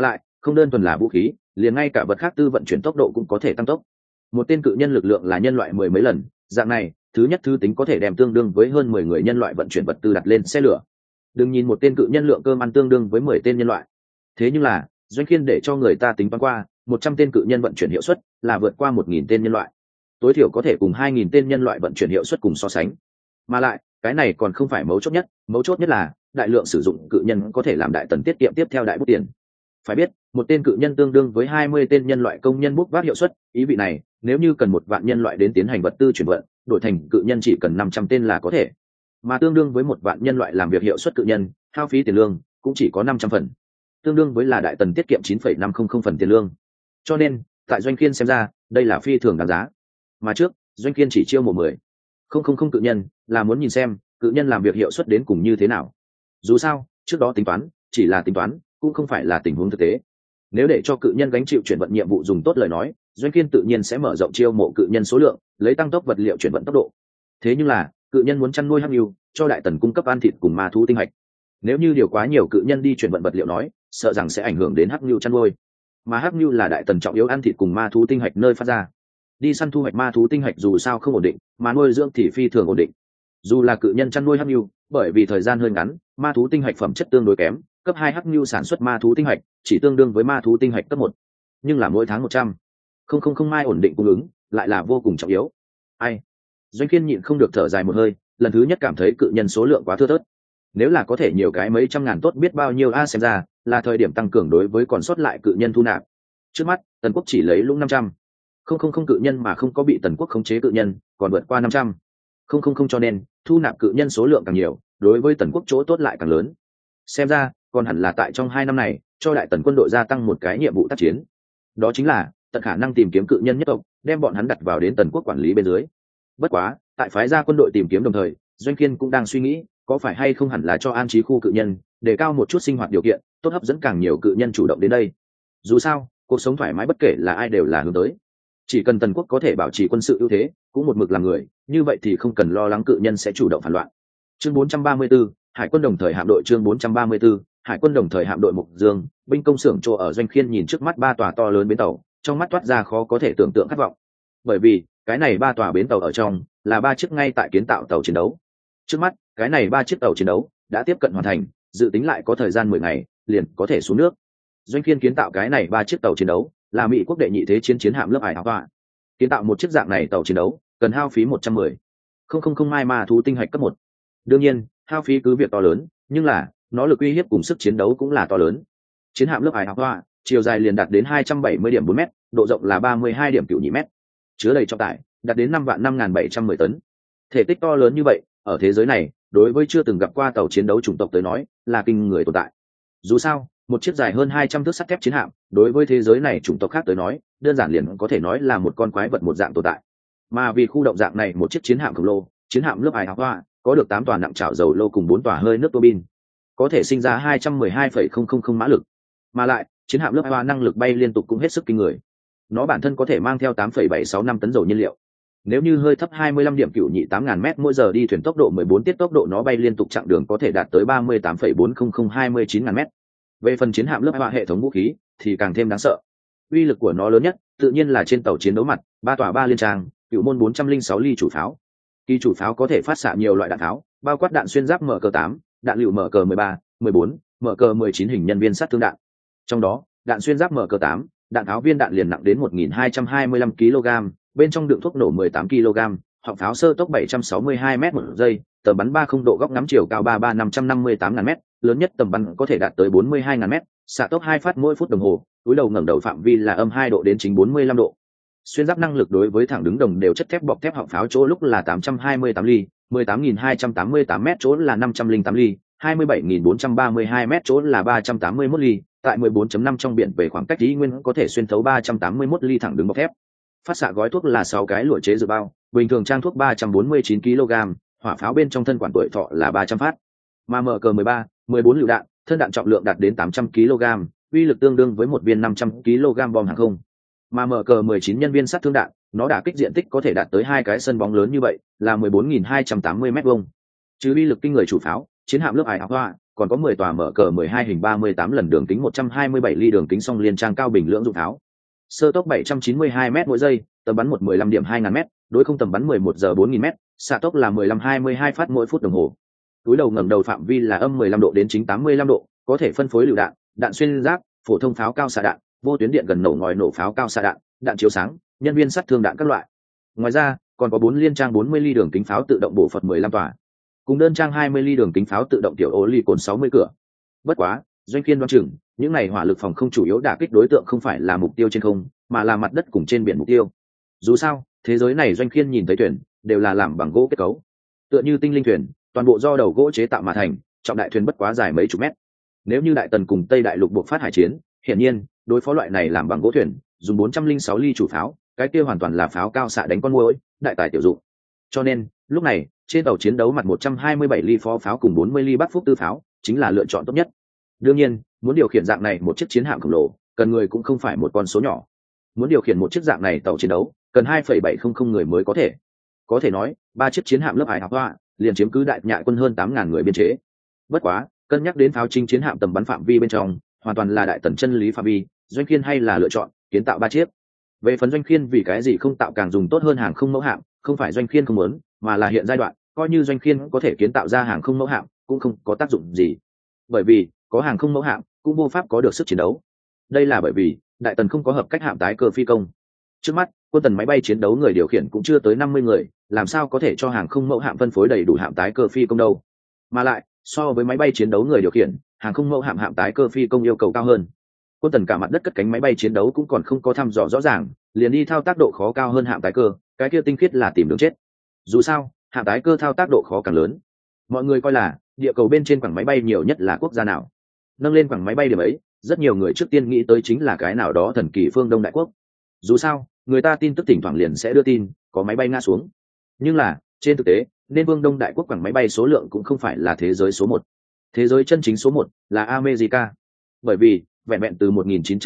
Không đơn thuần là vũ khí, liền ngay cả vật khác tư vận chuyển tốc độ cũng có thể tăng tốc. Một tên cự nhân lực lượng là nhân loại 10 mấy lần, dạng này thứ nhất thứ tính có thể đem tương đương với hơn 10 người nhân loại vận chuyển vật tư đặt lên xe lửa. Đừng nhìn một tên cự nhân lượng cơm ăn tương đương với 10 tên nhân loại, thế nhưng là Doanh Khiên để cho người ta tính toán qua, 100 tên cự nhân vận chuyển hiệu suất là vượt qua 1.000 tên nhân loại, tối thiểu có thể cùng 2.000 tên nhân loại vận chuyển hiệu suất cùng so sánh. Mà lại cái này còn không phải mấu chốt nhất là đại lượng sử dụng cự nhân có thể làm đại tần tiết kiệm tiếp theo đại bút tiền. Phải biết một tên cự nhân tương đương với 20 tên nhân loại công nhân bốc vác hiệu suất, ý vị này nếu như cần 1 vạn nhân loại đến tiến hành vật tư chuyển vận, đổi thành cự nhân chỉ cần 500 tên là có thể, mà tương đương với 1 vạn nhân loại làm việc hiệu suất cự nhân hao phí tiền lương cũng chỉ có 500 phần, tương đương với là đại tần tiết kiệm 9,500 phần tiền lương. Cho nên tại Doanh Khiên xem ra đây là phi thường đáng giá. Mà trước Doanh Khiên chỉ chiêu 10,000 cự nhân là muốn nhìn xem cự nhân làm việc hiệu suất đến cùng như thế nào. Dù sao trước đó tính toán chỉ là tính toán, cũng không phải là tình huống thực tế. Nếu để cho cự nhân gánh chịu chuyển vận nhiệm vụ dùng tốt lời nói, Doanh Khiên tự nhiên sẽ mở rộng chiêu mộ cự nhân số lượng, lấy tăng tốc vật liệu chuyển vận tốc độ. Thế nhưng là cự nhân muốn chăn nuôi hắc nhu, cho đại tần cung cấp ăn thịt cùng ma thú tinh hạch. Nếu như điều quá nhiều cự nhân đi chuyển vận vật liệu nói, sợ rằng sẽ ảnh hưởng đến hắc nhu chăn nuôi. Mà hắc nhu là đại tần trọng yếu ăn thịt cùng ma thú tinh hạch nơi phát ra. Đi săn thu hoạch ma thú tinh hạch dù sao không ổn định, mà nuôi dưỡng thì phi thường ổn định. Dù là cự nhân chăn nuôi hắc nhu, bởi vì thời gian hơi ngắn, ma thú tinh hạch phẩm chất tương đối kém, cấp 2 hắc nhu sản xuất ma thú tinh hạch chỉ tương đương với ma thú tinh hạch cấp 1. Nhưng là mỗi tháng 100,000 mai ổn định cung ứng lại là vô cùng trọng yếu. Doanh Khiên nhịn không được thở dài một hơi, lần thứ nhất cảm thấy cự nhân số lượng quá thưa thớt. Nếu là có thể nhiều cái mấy trăm ngàn tốt biết bao nhiêu xem ra là thời điểm tăng cường đối với còn sót lại cự nhân thu nạp. Trước mắt tần quốc chỉ lấy lũng 500,000 cự nhân mà không có bị tần quốc khống chế cự nhân còn vượt qua 500,000, cho nên thu nạp cự nhân số lượng càng nhiều, đối với tần quốc chỗ tốt lại càng lớn. Xem ra còn hẳn là tại trong 2 năm này cho đại tần quân đội gia tăng một cái nhiệm vụ tác chiến, đó chính là tận khả năng tìm kiếm cự nhân nhất tộc, đem bọn hắn đặt vào đến tần quốc quản lý bên dưới. Bất quá tại phái ra quân đội tìm kiếm đồng thời, Doanh Khiên cũng đang suy nghĩ có phải hay không hẳn là cho an trí khu cự nhân, để cao một chút sinh hoạt điều kiện tốt, hấp dẫn càng nhiều cự nhân chủ động đến đây. Dù sao cuộc sống thoải mái bất kể là ai đều là hướng tới, chỉ cần tần quốc có thể bảo trì quân sự ưu thế, cũng một mực làm người, như vậy thì không cần lo lắng cự nhân sẽ chủ động phản loạn. Chương 434, Hải quân đồng thời hạm đội. Chương 434, Hải quân đồng thời hạm đội. Mục Dương binh công xưởng chỗ ở. Doanh Khiên nhìn trước mắt 3 tòa to lớn bến tàu, trong mắt toát ra khó có thể tưởng tượng khát vọng, bởi vì cái này 3 tòa bến tàu ở trong là 3 chiếc ngay tại kiến tạo tàu chiến đấu. Trước mắt cái này 3 chiếc tàu chiến đấu đã tiếp cận hoàn thành, dự tính lại có thời gian 10 ngày liền có thể xuống nước. Doanh Khiên kiến tạo cái này 3 chiếc tàu chiến đấu là Mỹ quốc đệ nhị thế chiến hạm lớp Hải Hỏa. Kiến tạo một chiếc dạng này tàu chiến đấu cần hao phí 110,000 mai ma thú tinh hạch cấp 1. Đương nhiên hao phí cứ việc to lớn, nhưng là nó lực uy hiếp cùng sức chiến đấu cũng là to lớn. Chiến hạm lớp Hải Hỏa chiều dài liền đạt đến 270,4 m, độ rộng là 32,9 m, chứa đầy trọng tải đạt đến 5.5710 tấn. Thể tích to lớn như vậy ở thế giới này đối với chưa từng gặp qua tàu chiến đấu chủng tộc tới nói là kinh người tồn tại. Dù sao một chiếc dài hơn 200 thước sắt thép chiến hạm đối với thế giới này chủng tộc khác tới nói đơn giản liền có thể nói là một con quái vật một dạng tồn tại. Mà vì khu động dạng này một chiếc chiến hạm khổng lồ, chiến hạm lớp Hải Hỏa có được 8 tòa nặng chảo dầu lô cùng 4 tòa hơi nước tua bin, có thể sinh ra 212,000 mã lực. Mà lại chiến hạm lớp Hải Hỏa năng lực bay liên tục cũng hết sức kinh người. Nó bản thân có thể mang theo 8,765 tấn dầu nhiên liệu. Nếu như hơi thấp 25 điểm cựu nhị 8.000 m mỗi giờ đi thuyền tốc độ 14 tiết, tốc độ nó bay liên tục chặng đường có thể đạt tới 38,40029.000 m. Về phần chiến hạm lớp Hải hệ thống vũ khí thì càng thêm đáng sợ. Uy lực của nó lớn nhất tự nhiên là trên tàu chiến đấu mặt, 3 tòa 3 liên trang, cựu môn 406 ly chủ pháo. Kỳ chủ pháo có thể phát xạ nhiều loại đạn pháo, bao quát đạn xuyên giáp MK8, đạn lựu MK13, 14, MK19 hình nhân viên sát thương đạn. Trong đó, đạn xuyên giáp MK8, đạn pháo viên đạn liền nặng đến 1.225 kg, bên trong đựng thuốc nổ 18 kg, họng pháo sơ tốc 762 m một giây, tầm bắn 30 độ, góc ngắm chiều cao 33,558.000 m, lớn nhất tầm bắn có thể đạt tới 42.000 m, xạ tốc 2 phát mỗi phút đồng hồ, túi đầu ngẩng đầu phạm vi là -2 độ đến chính 45 độ. Xuyên giáp năng lực đối với thẳng đứng đồng đều chất thép bọc thép họng pháo chỗ lúc là 828 ly, 18.288 m chỗ là 508 ly, 27.432 m chỗ là 381 ly, tại 14.5 trong biển về khoảng cách ý nguyên có thể xuyên thấu 381 ly thẳng đứng bọc thép. Phát xạ gói thuốc là 6 cái lụa chế dự bao, bình thường trang thuốc 349 kg, hỏa pháo bên trong thân quản tuổi thọ là 300 phát. Mà MK13, 14 lựu đạn, thân đạn trọng lượng đạt đến 800 kg, uy lực tương đương với một viên 500 kg bom hàng không. Mà MK19 nhân viên sát thương đạn, nó đả kích diện tích có thể đạt tới 2 cái sân bóng lớn như vậy, là 14.280 m vuông. Chứ uy lực kinh người chủ pháo, chiến hạm lớp Hải Hỏa còn có 10 tòa mở cờ 12 hình 38 lần đường kính 127 ly đường kính song liên trang cao bình lưỡng dụng tháo. Sơ tốc 792 m mỗi giây, tầm bắn 15 điểm 2000 m, đối không tầm bắn 11 giờ 4000 m, xạ tốc là 15-22 phát mỗi phút đồng hồ. Túi đầu ngẩng đầu phạm vi là âm 15 độ đến chính 85 độ, có thể phân phối lựu đạn, đạn xuyên giáp, phổ thông pháo cao xạ đạn, vô tuyến điện gần nổ ngòi nổ pháo cao xạ đạn, đạn chiếu sáng, nhân viên sát thương đạn các loại. Ngoài ra, còn có 4 liên trang 40 ly đường kính pháo tự động bổ Phật 15 tòa, cùng đơn trang 20 ly đường kính pháo tự động tiểu ô ly cồn 60 cửa. Bất quá, Doanh Khiên đoán chừng, những này hỏa lực phòng không chủ yếu đả kích đối tượng không phải là mục tiêu trên không, mà là mặt đất cùng trên biển mục tiêu. Dù sao, thế giới này Doanh Khiên nhìn thấy thuyền đều là làm bằng gỗ kết cấu, tựa như tinh linh thuyền, toàn bộ do đầu gỗ chế tạo mà thành, trọng đại thuyền bất quá dài mấy chục mét. Nếu như Đại Tần cùng Tây Đại Lục buộc phát hải chiến, hiển nhiên, đối phó loại này làm bằng gỗ thuyền, dùng 406 ly chủ pháo, cái kia hoàn toàn là pháo cao xạ đánh con muỗi, đại tài tiểu dụng. Cho nên, lúc này, trên tàu chiến đấu mặt 127 ly phó pháo cùng 40 ly Bắc Phúc tư pháo, chính là lựa chọn tốt nhất. Đương nhiên, muốn điều khiển dạng này một chiếc chiến hạm khổng lồ, cần người cũng không phải một con số nhỏ. Muốn điều khiển một chiếc dạng này tàu chiến đấu, cần 2,700 người mới có thể. Có thể nói, 3 chiếc chiến hạm lớp Hải Học Hoa liền chiếm cứ Đại Nhạ quân hơn 8000 người biên chế. Bất quá, cân nhắc đến pháo chính chiến hạm tầm bắn phạm vi bên trong, hoàn toàn là Đại Tần chân lý phạm vi, Doanh Khiên hay là lựa chọn kiến tạo 3 chiếc. Về phần Doanh Khiên vì cái gì không tạo càng dùng tốt hơn hàng không mẫu hạm, không phải Doanh Khiên không muốn, mà là hiện giai đoạn, coi như Doanh Khiên có thể kiến tạo ra hàng không mẫu hạm, cũng không có tác dụng gì. Bởi vì, có hàng không mẫu hạm, cũng vô pháp có được sức chiến đấu. Đây là bởi vì, Đại Tần không có hợp cách hạm tái cơ phi công. Trước mắt, quân Tần máy bay chiến đấu người điều khiển cũng chưa tới 50 người, làm sao có thể cho hàng không mẫu hạm phân phối đầy đủ hạm tái cơ phi công đâu. Mà lại, so với máy bay chiến đấu người điều khiển, hàng không mẫu hạm hạm tái cơ phi công yêu cầu cao hơn. Quân Tần cả mặt đất cất cánh máy bay chiến đấu cũng còn không có thăm dò rõ ràng, liền đi thao tác độ khó cao hơn hạm tái cơ, cái kia tinh khiết là tìm đường chết. Dù sao, hạm tái cơ thao tác độ khó càng lớn. Mọi người coi là địa cầu bên trên quảng máy bay nhiều nhất là quốc gia nào? Nâng lên quảng máy bay điểm ấy, rất nhiều người trước tiên nghĩ tới chính là cái nào đó thần kỳ phương Đông đại quốc. Dù sao, người ta tin tức thỉnh thoảng liền sẽ đưa tin có máy bay ngã xuống. Nhưng là, trên thực tế, nên phương Đông đại quốc quảng máy bay số lượng cũng không phải là thế giới số 1. Thế giới chân chính số 1 là America. Bởi vì, vẹn vẹn từ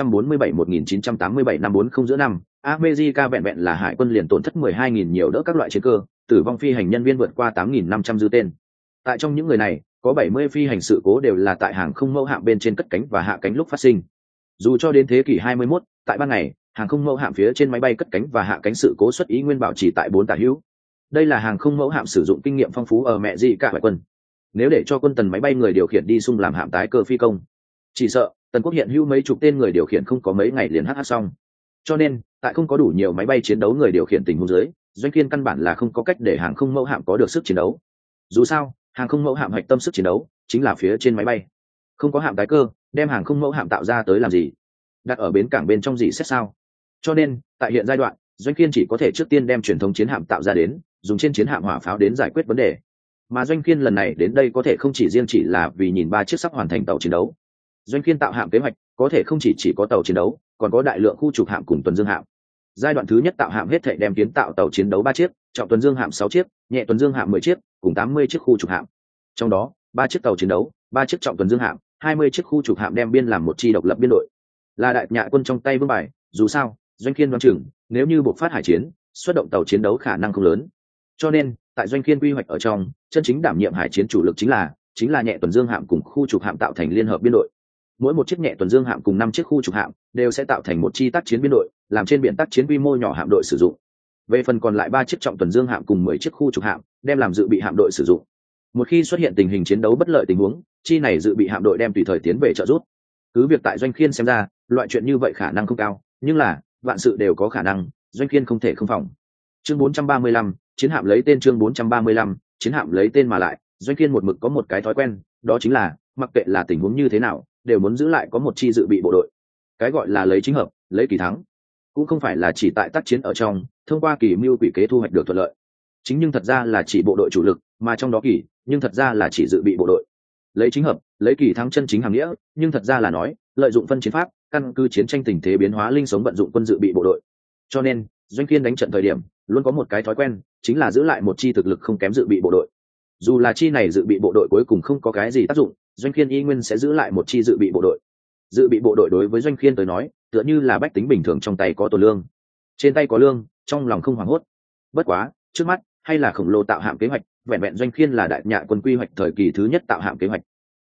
1947-1987 năm 40 giữa năm, America vẹn vẹn là hải quân liền tổn thất 12.000 nhiều đỡ các loại chiến cơ, tử vong phi hành nhân viên vượt qua 8.500 dư tên. Tại trong những người này, có 70 phi hành sự cố đều là tại hàng không mẫu hạm bên trên cất cánh và hạ cánh lúc phát sinh. Dù cho đến thế kỷ 21, tại ban ngày, hàng không mẫu hạm phía trên máy bay cất cánh và hạ cánh sự cố xuất ý nguyên bảo trì tại 4 tả hữu. Đây là hàng không mẫu hạm sử dụng kinh nghiệm phong phú ở mẹ gì cả hải quân. Nếu để cho quân Tần máy bay người điều khiển đi xung làm hạm tái cơ phi công, chỉ sợ Tần quốc hiện hữu mấy chục tên người điều khiển không có mấy ngày liền hát xong. Cho nên, tại không có đủ nhiều máy bay chiến đấu người điều khiển tình huống dưới, Doanh Khiên căn bản là không có cách để hàng không mẫu hạm có được sức chiến đấu. Dù sao, hàng không mẫu hạm hạch tâm sức chiến đấu chính là phía trên máy bay. Không có hạm tái cơ, đem hàng không mẫu hạm tạo ra tới làm gì? Đặt ở bến cảng bên trong gì xét sao? Cho nên, tại hiện giai đoạn, Doanh Khiên chỉ có thể trước tiên đem truyền thống chiến hạm tạo ra đến, dùng trên chiến hạm hỏa pháo đến giải quyết vấn đề. Mà Doanh Khiên lần này đến đây có thể không chỉ riêng chỉ là vì nhìn 3 chiếc sắp hoàn thành tàu chiến đấu. Doanh Khiên tạo hạm kế hoạch có thể không chỉ có tàu chiến đấu, còn có đại lượng khu trục hạm cùng tuần dương hạm. Giai đoạn thứ nhất tạo hạm hết thảy đem kiến tạo tàu chiến đấu 3 chiếc, trọng tuần dương hạm 6 chiếc, nhẹ tuần dương hạm 10 chiếc, cùng 80 chiếc khu trục hạm. Trong đó, 3 chiếc tàu chiến đấu, 3 chiếc trọng tuần dương hạm, 20 chiếc khu trục hạm đem biên làm một chi độc lập biên đội. Là Đại Nhạ quân trong tay vương bài, dù sao, Doanh Khiên đoán chừng, nếu như buộc phát hải chiến, xuất động tàu chiến đấu khả năng không lớn. Cho nên, tại Doanh Khiên quy hoạch ở trong, chân chính đảm nhiệm hải chiến chủ lực chính là nhẹ tuần dương hạm cùng khu trục hạm tạo thành liên hợp biên đội. Mỗi một chiếc nhẹ tuần dương hạm cùng 5 chiếc khu trục hạm đều sẽ tạo thành một chi tác chiến biên đội, làm trên biển tác chiến quy mô nhỏ hạm đội sử dụng. Về phần còn lại 3 chiếc trọng tuần dương hạm cùng 10 chiếc khu trục hạm, đem làm dự bị hạm đội sử dụng. Một khi xuất hiện tình hình chiến đấu bất lợi tình huống, chi này dự bị hạm đội đem tùy thời tiến về trợ giúp. Cứ việc tại Doanh Khiên xem ra, loại chuyện như vậy khả năng không cao, nhưng là, vạn sự đều có khả năng, Doanh Khiên không thể không phòng. Chương 435, chiến hạm lấy tên chương 435, chiến hạm lấy tên mà lại, Doanh Khiên một mực có một cái thói quen, đó chính là, mặc kệ là tình huống như thế nào, đều muốn giữ lại có một chi dự bị bộ đội. Cái gọi là lấy chính hợp, lấy kỳ thắng, cũng không phải là chỉ tại tác chiến ở trong, thông qua kỳ mưu quỷ kế thu hoạch được thuận lợi. Chính nhưng thật ra là chỉ bộ đội chủ lực, mà trong đó kỳ, nhưng thật ra là chỉ dự bị bộ đội. Lấy chính hợp, lấy kỳ thắng chân chính hàng nghĩa, nhưng thật ra là nói, lợi dụng phân chiến pháp, căn cứ chiến tranh tình thế biến hóa linh sống vận dụng quân dự bị bộ đội. Cho nên, Doanh Khiên đánh trận thời điểm, luôn có một cái thói quen, chính là giữ lại một chi thực lực không kém dự bị bộ đội. Dù là chi này dự bị bộ đội cuối cùng không có cái gì tác dụng, Doanh Khiên y nguyên sẽ giữ lại một chi dự bị bộ đội. Dự bị bộ đội đối với Doanh Khiên tới nói, tựa như là bách tính bình thường trong tay có tổ lương. Trên tay có lương, trong lòng không hoảng hốt. Bất quá, trước mắt, hay là khổng lồ tạo hạm kế hoạch, vẹn vẹn Doanh Khiên là Đại Nhạ quân quy hoạch thời kỳ thứ nhất tạo hạm kế hoạch.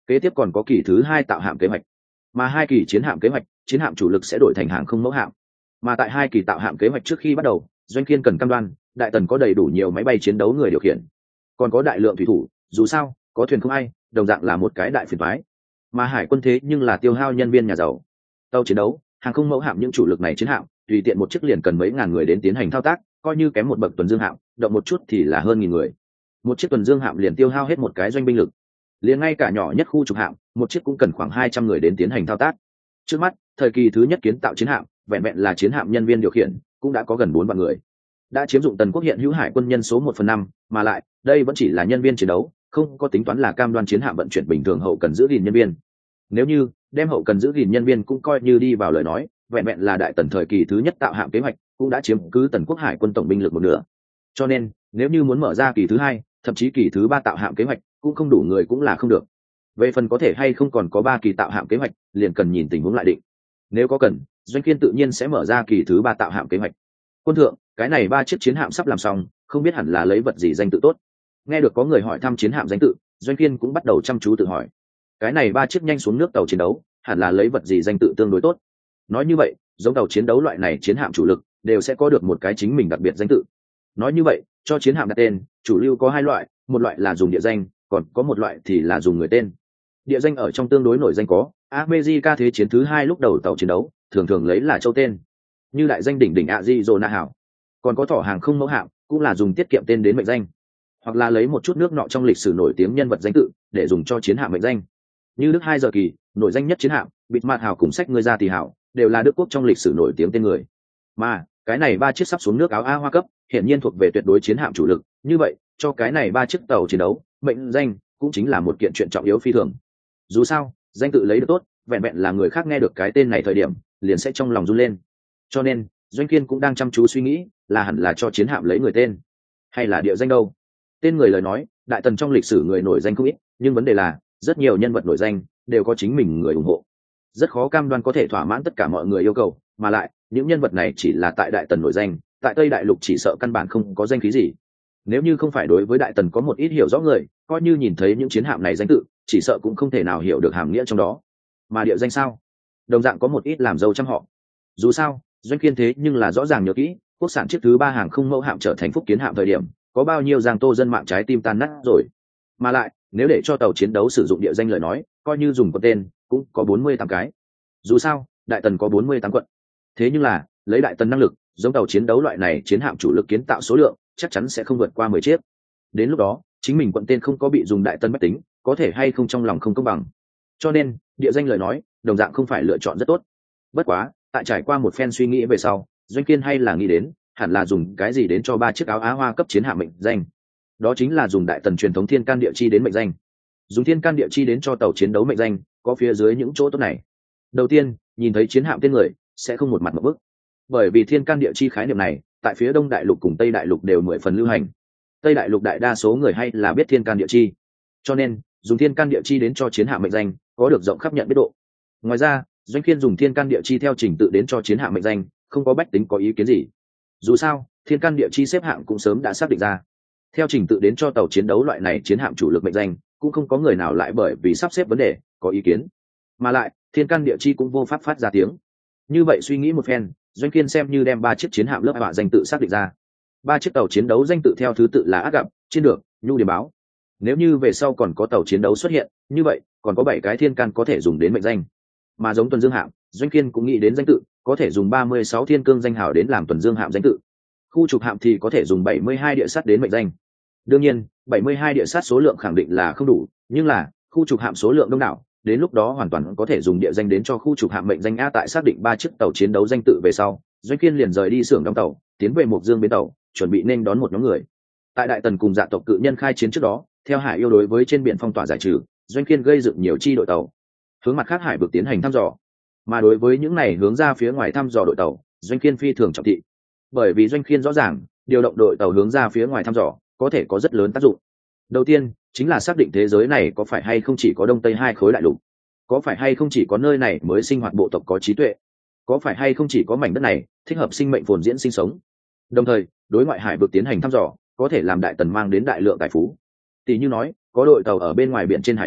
Kế tiếp còn có kỳ thứ 2 tạo hạm kế hoạch, mà 2 kỳ chiến hạm kế hoạch, chiến hạm chủ lực sẽ đổi thành hàng không mẫu hạm. Mà tại 2 kỳ tạo hạm kế hoạch trước khi bắt đầu, Doanh Kiên cần cam đoan đại tần có đầy đủ nhiều máy bay chiến đấu người điều khiển, còn có đại lượng thủy thủ, dù sao có thuyền không ai đồng dạng là một cái đại phiền toái. Mà hải quân thế nhưng là tiêu hao nhân viên nhà giàu, tàu chiến đấu, hàng không mẫu hạm những chủ lực này chiến hạm tùy tiện một chiếc liền cần mấy ngàn người đến tiến hành thao tác, coi như kém một bậc tuần dương hạm động một chút thì là hơn nghìn người. Một chiếc tuần dương hạm liền tiêu hao hết một cái doanh binh lực, liền ngay cả nhỏ nhất khu trục hạm một chiếc cũng cần khoảng 200 người đến tiến hành thao tác. Trước mắt thời kỳ thứ nhất kiến tạo chiến hạm vẹn vẹn là chiến hạm nhân viên điều khiển cũng đã có gần 4 vạn người, đã chiếm dụng tần quốc hiện hữu hải quân nhân số 1/5, mà lại đây vẫn chỉ là nhân viên chiến đấu, không có tính toán là cam đoan chiến hạm vận chuyển bình thường hậu cần giữ gìn nhân viên. Nếu như đem hậu cần giữ gìn nhân viên cũng coi như đi vào lời nói, vẹn vẹn là đại tần thời kỳ thứ nhất tạo hạm kế hoạch cũng đã chiếm cứ tần quốc hải quân tổng binh lực một nửa. Cho nên nếu như muốn mở ra kỳ thứ 2, thậm chí kỳ thứ 3 tạo hạm kế hoạch cũng không đủ người cũng là không được. Về phần có thể hay không còn có 3 kỳ tạo hạm kế hoạch liền cần nhìn tình huống lại định. Nếu có cần, Doanh Kiên tự nhiên sẽ mở ra kỳ thứ 3 tạo hạm kế hoạch. Quân thượng, cái này 3 chiếc chiến hạm sắp làm xong, không biết hẳn là lấy vật gì danh tự tốt. Nghe được có người hỏi thăm chiến hạm danh tự, Doanh Kiên cũng bắt đầu chăm chú tự hỏi. Cái này 3 chiếc nhanh xuống nước tàu chiến đấu, hẳn là lấy vật gì danh tự tương đối tốt. Nói như vậy, giống tàu chiến đấu loại này chiến hạm chủ lực đều sẽ có được một cái chính mình đặc biệt danh tự. Nói như vậy, cho chiến hạm đặt tên, chủ lưu có 2 loại, một loại là dùng địa danh, còn có một loại thì là dùng người tên. Địa danh ở trong tương đối nổi danh có America thế chiến thứ 2 lúc đầu tàu chiến đấu, thường thường lấy là châu tên, như đại danh đỉnh đỉnh Arizona hảo. Còn có thỏ hàng không mẫu hạm, cũng là dùng tiết kiệm tên đến mệnh danh, hoặc là lấy một chút nước nọ trong lịch sử nổi tiếng nhân vật danh tự để dùng cho chiến hạm mệnh danh. Như Đức 2 giờ kỳ, nổi danh nhất chiến hạm, bịt mặt hảo cùng sách người ra thì hảo, đều là Đức quốc trong lịch sử nổi tiếng tên người. Mà cái này 3 chiếc sắp xuống nước áo A Hoa cấp, hiện nhiên thuộc về tuyệt đối chiến hạm chủ lực, như vậy cho cái này 3 chiếc tàu chiến đấu mệnh danh cũng chính là một kiện chuyện trọng yếu phi thường. Dù sao danh tự lấy được tốt, vẹn vẹn là người khác nghe được cái tên này thời điểm liền sẽ trong lòng run lên. Cho nên Doanh Kiên cũng đang chăm chú suy nghĩ là hẳn là cho chiến hạm lấy người tên hay là địa danh đâu. Tên người lời nói, đại tần trong lịch sử người nổi danh không ít, nhưng vấn đề là rất nhiều nhân vật nổi danh đều có chính mình người ủng hộ, rất khó cam đoan có thể thỏa mãn tất cả mọi người yêu cầu, mà lại những nhân vật này chỉ là tại đại tần nổi danh, tại Tây Đại Lục chỉ sợ căn bản không có danh khí gì. Nếu như không phải đối với đại tần có một ít hiểu rõ người, coi như nhìn thấy những chiến hạm này danh tự, chỉ sợ cũng không thể nào hiểu được hàm nghĩa trong đó. Mà địa danh sao? Đồng dạng có một ít làm dâu trăm họ. Dù sao, Doanh Kiên thế nhưng là rõ ràng nhớ kỹ, quốc sản chiếc thứ 3 hàng không mẫu hạm trở thành phúc kiến hạm thời điểm, có bao nhiêu giang tô dân mạng trái tim tan nát rồi. Mà lại, nếu để cho tàu chiến đấu sử dụng địa danh lời nói, coi như dùng con tên, cũng có 48 cái. Dù sao, đại tần có 48 quận. Thế nhưng là, lấy đại tần năng lực, giống tàu chiến đấu loại này chiến hạm chủ lực kiến tạo số lượng chắc chắn sẽ không vượt qua 10 chiếc. Đến lúc đó chính mình quận tên không có bị dùng đại tân bách tính, có thể hay không trong lòng không công bằng. Cho nên địa danh lời nói đồng dạng không phải lựa chọn rất tốt. Bất quá tại trải qua một phen suy nghĩ về sau, Doanh Kiên hay là nghĩ đến hẳn là dùng cái gì đến cho 3 chiếc áo Á Hoa cấp chiến hạm mệnh danh. Đó chính là dùng đại tần truyền thống thiên can địa chi đến mệnh danh. Dùng thiên can địa chi đến cho tàu chiến đấu mệnh danh có phía dưới những chỗ tốt này. Đầu tiên, nhìn thấy chiến hạm tên người sẽ không một mặt một bức, bởi vì thiên can địa chi khái niệm này tại phía Đông Đại Lục cùng Tây Đại Lục đều 10 phần lưu hành. Tây Đại Lục đại đa số người hay là biết thiên can địa chi, cho nên dùng thiên can địa chi đến cho chiến hạm mệnh danh có được rộng khắp nhận biết độ. Ngoài ra, Doanh Kiên dùng thiên can địa chi theo trình tự đến cho chiến hạm mệnh danh không có bách tính có ý kiến gì. Dù sao thiên can địa chi xếp hạng cũng sớm đã xác định ra, theo trình tự đến cho tàu chiến đấu loại này chiến hạm chủ lực mệnh danh cũng không có người nào lại bởi vì sắp xếp vấn đề có ý kiến. Mà lại thiên can địa chi cũng vô pháp phát ra tiếng. Như vậy suy nghĩ một phen, Doanh Kiên xem như đem 3 chiếc chiến hạm lớp họa danh tự xác định ra. 3 chiếc tàu chiến đấu danh tự theo thứ tự là Ác Gặp, Chiến Được, Nhu Điểm Báo. Nếu như về sau còn có tàu chiến đấu xuất hiện, như vậy còn có 7 cái thiên can có thể dùng đến mệnh danh. Mà giống tuần dương hạm, Doanh Kiên cũng nghĩ đến danh tự có thể dùng 36 thiên cương danh hào đến làm tuần dương hạm danh tự. Khu trục hạm thì có thể dùng 72 địa sắt đến mệnh danh. Đương nhiên 72 địa sắt số lượng khẳng định là không đủ, nhưng là khu trục hạm số lượng đông đảo, đến lúc đó hoàn toàn có thể dùng địa danh đến cho khu trục hạm mệnh danh. A tại xác định 3 chiếc tàu chiến đấu danh tự về sau, Doanh Kiên liền rời đi xưởng đóng tàu, tiến về Mộc Dương bến tàu, chuẩn bị nên đón một nhóm người. Tại đại tần cùng dạ tộc cự nhân khai chiến trước đó, theo hải yêu đối với trên biển phong tỏa giải trừ, Doanh Kiên gây dựng nhiều chi đội tàu hướng mặt khác hải vực tiến hành thăm dò. Mà đối với những này hướng ra phía ngoài thăm dò đội tàu, Doanh Kiên phi thường trọng thị, bởi vì Doanh Kiên rõ ràng điều động đội tàu hướng ra phía ngoài thăm dò có thể có rất lớn tác dụng. Đầu tiên chính là xác định thế giới này có phải hay không chỉ có đông tây hai khối đại lục, có phải hay không chỉ có nơi này mới sinh hoạt bộ tộc có trí tuệ, có phải hay không chỉ có mảnh đất này thích hợp sinh mệnh phồn diễn sinh sống. Đồng thời đối ngoại hải vực tiến hành thăm dò có thể làm đại tần mang đến đại lượng tài phú. Tỷ như nói có đội tàu ở bên ngoài biển trên hải đảo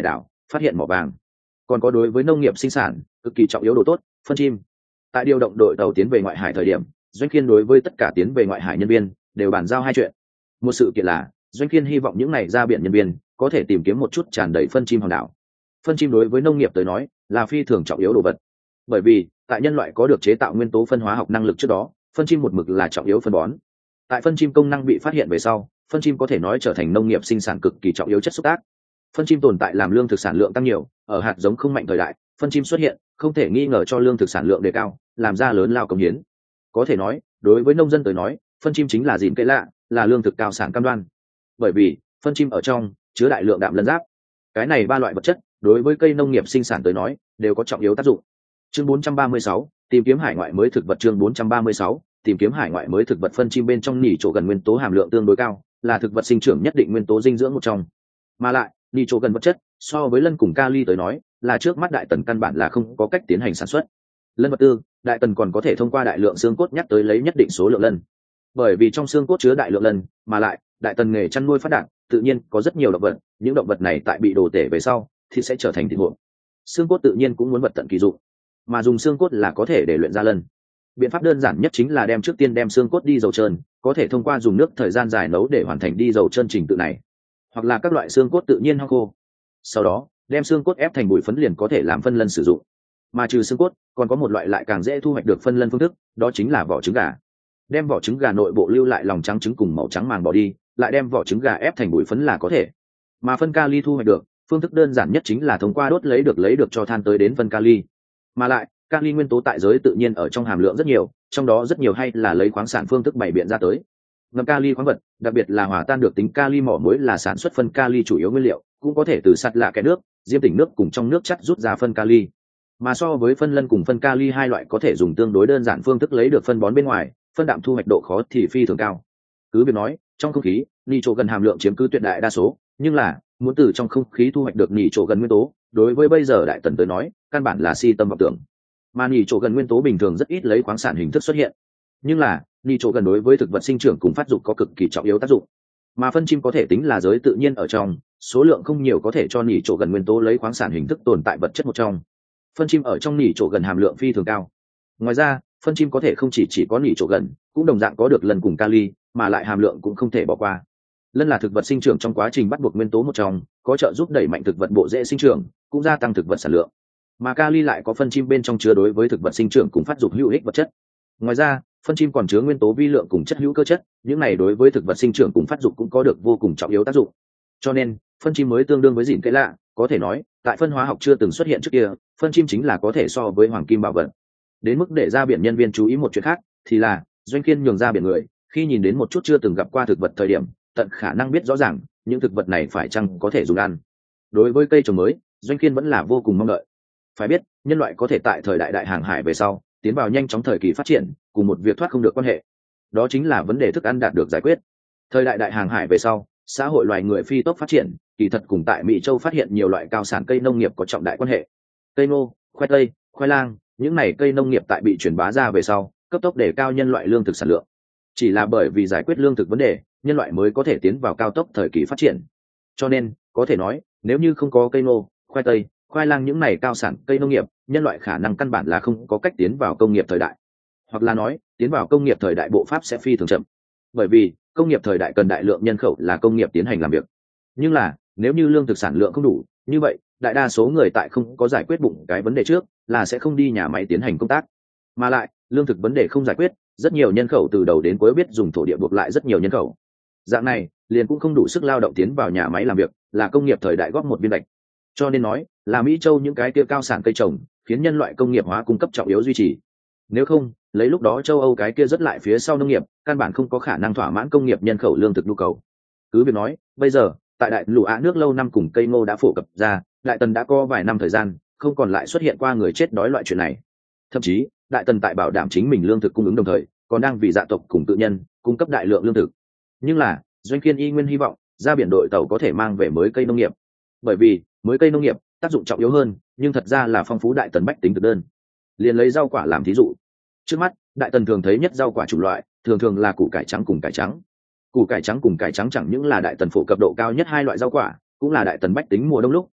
phát hiện mỏ vàng. Còn có đối với nông nghiệp sinh sản cực kỳ trọng yếu đồ tốt, phân chim. Tại điều động đội tàu tiến về ngoại hải thời điểm, Doanh Kiên đối với tất cả tiến về ngoại hải nhân viên đều bàn giao hai chuyện. Một sự kiện là Doanh Kiên hy vọng những này ra biển nhân viên có thể tìm kiếm một chút tràn đầy phân chim hòn đảo. Phân chim đối với nông nghiệp tới nói là phi thường trọng yếu đồ vật, bởi vì tại nhân loại có được chế tạo nguyên tố phân hóa học năng lực trước đó, phân chim một mực là trọng yếu phân bón. Tại phân chim công năng bị phát hiện về sau, phân chim có thể nói trở thành nông nghiệp sinh sản cực kỳ trọng yếu chất xúc tác. Phân chim tồn tại làm lương thực sản lượng tăng nhiều, ở hạt giống không mạnh thời đại, phân chim xuất hiện không thể nghi ngờ cho lương thực sản lượng đề cao, làm ra lớn lao công hiến. Có thể nói đối với nông dân tới nói, phân chim chính là gìn cây lạ, là lương thực cao sản cam đoan. Bởi vì phân chim ở trong chứa đại lượng đạm lân giáp, cái này ba loại vật chất đối với cây nông nghiệp sinh sản tới nói đều có trọng yếu tác dụng. Chương 436, tìm kiếm hải ngoại mới thực vật. Chương 436, tìm kiếm hải ngoại mới thực vật. Phân chim bên trong nỉ chỗ gần nguyên tố hàm lượng tương đối cao, là thực vật sinh trưởng nhất định nguyên tố dinh dưỡng một trong. Mà lại nỉ chỗ gần vật chất so với lân cùng kali tới nói là trước mắt đại tần căn bản là không có cách tiến hành sản xuất. Lân vật tư, đại tần còn có thể thông qua đại lượng xương cốt nhắc tới lấy nhất định số lượng lân. Bởi vì trong xương cốt chứa đại lượng lân, mà lại đại tần nghề chăn nuôi phát đạt, tự nhiên có rất nhiều động vật, những động vật này tại bị đồ tể về sau thì sẽ trở thành thịt hộp. Xương cốt tự nhiên cũng muốn vật tận kỳ dụng, mà dùng xương cốt là có thể để luyện ra lân. Biện pháp đơn giản nhất chính là trước tiên đem xương cốt đi dầu trơn, có thể thông qua dùng nước thời gian dài nấu để hoàn thành đi dầu trơn trình tự này, hoặc là các loại xương cốt tự nhiên hong khô. Sau đó đem xương cốt ép thành bụi phấn liền có thể làm phân lân sử dụng. Mà trừ xương cốt còn có một loại lại càng dễ thu hoạch được phân lân phương thức, đó chính là vỏ trứng gà. Đem vỏ trứng gà nội bộ lưu lại lòng trắng trứng cùng màu trắng màng bỏ đi, lại đem vỏ trứng gà ép thành bụi phấn là có thể. Mà phân kali thu hoạch được phương thức đơn giản nhất chính là thông qua đốt lấy được cho than tới đến phân kali. Mà lại kali nguyên tố tại giới tự nhiên ở trong hàm lượng rất nhiều, trong đó rất nhiều hay là lấy khoáng sản phương thức bày biện ra tới. Ngâm kali khoáng vật, đặc biệt là hòa tan được tính kali mỏ muối là sản xuất phân kali chủ yếu nguyên liệu, cũng có thể từ sạt lạ cái nước, diêm tỉnh nước cùng trong nước chắt rút ra phân kali. Mà so với phân lân cùng phân kali hai loại có thể dùng tương đối đơn giản phương thức lấy được phân bón bên ngoài, phân đạm thu hoạch độ khó thì phi thường cao. Cứ việc nói trong không khí nitro gần hàm lượng chiếm cứ tuyệt đại đa số, nhưng là muốn từ trong không khí thu hoạch được nitro gần nguyên tố, đối với bây giờ đại tần tới nói căn bản là si tâm vọng tưởng. Mà nitro gần nguyên tố bình thường rất ít lấy khoáng sản hình thức xuất hiện, nhưng là nitro gần đối với thực vật sinh trưởng cùng phát dục có cực kỳ trọng yếu tác dụng. Mà phân chim có thể tính là giới tự nhiên ở trong số lượng không nhiều có thể cho nitro gần nguyên tố lấy khoáng sản hình thức tồn tại vật chất một trong. Phân chim ở trong nitro gần hàm lượng phi thường cao. Ngoài ra phân chim có thể không chỉ có nitro gần, cũng đồng dạng có được lân cùng kali, mà lại hàm lượng cũng không thể bỏ qua. Lân là thực vật sinh trưởng trong quá trình bắt buộc nguyên tố một trong, có trợ giúp đẩy mạnh thực vật bộ rễ sinh trưởng, cũng gia tăng thực vật sản lượng. Mà kali lại có phân chim bên trong chứa đối với thực vật sinh trưởng cùng phát dục hữu ích vật chất. Ngoài ra phân chim còn chứa nguyên tố vi lượng cùng chất hữu cơ chất, những này đối với thực vật sinh trưởng cùng phát dục cũng có được vô cùng trọng yếu tác dụng. Cho nên phân chim mới tương đương với gìn cây lạ, có thể nói tại phân hóa học chưa từng xuất hiện trước kia, phân chim chính là có thể so với hoàng kim bảo vật. Đến mức để ra biển nhân viên chú ý một chuyện khác thì là Doanh Kiên nhường ra biển người khi nhìn đến một chút chưa từng gặp qua thực vật thời điểm, tận khả năng biết rõ ràng những thực vật này phải chăng có thể dùng ăn. Đối với cây trồng mới, Doanh Kiên vẫn là vô cùng mong đợi. Phải biết nhân loại có thể tại thời đại đại hàng hải về sau tiến vào nhanh chóng thời kỳ phát triển, cùng một việc thoát không được quan hệ, đó chính là vấn đề thức ăn đạt được giải quyết. Thời đại đại hàng hải về sau, xã hội loài người phi tốc phát triển, kỳ thật cùng tại Mỹ Châu phát hiện nhiều loại cao sản cây nông nghiệp có trọng đại quan hệ. Cây ngô, khoai tây, khoai lang, những này cây nông nghiệp tại bị truyền bá ra về sau cấp tốc đề cao nhân loại lương thực sản lượng. Chỉ là bởi vì giải quyết lương thực vấn đề, nhân loại mới có thể tiến vào cao tốc thời kỳ phát triển. Cho nên có thể nói nếu như không có cây ngô, khoai tây, khoai lang những này cao sản cây nông nghiệp, nhân loại khả năng căn bản là không có cách tiến vào công nghiệp thời đại, hoặc là nói tiến vào công nghiệp thời đại bộ pháp sẽ phi thường chậm. Bởi vì công nghiệp thời đại cần đại lượng nhân khẩu là công nghiệp tiến hành làm việc, nhưng là nếu như lương thực sản lượng không đủ, như vậy đại đa số người tại không có giải quyết bụng cái vấn đề trước là sẽ không đi nhà máy tiến hành công tác. Mà lại lương thực vấn đề không giải quyết, rất nhiều nhân khẩu từ đầu đến cuối biết dùng thổ địa buộc lại rất nhiều nhân khẩu, dạng này liền cũng không đủ sức lao động tiến vào nhà máy làm việc, là công nghiệp thời đại góp một viên gạch. Cho nên nói là Mỹ Châu những cái kia cao sản cây trồng khiến nhân loại công nghiệp hóa cung cấp trọng yếu duy trì. Nếu không lấy lúc đó châu Âu cái kia rất lại phía sau nông nghiệp, căn bản không có khả năng thỏa mãn công nghiệp nhân khẩu lương thực nhu cầu. Cứ việc nói bây giờ tại đại lục Á nước lâu năm cùng cây ngô đã phổ cập ra, đại tần đã có vài năm thời gian không còn lại xuất hiện qua người chết đói loại chuyện này. Thậm chí đại tần tại bảo đảm chính mình lương thực cung ứng đồng thời còn đang vì dạ tộc cùng tự nhân cung cấp đại lượng lương thực. Nhưng là Doanh Kiên y nguyên hy vọng ra biển đội tàu có thể mang về mới cây nông nghiệp, bởi vì mới cây nông nghiệp tác dụng trọng yếu hơn, nhưng thật ra là phong phú đại tần bách tính thực đơn. Liền lấy rau quả làm thí dụ, trước mắt đại tần thường thấy nhất rau quả chủng loại thường thường là củ cải trắng cùng cải trắng. Củ cải trắng cùng cải trắng chẳng những là đại tần phổ cập độ cao nhất hai loại rau quả, cũng là đại tần bách tính mùa đông lúc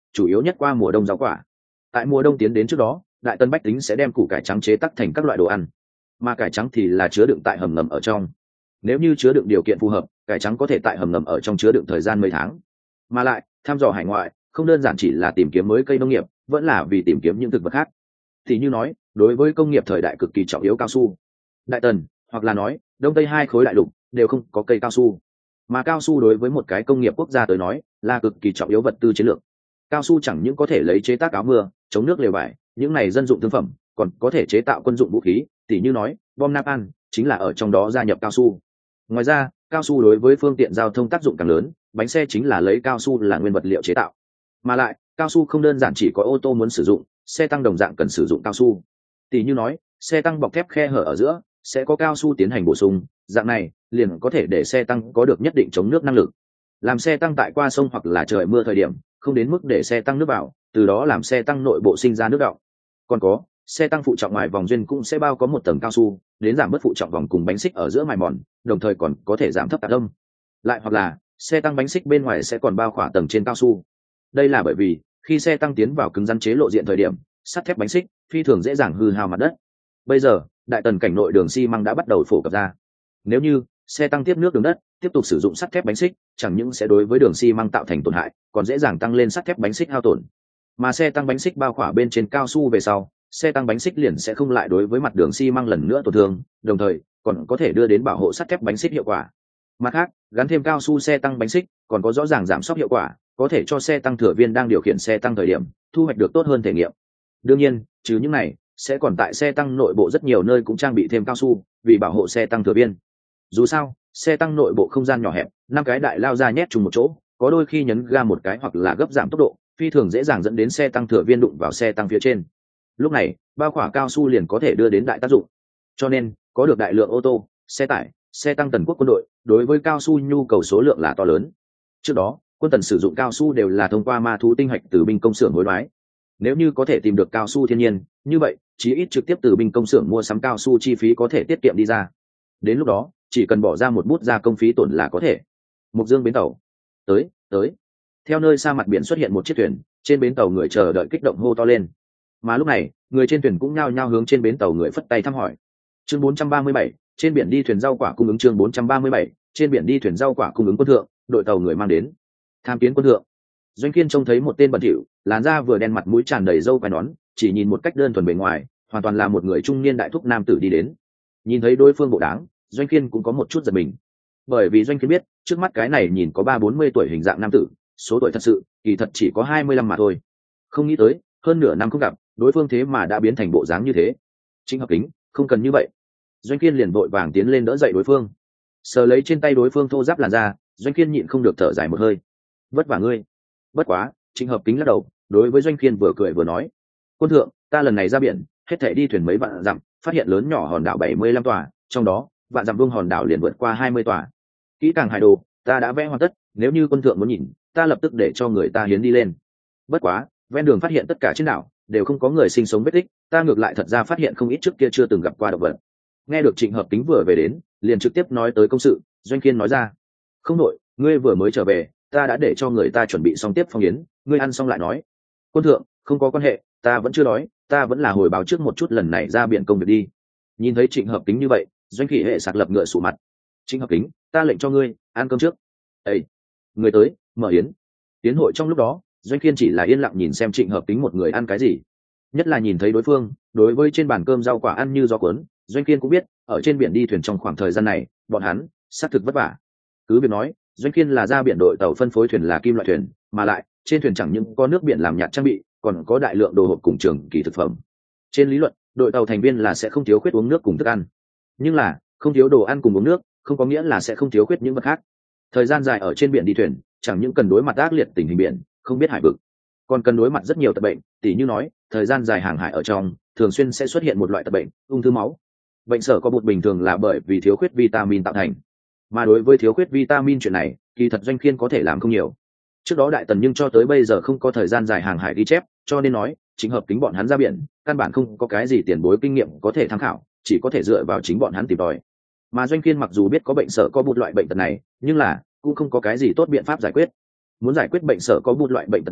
chủ yếu nhất qua mùa đông rau quả. Tại mùa đông tiến đến trước đó, đại tân bách tính sẽ đem củ cải trắng chế tác thành các loại đồ ăn, mà cải trắng thì là chứa đựng tại hầm ngầm ở trong. Nếu như chứa đựng điều kiện phù hợp, cải trắng có thể tại hầm ngầm ở trong chứa đựng thời gian mấy tháng. Mà lại thăm dò hải ngoại không đơn giản chỉ là tìm kiếm mới cây nông nghiệp, vẫn là vì tìm kiếm những thực vật khác. Thì như nói, đối với công nghiệp thời đại cực kỳ trọng yếu cao su, đại tần hoặc là nói đông tây hai khối đại lục đều không có cây cao su, mà cao su đối với một cái công nghiệp quốc gia tới nói là cực kỳ trọng yếu vật tư chiến lược. Cao su chẳng những có thể lấy chế tác áo mưa, chống nước lều vải, những này dân dụng thương phẩm, còn có thể chế tạo quân dụng vũ khí, tỉ như nói bom napalm chính là ở trong đó gia nhập cao su. Ngoài ra cao su đối với phương tiện giao thông tác dụng càng lớn, bánh xe chính là lấy cao su là nguyên vật liệu chế tạo. Mà lại cao su không đơn giản chỉ có ô tô muốn sử dụng, xe tăng đồng dạng cần sử dụng cao su. Tỉ như nói xe tăng bọc thép khe hở ở giữa sẽ có cao su tiến hành bổ sung, dạng này liền có thể để xe tăng có được nhất định chống nước năng lực, làm xe tăng tại qua sông hoặc là trời mưa thời điểm không đến mức để xe tăng nước vào, từ đó làm xe tăng nội bộ sinh ra nước đọng. Còn có xe tăng phụ trọng ngoài vòng duyên cũng sẽ bao có một tầng cao su, đến giảm bớt phụ trọng vòng cùng bánh xích ở giữa mài mòn, đồng thời còn có thể giảm thấp tạc âm. Lại hoặc là xe tăng bánh xích bên ngoài sẽ còn bao khỏa tầng trên cao su. Đây là bởi vì khi xe tăng tiến vào cứng rắn chế lộ diện thời điểm, sắt thép bánh xích phi thường dễ dàng hư hao mặt đất. Bây giờ đại tần cảnh nội đường xi măng đã bắt đầu phổ cập ra. Nếu như xe tăng tiếp nước đường đất tiếp tục sử dụng sắt thép bánh xích, chẳng những sẽ đối với đường xi măng tạo thành tổn hại, còn dễ dàng tăng lên sắt thép bánh xích hao tổn. Mà xe tăng bánh xích bao khỏa bên trên cao su về sau, xe tăng bánh xích liền sẽ không lại đối với mặt đường xi măng lần nữa tổn thương, đồng thời còn có thể đưa đến bảo hộ sắt thép bánh xích hiệu quả. Mặt khác, gắn thêm cao su xe tăng bánh xích còn có rõ ràng giảm sóc hiệu quả, có thể cho xe tăng thừa viên đang điều khiển xe tăng thời điểm thu hoạch được tốt hơn thể nghiệm. Đương nhiên, trừ những này, sẽ còn tại xe tăng nội bộ rất nhiều nơi cũng trang bị thêm cao su vì bảo hộ xe tăng thừa viên. Dù sao xe tăng nội bộ không gian nhỏ hẹp, 5 cái đại lao ra nhét chung một chỗ, có đôi khi nhấn ga một cái hoặc là gấp giảm tốc độ, phi thường dễ dàng dẫn đến xe tăng thừa viên đụng vào xe tăng phía trên. Lúc này bao khỏa cao su liền có thể đưa đến đại tác dụng. Cho nên có được đại lượng ô tô, xe tải, xe tăng tần quốc quân đội đối với cao su nhu cầu số lượng là to lớn. Trước đó quân tần sử dụng cao su đều là thông qua ma thú tinh hạch từ binh công xưởng hối đoái. Nếu như có thể tìm được cao su thiên nhiên, như vậy chí ít trực tiếp từ binh công xưởng mua sắm cao su chi phí có thể tiết kiệm đi ra. Đến lúc đó chỉ cần bỏ ra một bút gia công phí tổn là có thể. Mục Dương bến tàu. Tới. Theo nơi xa mặt biển xuất hiện một chiếc thuyền, trên bến tàu người chờ đợi kích động hô to lên. Mà lúc này người trên thuyền cũng nhao nhao hướng trên bến tàu người phất tay thăm hỏi. Chương 437, trên biển đi thuyền rau quả cung ứng. Chương 437, trên biển đi thuyền rau quả cung ứng. Quân thượng, đội tàu người mang đến. Tham kiến quân thượng. Doanh Kiên trông thấy một tên bẩn thỉu, làn da vừa đen mặt mũi tràn đầy râu quai nón, chỉ nhìn một cách đơn thuần bề ngoài hoàn toàn là một người trung niên đại thúc nam tử đi đến. Nhìn thấy đối phương bộ đáng, Doanh Kiên cũng có một chút giật mình, bởi vì Doanh Kiên biết trước mắt cái này nhìn có 30-40 tuổi hình dạng nam tử, số tuổi thật sự kỳ thật chỉ có 25 mà thôi. Không nghĩ tới hơn nửa năm không gặp, đối phương thế mà đã biến thành bộ dáng như thế. Chính Hợp Kính, không cần như vậy. Doanh Kiên liền vội vàng tiến lên đỡ dậy đối phương, sờ lấy trên tay đối phương thô ráp làn da. Doanh Kiên nhịn không được thở dài một hơi. Vất vả ngươi. Bất quá Trịnh Hợp Kính lắc đầu, đối với Doanh Kiên vừa cười vừa nói: Quân thượng, ta lần này ra biển hết thảy đi thuyền mấy vạn dặm, phát hiện lớn nhỏ hòn đảo 75 tòa, trong đó vạn dặm vuông hòn đảo liền vượt qua 20 tòa. Kỹ càng hải đồ ta đã vẽ hoàn tất, nếu như quân thượng muốn nhìn, ta lập tức để cho người ta hiến đi lên. Bất quá ven đường phát hiện tất cả trên đảo đều không có người sinh sống vết tích, ta ngược lại thật ra phát hiện không ít trước kia chưa từng gặp qua động vật. Nghe được Trịnh Hợp Kính vừa về đến, liền trực tiếp nói tới công sự. Doanh Kiên nói ra: Không nội, ngươi vừa mới trở về, ta đã để cho người ta chuẩn bị xong tiếp phong yến, ngươi ăn xong lại nói. Quân thượng, không có quan hệ, ta vẫn chưa đói, ta vẫn là hồi báo trước một chút lần này ra biển công việc đi. Nhìn thấy Trịnh Hợp Kính như vậy, Doanh Kỵ hệ sạc lập ngựa sụ mặt. Trịnh Hợp Kính, ta lệnh cho ngươi ăn cơm trước. Ê, người tới, mở yến. Yến hội trong lúc đó, Doanh Kiên chỉ là yên lặng nhìn xem Trịnh Hợp Kính một người ăn cái gì. Nhất là nhìn thấy đối phương đối với trên bàn cơm rau quả ăn như gió cuốn, Doanh Kiên cũng biết ở trên biển đi thuyền trong khoảng thời gian này bọn hắn xác thực vất vả. Cứ việc nói Doanh Kiên là ra biển đội tàu phân phối thuyền là kim loại thuyền, mà lại trên thuyền chẳng những có nước biển làm nhạt trang bị, còn có đại lượng đồ hộp cùng trường kỳ thực phẩm. Trên lý luận đội tàu thành viên là sẽ không thiếu khuyết uống nước cùng thức ăn, nhưng là không thiếu đồ ăn cùng uống nước không có nghĩa là sẽ không thiếu khuyết những vật khác. Thời gian dài ở trên biển đi thuyền chẳng những cần đối mặt ác liệt tình hình biển không biết hải vực, còn cần đối mặt rất nhiều tật bệnh, tỉ như nói thời gian dài hàng hải ở trong thường xuyên sẽ xuất hiện một loại tật bệnh ung thư máu. Bệnh sở có bột bình thường là bởi vì thiếu khuyết vitamin tạo thành, mà đối với thiếu khuyết vitamin chuyện này kỳ thật Doanh Kiên có thể làm không nhiều. Trước đó đại tần nhưng cho tới bây giờ không có thời gian dài hàng hải ghi chép, cho nên nói Chính Hợp Kính bọn hắn ra biển căn bản không có cái gì tiền bối kinh nghiệm có thể tham khảo, chỉ có thể dựa vào chính bọn hắn tìm tòi. Mà Doanh Kiên mặc dù biết có bệnh sở có bột loại bệnh tật này, nhưng là cũng không có cái gì tốt biện pháp giải quyết. Muốn giải quyết bệnh sở có bột loại bệnh tật này,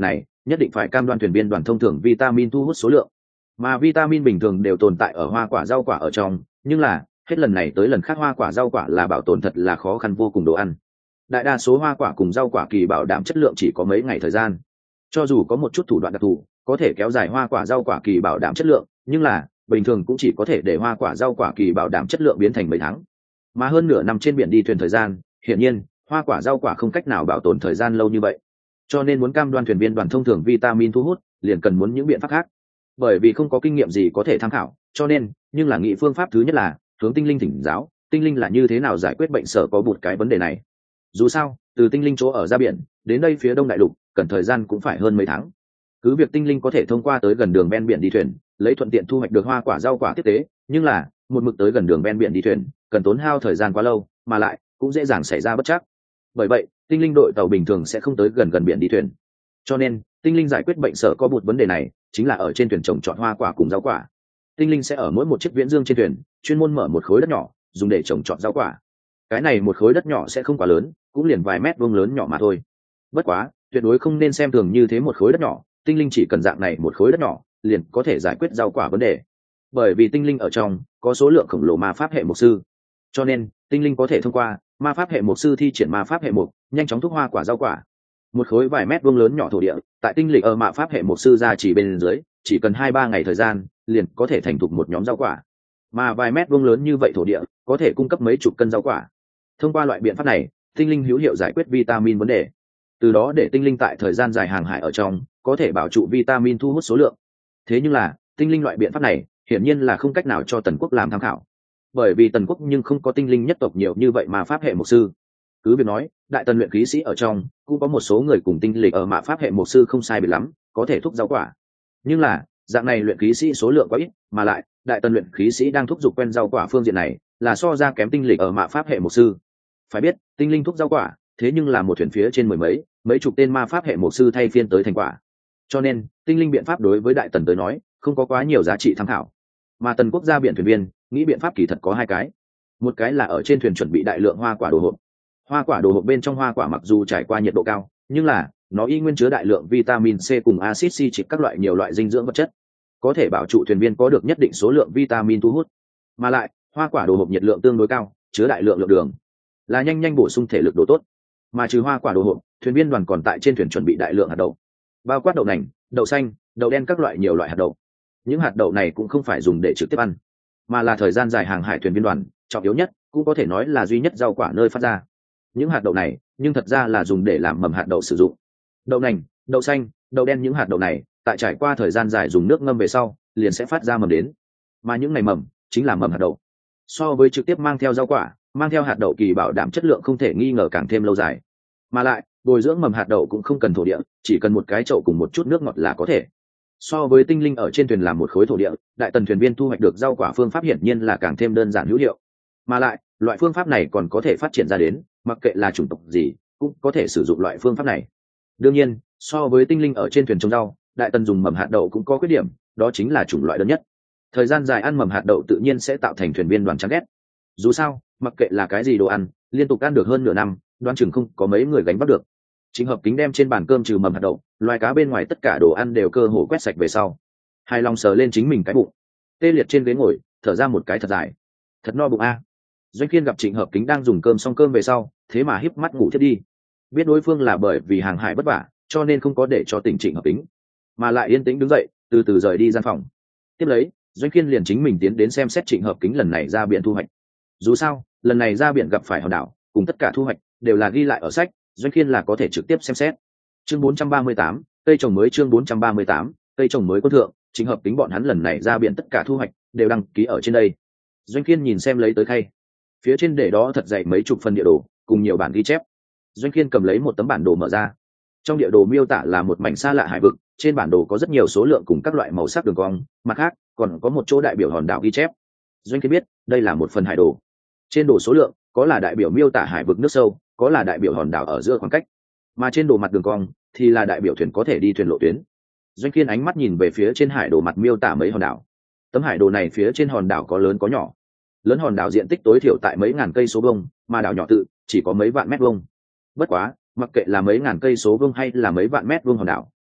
nhất định phải cam đoan thuyền viên đoàn thông thường vitamin thu hút số lượng, mà vitamin bình thường đều tồn tại ở hoa quả rau quả ở trong, nhưng là hết lần này tới lần khác hoa quả rau quả là bảo tồn thật là khó khăn vô cùng đồ ăn. Đại đa số hoa quả cùng rau quả kỳ bảo đảm chất lượng chỉ có mấy ngày thời gian, cho dù có một chút thủ đoạn đặc thù có thể kéo dài hoa quả rau quả kỳ bảo đảm chất lượng, nhưng là bình thường cũng chỉ có thể để hoa quả rau quả kỳ bảo đảm chất lượng biến thành mấy tháng, mà hơn nửa năm trên biển đi thuyền thời gian, hiển nhiên hoa quả rau quả không cách nào bảo tồn thời gian lâu như vậy. Cho nên muốn cam đoan thuyền viên đoàn thông thường vitamin thu hút, liền cần muốn những biện pháp khác. Bởi vì không có kinh nghiệm gì có thể tham khảo, cho nên nhưng là nghĩ phương pháp thứ nhất là hướng tinh linh thỉnh giáo, tinh linh là như thế nào giải quyết bệnh sở có bụt cái vấn đề này. Dù sao từ tinh linh chỗ ở ra biển đến đây phía đông đại lục cần thời gian cũng phải hơn mấy tháng. Cứ việc tinh linh có thể thông qua tới gần đường ven biển đi thuyền lấy thuận tiện thu hoạch được hoa quả rau quả tiếp tế, nhưng là một mực tới gần đường ven biển đi thuyền cần tốn hao thời gian quá lâu, mà lại cũng dễ dàng xảy ra bất trắc. Bởi vậy tinh linh đội tàu bình thường sẽ không tới gần biển đi thuyền, cho nên tinh linh giải quyết bệnh sở có bụt vấn đề này chính là ở trên thuyền trồng trọt hoa quả cùng rau quả. Tinh linh sẽ ở mỗi một chiếc viễn dương trên thuyền chuyên môn mở một khối đất nhỏ dùng để trồng trọt rau quả. Cái này một khối đất nhỏ sẽ không quá lớn, cũng liền vài mét vuông lớn nhỏ mà thôi. Bất quá tuyệt đối không nên xem thường như thế một khối đất nhỏ, tinh linh chỉ cần dạng này một khối đất nhỏ liền có thể giải quyết rau quả vấn đề. Bởi vì tinh linh ở trong có số lượng khổng lồ ma pháp hệ mục sư, cho nên tinh linh có thể thông qua ma pháp hệ mục sư thi triển ma pháp hệ mục nhanh chóng thúc hoa quả rau quả. Một khối vài mét vuông lớn nhỏ thổ địa tại tinh lịch ở ma pháp hệ mục sư ra chỉ bên dưới chỉ cần 2-3 ngày thời gian liền có thể thành thục một nhóm rau quả, mà vài mét vuông lớn như vậy thổ địa có thể cung cấp mấy chục cân rau quả. Thông qua loại biện pháp này tinh linh hữu hiệu giải quyết vitamin vấn đề, từ đó để tinh linh tại thời gian dài hàng hải ở trong có thể bảo trụ vitamin thu hút số lượng. Thế nhưng là tinh linh loại biện pháp này hiển nhiên là không cách nào cho Tần Quốc làm tham khảo, bởi vì Tần Quốc nhưng không có tinh linh nhất tộc nhiều như vậy mà pháp hệ mục sư. Cứ việc nói đại tần luyện khí sĩ ở trong cũng có một số người cùng tinh lịch ở mạ pháp hệ mục sư không sai biệt lắm có thể thúc rau quả, nhưng là dạng này luyện khí sĩ số lượng quá ít, mà lại đại tần luyện khí sĩ đang thúc giục quen rau quả phương diện này là so ra kém tinh lịch ở mạ pháp hệ mục sư. Phải biết tinh linh thúc rau quả thế nhưng là một thuyền phía trên mấy chục tên ma pháp hệ mục sư thay phiên tới thành quả, cho nên tinh linh biện pháp đối với đại tần tới nói không có quá nhiều giá trị tham khảo. Mà Tần Quốc gia biển thuyền viên nghĩ biện pháp kỳ thật có hai cái. Một cái là ở trên thuyền chuẩn bị đại lượng hoa quả đồ hộp. Hoa quả đồ hộp bên trong hoa quả mặc dù trải qua nhiệt độ cao, nhưng là nó y nguyên chứa đại lượng vitamin C cùng axit citric các loại nhiều loại dinh dưỡng vật chất, có thể bảo trụ thuyền viên có được nhất định số lượng vitamin thu hút. Mà lại hoa quả đồ hộp nhiệt lượng tương đối cao, chứa đại lượng lượng đường, là nhanh bổ sung thể lực đồ tốt. Mà trừ hoa quả đồ hộp, thuyền viên đoàn còn tại trên thuyền chuẩn bị đại lượng hạt đậu, bao quát đậu nành, đậu xanh, đậu đen các loại nhiều loại hạt đậu. Những hạt đậu này cũng không phải dùng để trực tiếp ăn, mà là thời gian dài hàng hải thuyền viên đoàn trọng yếu nhất, cũng có thể nói là duy nhất rau quả nơi phát ra. Những hạt đậu này nhưng thật ra là dùng để làm mầm hạt đậu sử dụng. Đậu nành, đậu xanh, đậu đen những hạt đậu này tại trải qua thời gian dài dùng nước ngâm về sau liền sẽ phát ra mầm đến, mà những này mầm chính là mầm hạt đậu. So với trực tiếp mang theo rau quả, mang theo hạt đậu kỳ bảo đảm chất lượng không thể nghi ngờ càng thêm lâu dài. Mà lại bồi dưỡng mầm hạt đậu cũng không cần thổ địa, chỉ cần một cái chậu cùng một chút nước ngọt là có thể. So với tinh linh ở trên thuyền làm một khối thổ địa, đại tần thuyền viên thu hoạch được rau quả phương pháp hiển nhiên là càng thêm đơn giản hữu hiệu. Mà lại loại phương pháp này còn có thể phát triển ra đến mặc kệ là chủng tộc gì cũng có thể sử dụng loại phương pháp này. Đương nhiên so với tinh linh ở trên thuyền trồng rau, đại tần dùng mầm hạt đậu cũng có khuyết điểm, đó chính là chủng loại đơn nhất. Thời gian dài ăn mầm hạt đậu tự nhiên sẽ tạo thành thuyền viên đoàn chán ghét. Dù sao mặc kệ là cái gì đồ ăn liên tục ăn được hơn nửa năm, đoán chừng không có mấy người gánh vác được. Chính Hợp Kính đem trên bàn cơm trừ mầm hạt đậu, loài cá bên ngoài tất cả đồ ăn đều cơ hồ quét sạch về sau, hài lòng sờ lên chính mình cái bụng, tê liệt trên ghế ngồi thở ra một cái thật dài. Thật no bụng a. Doanh Khiên gặp Trịnh Hợp Kính đang dùng cơm xong cơm về sau, thế mà híp mắt ngủ thiết đi. Biết đối phương là bởi vì hàng hải vất vả, cho nên không có để cho tỉnh Trịnh Hợp Kính, mà lại yên tĩnh đứng dậy, từ từ rời đi gian phòng. Tiếp lấy, Doanh Khiên liền chính mình tiến đến xem xét Trịnh Hợp Kính lần này ra biển thu hoạch. Dù sao, lần này ra biển gặp phải hòn đảo, cùng tất cả thu hoạch đều là ghi lại ở sách, Doanh Khiên là có thể trực tiếp xem xét. Chương 438, cây trồng mới. Chương 438, cây trồng mới. Quân thượng, Trịnh Hợp Kính bọn hắn lần này ra biển tất cả thu hoạch đều đăng ký ở trên đây. Doanh Khiên nhìn xem lấy tới khay, phía trên để đó thật dày mấy chục phần địa đồ cùng nhiều bản ghi chép. Doanh Khiên cầm lấy một tấm bản đồ mở ra, trong địa đồ miêu tả là một mảnh xa lạ hải vực, trên bản đồ có rất nhiều số lượng cùng các loại màu sắc đường cong, mặt khác còn có một chỗ đại biểu hòn đảo ghi chép. Doanh Khiên biết đây là một phần hải đồ. Trên đồ số lượng có là đại biểu miêu tả hải vực nước sâu, có là đại biểu hòn đảo ở giữa khoảng cách, mà trên đồ mặt đường cong thì là đại biểu thuyền có thể đi thuyền lộ tuyến. Doanh Khiên ánh mắt nhìn về phía trên hải đồ mặt miêu tả mấy hòn đảo. Tấm hải đồ này phía trên hòn đảo có lớn có nhỏ. Lớn hòn đảo diện tích tối thiểu tại mấy ngàn cây số vuông, mà đảo nhỏ tự chỉ có mấy vạn mét vuông. Bất quá, mặc kệ là mấy ngàn cây số vuông hay là mấy vạn mét vuông hòn đảo,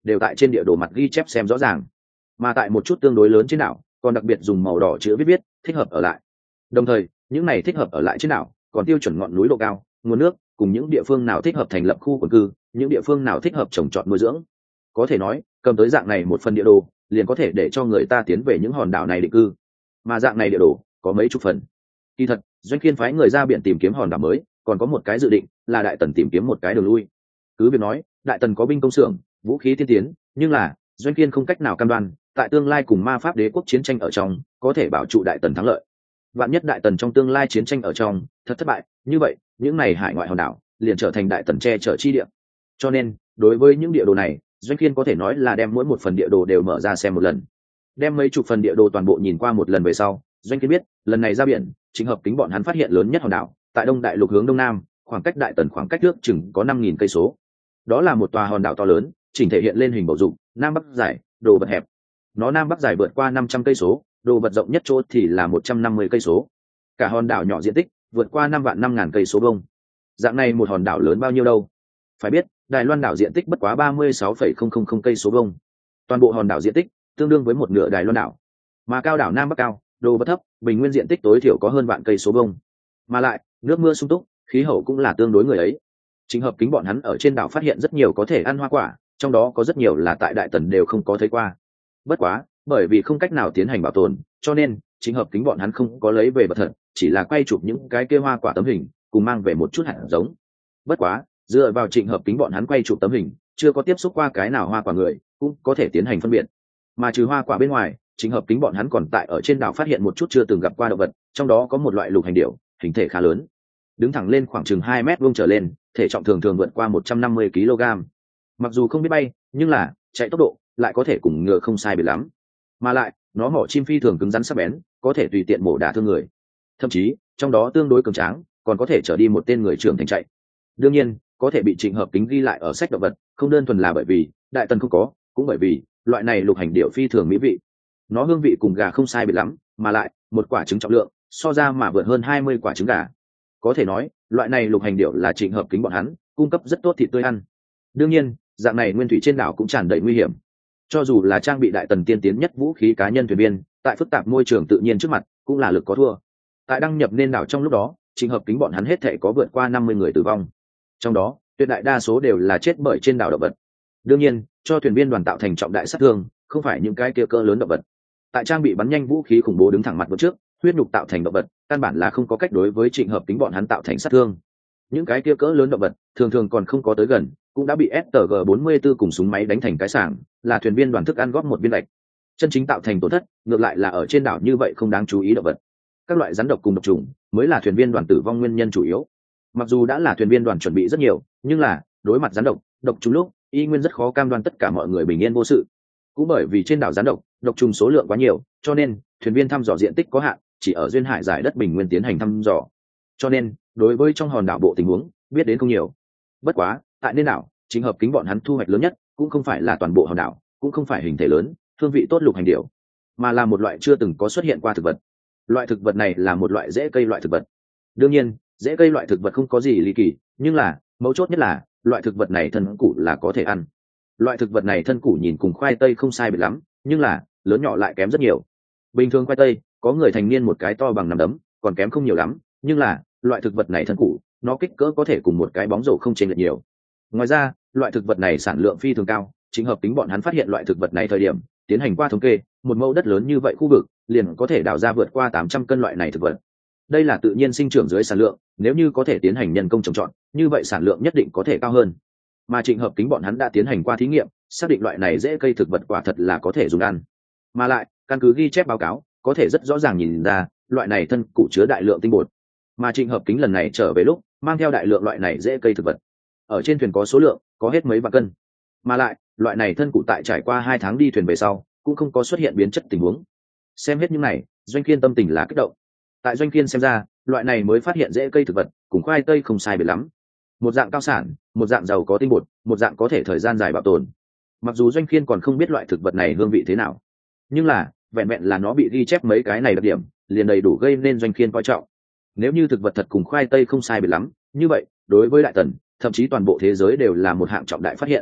đều tại trên địa đồ mặt ghi chép xem rõ ràng, mà tại một chút tương đối lớn trên đảo còn đặc biệt dùng màu đỏ chữ viết thích hợp ở lại. Đồng thời những này thích hợp ở lại trên đảo còn tiêu chuẩn ngọn núi độ cao, nguồn nước, cùng những địa phương nào thích hợp thành lập khu quần cư, những địa phương nào thích hợp trồng trọt nuôi dưỡng. Có thể nói cầm tới dạng này một phần địa đồ liền có thể để cho người ta tiến về những hòn đảo này định cư. Mà dạng này địa đồ có mấy chục phần. Kỳ thật Doanh Kiên phái người ra biển tìm kiếm hòn đảo mới còn có một cái dự định là Đại Tần tìm kiếm một cái đường lui. Cứ việc nói Đại Tần có binh công xưởng, vũ khí tiên tiến, nhưng là Doanh Kiên không cách nào cam đoan tại tương lai cùng ma pháp đế quốc chiến tranh ở trong có thể bảo trụ Đại Tần thắng lợi. Vạn nhất Đại Tần trong tương lai chiến tranh ở trong thật thất bại, như vậy những này hải ngoại hòn đảo liền trở thành Đại Tần che chở chi địa. Cho nên đối với những địa đồ này, Doanh Kiên có thể nói là đem mỗi một phần địa đồ đều mở ra xem một lần. Đem mấy chục phần địa đồ toàn bộ nhìn qua một lần về sau, Doanh Kiên biết lần này ra biển Chính Hợp Kính bọn hắn phát hiện lớn nhất hòn đảo tại Đông Đại Lục hướng đông nam, khoảng cách Đại Tần khoảng cách nước chừng có 5.000 cây số. Đó là một tòa hòn đảo to lớn, chỉnh thể hiện lên hình bầu dục, nam bắc dài, đồ vật hẹp. Nó nam bắc dài vượt qua 500 cây số, đồ vật rộng nhất chỗ thì là 150 cây số. Cả hòn đảo nhỏ diện tích vượt qua 5.000 cây số vuông. Dạng này một hòn đảo lớn bao nhiêu đâu? Phải biết, Đài Loan đảo diện tích bất quá 36,000 cây số vuông. Toàn bộ hòn đảo diện tích tương đương với một nửa Đài Loan đảo. Mà cao đảo nam bắc cao, đồ vật thấp, bình nguyên diện tích tối thiểu có hơn vạn cây số vuông. Mà lại, nước mưa sung túc, khí hậu cũng là tương đối người ấy. Chính Hợp Kính bọn hắn ở trên đảo phát hiện rất nhiều có thể ăn hoa quả, trong đó có rất nhiều là tại Đại Tần đều không có thấy qua. Bất quá, bởi vì không cách nào tiến hành bảo tồn, cho nên Chính Hợp Kính bọn hắn không có lấy về vật thật, chỉ là quay chụp những cái kia hoa quả tấm hình, cùng mang về một chút hạt giống. Bất quá, dựa vào Trịnh Hợp Kính bọn hắn quay chụp tấm hình, chưa có tiếp xúc qua cái nào hoa quả người, cũng có thể tiến hành phân biệt. Mà trừ hoa quả bên ngoài, Trịnh Hợp Kính bọn hắn còn tại ở trên đảo phát hiện một chút chưa từng gặp qua động vật, trong đó có một loại lục hành điểu, hình thể khá lớn, đứng thẳng lên khoảng chừng 2 mét vuông trở lên, thể trọng thường thường vượt qua 150 kg. Mặc dù không biết bay, nhưng là chạy tốc độ lại có thể cùng ngựa không sai biệt lắm. Mà lại, nó mỏ chim phi thường cứng rắn sắc bén, có thể tùy tiện mổ đả thương người. Thậm chí, trong đó tương đối cường tráng, còn có thể trở đi một tên người trưởng thành chạy. Đương nhiên, có thể bị Trịnh Hợp Kính ghi lại ở sách động vật, không đơn thuần là bởi vì Đại Tần không có, cũng bởi vì loại này lục hành điểu phi thường mỹ vị. Nó hương vị cùng gà không sai biệt lắm, mà lại một quả trứng trọng lượng so ra mà vượt hơn 20 quả trứng gà. Có thể nói, loại này lục hành điểu là Trịnh Hợp Kính bọn hắn cung cấp rất tốt thịt tươi ăn. Đương nhiên, dạng này nguyên thủy trên đảo cũng tràn đầy nguy hiểm. Cho dù là trang bị Đại Tần tiên tiến nhất vũ khí cá nhân thuyền viên, tại phức tạp môi trường tự nhiên trước mặt, cũng là lực có thua. Tại đăng nhập nên đảo trong lúc đó, Trịnh Hợp Kính bọn hắn hết thảy có vượt qua 50 người tử vong. Trong đó, tuyệt đại đa số đều là chết bởi trên đảo động vật. Đương nhiên, cho thuyền viên đoàn tạo thành trọng đại sát thương, không phải những cái kia cỡ lớn động vật. Tại trang bị bắn nhanh vũ khí khủng bố đứng thẳng mặt vượt trước, huyết nhục tạo thành động vật, căn bản là không có cách đối với Trịnh Hợp Kính bọn hắn tạo thành sát thương. Những cái kia cỡ lớn động vật, thường thường còn không có tới gần, cũng đã bị STG-44 cùng súng máy đánh thành cái sảng, là thuyền viên đoàn thức ăn góp một viên gạch. Chân chính tạo thành tổn thất, ngược lại là ở trên đảo như vậy không đáng chú ý động vật. Các loại rắn độc cùng độc trùng mới là thuyền viên đoàn tử vong nguyên nhân chủ yếu. Mặc dù đã là thuyền viên đoàn chuẩn bị rất nhiều, nhưng là đối mặt rắn độc, độc trùng lúc, y nguyên rất khó cam đoan tất cả mọi người bình yên vô sự. Cũng bởi vì trên đảo rắn độc, độc trùng số lượng quá nhiều, cho nên thuyền viên thăm dò diện tích có hạn, chỉ ở duyên hải giải đất bình nguyên tiến hành thăm dò. Cho nên, đối với trong hòn đảo bộ tình huống, biết đến không nhiều. Bất quá, tại nên đảo, Chính Hợp Kính bọn hắn thu hoạch lớn nhất, cũng không phải là toàn bộ hòn đảo, cũng không phải hình thể lớn, hương vị tốt lục hành điểu, mà là một loại chưa từng có xuất hiện qua thực vật. Loại thực vật này là một loại rễ cây loại thực vật. Đương nhiên, rễ cây loại thực vật không có gì ly kỳ, nhưng là mấu chốt nhất là loại thực vật này thân củ là có thể ăn. Loại thực vật này thân củ nhìn cùng khoai tây không sai biệt lắm, nhưng là lớn nhỏ lại kém rất nhiều. Bình thường khoai tây có người thành niên một cái to bằng nắm đấm, còn kém không nhiều lắm, nhưng là loại thực vật này thân củ, nó kích cỡ có thể cùng một cái bóng rổ không chênh lệch nhiều. Ngoài ra, loại thực vật này sản lượng phi thường cao, Chính Hợp Kính bọn hắn phát hiện loại thực vật này thời điểm tiến hành qua thống kê, một mẫu đất lớn như vậy khu vực liền có thể đào ra vượt qua 800 cân loại này thực vật. Đây là tự nhiên sinh trưởng dưới sản lượng, nếu như có thể tiến hành nhân công trồng trọt, như vậy sản lượng nhất định có thể cao hơn. Mà Trịnh Hợp Kính bọn hắn đã tiến hành qua thí nghiệm, xác định loại này dễ cây thực vật quả thật là có thể dùng ăn. Mà lại, căn cứ ghi chép báo cáo, có thể rất rõ ràng nhìn ra, loại này thân củ chứa đại lượng tinh bột. Mà Trịnh Hợp Kính lần này trở về lúc, mang theo đại lượng loại này dễ cây thực vật. Ở trên thuyền có số lượng, có hết mấy vạn cân. Mà lại, loại này thân củ tại trải qua 2 tháng đi thuyền về sau, cũng không có xuất hiện biến chất tình huống. Xem hết những này, Doanh Kiên tâm tình là kích động. Tại Doanh Kiên xem ra, loại này mới phát hiện dễ cây thực vật, cùng khoai tây không sai biệt lắm. Một dạng cao sản, một dạng giàu có tinh bột, một dạng có thể thời gian dài bảo tồn. Mặc dù Doanh Kiên còn không biết loại thực vật này hương vị thế nào, nhưng là vẹn vẹn là nó bị ghi chép mấy cái này đặc điểm, liền đầy đủ gây nên Doanh Kiên coi trọng. Nếu như thực vật thật cùng khoai tây không sai biệt lắm, như vậy đối với Đại Tần, thậm chí toàn bộ thế giới đều là một hạng trọng đại phát hiện.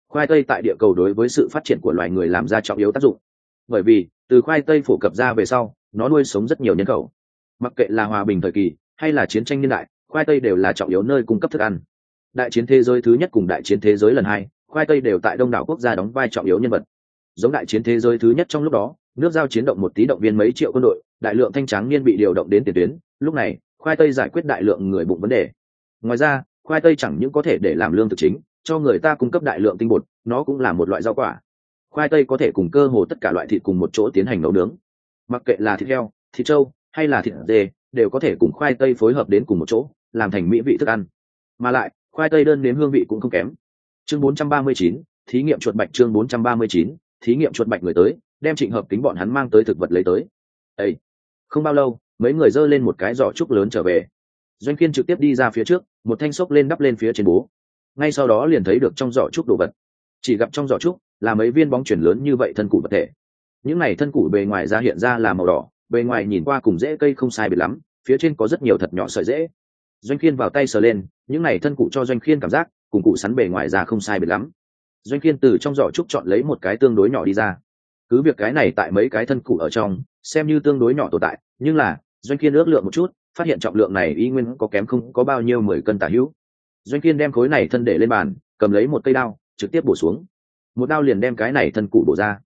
Khoai tây tại địa cầu đối với sự phát triển của loài người làm ra trọng yếu tác dụng, bởi vì từ khoai tây phổ cập ra về sau nó nuôi sống rất nhiều nhân khẩu. Mặc kệ là hòa bình thời kỳ hay là chiến tranh niên đại, khoai tây đều là trọng yếu nơi cung cấp thức ăn. Đại chiến thế giới thứ nhất cùng đại chiến thế giới lần hai, khoai tây đều tại đông đảo quốc gia đóng vai trọng yếu nhân vật. Giống đại chiến thế giới thứ nhất, trong lúc đó nước giao chiến động một tí động viên mấy triệu quân đội, đại lượng thanh tráng niên bị điều động đến tiền tuyến, lúc này khoai tây giải quyết đại lượng người bụng vấn đề. Ngoài ra khoai tây chẳng những có thể để làm lương thực chính, cho người ta cung cấp đại lượng tinh bột, nó cũng là một loại rau quả. Khoai tây có thể cùng cơ hồ tất cả loại thịt cùng một chỗ tiến hành nấu nướng, mặc kệ là thịt heo, thịt trâu hay là thịt dê đều có thể cùng khoai tây phối hợp đến cùng một chỗ làm thành mỹ vị thức ăn. Mà lại khoai tây đơn nếm hương vị cũng không kém. Chương 439, thí nghiệm chuột bạch. Chương 439, thí nghiệm chuột bạch. Người tới đem Trịnh Hợp Kính bọn hắn mang tới thực vật lấy tới. Ê! Không bao lâu mấy người dơ lên một cái giỏ trúc lớn trở về. Doanh Kiên trực tiếp đi ra phía trước, một thanh xốc lên đắp lên phía trên bố, ngay sau đó liền thấy được trong giỏ trúc đồ vật. Chỉ gặp trong giỏ trúc là mấy viên bóng chuyển lớn như vậy thân củ vật thể. Những này thân củ bề ngoài ra hiện ra là màu đỏ, bề ngoài nhìn qua cùng rễ cây không sai biệt lắm, phía trên có rất nhiều thật nhỏ sợi rễ. Doanh Kiên vào tay sờ lên, những này thân củ cho Doanh Kiên cảm giác cùng củ sắn bề ngoài ra không sai biệt lắm. Doanh Kiên từ trong giỏ trúc chọn lấy một cái tương đối nhỏ đi ra. Cứ việc cái này tại mấy cái thân củ ở trong xem như tương đối nhỏ tồn tại, nhưng là Doanh Kiên ước lượng một chút, phát hiện trọng lượng này y nguyên có kém không có bao nhiêu 10 cân tả hữu. Doanh Kiên đem khối này thân để lên bàn, cầm lấy một cây đao trực tiếp bổ xuống. Một đao liền đem cái này thân củ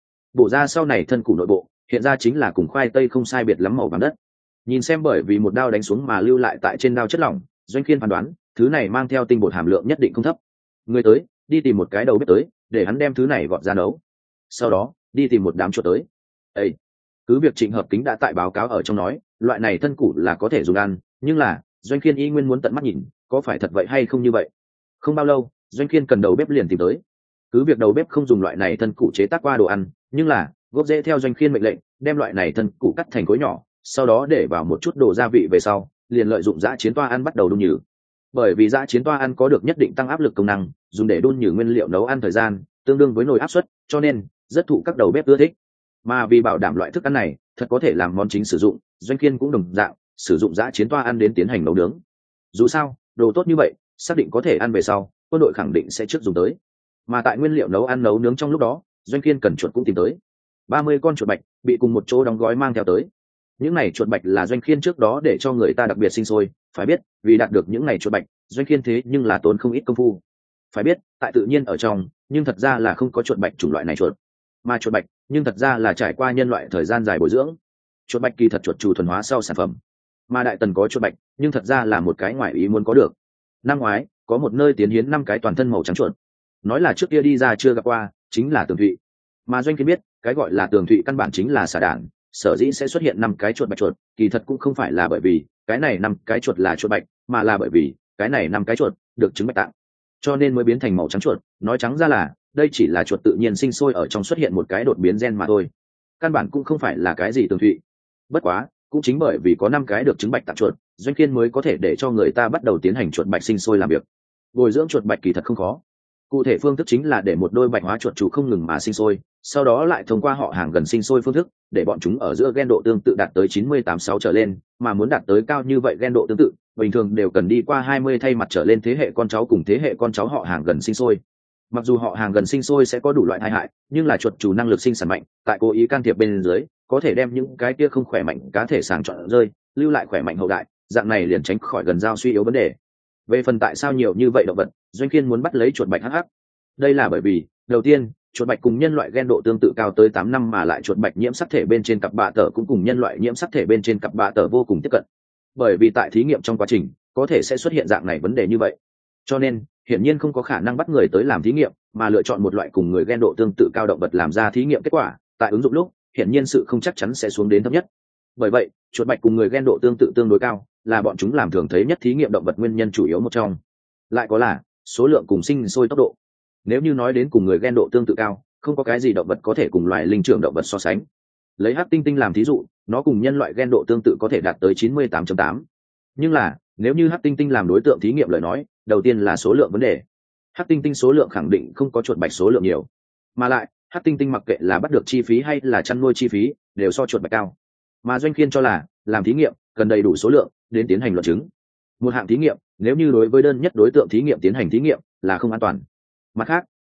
bổ ra sau này thân củ nội bộ hiện ra chính là cùng khoai tây không sai biệt lắm màu vàng đất. Nhìn xem bởi vì một đao đánh xuống mà lưu lại tại trên đao chất lỏng, Doanh Kiên phán đoán thứ này mang theo tinh bột hàm lượng nhất định không thấp. Người tới đi tìm một cái đầu bếp tới để hắn đem thứ này gọt ra nấu, sau đó đi tìm một đám chuột tới. Ê! Cứ việc Trịnh Hợp Kính đã tại báo cáo ở trong nói loại này thân củ là có thể dùng ăn, nhưng là Doanh Kiên y nguyên muốn tận mắt nhìn có phải thật vậy hay không như vậy. Không bao lâu Doanh Kiên cần đầu bếp liền tìm tới. Cứ việc đầu bếp không dùng loại này thân củ chế tác qua đồ ăn, nhưng là gốc rễ theo Doanh Kiên mệnh lệnh đem loại này thân củ cắt thành khối nhỏ, sau đó để vào một chút đồ gia vị về sau liền lợi dụng giã chiến toa ăn bắt đầu đun nhừ. Bởi vì giã chiến toa ăn có được nhất định tăng áp lực công năng, dùng để đun nhừ nguyên liệu nấu ăn thời gian tương đương với nồi áp suất, cho nên rất thụ các đầu bếp ưa thích. Mà vì bảo đảm loại thức ăn này thật có thể làm món chính sử dụng, Doanh Kiên cũng đồng dạng sử dụng giã chiến toa ăn đến tiến hành nấu nướng. Dù sao đồ tốt như vậy xác định có thể ăn về sau, quân đội khẳng định sẽ trước dùng tới. Mà tại nguyên liệu nấu ăn nấu nướng trong lúc đó, Doanh Kiên cần chuột cũng tìm tới. 30 con chuột bạch bị cùng một chỗ đóng gói mang theo tới. Những này chuột bạch là Doanh Kiên trước đó để cho người ta đặc biệt sinh sôi, phải biết vì đạt được những này chuột bạch Doanh Kiên thế nhưng là tốn không ít công phu. Phải biết tại tự nhiên ở trong nhưng thật ra là không có chuột bạch chủng loại này chuột, mà chuột bạch nhưng thật ra là trải qua nhân loại thời gian dài bồi dưỡng. Chuột bạch kỳ thật chuột trù thuần hóa sau sản phẩm, mà Đại Tần có chuột bạch nhưng thật ra là một cái ngoại ý muốn có được. Năm ngoái có một nơi tiến hiến 5 cái toàn thân màu trắng chuột, nói là trước kia đi ra chưa gặp qua, chính là tường thụy. Mà Doanh Kiên biết cái gọi là tường thụy căn bản chính là xà đản, sở dĩ sẽ xuất hiện 5 cái chuột bạch chuột kỳ thật cũng không phải là bởi vì cái này 5 cái chuột là chuột bạch, mà là bởi vì cái này 5 cái chuột được trứng bạch tạng, cho nên mới biến thành màu trắng chuột. Nói trắng ra là đây chỉ là chuột tự nhiên sinh sôi ở trong xuất hiện một cái đột biến gen mà thôi, căn bản cũng không phải là cái gì tường thụy. Bất quá cũng chính bởi vì có 5 cái được trứng bạch tạng chuột, Doanh Kiên mới có thể để cho người ta bắt đầu tiến hành chuột bạch sinh sôi làm việc. Bồi dưỡng chuột bạch kỳ thật không khó, cụ thể phương thức chính là để một đôi bạch hóa chuột chủ không ngừng mà sinh sôi, sau đó lại thông qua họ hàng gần sinh sôi phương thức để bọn chúng ở giữa gen độ tương tự đạt tới 98-6 trở lên, mà muốn đạt tới cao như vậy gen độ tương tự bình thường đều cần đi qua 20 thay mặt trở lên thế hệ con cháu cùng thế hệ con cháu họ hàng gần sinh sôi. Mặc dù họ hàng gần sinh sôi sẽ có đủ loại tai hại, nhưng là chuột chủ năng lực sinh sản mạnh, tại cố ý can thiệp bên dưới có thể đem những cái kia không khỏe mạnh cá thể sàng chọn rơi, lưu lại khỏe mạnh hậu đại, dạng này liền tránh khỏi gần giao suy yếu vấn đề. Về phần tại sao nhiều như vậy động vật Doanh Kiên muốn bắt lấy chuột bạch hắc, đây là bởi vì đầu tiên chuột bạch cùng nhân loại gen độ tương tự cao tới 8 năm, mà lại chuột bạch nhiễm sắc thể bên trên cặp bạ tở cũng cùng nhân loại nhiễm sắc thể bên trên cặp bạ tở vô cùng tiếp cận. Bởi vì tại thí nghiệm trong quá trình có thể sẽ xuất hiện dạng này vấn đề như vậy, cho nên hiển nhiên không có khả năng bắt người tới làm thí nghiệm, mà lựa chọn một loại cùng người gen độ tương tự cao động vật làm ra thí nghiệm. Kết quả tại ứng dụng lúc hiển nhiên sự không chắc chắn sẽ xuống đến thấp nhất. Bởi vậy chuột bạch cùng người gen độ tương tự tương đối cao là bọn chúng làm thường thấy nhất thí nghiệm động vật nguyên nhân chủ yếu một trong. Lại có là số lượng cùng sinh sôi tốc độ. Nếu như nói đến cùng người gen độ tương tự cao, không có cái gì động vật có thể cùng loài linh trưởng động vật so sánh. Lấy hắc tinh tinh làm thí dụ, nó cùng nhân loại gen độ tương tự có thể đạt tới 98.8. Nhưng là nếu như hắc tinh tinh làm đối tượng thí nghiệm lời nói, đầu tiên là số lượng vấn đề. Hắc tinh tinh số lượng khẳng định không có chuột bạch số lượng nhiều, mà lại hắc tinh tinh mặc kệ là bắt được chi phí hay là chăn nuôi chi phí đều so chuột bạch cao. Mà Doanh Kiên cho là làm thí nghiệm cần đầy đủ số lượng đến tiến hành luận chứng. Một hạng thí nghiệm nếu như đối với đơn nhất đối tượng thí nghiệm tiến hành thí nghiệm là không an toàn. Mặt khác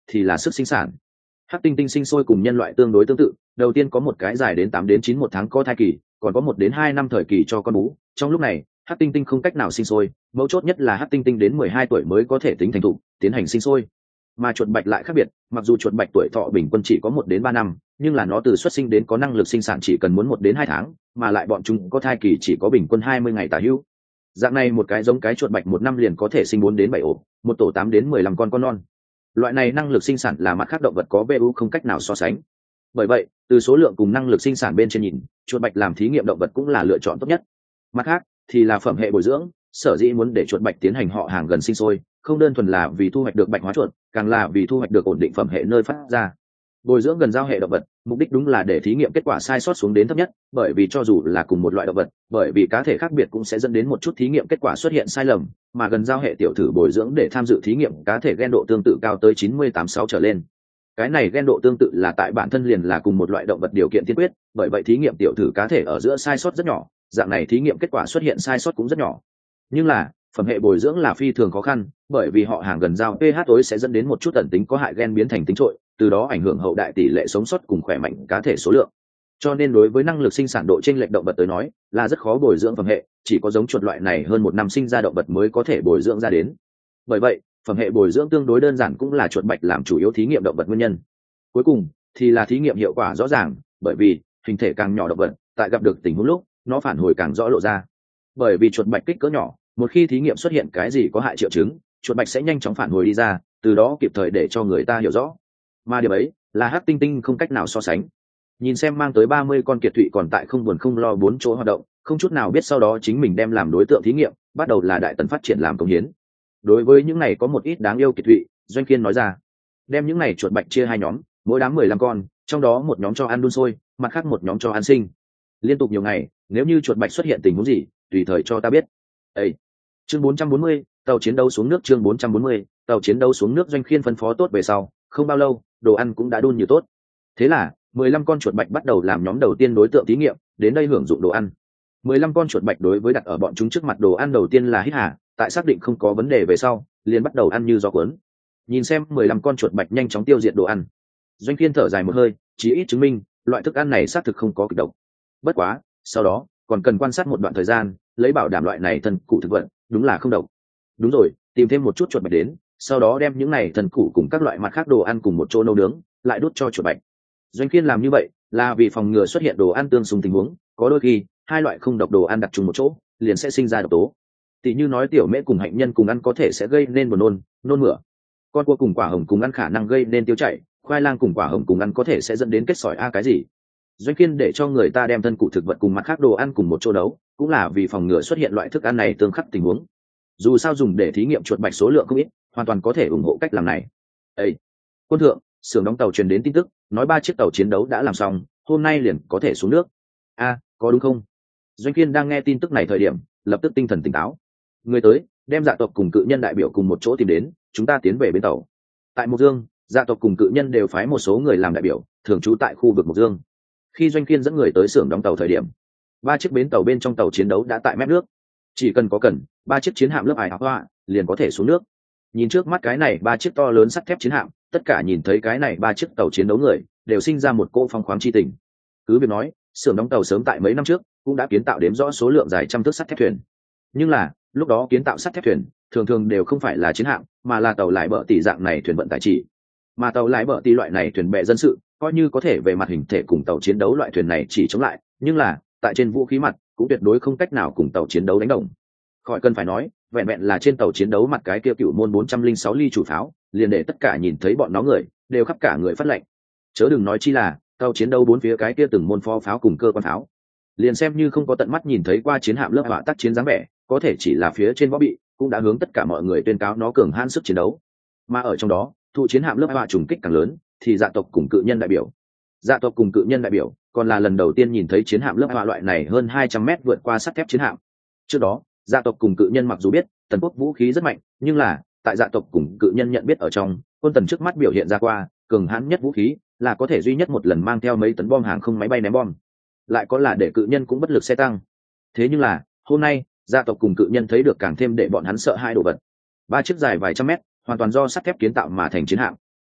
thì là sức sinh sản. Hắc tinh tinh sinh sôi cùng nhân loại tương đối tương tự, đầu tiên có một cái dài đến 8 đến 9 một tháng có thai kỳ, còn có 1 đến 2 năm thời kỳ cho con bú. Trong lúc này, hắc tinh tinh không cách nào sinh sôi, mấu chốt nhất là hắc tinh tinh đến 12 tuổi mới có thể tính thành thục, tiến hành sinh sôi. Mà chuột bạch lại khác biệt, mặc dù chuột bạch tuổi thọ bình quân chỉ có 1 đến 3 năm, nhưng là nó từ xuất sinh đến có năng lực sinh sản chỉ cần muốn 1 đến 2 tháng, mà lại bọn chúng có thai kỳ chỉ có bình quân 20 ngày tả hữu. Dạng này một cái giống cái chuột bạch 1 năm liền có thể sinh 4 đến 7 ổ, một tổ 8 đến 15 con non. Loại này năng lực sinh sản là mặt khác động vật có BU không cách nào so sánh. Bởi vậy, từ số lượng cùng năng lực sinh sản bên trên nhìn, chuột bạch làm thí nghiệm động vật cũng là lựa chọn tốt nhất. Mặt khác thì là phẩm hệ bồi dưỡng, sở dĩ muốn để chuột bạch tiến hành họ hàng gần sinh sôi, không đơn thuần là vì thu hoạch được bạch hóa chuột, càng là vì thu hoạch được ổn định phẩm hệ nơi phát ra. Bồi dưỡng gần giao hệ động vật, mục đích đúng là để thí nghiệm kết quả sai sót xuống đến thấp nhất, bởi vì cho dù là cùng một loại động vật, bởi vì cá thể khác biệt cũng sẽ dẫn đến một chút thí nghiệm kết quả xuất hiện sai lầm, mà gần giao hệ tiểu thử bồi dưỡng để tham dự thí nghiệm cá thể gen độ tương tự cao tới 98.6 trở lên. Cái này gen độ tương tự là tại bản thân liền là cùng một loại động vật điều kiện tiên quyết, bởi vậy thí nghiệm tiểu thử cá thể ở giữa sai sót rất nhỏ, dạng này thí nghiệm kết quả xuất hiện sai sót cũng rất nhỏ. Nhưng là phẩm hệ bồi dưỡng là phi thường khó khăn, bởi vì họ hàng gần giao pH tối sẽ dẫn đến một chút ẩn tính có hại gen biến thành tính trội, từ đó ảnh hưởng hậu đại tỷ lệ sống sót cùng khỏe mạnh cá thể số lượng. Cho nên đối với năng lực sinh sản độ chênh lệch động vật tới nói, là rất khó bồi dưỡng phẩm hệ, chỉ có giống chuột loại này hơn 1 năm sinh ra động vật mới có thể bồi dưỡng ra đến. Bởi vậy, phẩm hệ bồi dưỡng tương đối đơn giản cũng là chuột bạch làm chủ yếu thí nghiệm động vật nguyên nhân. Cuối cùng thì là thí nghiệm hiệu quả rõ ràng, bởi vì hình thể càng nhỏ động vật, tại gặp được tình huống lúc, nó phản hồi càng rõ lộ ra. Bởi vì chuột bạch kích cỡ nhỏ, một khi thí nghiệm xuất hiện cái gì có hại triệu chứng, chuột bạch sẽ nhanh chóng phản hồi đi ra, từ đó kịp thời để cho người ta hiểu rõ. Mà điều ấy là hắc tinh tinh không cách nào so sánh. Nhìn xem mang tới 30 con kiệt thụy còn tại không buồn không lo 4 chỗ hoạt động, không chút nào biết sau đó chính mình đem làm đối tượng thí nghiệm, bắt đầu là đại tần phát triển làm công hiến. Đối với những này có một ít đáng yêu kiệt thụy, Doanh Kiên nói ra, đem những này chuột bạch chia 2 nhóm, mỗi đám 15 con, trong đó một nhóm cho ăn đun sôi, mặt khác một nhóm cho ăn sinh. Liên tục nhiều ngày, nếu như chuột bạch xuất hiện tình huống gì, tùy thời cho ta biết. Ê! Chương 440, tàu chiến đấu xuống nước. Chương 440, tàu chiến đấu xuống nước. Doanh Khiên phân phó tốt về sau, không bao lâu, đồ ăn cũng đã đun như tốt. Thế là 15 con chuột bạch bắt đầu làm nhóm đầu tiên đối tượng thí nghiệm, đến đây hưởng dụng đồ ăn. 15 con chuột bạch đối với đặt ở bọn chúng trước mặt đồ ăn đầu tiên là hít hà, tại xác định không có vấn đề về sau, liền bắt đầu ăn như gió cuốn. Nhìn xem 15 con chuột bạch nhanh chóng tiêu diệt đồ ăn, Doanh Khiên thở dài một hơi, chí ít chứng minh loại thức ăn này xác thực không có kịch độc. Bất quá, sau đó còn cần quan sát một đoạn thời gian, lấy bảo đảm loại này thần cụ thực vật đúng là không độc. Đúng rồi, tìm thêm một chút chuột bạch đến, sau đó đem những này thần cụ cùng các loại mặt khác đồ ăn cùng một chỗ nấu nướng, lại đút cho chuột bạch. Doanh Khiên làm như vậy là vì phòng ngừa xuất hiện đồ ăn tương xung tình huống, có đôi khi hai loại không độc đồ ăn đặt chung một chỗ, liền sẽ sinh ra độc tố. Tỷ như nói tiểu mễ cùng hạnh nhân cùng ăn có thể sẽ gây nên buồn nôn, nôn mửa. Con cua cùng quả hồng cùng ăn khả năng gây nên tiêu chảy, khoai lang cùng quả hồng cùng ăn có thể sẽ dẫn đến kết sỏi cái gì. Doanh Kiên để cho người ta đem thân cụ thực vật cùng mặt khác đồ ăn cùng một chỗ nấu, cũng là vì phòng ngừa xuất hiện loại thức ăn này tương khắc tình huống. Dù sao dùng để thí nghiệm chuột bạch số lượng không ít, hoàn toàn có thể ủng hộ cách làm này. Ê! Quân thượng, xưởng đóng tàu truyền đến tin tức, nói 3 chiếc tàu chiến đấu đã làm xong, hôm nay liền có thể xuống nước. A, có đúng không? Doanh Kiên đang nghe tin tức này thời điểm, lập tức tinh thần tỉnh táo. Người tới, đem dạ tộc cùng cự nhân đại biểu cùng một chỗ tìm đến, chúng ta tiến về bến tàu. Tại Mộc Dương, dạ tộc cùng cự nhân đều phái một số người làm đại biểu, thường trú tại khu vực Mộc Dương. Khi Doanh Kiên dẫn người tới xưởng đóng tàu thời điểm, 3 chiếc bến tàu bên trong tàu chiến đấu đã tại mép nước, chỉ cần có cần 3 chiếc chiến hạm lớp ải hoa liền có thể xuống nước. Nhìn trước mắt cái này 3 chiếc to lớn sắt thép chiến hạm, tất cả nhìn thấy cái này 3 chiếc tàu chiến đấu người đều sinh ra một cỗ phong khoáng chi tình. Cứ việc nói, xưởng đóng tàu sớm tại mấy năm trước cũng đã kiến tạo đếm rõ số lượng dài trăm thước sắt thép thuyền, nhưng là lúc đó kiến tạo sắt thép thuyền thường thường đều không phải là chiến hạm, mà là tàu lái bờ tỷ dạng này thuyền vận tải chỉ. Mà tàu lái bờ tỷ loại này thuyền bè dân sự, coi như có thể về mặt hình thể cùng tàu chiến đấu loại thuyền này chỉ chống lại, nhưng là tại trên vũ khí mặt cũng tuyệt đối không cách nào cùng tàu chiến đấu đánh đồng. Khỏi cần phải nói, vẹn vẹn là trên tàu chiến đấu mặt cái kia cựu môn 406 ly chủ pháo, liền để tất cả nhìn thấy bọn nó người đều khắp cả người phát lệnh. Chớ đừng nói chi là tàu chiến đấu bốn phía cái kia từng môn phó pháo cùng cơ quan pháo, liền xem như không có tận mắt nhìn thấy qua chiến hạm lớp họa tác chiến dáng vẻ, có thể chỉ là phía trên võ bị cũng đã hướng tất cả mọi người tuyên cáo nó cường hãn sức chiến đấu. Mà ở trong đó, thụ chiến hạm lớp họa trùng kích càng lớn, thì dạ tộc cùng cự nhân đại biểu. Dạ tộc cùng cự nhân đại biểu còn là lần đầu tiên nhìn thấy chiến hạm lớp họa loại này hơn 200 mét vượt qua sắt thép chiến hạm. Trước đó, dạ tộc cùng cự nhân mặc dù biết tần quốc vũ khí rất mạnh, nhưng là tại dạ tộc cùng cự nhân nhận biết ở trong, quân tần trước mắt biểu hiện ra qua cường hãn nhất vũ khí là có thể duy nhất một lần mang theo mấy tấn bom hàng không máy bay ném bom, lại có là để cự nhân cũng bất lực xe tăng. Thế nhưng là hôm nay, gia tộc cùng cự nhân thấy được càng thêm để bọn hắn sợ hai đồ vật. 3 chiếc dài vài trăm mét, hoàn toàn do sắt thép kiến tạo mà thành chiến hạm.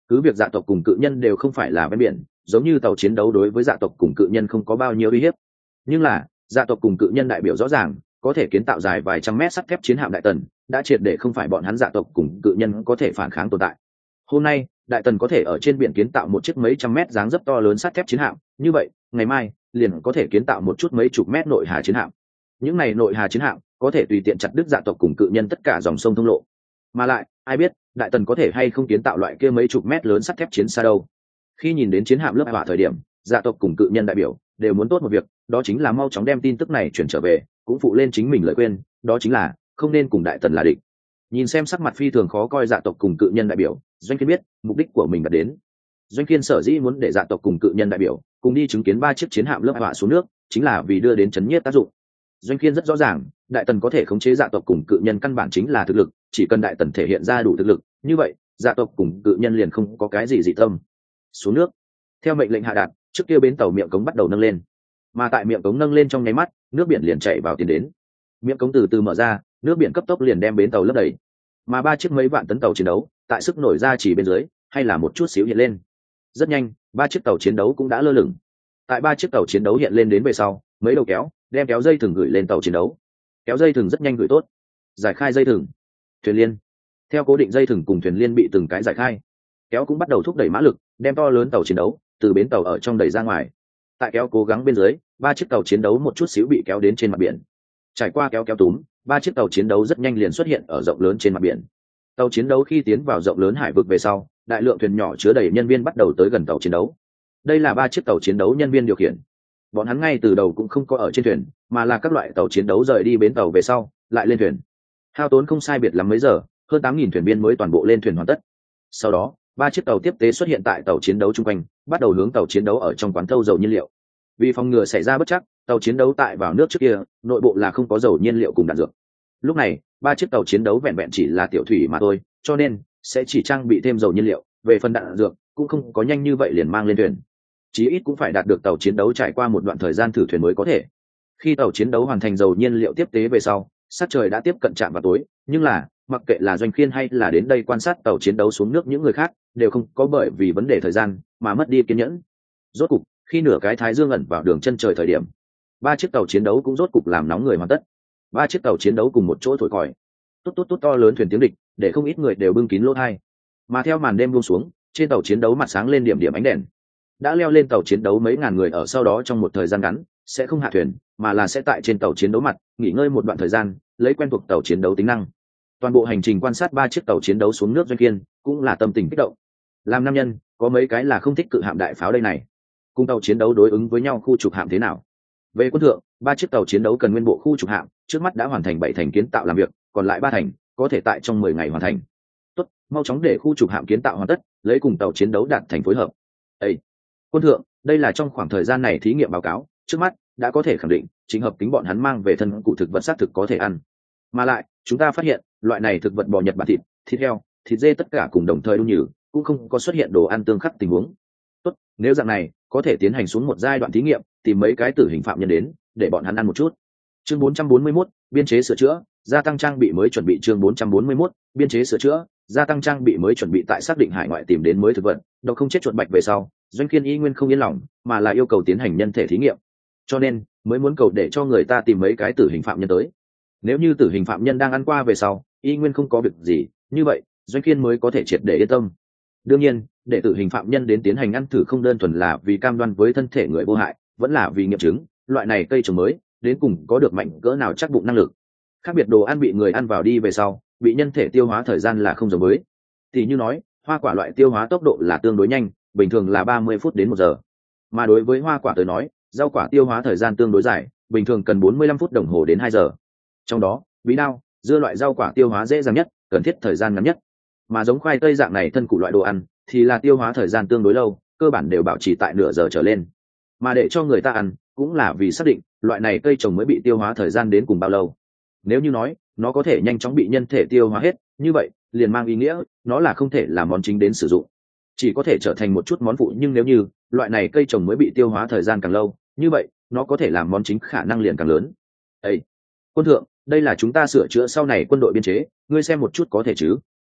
cứ việc dạ tộc cùng cự nhân đều không phải là ven biển, giống như tàu chiến đấu đối với dạ tộc cùng cự nhân không có bao nhiêu uy hiếp, nhưng là dạ tộc cùng cự nhân đại biểu rõ ràng có thể kiến tạo dài vài trăm mét sắt thép chiến hạm đại tần đã triệt để không phải bọn hắn dạ tộc cùng cự nhân có thể phản kháng tồn tại. Hôm nay đại tần có thể ở trên biển kiến tạo một chiếc mấy trăm mét dáng dấp to lớn sắt thép chiến hạm, như vậy ngày mai liền có thể kiến tạo một chút mấy chục mét nội hà chiến hạm. Những này nội hà chiến hạm có thể tùy tiện chặt đứt dạ tộc cùng cự nhân tất cả dòng sông thông lộ. Mà lại ai biết đại tần có thể hay không kiến tạo loại kia mấy chục mét lớn sắt thép chiến xa đâu. Khi nhìn đến chiến hạm lớp hỏa thời điểm, dạ tộc cùng cự nhân đại biểu đều muốn tốt một việc, đó chính là mau chóng đem tin tức này chuyển trở về, cũng phụ lên chính mình lời khuyên, đó chính là không nên cùng đại tần là địch. Nhìn xem sắc mặt phi thường khó coi dạ tộc cùng cự nhân đại biểu, Doanh Kiên biết mục đích của mình đã đến. Doanh Kiên sở dĩ muốn để dạ tộc cùng cự nhân đại biểu cùng đi chứng kiến 3 chiếc chiến hạm lớp hỏa xuống nước, chính là vì đưa đến chấn nhiếp tác dụng. Doanh Kiên rất rõ ràng, đại tần có thể khống chế dạ tộc cùng cự nhân căn bản chính là thực lực, chỉ cần đại tần thể hiện ra đủ thực lực, như vậy dạ tộc cùng cự nhân liền không có cái gì dị tâm. Xuống nước. Theo mệnh lệnh hạ đạt, trước kia bến tàu miệng cống bắt đầu nâng lên, mà tại miệng cống nâng lên trong nháy mắt, nước biển liền chảy vào tiến đến. Miệng cống từ từ mở ra, nước biển cấp tốc liền đem bến tàu lấp đầy, mà 3 chiếc mấy vạn tấn tàu chiến đấu tại sức nổi ra chỉ bên dưới hay là một chút xíu hiện lên. Rất nhanh 3 chiếc tàu chiến đấu cũng đã lơ lửng. Tại 3 chiếc tàu chiến đấu hiện lên đến về sau, mấy đầu kéo đem kéo dây thừng gửi lên tàu chiến đấu. Kéo dây thừng rất nhanh gửi tốt, giải khai dây thừng. Thuyền liên. Theo cố định dây thừng cùng thuyền liên bị từng cái giải khai, kéo cũng bắt đầu thúc đẩy mã lực, đem to lớn tàu chiến đấu từ bến tàu ở trong đẩy ra ngoài. Tại kéo cố gắng bên dưới, 3 chiếc tàu chiến đấu một chút xíu bị kéo đến trên mặt biển. Trải qua kéo túm, 3 chiếc tàu chiến đấu rất nhanh liền xuất hiện ở rộng lớn trên mặt biển. Tàu chiến đấu khi tiến vào rộng lớn hải vực về sau, đại lượng thuyền nhỏ chứa đầy nhân viên bắt đầu tới gần tàu chiến đấu. Đây là 3 chiếc tàu chiến đấu nhân viên điều khiển. Bọn hắn ngay từ đầu cũng không có ở trên thuyền, mà là các loại tàu chiến đấu rời đi bến tàu về sau lại lên thuyền. Hao tốn không sai biệt lắm mấy giờ, hơn 8.000 thuyền viên mới toàn bộ lên thuyền hoàn tất. Sau đó 3 chiếc tàu tiếp tế xuất hiện tại tàu chiến đấu chung quanh, bắt đầu hướng tàu chiến đấu ở trong quán thâu dầu nhiên liệu. Vì phòng ngừa xảy ra bất trắc, tàu chiến đấu tại vào nước trước kia nội bộ là không có dầu nhiên liệu cùng đạn dược. Lúc này 3 chiếc tàu chiến đấu vẹn vẹn chỉ là tiểu thủy mà thôi, cho nên sẽ chỉ trang bị thêm dầu nhiên liệu, về phần đạn dược cũng không có nhanh như vậy liền mang lên thuyền, chí ít cũng phải đạt được tàu chiến đấu trải qua một đoạn thời gian thử thuyền mới có thể. Khi tàu chiến đấu hoàn thành dầu nhiên liệu tiếp tế về sau, sát trời đã tiếp cận chạm vào tối, nhưng là mặc kệ là Doanh Khiên hay là đến đây quan sát tàu chiến đấu xuống nước những người khác đều không có bởi vì vấn đề thời gian mà mất đi kiên nhẫn. Rốt cục khi nửa cái thái dương ẩn vào đường chân trời thời điểm, 3 chiếc tàu chiến đấu cũng rốt cục làm nóng người hoàn tất. 3 chiếc tàu chiến đấu cùng một chỗ thổi còi, tốt tốt tốt to lớn thuyền tiếng địch để không ít người đều bưng kín lỗ tai. Mà theo màn đêm buông xuống, trên tàu chiến đấu mặt sáng lên điểm điểm ánh đèn. Đã leo lên tàu chiến đấu mấy ngàn người ở sau đó trong một thời gian ngắn sẽ không hạ thuyền, mà là sẽ tại trên tàu chiến đấu mặt nghỉ ngơi một đoạn thời gian, lấy quen thuộc tàu chiến đấu tính năng. Toàn bộ hành trình quan sát 3 chiếc tàu chiến đấu xuống nước, Doanh Kiên cũng là tâm tình kích động. Làm nam nhân có mấy cái là không thích cự hạm đại pháo đây này. Cùng tàu chiến đấu đối ứng với nhau khu trục hạm thế nào? Về quân thượng, 3 chiếc tàu chiến đấu cần nguyên bộ khu trục hạm trước mắt đã hoàn thành 7 thành kiến tạo làm việc, còn lại 3 thành có thể tại trong 10 ngày hoàn thành. Tốt, mau chóng để khu trục hạm kiến tạo hoàn tất, lấy cùng tàu chiến đấu đạt thành phối hợp. Ê! Quân thượng, đây là trong khoảng thời gian này thí nghiệm báo cáo, trước mắt đã có thể khẳng định chính hợp tính bọn hắn mang về thân cụ thực vật xác thực có thể ăn. Mà lại chúng ta phát hiện loại này thực vật bò Nhật Bản thịt heo, thịt dê tất cả cùng đồng thời đun nhừ, cũng không có xuất hiện đồ ăn tương khắc tình huống. Tốt, nếu dạng này có thể tiến hành xuống một giai đoạn thí nghiệm, tìm mấy cái tử hình phạm nhân đến để bọn hắn ăn một chút. Chương 441, biên chế sửa chữa, gia tăng trang bị mới chuẩn bị. Chương 441, biên chế sửa chữa, gia tăng trang bị mới chuẩn bị. Tại xác định hải ngoại tìm đến mới thực vật độc không chết chuột bạch về sau, Doanh Kiên y nguyên không yên lòng, mà là yêu cầu tiến hành nhân thể thí nghiệm, cho nên mới muốn cầu để cho người ta tìm mấy cái tử hình phạm nhân tới. Nếu như tử hình phạm nhân đang ăn qua về sau y nguyên không có việc gì, như vậy Doanh Kiên mới có thể triệt để yên tâm. Đương nhiên để tử hình phạm nhân đến tiến hành ăn thử không đơn thuần là vì cam đoan với thân thể người vô hại, vẫn là vì nghiệm chứng loại này cây trồng mới đến cùng có được mạnh cỡ nào chắc bụng năng lực. Khác biệt đồ ăn bị người ăn vào đi về sau bị nhân thể tiêu hóa thời gian là không giống với. Thì như nói hoa quả loại tiêu hóa tốc độ là tương đối nhanh, bình thường là 30 phút đến 1 giờ, mà đối với hoa quả tới nói rau quả tiêu hóa thời gian tương đối dài, bình thường cần 45 phút đồng hồ đến 2 giờ. Trong đó bí đao, dưa loại rau quả tiêu hóa dễ dàng nhất, cần thiết thời gian ngắn nhất, mà giống khoai tây dạng này thân củ loại đồ ăn thì là tiêu hóa thời gian tương đối lâu, cơ bản đều bảo trì tại nửa giờ trở lên. Mà để cho người ta ăn cũng là vì xác định loại này cây trồng mới bị tiêu hóa thời gian đến cùng bao lâu. Nếu như nói nó có thể nhanh chóng bị nhân thể tiêu hóa hết, như vậy liền mang ý nghĩa nó là không thể là món chính đến sử dụng, chỉ có thể trở thành một chút món phụ. Nhưng nếu như loại này cây trồng mới bị tiêu hóa thời gian càng lâu, như vậy nó có thể làm món chính khả năng liền càng lớn. Ê! Quân thượng, đây là chúng ta sửa chữa sau này quân đội biên chế, ngươi xem một chút có thể chứ?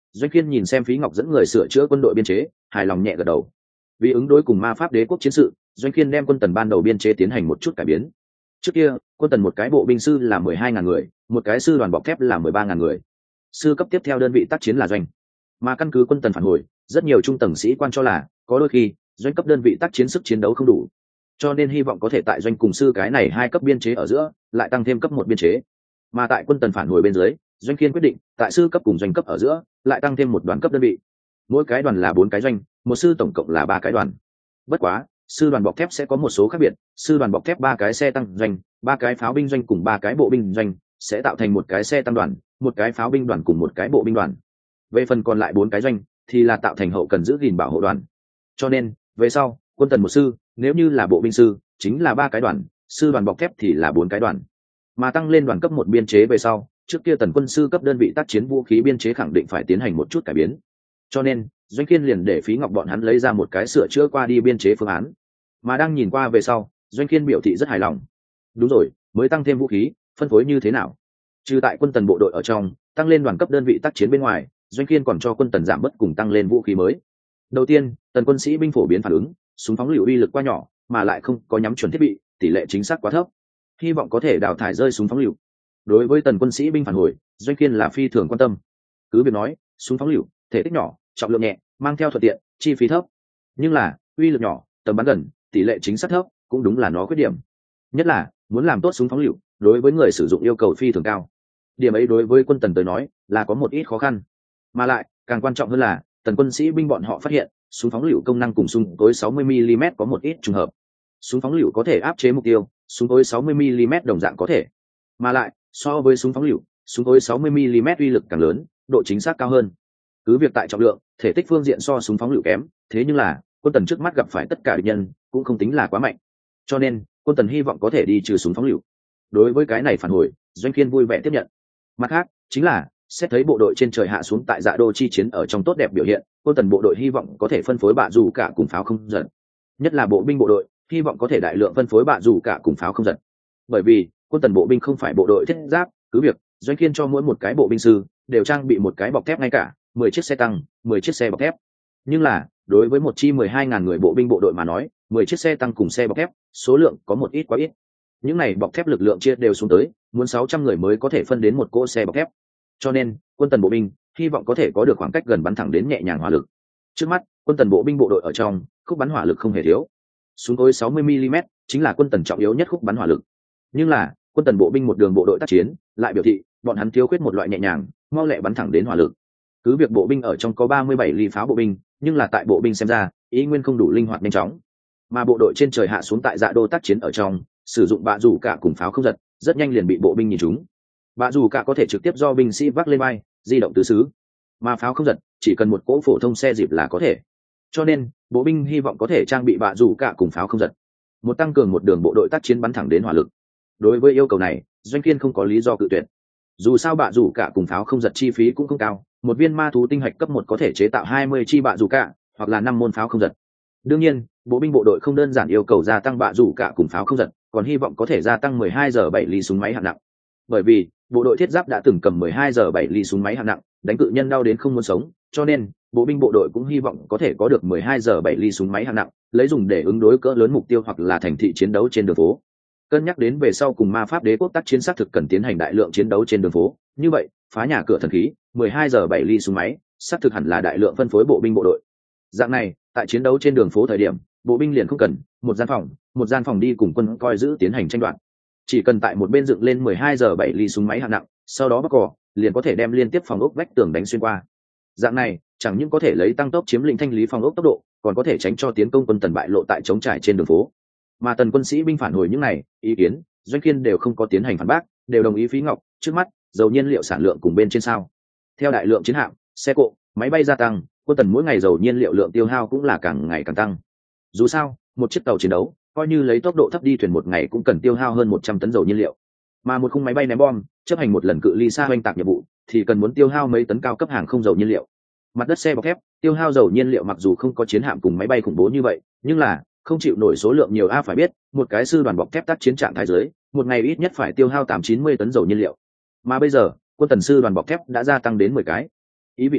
Doanh Kiên nhìn xem Phí Ngọc dẫn người sửa chữa quân đội biên chế, hài lòng nhẹ gật đầu. Vì ứng đối cùng ma pháp đế quốc chiến sự, Doanh Kiên đem quân tần ban đầu biên chế tiến hành một chút cải biến. Trước kia, quân tần một cái bộ binh sư là 12.000 người, một cái sư đoàn bọc thép là 13.000 người. Sư cấp tiếp theo đơn vị tác chiến là doanh. Mà căn cứ quân tần phản hồi, rất nhiều trung tầng sĩ quan cho là có đôi khi doanh cấp đơn vị tác chiến sức chiến đấu không đủ, cho nên hy vọng có thể tại doanh cùng sư cái này hai cấp biên chế ở giữa lại tăng thêm cấp một biên chế. Mà tại quân tần phản hồi bên dưới, Doanh Kiên quyết định tại sư cấp cùng doanh cấp ở giữa lại tăng thêm một đoàn cấp đơn vị. Mỗi cái đoàn là 4 cái doanh, một sư tổng cộng là 3 cái đoàn. Bất quá, sư đoàn bọc thép sẽ có một số khác biệt, sư đoàn bọc thép 3 cái xe tăng doanh, 3 cái pháo binh doanh cùng 3 cái bộ binh doanh sẽ tạo thành một cái xe tăng đoàn, một cái pháo binh đoàn cùng một cái bộ binh đoàn. Về phần còn lại 4 cái doanh thì là tạo thành hậu cần giữ gìn bảo hộ đoàn. Cho nên, về sau, quân tần một sư, nếu như là bộ binh sư, chính là 3 cái đoàn, sư đoàn bọc thép thì là 4 cái đoàn. Mà tăng lên đoàn cấp 1 biên chế về sau, trước kia tần quân sư cấp đơn vị tác chiến vũ khí biên chế khẳng định phải tiến hành một chút cải biến. Cho nên, Doanh Kiên liền để Phí Ngọc bọn hắn lấy ra một cái sửa chữa qua đi biên chế phương án. Mà đang nhìn qua về sau, Doanh Kiên biểu thị rất hài lòng. Đúng rồi, mới tăng thêm vũ khí, phân phối như thế nào? Trừ tại quân tần bộ đội ở trong, tăng lên đoàn cấp đơn vị tác chiến bên ngoài, Doanh Kiên còn cho quân tần giảm bớt cùng tăng lên vũ khí mới. Đầu tiên, tần quân sĩ binh phổ biến phản ứng, súng phóng lựu uy lực quá nhỏ, mà lại không có nhắm chuẩn thiết bị, tỷ lệ chính xác quá thấp. Hy vọng có thể đào thải rơi súng phóng lựu. Đối với tần quân sĩ binh phản hồi, Doanh Kiên là phi thường quan tâm. Cứ việc nói, súng phóng lựu, thể tích nhỏ, trọng lượng nhẹ, mang theo thuận tiện, chi phí thấp. Nhưng là, uy lực nhỏ, tầm bắn gần, tỷ lệ chính xác thấp, cũng đúng là nó khuyết điểm. Nhất là, muốn làm tốt súng phóng lựu, đối với người sử dụng yêu cầu phi thường cao. Điểm ấy đối với quân tần tới nói, là có một ít khó khăn. Mà lại, càng quan trọng hơn là, tần quân sĩ binh bọn họ phát hiện, súng phóng lựu công năng cùng súng tối 60 mm có một ít trùng hợp. Súng phóng lựu có thể áp chế mục tiêu, súng tối 60 mm đồng dạng có thể. Mà lại, so với súng phóng lựu, súng tối 60 mm uy lực càng lớn, độ chính xác cao hơn. Cứ việc tại trọng lượng, thể tích phương diện so súng phóng lựu kém, thế nhưng là, quân tần trước mắt gặp phải tất cả địch nhân, cũng không tính là quá mạnh. Cho nên, quân tần hy vọng có thể đi trừ súng phóng lựu. Đối với cái này phản hồi, Doanh Kiên vui vẻ tiếp nhận. Mặt khác, chính là xét thấy bộ đội trên trời hạ xuống tại Dạ Đô chi chiến ở trong tốt đẹp biểu hiện, quân tần bộ đội hy vọng có thể phân phối bạ dù cả cùng pháo không giật. Nhất là bộ binh bộ đội, hy vọng có thể đại lượng phân phối bạ dù cả cùng pháo không giật. Bởi vì, quân tần bộ binh không phải bộ đội thiết giáp, cứ việc Doanh Kiên cho mỗi một cái bộ binh sư đều trang bị một cái bọc thép ngay cả 10 chiếc xe tăng, 10 chiếc xe bọc thép. Nhưng là, đối với một chi 12.000 người bộ binh bộ đội mà nói, 10 chiếc xe tăng cùng xe bọc thép, số lượng có một ít quá ít. Những này bọc thép lực lượng chia đều xuống tới, muốn 600 người mới có thể phân đến một cỗ xe bọc thép. Cho nên, quân tần bộ binh hy vọng có thể có được khoảng cách gần bắn thẳng đến nhẹ nhàng hỏa lực. Trước mắt, quân tần bộ binh bộ đội ở trong, khúc bắn hỏa lực không hề thiếu. Súng tối 60 mm chính là quân tần trọng yếu nhất khúc bắn hỏa lực. Nhưng là, quân tần bộ binh một đường bộ đội tác chiến, lại biểu thị, bọn hắn thiếu khuyết một loại nhẹ nhàng, mau lẹ bắn thẳng đến hỏa lực. Cứ việc bộ binh ở trong có 37 ly pháo bộ binh, nhưng là tại bộ binh xem ra, ý nguyên không đủ linh hoạt nhanh chóng. Mà bộ đội trên trời hạ xuống tại Dạ Đô tác chiến ở trong, sử dụng bạ dù cả cùng pháo không giật, rất nhanh liền bị bộ binh nhìn trúng. Bạ dù cả có thể trực tiếp do binh sĩ vác lên vai, di động tứ xứ, mà pháo không giật chỉ cần một cỗ phổ thông xe dịp là có thể. Cho nên, bộ binh hy vọng có thể trang bị bạ dù cả cùng pháo không giật, một tăng cường một đường bộ đội tác chiến bắn thẳng đến hỏa lực. Đối với yêu cầu này, Doanh Kiên không có lý do cự tuyệt. Dù sao bạ dù cả cùng pháo không giật chi phí cũng không cao, một viên ma thú tinh hạch cấp 1 có thể chế tạo 20 chi bạ dù cả, hoặc là 5 môn pháo không giật. Đương nhiên, bộ binh bộ đội không đơn giản yêu cầu gia tăng bạ dù cả cùng pháo không giật, còn hy vọng có thể gia tăng 12 giờ 7 ly súng máy hạng nặng. Bởi vì, bộ đội thiết giáp đã từng cầm 12 giờ 7 ly súng máy hạng nặng, đánh cự nhân đau đến không muốn sống, cho nên, bộ binh bộ đội cũng hy vọng có thể có được 12 giờ 7 ly súng máy hạng nặng, lấy dùng để ứng đối cỡ lớn mục tiêu hoặc là thành thị chiến đấu trên đường phố. Cân nhắc đến về sau cùng ma pháp đế quốc tác chiến xác thực cần tiến hành đại lượng chiến đấu trên đường phố, như vậy, phá nhà cửa thần khí, 12 giờ 7 ly súng máy, xác thực hẳn là đại lượng phân phối bộ binh bộ đội. Dạng này, tại chiến đấu trên đường phố thời điểm, bộ binh liền không cần một gian phòng đi cùng quân coi giữ tiến hành tranh đoạt, chỉ cần tại một bên dựng lên 12 giờ 7 ly súng máy hạng nặng, sau đó bắc cỏ liền có thể đem liên tiếp phòng ốc vách tường đánh xuyên qua. Dạng này chẳng những có thể lấy tăng tốc chiếm lĩnh thanh lý phòng ốc tốc độ, còn có thể tránh cho tiến công quân tần bại lộ tại chống trải trên đường phố. Mà tần quân sĩ binh phản hồi những này ý kiến, Doanh Kiên đều không có tiến hành phản bác, đều đồng ý. Phí Ngọc trước mắt dầu nhiên liệu sản lượng cùng bên trên sao, theo đại lượng chiến hạm, xe cộ, máy bay gia tăng, quân tần mỗi ngày dầu nhiên liệu lượng tiêu hao cũng là càng ngày càng tăng. Dù sao, một chiếc tàu chiến đấu coi như lấy tốc độ thấp đi thuyền một ngày cũng cần tiêu hao hơn 100 tấn dầu nhiên liệu, mà một khung máy bay ném bom chấp hành một lần cự ly xa oanh tạc nhiệm vụ thì cần muốn tiêu hao mấy tấn cao cấp hàng không dầu nhiên liệu. Mặt đất xe bọc thép tiêu hao dầu nhiên liệu mặc dù không có chiến hạm cùng máy bay khủng bố như vậy, nhưng là không chịu nổi số lượng nhiều. Phải biết, một cái sư đoàn bọc thép tác chiến trạng thái dưới, một ngày ít nhất phải tiêu hao 890 tấn dầu nhiên liệu, mà bây giờ quân tần sư đoàn bọc thép đã gia tăng đến 10 cái. Ý vị này,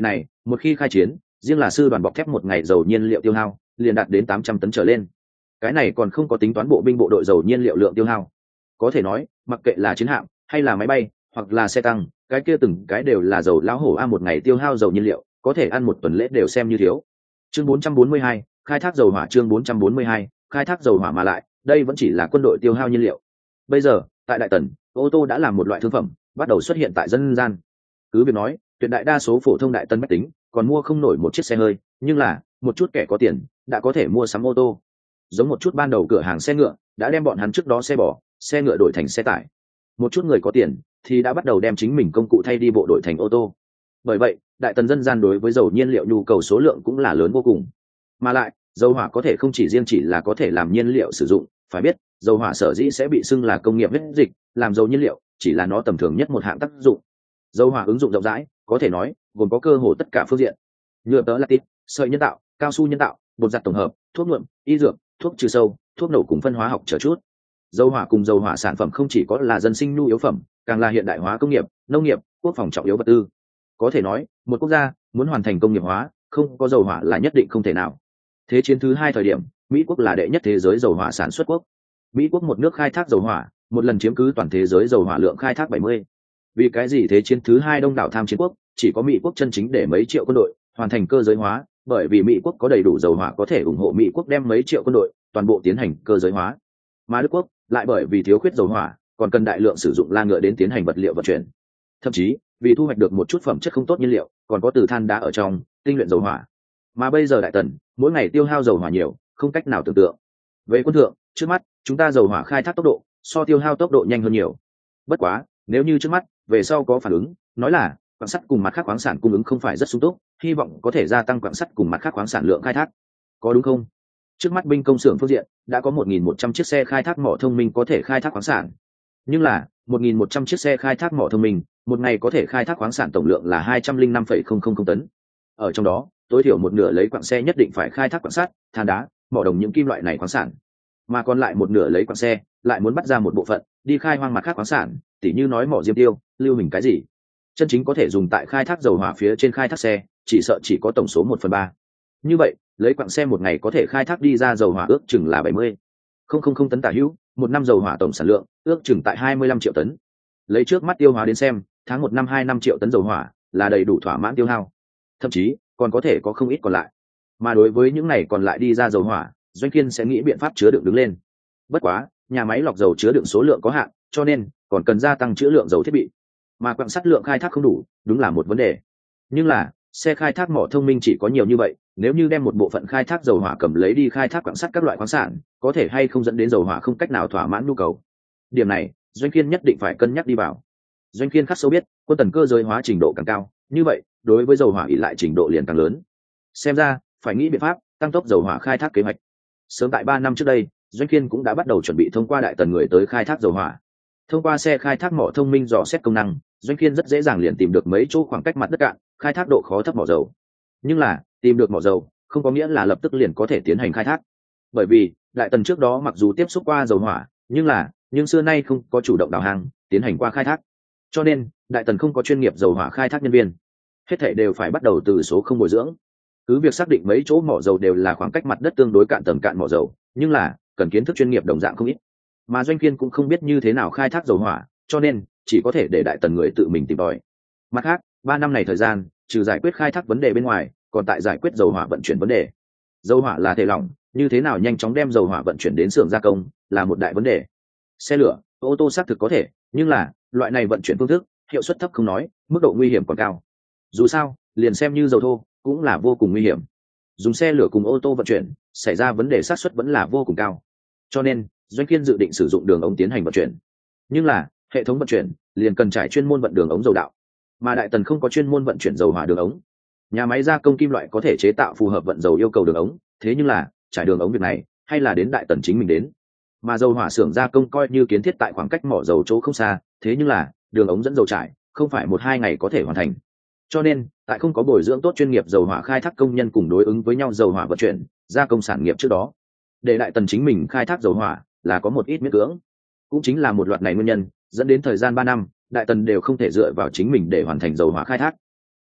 Một khi khai chiến, riêng là sư đoàn bọc thép một ngày dầu nhiên liệu tiêu hao liền đạt đến 800 tấn trở lên. Cái này còn không có tính toán bộ binh bộ đội dầu nhiên liệu lượng tiêu hao. Có thể nói, mặc kệ là chiến hạm hay là máy bay hoặc là xe tăng, cái kia từng cái đều là dầu lão hổ a, một ngày tiêu hao dầu nhiên liệu có thể ăn một tuần lễ đều xem như thiếu. Chương 442, khai thác dầu hỏa. Chương 442, khai thác dầu hỏa, mà lại đây vẫn chỉ là quân đội tiêu hao nhiên liệu. Bây giờ tại Đại Tần, ô tô đã là một loại thương phẩm, bắt đầu xuất hiện tại dân gian. Cứ việc nói tuyệt đại đa số phổ thông đại tân bách tính còn mua không nổi một chiếc xe hơi, nhưng là một chút kẻ có tiền đã có thể mua sắm ô tô. Giống một chút ban đầu cửa hàng xe ngựa đã đem bọn hắn trước đó xe bò xe ngựa đổi thành xe tải, một chút người có tiền thì đã bắt đầu đem chính mình công cụ thay đi bộ đổi thành ô tô. Bởi vậy Đại Tần dân gian đối với dầu nhiên liệu nhu cầu số lượng cũng là lớn vô cùng. Mà lại dầu hỏa có thể không chỉ riêng chỉ là có thể làm nhiên liệu sử dụng, phải biết dầu hỏa sở dĩ sẽ bị xưng là công nghiệp huyết dịch, làm dầu nhiên liệu chỉ là nó tầm thường nhất một hạng tác dụng. Dầu hỏa ứng dụng rộng rãi, có thể nói gồm có cơ hồ tất cả phương diện: nhựa tớ lactic, sợi nhân tạo, cao su nhân tạo, bột giặt tổng hợp, thuốc nhuộm, y dược, thuốc trừ sâu, thuốc nổ cùng phân hóa học chờ chút. Dầu hỏa cùng dầu hỏa sản phẩm không chỉ có là dân sinh nhu yếu phẩm, càng là hiện đại hóa công nghiệp, nông nghiệp, quốc phòng trọng yếu vật tư. Có thể nói một quốc gia muốn hoàn thành công nghiệp hóa, không có dầu hỏa là nhất định không thể nào. Thế chiến thứ hai thời điểm, Mỹ quốc là đệ nhất thế giới dầu hỏa sản xuất quốc. Mỹ quốc một nước khai thác dầu hỏa, một lần chiếm cứ toàn thế giới dầu hỏa lượng khai thác 70. Vì cái gì thế chiến thứ hai đông đảo tham chiến quốc chỉ có Mỹ quốc chân chính để mấy triệu quân đội hoàn thành cơ giới hóa? Bởi vì Mỹ quốc có đầy đủ dầu hỏa có thể ủng hộ Mỹ quốc đem mấy triệu quân đội toàn bộ tiến hành cơ giới hóa. Mà Đức quốc lại bởi vì thiếu khuyết dầu hỏa, còn cần đại lượng sử dụng la ngựa đến tiến hành vật liệu vận chuyển. Thậm chí vì thu hoạch được một chút phẩm chất không tốt nhiên liệu, còn có từ than đá ở trong tinh luyện dầu hỏa. Mà bây giờ Đại Tần mỗi ngày tiêu hao dầu hỏa nhiều, không cách nào tưởng tượng. Về quân thượng, trước mắt chúng ta dầu hỏa khai thác tốc độ so tiêu hao tốc độ nhanh hơn nhiều. Bất quá nếu như trước mắt về sau có phản ứng nói là quặng sắt cùng mặt khác khoáng sản cung ứng không phải rất sung túc, hy vọng có thể gia tăng quặng sắt cùng mặt khác khoáng sản lượng khai thác, có đúng không? Trước mắt binh công xưởng phương diện đã có 1.100 chiếc xe khai thác mỏ thông minh có thể khai thác khoáng sản, nhưng là 1.100 chiếc xe khai thác mỏ thông minh một ngày có thể khai thác khoáng sản tổng lượng là 205,000 tấn. Ở trong đó tối thiểu một nửa lấy quặng xe nhất định phải khai thác quặng sắt, than đá, mỏ đồng những kim loại này khoáng sản, mà còn lại một nửa lấy quặng xe lại muốn bắt ra một bộ phận đi khai hoang mặt khác khoáng sản, tỉ như nói mỏ diêm tiêu, lưu huỳnh cái gì. Chân chính có thể dùng tại khai thác dầu hỏa phía trên khai thác xe chỉ sợ chỉ có tổng số 1/3. Như vậy lấy quặng xe một ngày có thể khai thác đi ra dầu hỏa ước chừng là 70,000 tấn tả hữu, một năm dầu hỏa tổng sản lượng ước chừng tại 25 triệu tấn. Lấy trước mắt tiêu hóa đến xem, tháng 1 năm 25 triệu tấn dầu hỏa là đầy đủ thỏa mãn tiêu hao, thậm chí còn có thể có không ít còn lại. Mà đối với những này còn lại đi ra dầu hỏa, Doanh Kiên sẽ nghĩ biện pháp chứa đựng đứng lên. Bất quá nhà máy lọc dầu chứa đựng số lượng có hạn, cho nên còn cần gia tăng trữ lượng dầu thiết bị, mà quặng sắt lượng khai thác không đủ, đúng là một vấn đề. Nhưng là xe khai thác mỏ thông minh chỉ có nhiều như vậy, nếu như đem một bộ phận khai thác dầu hỏa cầm lấy đi khai thác quặng sắt các loại khoáng sản, có thể hay không dẫn đến dầu hỏa không cách nào thỏa mãn nhu cầu. Điểm này Doanh Kiên nhất định phải cân nhắc đi vào. Doanh Kiên khắc sâu biết, quân Tần cơ giới hóa trình độ càng cao, như vậy đối với dầu hỏa ỷ lại trình độ liền càng lớn. Xem ra phải nghĩ biện pháp tăng tốc dầu hỏa khai thác kế hoạch. Sớm tại 3 năm trước đây, Doanh Kiên cũng đã bắt đầu chuẩn bị thông qua Đại Tần người tới khai thác dầu hỏa. Thông qua xe khai thác mỏ thông minh dò xét công năng, Doanh Kiên rất dễ dàng liền tìm được mấy chỗ khoảng cách mặt đất cạn, khai thác độ khó thấp mỏ dầu. Nhưng là tìm được mỏ dầu không có nghĩa là lập tức liền có thể tiến hành khai thác, bởi vì Đại Tần trước đó mặc dù tiếp xúc qua dầu hỏa, nhưng xưa nay không có chủ động đào hang tiến hành qua khai thác, cho nên Đại Tần không có chuyên nghiệp dầu hỏa khai thác nhân viên, hết thảy đều phải bắt đầu từ số không bồi dưỡng. Cứ việc xác định mấy chỗ mỏ dầu đều là khoảng cách mặt đất tương đối cạn tầng cạn mỏ dầu, nhưng là cần kiến thức chuyên nghiệp đồng dạng không ít, mà Doanh Kiên cũng không biết như thế nào khai thác dầu hỏa, cho nên chỉ có thể để Đại Tần người tự mình tìm tòi. Mặt khác 3 năm này thời gian, trừ giải quyết khai thác vấn đề bên ngoài, còn tại giải quyết dầu hỏa vận chuyển vấn đề. Dầu hỏa là thể lỏng, như thế nào nhanh chóng đem dầu hỏa vận chuyển đến xưởng gia công là một đại vấn đề. Xe lửa, ô tô xác thực có thể, nhưng là loại này vận chuyển phương thức hiệu suất thấp không nói, mức độ nguy hiểm còn cao. Dù sao liền xem như dầu thô cũng là vô cùng nguy hiểm, dùng xe lửa cùng ô tô vận chuyển xảy ra vấn đề xác suất vẫn là vô cùng cao, cho nên Doanh Kiên dự định sử dụng đường ống tiến hành vận chuyển. Nhưng là hệ thống vận chuyển liền cần trải chuyên môn vận đường ống dầu đạo, mà Đại Tần không có chuyên môn vận chuyển dầu hỏa đường ống. Nhà máy gia công kim loại có thể chế tạo phù hợp vận dầu yêu cầu đường ống, thế nhưng là trải đường ống việc này hay là đến Đại Tần chính mình đến. Mà dầu hỏa xưởng gia công coi như kiến thiết tại khoảng cách mỏ dầu chỗ không xa, thế nhưng là đường ống dẫn dầu trải không phải 1-2 ngày có thể hoàn thành. Cho nên tại không có bồi dưỡng tốt chuyên nghiệp dầu hỏa khai thác công nhân cùng đối ứng với nhau dầu hỏa vận chuyển gia công sản nghiệp trước đó, để Đại Tần chính mình khai thác dầu hỏa là có một ít miễn cưỡng. Cũng chính là một loạt này nguyên nhân dẫn đến thời gian 3 năm Đại Tần đều không thể dựa vào chính mình để hoàn thành dầu hỏa khai thác.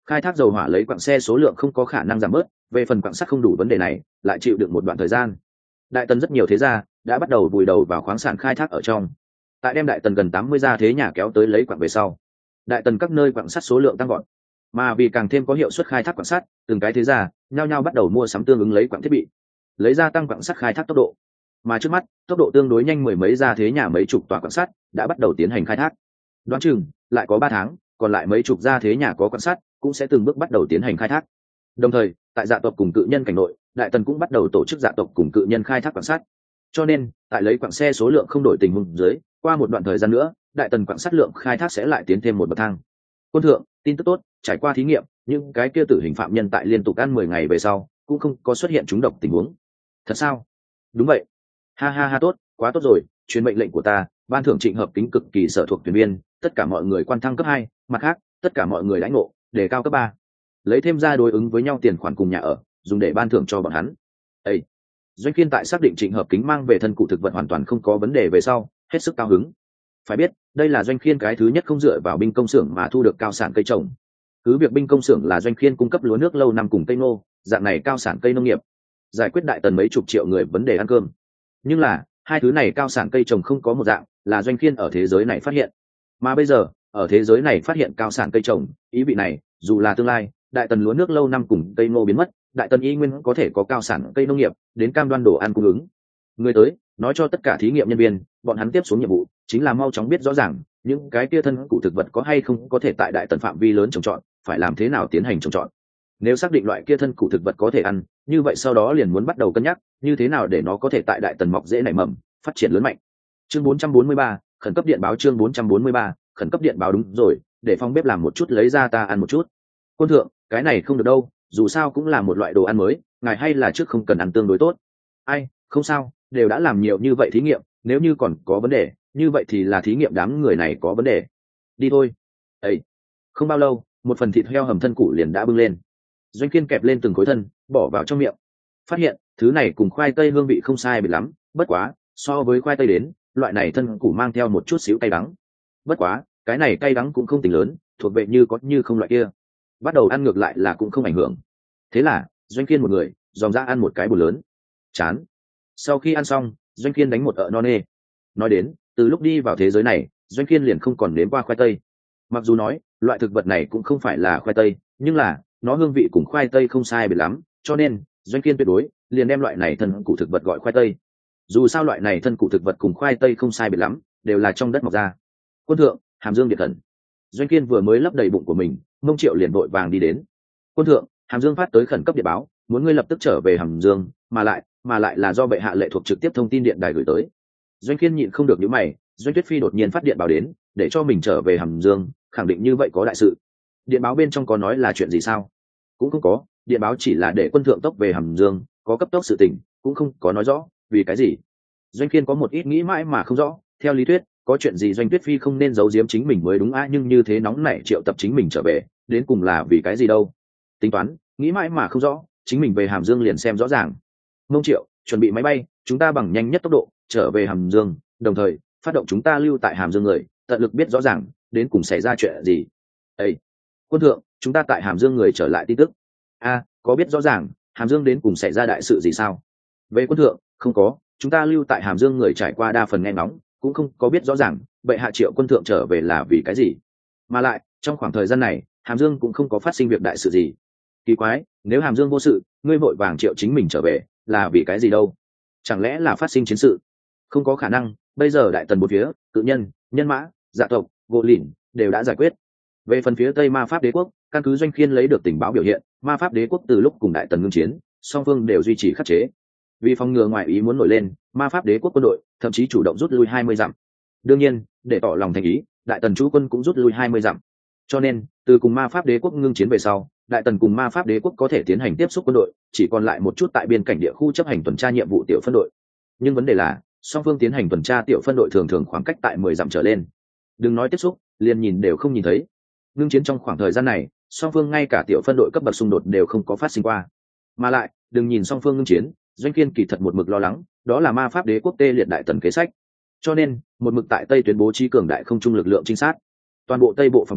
khai thác dầu hỏa lấy quặng xe số lượng không có khả năng giảm bớt, về phần quặng sắt không đủ vấn đề này lại chịu được một đoạn thời gian. Đại Tần rất nhiều thế gia đã bắt đầu vùi đầu vào khoáng sản khai thác ở trong. Tại đem Đại Tần gần 80 gia thế nhà kéo tới lấy quặng về sau, Đại Tần các nơi quặng sắt số lượng tăng vọt, mà vì càng thêm có hiệu suất khai thác quặng sắt, từng cái thế gia nhao nhao bắt đầu mua sắm tương ứng lấy quặng thiết bị, lấy ra tăng quặng sắt khai thác tốc độ. Mà trước mắt tốc độ tương đối nhanh, mười mấy gia thế nhà mấy chục tòa quặng sắt đã bắt đầu tiến hành khai thác. Đoán chừng lại có 3 tháng, còn lại mấy chục gia thế nhà có quặng sắt cũng sẽ từng bước bắt đầu tiến hành khai thác. Đồng thời tại dạ tộc cùng cự nhân cảnh nội, Đại Tần cũng bắt đầu tổ chức dạ tộc cùng cự nhân khai thác quặng sắt. Cho nên tại lấy quặng xe số lượng không đổi tình huống dưới, qua một đoạn thời gian nữa Đại Tần quặng sắt lượng khai thác sẽ lại tiến thêm một bậc thang. Quân thượng, tin tức tốt, trải qua thí nghiệm, những cái kia tử hình phạm nhân tại liên tục ăn 10 ngày về sau cũng không có xuất hiện trúng độc tình huống. Thật sao? Đúng vậy. Ha ha ha, tốt, quá tốt rồi, truyền mệnh lệnh của ta, ban thưởng Trịnh Hợp Kính cực kỳ sở thuộc thuyền viên, tất cả mọi người quan thăng cấp 2, mặt khác tất cả mọi người lãnh ngộ đề cao cấp 3, lấy thêm ra đối ứng với nhau tiền khoản cùng nhà ở, dùng để ban thưởng cho bọn hắn. Ê! Doanh Kiên tại xác định Trịnh Hợp Kính mang về thân cụ thực vật hoàn toàn không có vấn đề về sau, hết sức cao hứng. Phải biết, đây là Doanh Kiên cái thứ nhất không dựa vào binh công xưởng mà thu được cao sản cây trồng. Cứ việc binh công xưởng là Doanh Kiên cung cấp lúa nước lâu năm cùng cây ngô, dạng này cao sản cây nông nghiệp, giải quyết Đại Tần mấy chục triệu người vấn đề ăn cơm. Nhưng là, hai thứ này cao sản cây trồng không có một dạng, là Doanh Kiên ở thế giới này phát hiện. Mà bây giờ, ở thế giới này phát hiện cao sản cây trồng, ý vị này, dù là tương lai, Đại Tần lúa nước lâu năm cùng cây ngô biến mất, Đại Tần y nguyên có thể có cao sản cây nông nghiệp, đến cam đoan đồ ăn cung ứng. Người tới, nói cho tất cả thí nghiệm nhân viên, bọn hắn tiếp xuống nhiệm vụ chính là mau chóng biết rõ ràng những cái kia thân cụ thực vật có hay không có thể tại Đại Tần phạm vi lớn trồng trọt, phải làm thế nào tiến hành trồng trọt. Nếu xác định loại kia thân cụ thực vật có thể ăn, như vậy sau đó liền muốn bắt đầu cân nhắc như thế nào để nó có thể tại Đại Tần mọc dễ nảy mầm, phát triển lớn mạnh. Chương 443, khẩn cấp điện báo. Chương 443, khẩn cấp điện báo. Đúng rồi, để phòng bếp làm một chút lấy ra ta ăn một chút. Quân thượng, cái này không được đâu, dù sao cũng là một loại đồ ăn mới, ngài hay là trước không cần ăn tương đối tốt. Ai, không sao, đều đã làm nhiều như vậy thí nghiệm, nếu như còn có vấn đề, như vậy thì là thí nghiệm đám người này có vấn đề. Đi thôi. Ấy, không bao lâu, một phần thịt heo hầm thân củ liền đã bưng lên. Doanh Kiên kẹp lên từng khối thân, bỏ vào trong miệng. Phát hiện, thứ này cùng khoai tây hương vị không sai biệt lắm, bất quá, so với khoai tây đến, loại này thân củ mang theo một chút xíu cay đắng. Bất quá, cái này cay đắng cũng không tính lớn, thuộc về như có như không loại kia. Bắt đầu ăn ngược lại là cũng không ảnh hưởng. Thế là, Doanh Kiên một người, dòm ra ăn một cái bồn lớn. Chán. Sau khi ăn xong, Doanh Kiên đánh một ợ no nê. Nói đến, từ lúc đi vào thế giới này, Doanh Kiên liền không còn nếm qua khoai tây. Mặc dù nói, loại thực vật này cũng không phải là khoai tây, nhưng là, nó hương vị cùng khoai tây không sai biệt lắm, cho nên, Doanh Kiên tuyệt đối liền đem loại này thân củ thực vật gọi khoai tây. Dù sao loại này thân củ thực vật cùng khoai tây không sai biệt lắm, đều là trong đất mọc ra. Quân thượng, Hàm Dương điện thần. Doanh Kiên vừa mới lấp đầy bụng của mình, Mông Triệu liền vội vàng đi đến. Quân thượng, Hàm Dương phát tới khẩn cấp điện báo, muốn ngươi lập tức trở về Hàm Dương, mà lại là do bệ hạ lệ thuộc trực tiếp thông tin điện đài gửi tới. Doanh Kiên nhịn không được nhíu mày, Doanh Tuyết Phi đột nhiên phát điện báo đến, để cho mình trở về Hàm Dương, khẳng định như vậy có đại sự. Điện báo bên trong có nói là chuyện gì sao? Cũng không có, điện báo chỉ là để quân thượng tốc về Hàm Dương, có cấp tốc sự tình, cũng không có nói rõ vì cái gì. Doanh Kiên có một ít nghĩ mãi mà không rõ, theo lý thuyết, có chuyện gì Doanh Tuyết Phi không nên giấu giếm chính mình mới đúng a, nhưng như thế nóng nảy triệu tập chính mình trở về, đến cùng là vì cái gì đâu? Tính toán, nghĩ mãi mà không rõ, chính mình về Hàm Dương liền xem rõ ràng. Mông Triệu, chuẩn bị máy bay, chúng ta bằng nhanh nhất tốc độ trở về Hàm Dương, đồng thời phát động chúng ta lưu tại Hàm Dương người, tận lực biết rõ ràng đến cùng xảy ra chuyện gì. Ê, quân thượng, chúng ta tại Hàm Dương người trở lại tin tức. A, có biết rõ ràng Hàm Dương đến cùng xảy ra đại sự gì sao? Về quân thượng, không có, chúng ta lưu tại Hàm Dương người trải qua đa phần nghe ngóng, cũng không có biết rõ ràng bệ hạ triệu quân thượng trở về là vì cái gì. Mà lại, trong khoảng thời gian này, Hàm Dương cũng không có phát sinh việc đại sự gì. Kỳ quái, nếu Hàm Dương vô sự, ngươi vội vàng triệu chính mình trở về, là vì cái gì đâu? Chẳng lẽ là phát sinh chiến sự? Không có khả năng, bây giờ Đại Tần một phía, cự nhân, nhân mã, dạ tộc, gỗ lìn đều đã giải quyết. Về phần phía Tây Ma Pháp Đế quốc, căn cứ Doanh Kiên lấy được tình báo biểu hiện, Ma Pháp Đế quốc từ lúc cùng Đại Tần ngưng chiến, song phương đều duy trì khắc chế. Vì phòng ngừa ngoại ý muốn nổi lên, Ma Pháp Đế quốc quân đội thậm chí chủ động rút lui 20 dặm. Đương nhiên, để tỏ lòng thành ý, Đại Tần chú quân cũng rút lui 20 dặm. Cho nên, từ cùng Ma Pháp Đế quốc ngưng chiến về sau, Đại Tần cùng Ma Pháp Đế quốc có thể tiến hành tiếp xúc quân đội, chỉ còn lại một chút tại biên cảnh địa khu chấp hành tuần tra nhiệm vụ tiểu phân đội. Nhưng vấn đề là, song phương tiến hành tuần tra tiểu phân đội thường thường khoảng cách tại 10 dặm trở lên. Đừng nói tiếp xúc, liền nhìn đều không nhìn thấy. Ngưng chiến trong khoảng thời gian này, song phương ngay cả tiểu phân đội cấp bậc xung đột đều không có phát sinh qua. Mà lại, đừng nhìn song phương ngưng chiến, Doanh Kiên kỳ thật một mực lo lắng, đó là Ma Pháp Đế quốc tê liệt Đại Tần kế sách. Cho nên, một mực tại Tây tuyến bố trí cường đại không trung lực lượng trinh sát. Toàn bộ Tây bộ phòng tuyến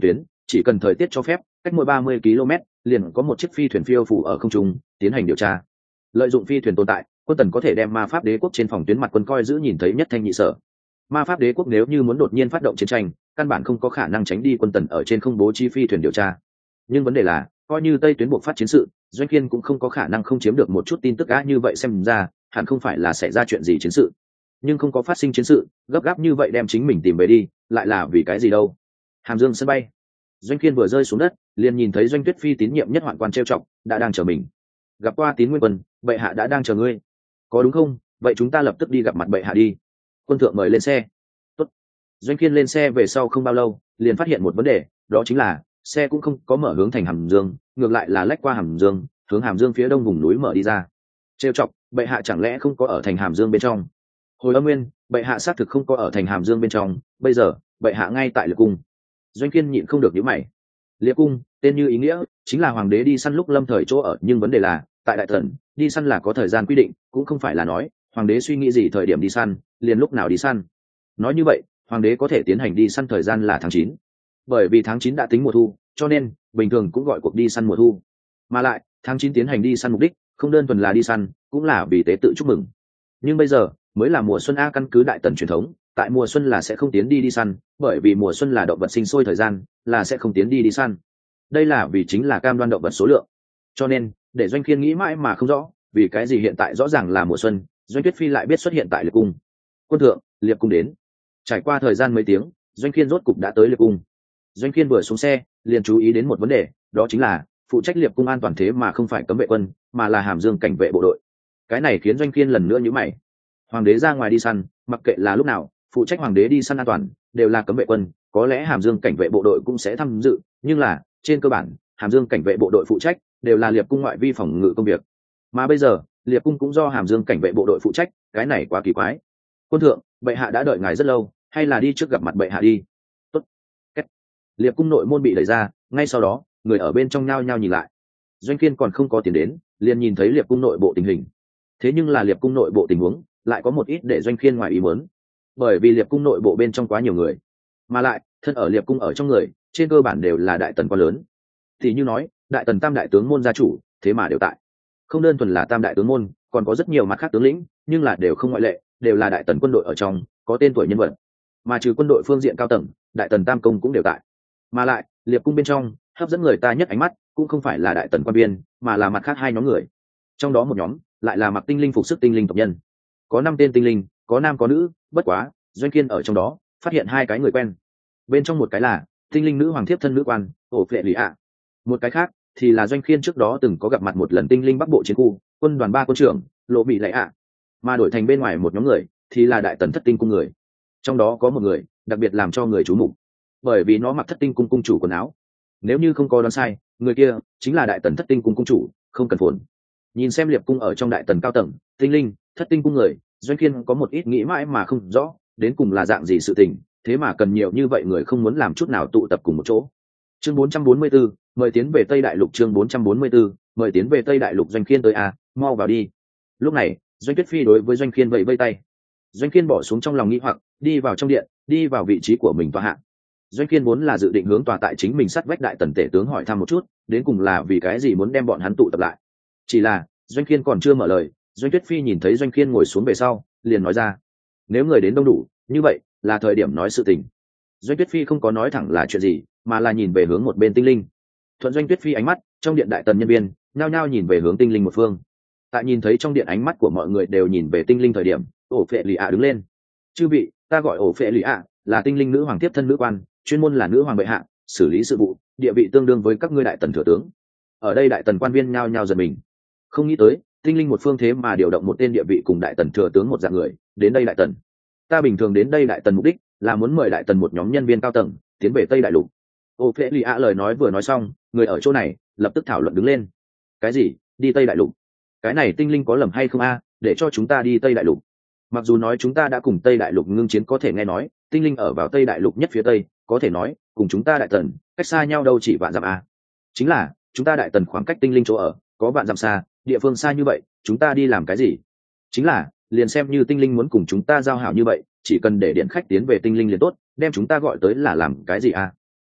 chỉ cần thời tiết cho phép, cách mỗi 30 km liền có một chiếc phi thuyền phiêu phủ ở không trung tiến hành điều tra. Lợi dụng phi thuyền tồn tại, quân tần có thể đem ma pháp đế quốc trên phòng tuyến mặt quân coi giữ nhìn thấy nhất thanh nhị sở. Ma pháp đế quốc nếu như muốn đột nhiên phát động chiến tranh, căn bản không có khả năng tránh đi quân tần ở trên không bố trí phi thuyền điều tra. Nhưng vấn đề là, coi như tây tuyến buộc phát chiến sự, Doanh Kiên cũng không có khả năng không chiếm được một chút tin tức á, như vậy xem ra hẳn không phải là xảy ra chuyện gì chiến sự. Nhưng không có phát sinh chiến sự, gấp gáp như vậy đem chính mình tìm về đi, lại là vì cái gì đâu? Hàm Dương sân bay. Doanh Kiên vừa rơi xuống đất, liền nhìn thấy Doanh Tuyết Phi tín nhiệm nhất hoạn quan trêu chọc, đã đang chờ mình. Gặp qua Tín Nguyên Quân, bệ hạ đã đang chờ ngươi. Có đúng không? Vậy chúng ta lập tức đi gặp mặt bệ hạ đi. Quân thượng mời lên xe. Tốt. Doanh Kiên lên xe về sau không bao lâu, liền phát hiện một vấn đề, đó chính là xe cũng không có mở hướng thành Hàm Dương, ngược lại là lách qua Hàm Dương, hướng Hàm Dương phía đông vùng núi mở đi ra. Trêu chọc, bệ hạ chẳng lẽ không có ở thành Hàm Dương bên trong? Hồi âm nguyên, bệ hạ xác thực không có ở thành Hàm Dương bên trong, bây giờ bệ hạ ngay tại Liệp Cung. Doanh Kiên nhịn không được nhíu mày. Liệp Cung, tên như ý nghĩa, chính là hoàng đế đi săn lúc lâm thời chỗ ở, nhưng vấn đề là, tại đại thần, đi săn là có thời gian quy định, cũng không phải là nói hoàng đế suy nghĩ gì thời điểm đi săn, liền lúc nào đi săn. Nói như vậy, hoàng đế có thể tiến hành đi săn thời gian là tháng 9. Bởi vì tháng 9 đã tính mùa thu, cho nên bình thường cũng gọi cuộc đi săn mùa thu. Mà lại, tháng 9 tiến hành đi săn mục đích, không đơn thuần là đi săn, cũng là vì tế tự chúc mừng. Nhưng bây giờ, mới là mùa xuân a, căn cứ đại tần truyền thống, tại mùa xuân là sẽ không tiến đi săn, bởi vì mùa xuân là động vật sinh sôi thời gian, là sẽ không tiến đi săn. Đây là vì chính là cam đoan động vật số lượng. Cho nên, để Doanh Kiên nghĩ mãi mà không rõ, vì cái gì hiện tại rõ ràng là mùa xuân, Doanh Tuyết Phi lại biết xuất hiện tại Liệp Cung. Quân thượng, Liệp Cung đến. Trải qua thời gian mấy tiếng, Doanh Kiên rốt cục đã tới Liệp Cung. Doanh Kiên vừa xuống xe, liền chú ý đến một vấn đề, đó chính là phụ trách Liệp Cung an toàn thế mà không phải cấm vệ quân, mà là Hàm Dương cảnh vệ bộ đội. Cái này khiến Doanh Kiên lần nữa nhíu mày. Hoàng đế ra ngoài đi săn, mặc kệ là lúc nào, phụ trách hoàng đế đi săn an toàn đều là cấm vệ quân, có lẽ Hàm Dương cảnh vệ bộ đội cũng sẽ tham dự, nhưng là trên cơ bản, Hàm Dương cảnh vệ bộ đội phụ trách đều là Liệp Cung ngoại vi phòng ngự công việc. Mà bây giờ, Liệp Cung cũng do Hàm Dương cảnh vệ bộ đội phụ trách, cái này quá kỳ quái. Quân thượng, bệ hạ đã đợi ngài rất lâu, hay là đi trước gặp mặt bệ hạ đi. Tốt. Liệp Cung nội môn bị đẩy ra, ngay sau đó, người ở bên trong nhao nhao nhìn lại. Doanh Kiên còn không có tiền đến, liền nhìn thấy Liệp Cung nội bộ tình hình. Thế nhưng là Liệp Cung nội bộ tình huống lại có một ít để Doanh Kiên ngoài ý muốn, bởi vì Liệp Cung nội bộ bên trong quá nhiều người, mà lại thân ở Liệp Cung ở trong người trên cơ bản đều là đại tần quá lớn. Thì như nói, đại tần tam đại tướng môn gia chủ thế mà đều tại, không đơn thuần là tam đại tướng môn, còn có rất nhiều mặt khác tướng lĩnh, nhưng là đều không ngoại lệ, đều là đại tần quân đội ở trong có tên tuổi nhân vật. Mà trừ quân đội phương diện cao tầng, đại tần tam công cũng đều tại. Mà lại Liệp Cung bên trong hấp dẫn người ta nhất ánh mắt cũng không phải là đại tần quan viên, mà là mặt khác hai nhóm người. Trong đó một nhóm lại là mặc tinh linh phục sức tinh linh tộc nhân, có 5 tên tinh linh, có nam có nữ, bất quá Doanh Kiên ở trong đó phát hiện 2 cái người quen. Bên trong một cái là tinh linh nữ hoàng thiếp thân nữ quan ổ phệ lì ạ, một cái khác thì là Doanh Kiên trước đó từng có gặp mặt một lần tinh linh bắc bộ chiến khu quân đoàn 3 quân trưởng lộ bị lệ ạ. Mà đổi thành bên ngoài một nhóm người thì là đại tần thất tinh cung người. Trong đó có một người đặc biệt làm cho người chú mục, bởi vì nó mặc thất tinh cung cung chủ quần áo. Nếu như không có đoán sai, người kia chính là đại tần thất tinh cung cung chủ không cần phồn. Nhìn xem Liệp Cung ở trong đại tần cao tầng tinh linh thất tinh cung người, Doanh Kiên có một ít nghĩ mãi mà không rõ đến cùng là dạng gì sự tình, thế mà cần nhiều như vậy người không muốn làm chút nào tụ tập cùng một chỗ. Chương 444, mời tiến về Tây Đại Lục. Chương 444, mời tiến về Tây Đại Lục. Doanh Kiên tới à, mau vào đi. Lúc này Doanh Tuyết Phi đối với Doanh Kiên vẫy vây tay. Doanh Kiên bỏ xuống trong lòng nghĩ hoặc, đi vào trong điện, đi vào vị trí của mình tọa hạ. Doanh Kiên vốn là dự định hướng tòa tại chính mình sát vách đại tần tể tướng hỏi thăm một chút, đến cùng là vì cái gì muốn đem bọn hắn tụ tập lại. Chỉ là Doanh Kiên còn chưa mở lời, Doanh Tuyết Phi nhìn thấy Doanh Kiên ngồi xuống về sau, liền nói ra: nếu người đến đông đủ, như vậy là thời điểm nói sự tình. Doanh Tuyết Phi không có nói thẳng là chuyện gì, mà là nhìn về hướng một bên tinh linh. Thuận Doanh Tuyết Phi ánh mắt, trong điện đại tần nhân viên nhao nhao nhìn về hướng tinh linh một phương. Tại nhìn thấy trong điện ánh mắt của mọi người đều nhìn về tinh linh thời điểm, ổ phệ lì ạ đứng lên: chư vị, ta gọi ổ phệ lì ạ, là tinh linh nữ hoàng tiếp thân nữ quan, chuyên môn là nữ hoàng bệ hạ, xử lý sự vụ, địa vị tương đương với các ngươi đại tần thừa tướng. Ở đây đại tần quan viên nhao nhao giật mình, không nghĩ tới tinh linh một phương thế mà điều động một tên địa vị cùng đại tần thừa tướng một dạng người đến đây đại tần. Ta bình thường đến đây đại tần mục đích là muốn mời đại tần một nhóm nhân viên cao tầng tiến về Tây Đại Lục. Ô phệ lì ạ lời nói vừa nói xong, người ở chỗ này lập tức thảo luận đứng lên. Cái gì? Đi Tây Đại Lục? Cái này tinh linh có lầm hay không a? Để cho chúng ta đi Tây Đại Lục? Mặc dù nói chúng ta đã cùng Tây Đại Lục ngưng chiến, có thể nghe nói tinh linh ở vào Tây Đại Lục nhất phía tây, có thể nói cùng chúng ta đại tần cách xa nhau đâu chỉ vạn dặm a. Chính là chúng ta đại tần khoảng cách tinh linh chỗ ở có vạn dặm xa, địa phương xa như vậy chúng ta đi làm cái gì? Chính là liền xem như tinh linh muốn cùng chúng ta giao hảo như vậy, chỉ cần để điện khách tiến về tinh linh liền tốt, đem chúng ta gọi tới là làm cái gì a?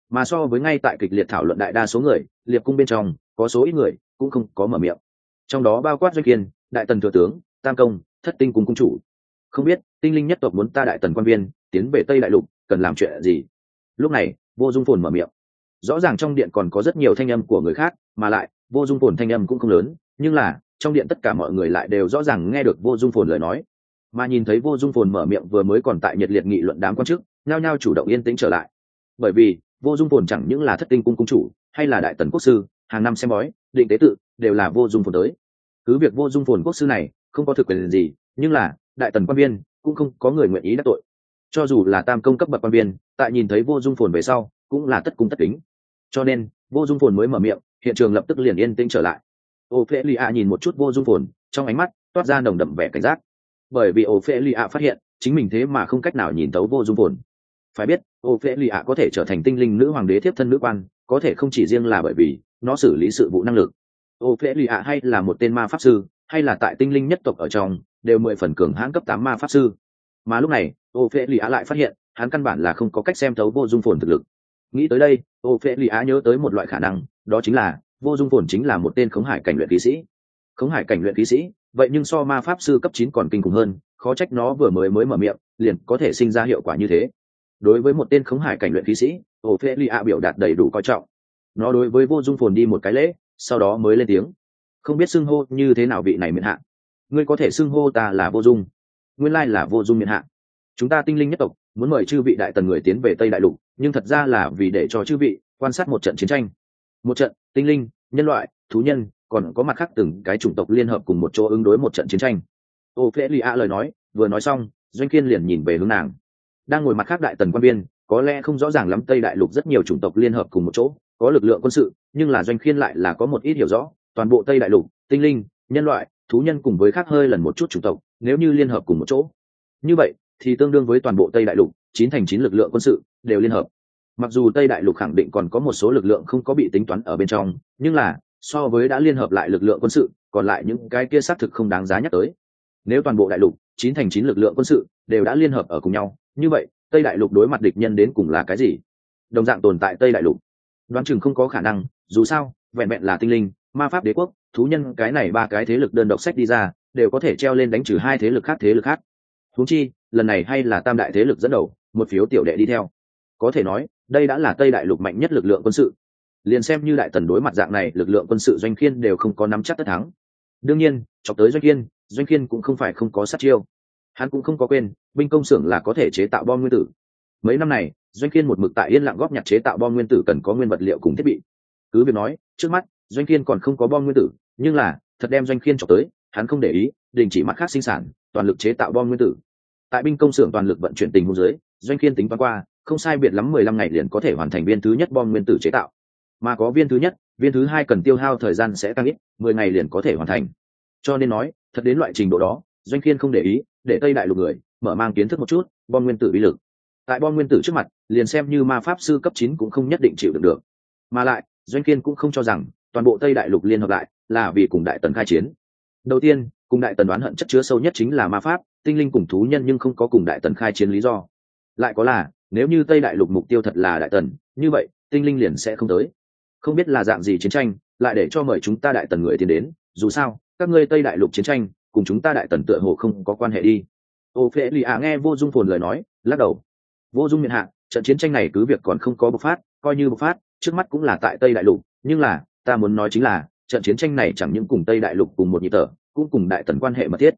Mà so với ngay tại kịch liệt thảo luận đại đa số người, liệp cung bên trong có số ít người cũng không có mở miệng, trong đó bao quát Doanh Kiên, Đại Tần thừa tướng, Tam Công, Thất Tinh cung cung chủ. Không biết tinh linh nhất tộc muốn ta Đại Tần quan viên tiến về Tây Đại Lục cần làm chuyện gì? Lúc này Vô Dung Phồn mở miệng. Rõ ràng trong điện còn có rất nhiều thanh âm của người khác, mà lại Vô Dung Phồn thanh âm cũng không lớn, nhưng là trong điện tất cả mọi người lại đều rõ ràng nghe được Vô Dung Phồn lời nói. Mà nhìn thấy Vô Dung Phồn mở miệng vừa mới còn tại nhiệt liệt nghị luận đám quan chức nhao nhao chủ động yên tĩnh trở lại, bởi vì Vô Dung Phồn chẳng những là Thất Tinh cung cung chủ hay là Đại Tần quốc sư, hàng năm xem bói định tế tự đều là Vô Dung Phồn tới. Cứ việc Vô Dung Phồn quốc sư này không có thực quyền gì, nhưng là Đại Tần quan viên cũng không có người nguyện ý đắc tội. Cho dù là Tam Công cấp bậc quan viên, tại nhìn thấy Vô Dung Phồn về sau cũng là tất cung tất kính. Cho nên Vô Dung Phồn mới mở miệng, hiện trường lập tức liền yên tĩnh trở lại. Ophelia nhìn một chút Vô Dung Phồn, trong ánh mắt toát ra nồng đậm vẻ cảnh giác, bởi vì Ophelia phát hiện chính mình thế mà không cách nào nhìn thấu Vô Dung Phồn. Phải biết Ophelia có thể trở thành tinh linh nữ hoàng đế thiếp thân nữ quan, có thể không chỉ riêng là bởi vì nó xử lý sự vụ năng lực. Ophelia hay là một tên ma pháp sư, hay là tại tinh linh nhất tộc ở trong đều 10 phần cường hãn cấp 8 ma pháp sư. Mà lúc này Ophelia lại phát hiện hắn căn bản là không có cách xem thấu Vô Dung Phồn thực lực. Nghĩ tới đây Ophelia nhớ tới một loại khả năng, đó chính là Vô Dung Phồn chính là một tên khống hải cảnh luyện khí sĩ. Khống hải cảnh luyện khí sĩ, vậy nhưng so ma pháp sư cấp 9 còn kinh khủng hơn, khó trách nó vừa mới mở miệng liền có thể sinh ra hiệu quả như thế. Đối với một tên khống hải cảnh luyện khí sĩ, Ophelia biểu đạt đầy đủ coi trọng. Nó đối với Vô Dung Phồn đi một cái lễ, sau đó mới lên tiếng. Không biết xưng hô như thế nào vị này miện hạ? Ngươi có thể xưng hô ta là Vô Dung. Nguyên lai là Vô Dung miện hạ. Chúng ta tinh linh nhất tộc muốn mời chư vị Đại Tần người tiến về Tây Đại Lục, nhưng thật ra là vì để cho chư vị quan sát một trận chiến tranh. Một trận tinh linh, nhân loại, thú nhân, còn có mặt khác từng cái chủng tộc liên hợp cùng một chỗ ứng đối một trận chiến tranh. Ophelia lời nói vừa nói xong, Doanh Kiên liền nhìn về hướng nàng. Đang ngồi mặt khác Đại Tần quan viên có lẽ không rõ ràng lắm Tây Đại Lục rất nhiều chủng tộc liên hợp cùng một chỗ có lực lượng quân sự, nhưng là Doanh Kiên lại là có một ít hiểu rõ, toàn bộ Tây Đại Lục tinh linh, nhân loại, thú nhân cùng với khác hơi lần một chút chủng tộc nếu như liên hợp cùng một chỗ, như vậy thì tương đương với toàn bộ Tây Đại Lục 9 thành 9 lực lượng quân sự đều liên hợp. Mặc dù Tây Đại Lục khẳng định còn có một số lực lượng không có bị tính toán ở bên trong, nhưng là so với đã liên hợp lại lực lượng quân sự, còn lại những cái kia xác thực không đáng giá nhắc tới. Nếu toàn bộ Đại Lục 9 thành 9 lực lượng quân sự đều đã liên hợp ở cùng nhau, như vậy Tây Đại Lục đối mặt địch nhân đến cùng là cái gì? Đồng dạng tồn tại Tây Đại Lục, đoán chừng không có khả năng, dù sao vẹn vẹn là tinh linh, ma pháp đế quốc, thú nhân cái này ba cái thế lực đơn độc sách đi ra đều có thể treo lên đánh trừ hai thế lực khác. Huống chi lần này hay là tam đại thế lực dẫn đầu, một phiếu tiểu đệ đi theo, có thể nói đây đã là Tây Đại Lục mạnh nhất lực lượng quân sự. Liền xem như Đại Tần đối mặt dạng này lực lượng quân sự, Doanh Kiên đều không có nắm chắc tất thắng. Đương nhiên chọc tới Doanh Kiên cũng không phải không có sát chiêu. Hắn cũng không có quên binh công xưởng là có thể chế tạo bom nguyên tử. Mấy năm này Doanh Kiên một mực tại yên lặng góp nhặt chế tạo bom nguyên tử cần có nguyên vật liệu cùng thiết bị. Cứ việc nói trước mắt Doanh Kiên còn không có bom nguyên tử, nhưng là thật đem Doanh Kiên chọc tới, hắn không để ý, đình chỉ mặt khác sinh sản, toàn lực chế tạo bom nguyên tử. Tại binh công xưởng toàn lực vận chuyển tình huống dưới, Doanh Kiên tính toán qua, không sai biệt lắm 15 ngày liền có thể hoàn thành viên thứ nhất bom nguyên tử chế tạo. Mà có viên thứ nhất, viên thứ hai cần tiêu hao thời gian sẽ tăng ít, 10 ngày liền có thể hoàn thành. Cho nên nói thật đến loại trình độ đó, Doanh Kiên không để ý, để Tây Đại Lục người mở mang kiến thức một chút bom nguyên tử uy lực. Tại bom nguyên tử trước mặt, liền xem như ma pháp sư cấp 9 cũng không nhất định chịu đựng được. Mà lại Doanh Kiên cũng không cho rằng toàn bộ Tây Đại Lục liên hợp lại là vì cùng Đại Tần khai chiến. Đầu tiên, cùng Đại Tần oán hận chất chứa sâu nhất chính là ma pháp, tinh linh cùng thú nhân, nhưng không có cùng Đại Tần khai chiến lý do. Lại có là nếu như Tây Đại Lục mục tiêu thật là Đại Tần, như vậy tinh linh liền sẽ không tới. Không biết là dạng gì chiến tranh lại để cho mời chúng ta Đại Tần người tiến đến, dù sao các ngươi Tây Đại Lục chiến tranh cùng chúng ta Đại Tần tựa hồ không có quan hệ đi. Ophelia nghe Vô Dung Phồn lời nói lắc đầu. Vô Dung miện hạ, trận chiến tranh này cứ việc còn không có bộc phát, coi như bộc phát trước mắt cũng là tại Tây Đại Lục, nhưng là ta muốn nói chính là trận chiến tranh này chẳng những cùng Tây Đại Lục cùng một nhịp thở, cũng cùng Đại Tần quan hệ mật thiết.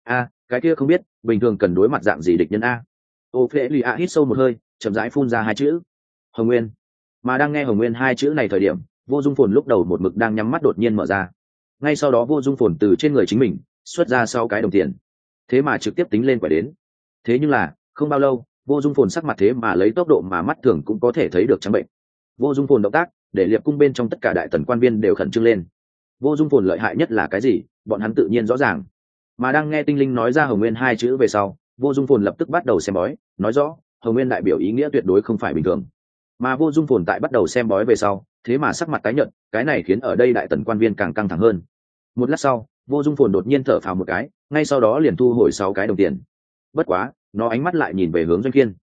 Cái kia không biết bình thường cần đối mặt dạng gì địch nhân a? Ophelia hít sâu một hơi, chậm rãi phun ra hai chữ: Hồng Nguyên. Mà đang nghe Hồng Nguyên hai chữ này thời điểm, Vô Dung Phồn lúc đầu một mực đang nhắm mắt đột nhiên mở ra. Ngay sau đó Vô Dung Phồn từ trên người chính mình xuất ra 6 cái đồng tiền, thế mà trực tiếp tính lên quẻ đến. Thế nhưng là không bao lâu, Vô Dung Phồn sắc mặt thế mà lấy tốc độ mà mắt thường cũng có thể thấy được trắng bệnh. Vô Dung Phồn động tác để Liệp cung bên trong tất cả Đại Tần quan viên đều khẩn trương lên. Vô Dung Phồn lợi hại nhất là cái gì, bọn hắn tự nhiên rõ ràng. Mà đang nghe tinh linh nói ra Hồng Nguyên hai chữ về sau, Vô Dung Phồn lập tức bắt đầu xem bói, nói rõ Hồng Nguyên đại biểu ý nghĩa tuyệt đối không phải bình thường. Mà Vô Dung Phồn tại bắt đầu xem bói về sau, thế mà sắc mặt tái nhợt, cái này khiến ở đây Đại Tần quan viên càng căng thẳng hơn. Một lát sau, Vô Dung Phồn đột nhiên thở phào một cái, ngay sau đó liền thu hồi 6 cái đồng tiền. Bất quá nó ánh mắt lại nhìn về hướng Doanh Kiên.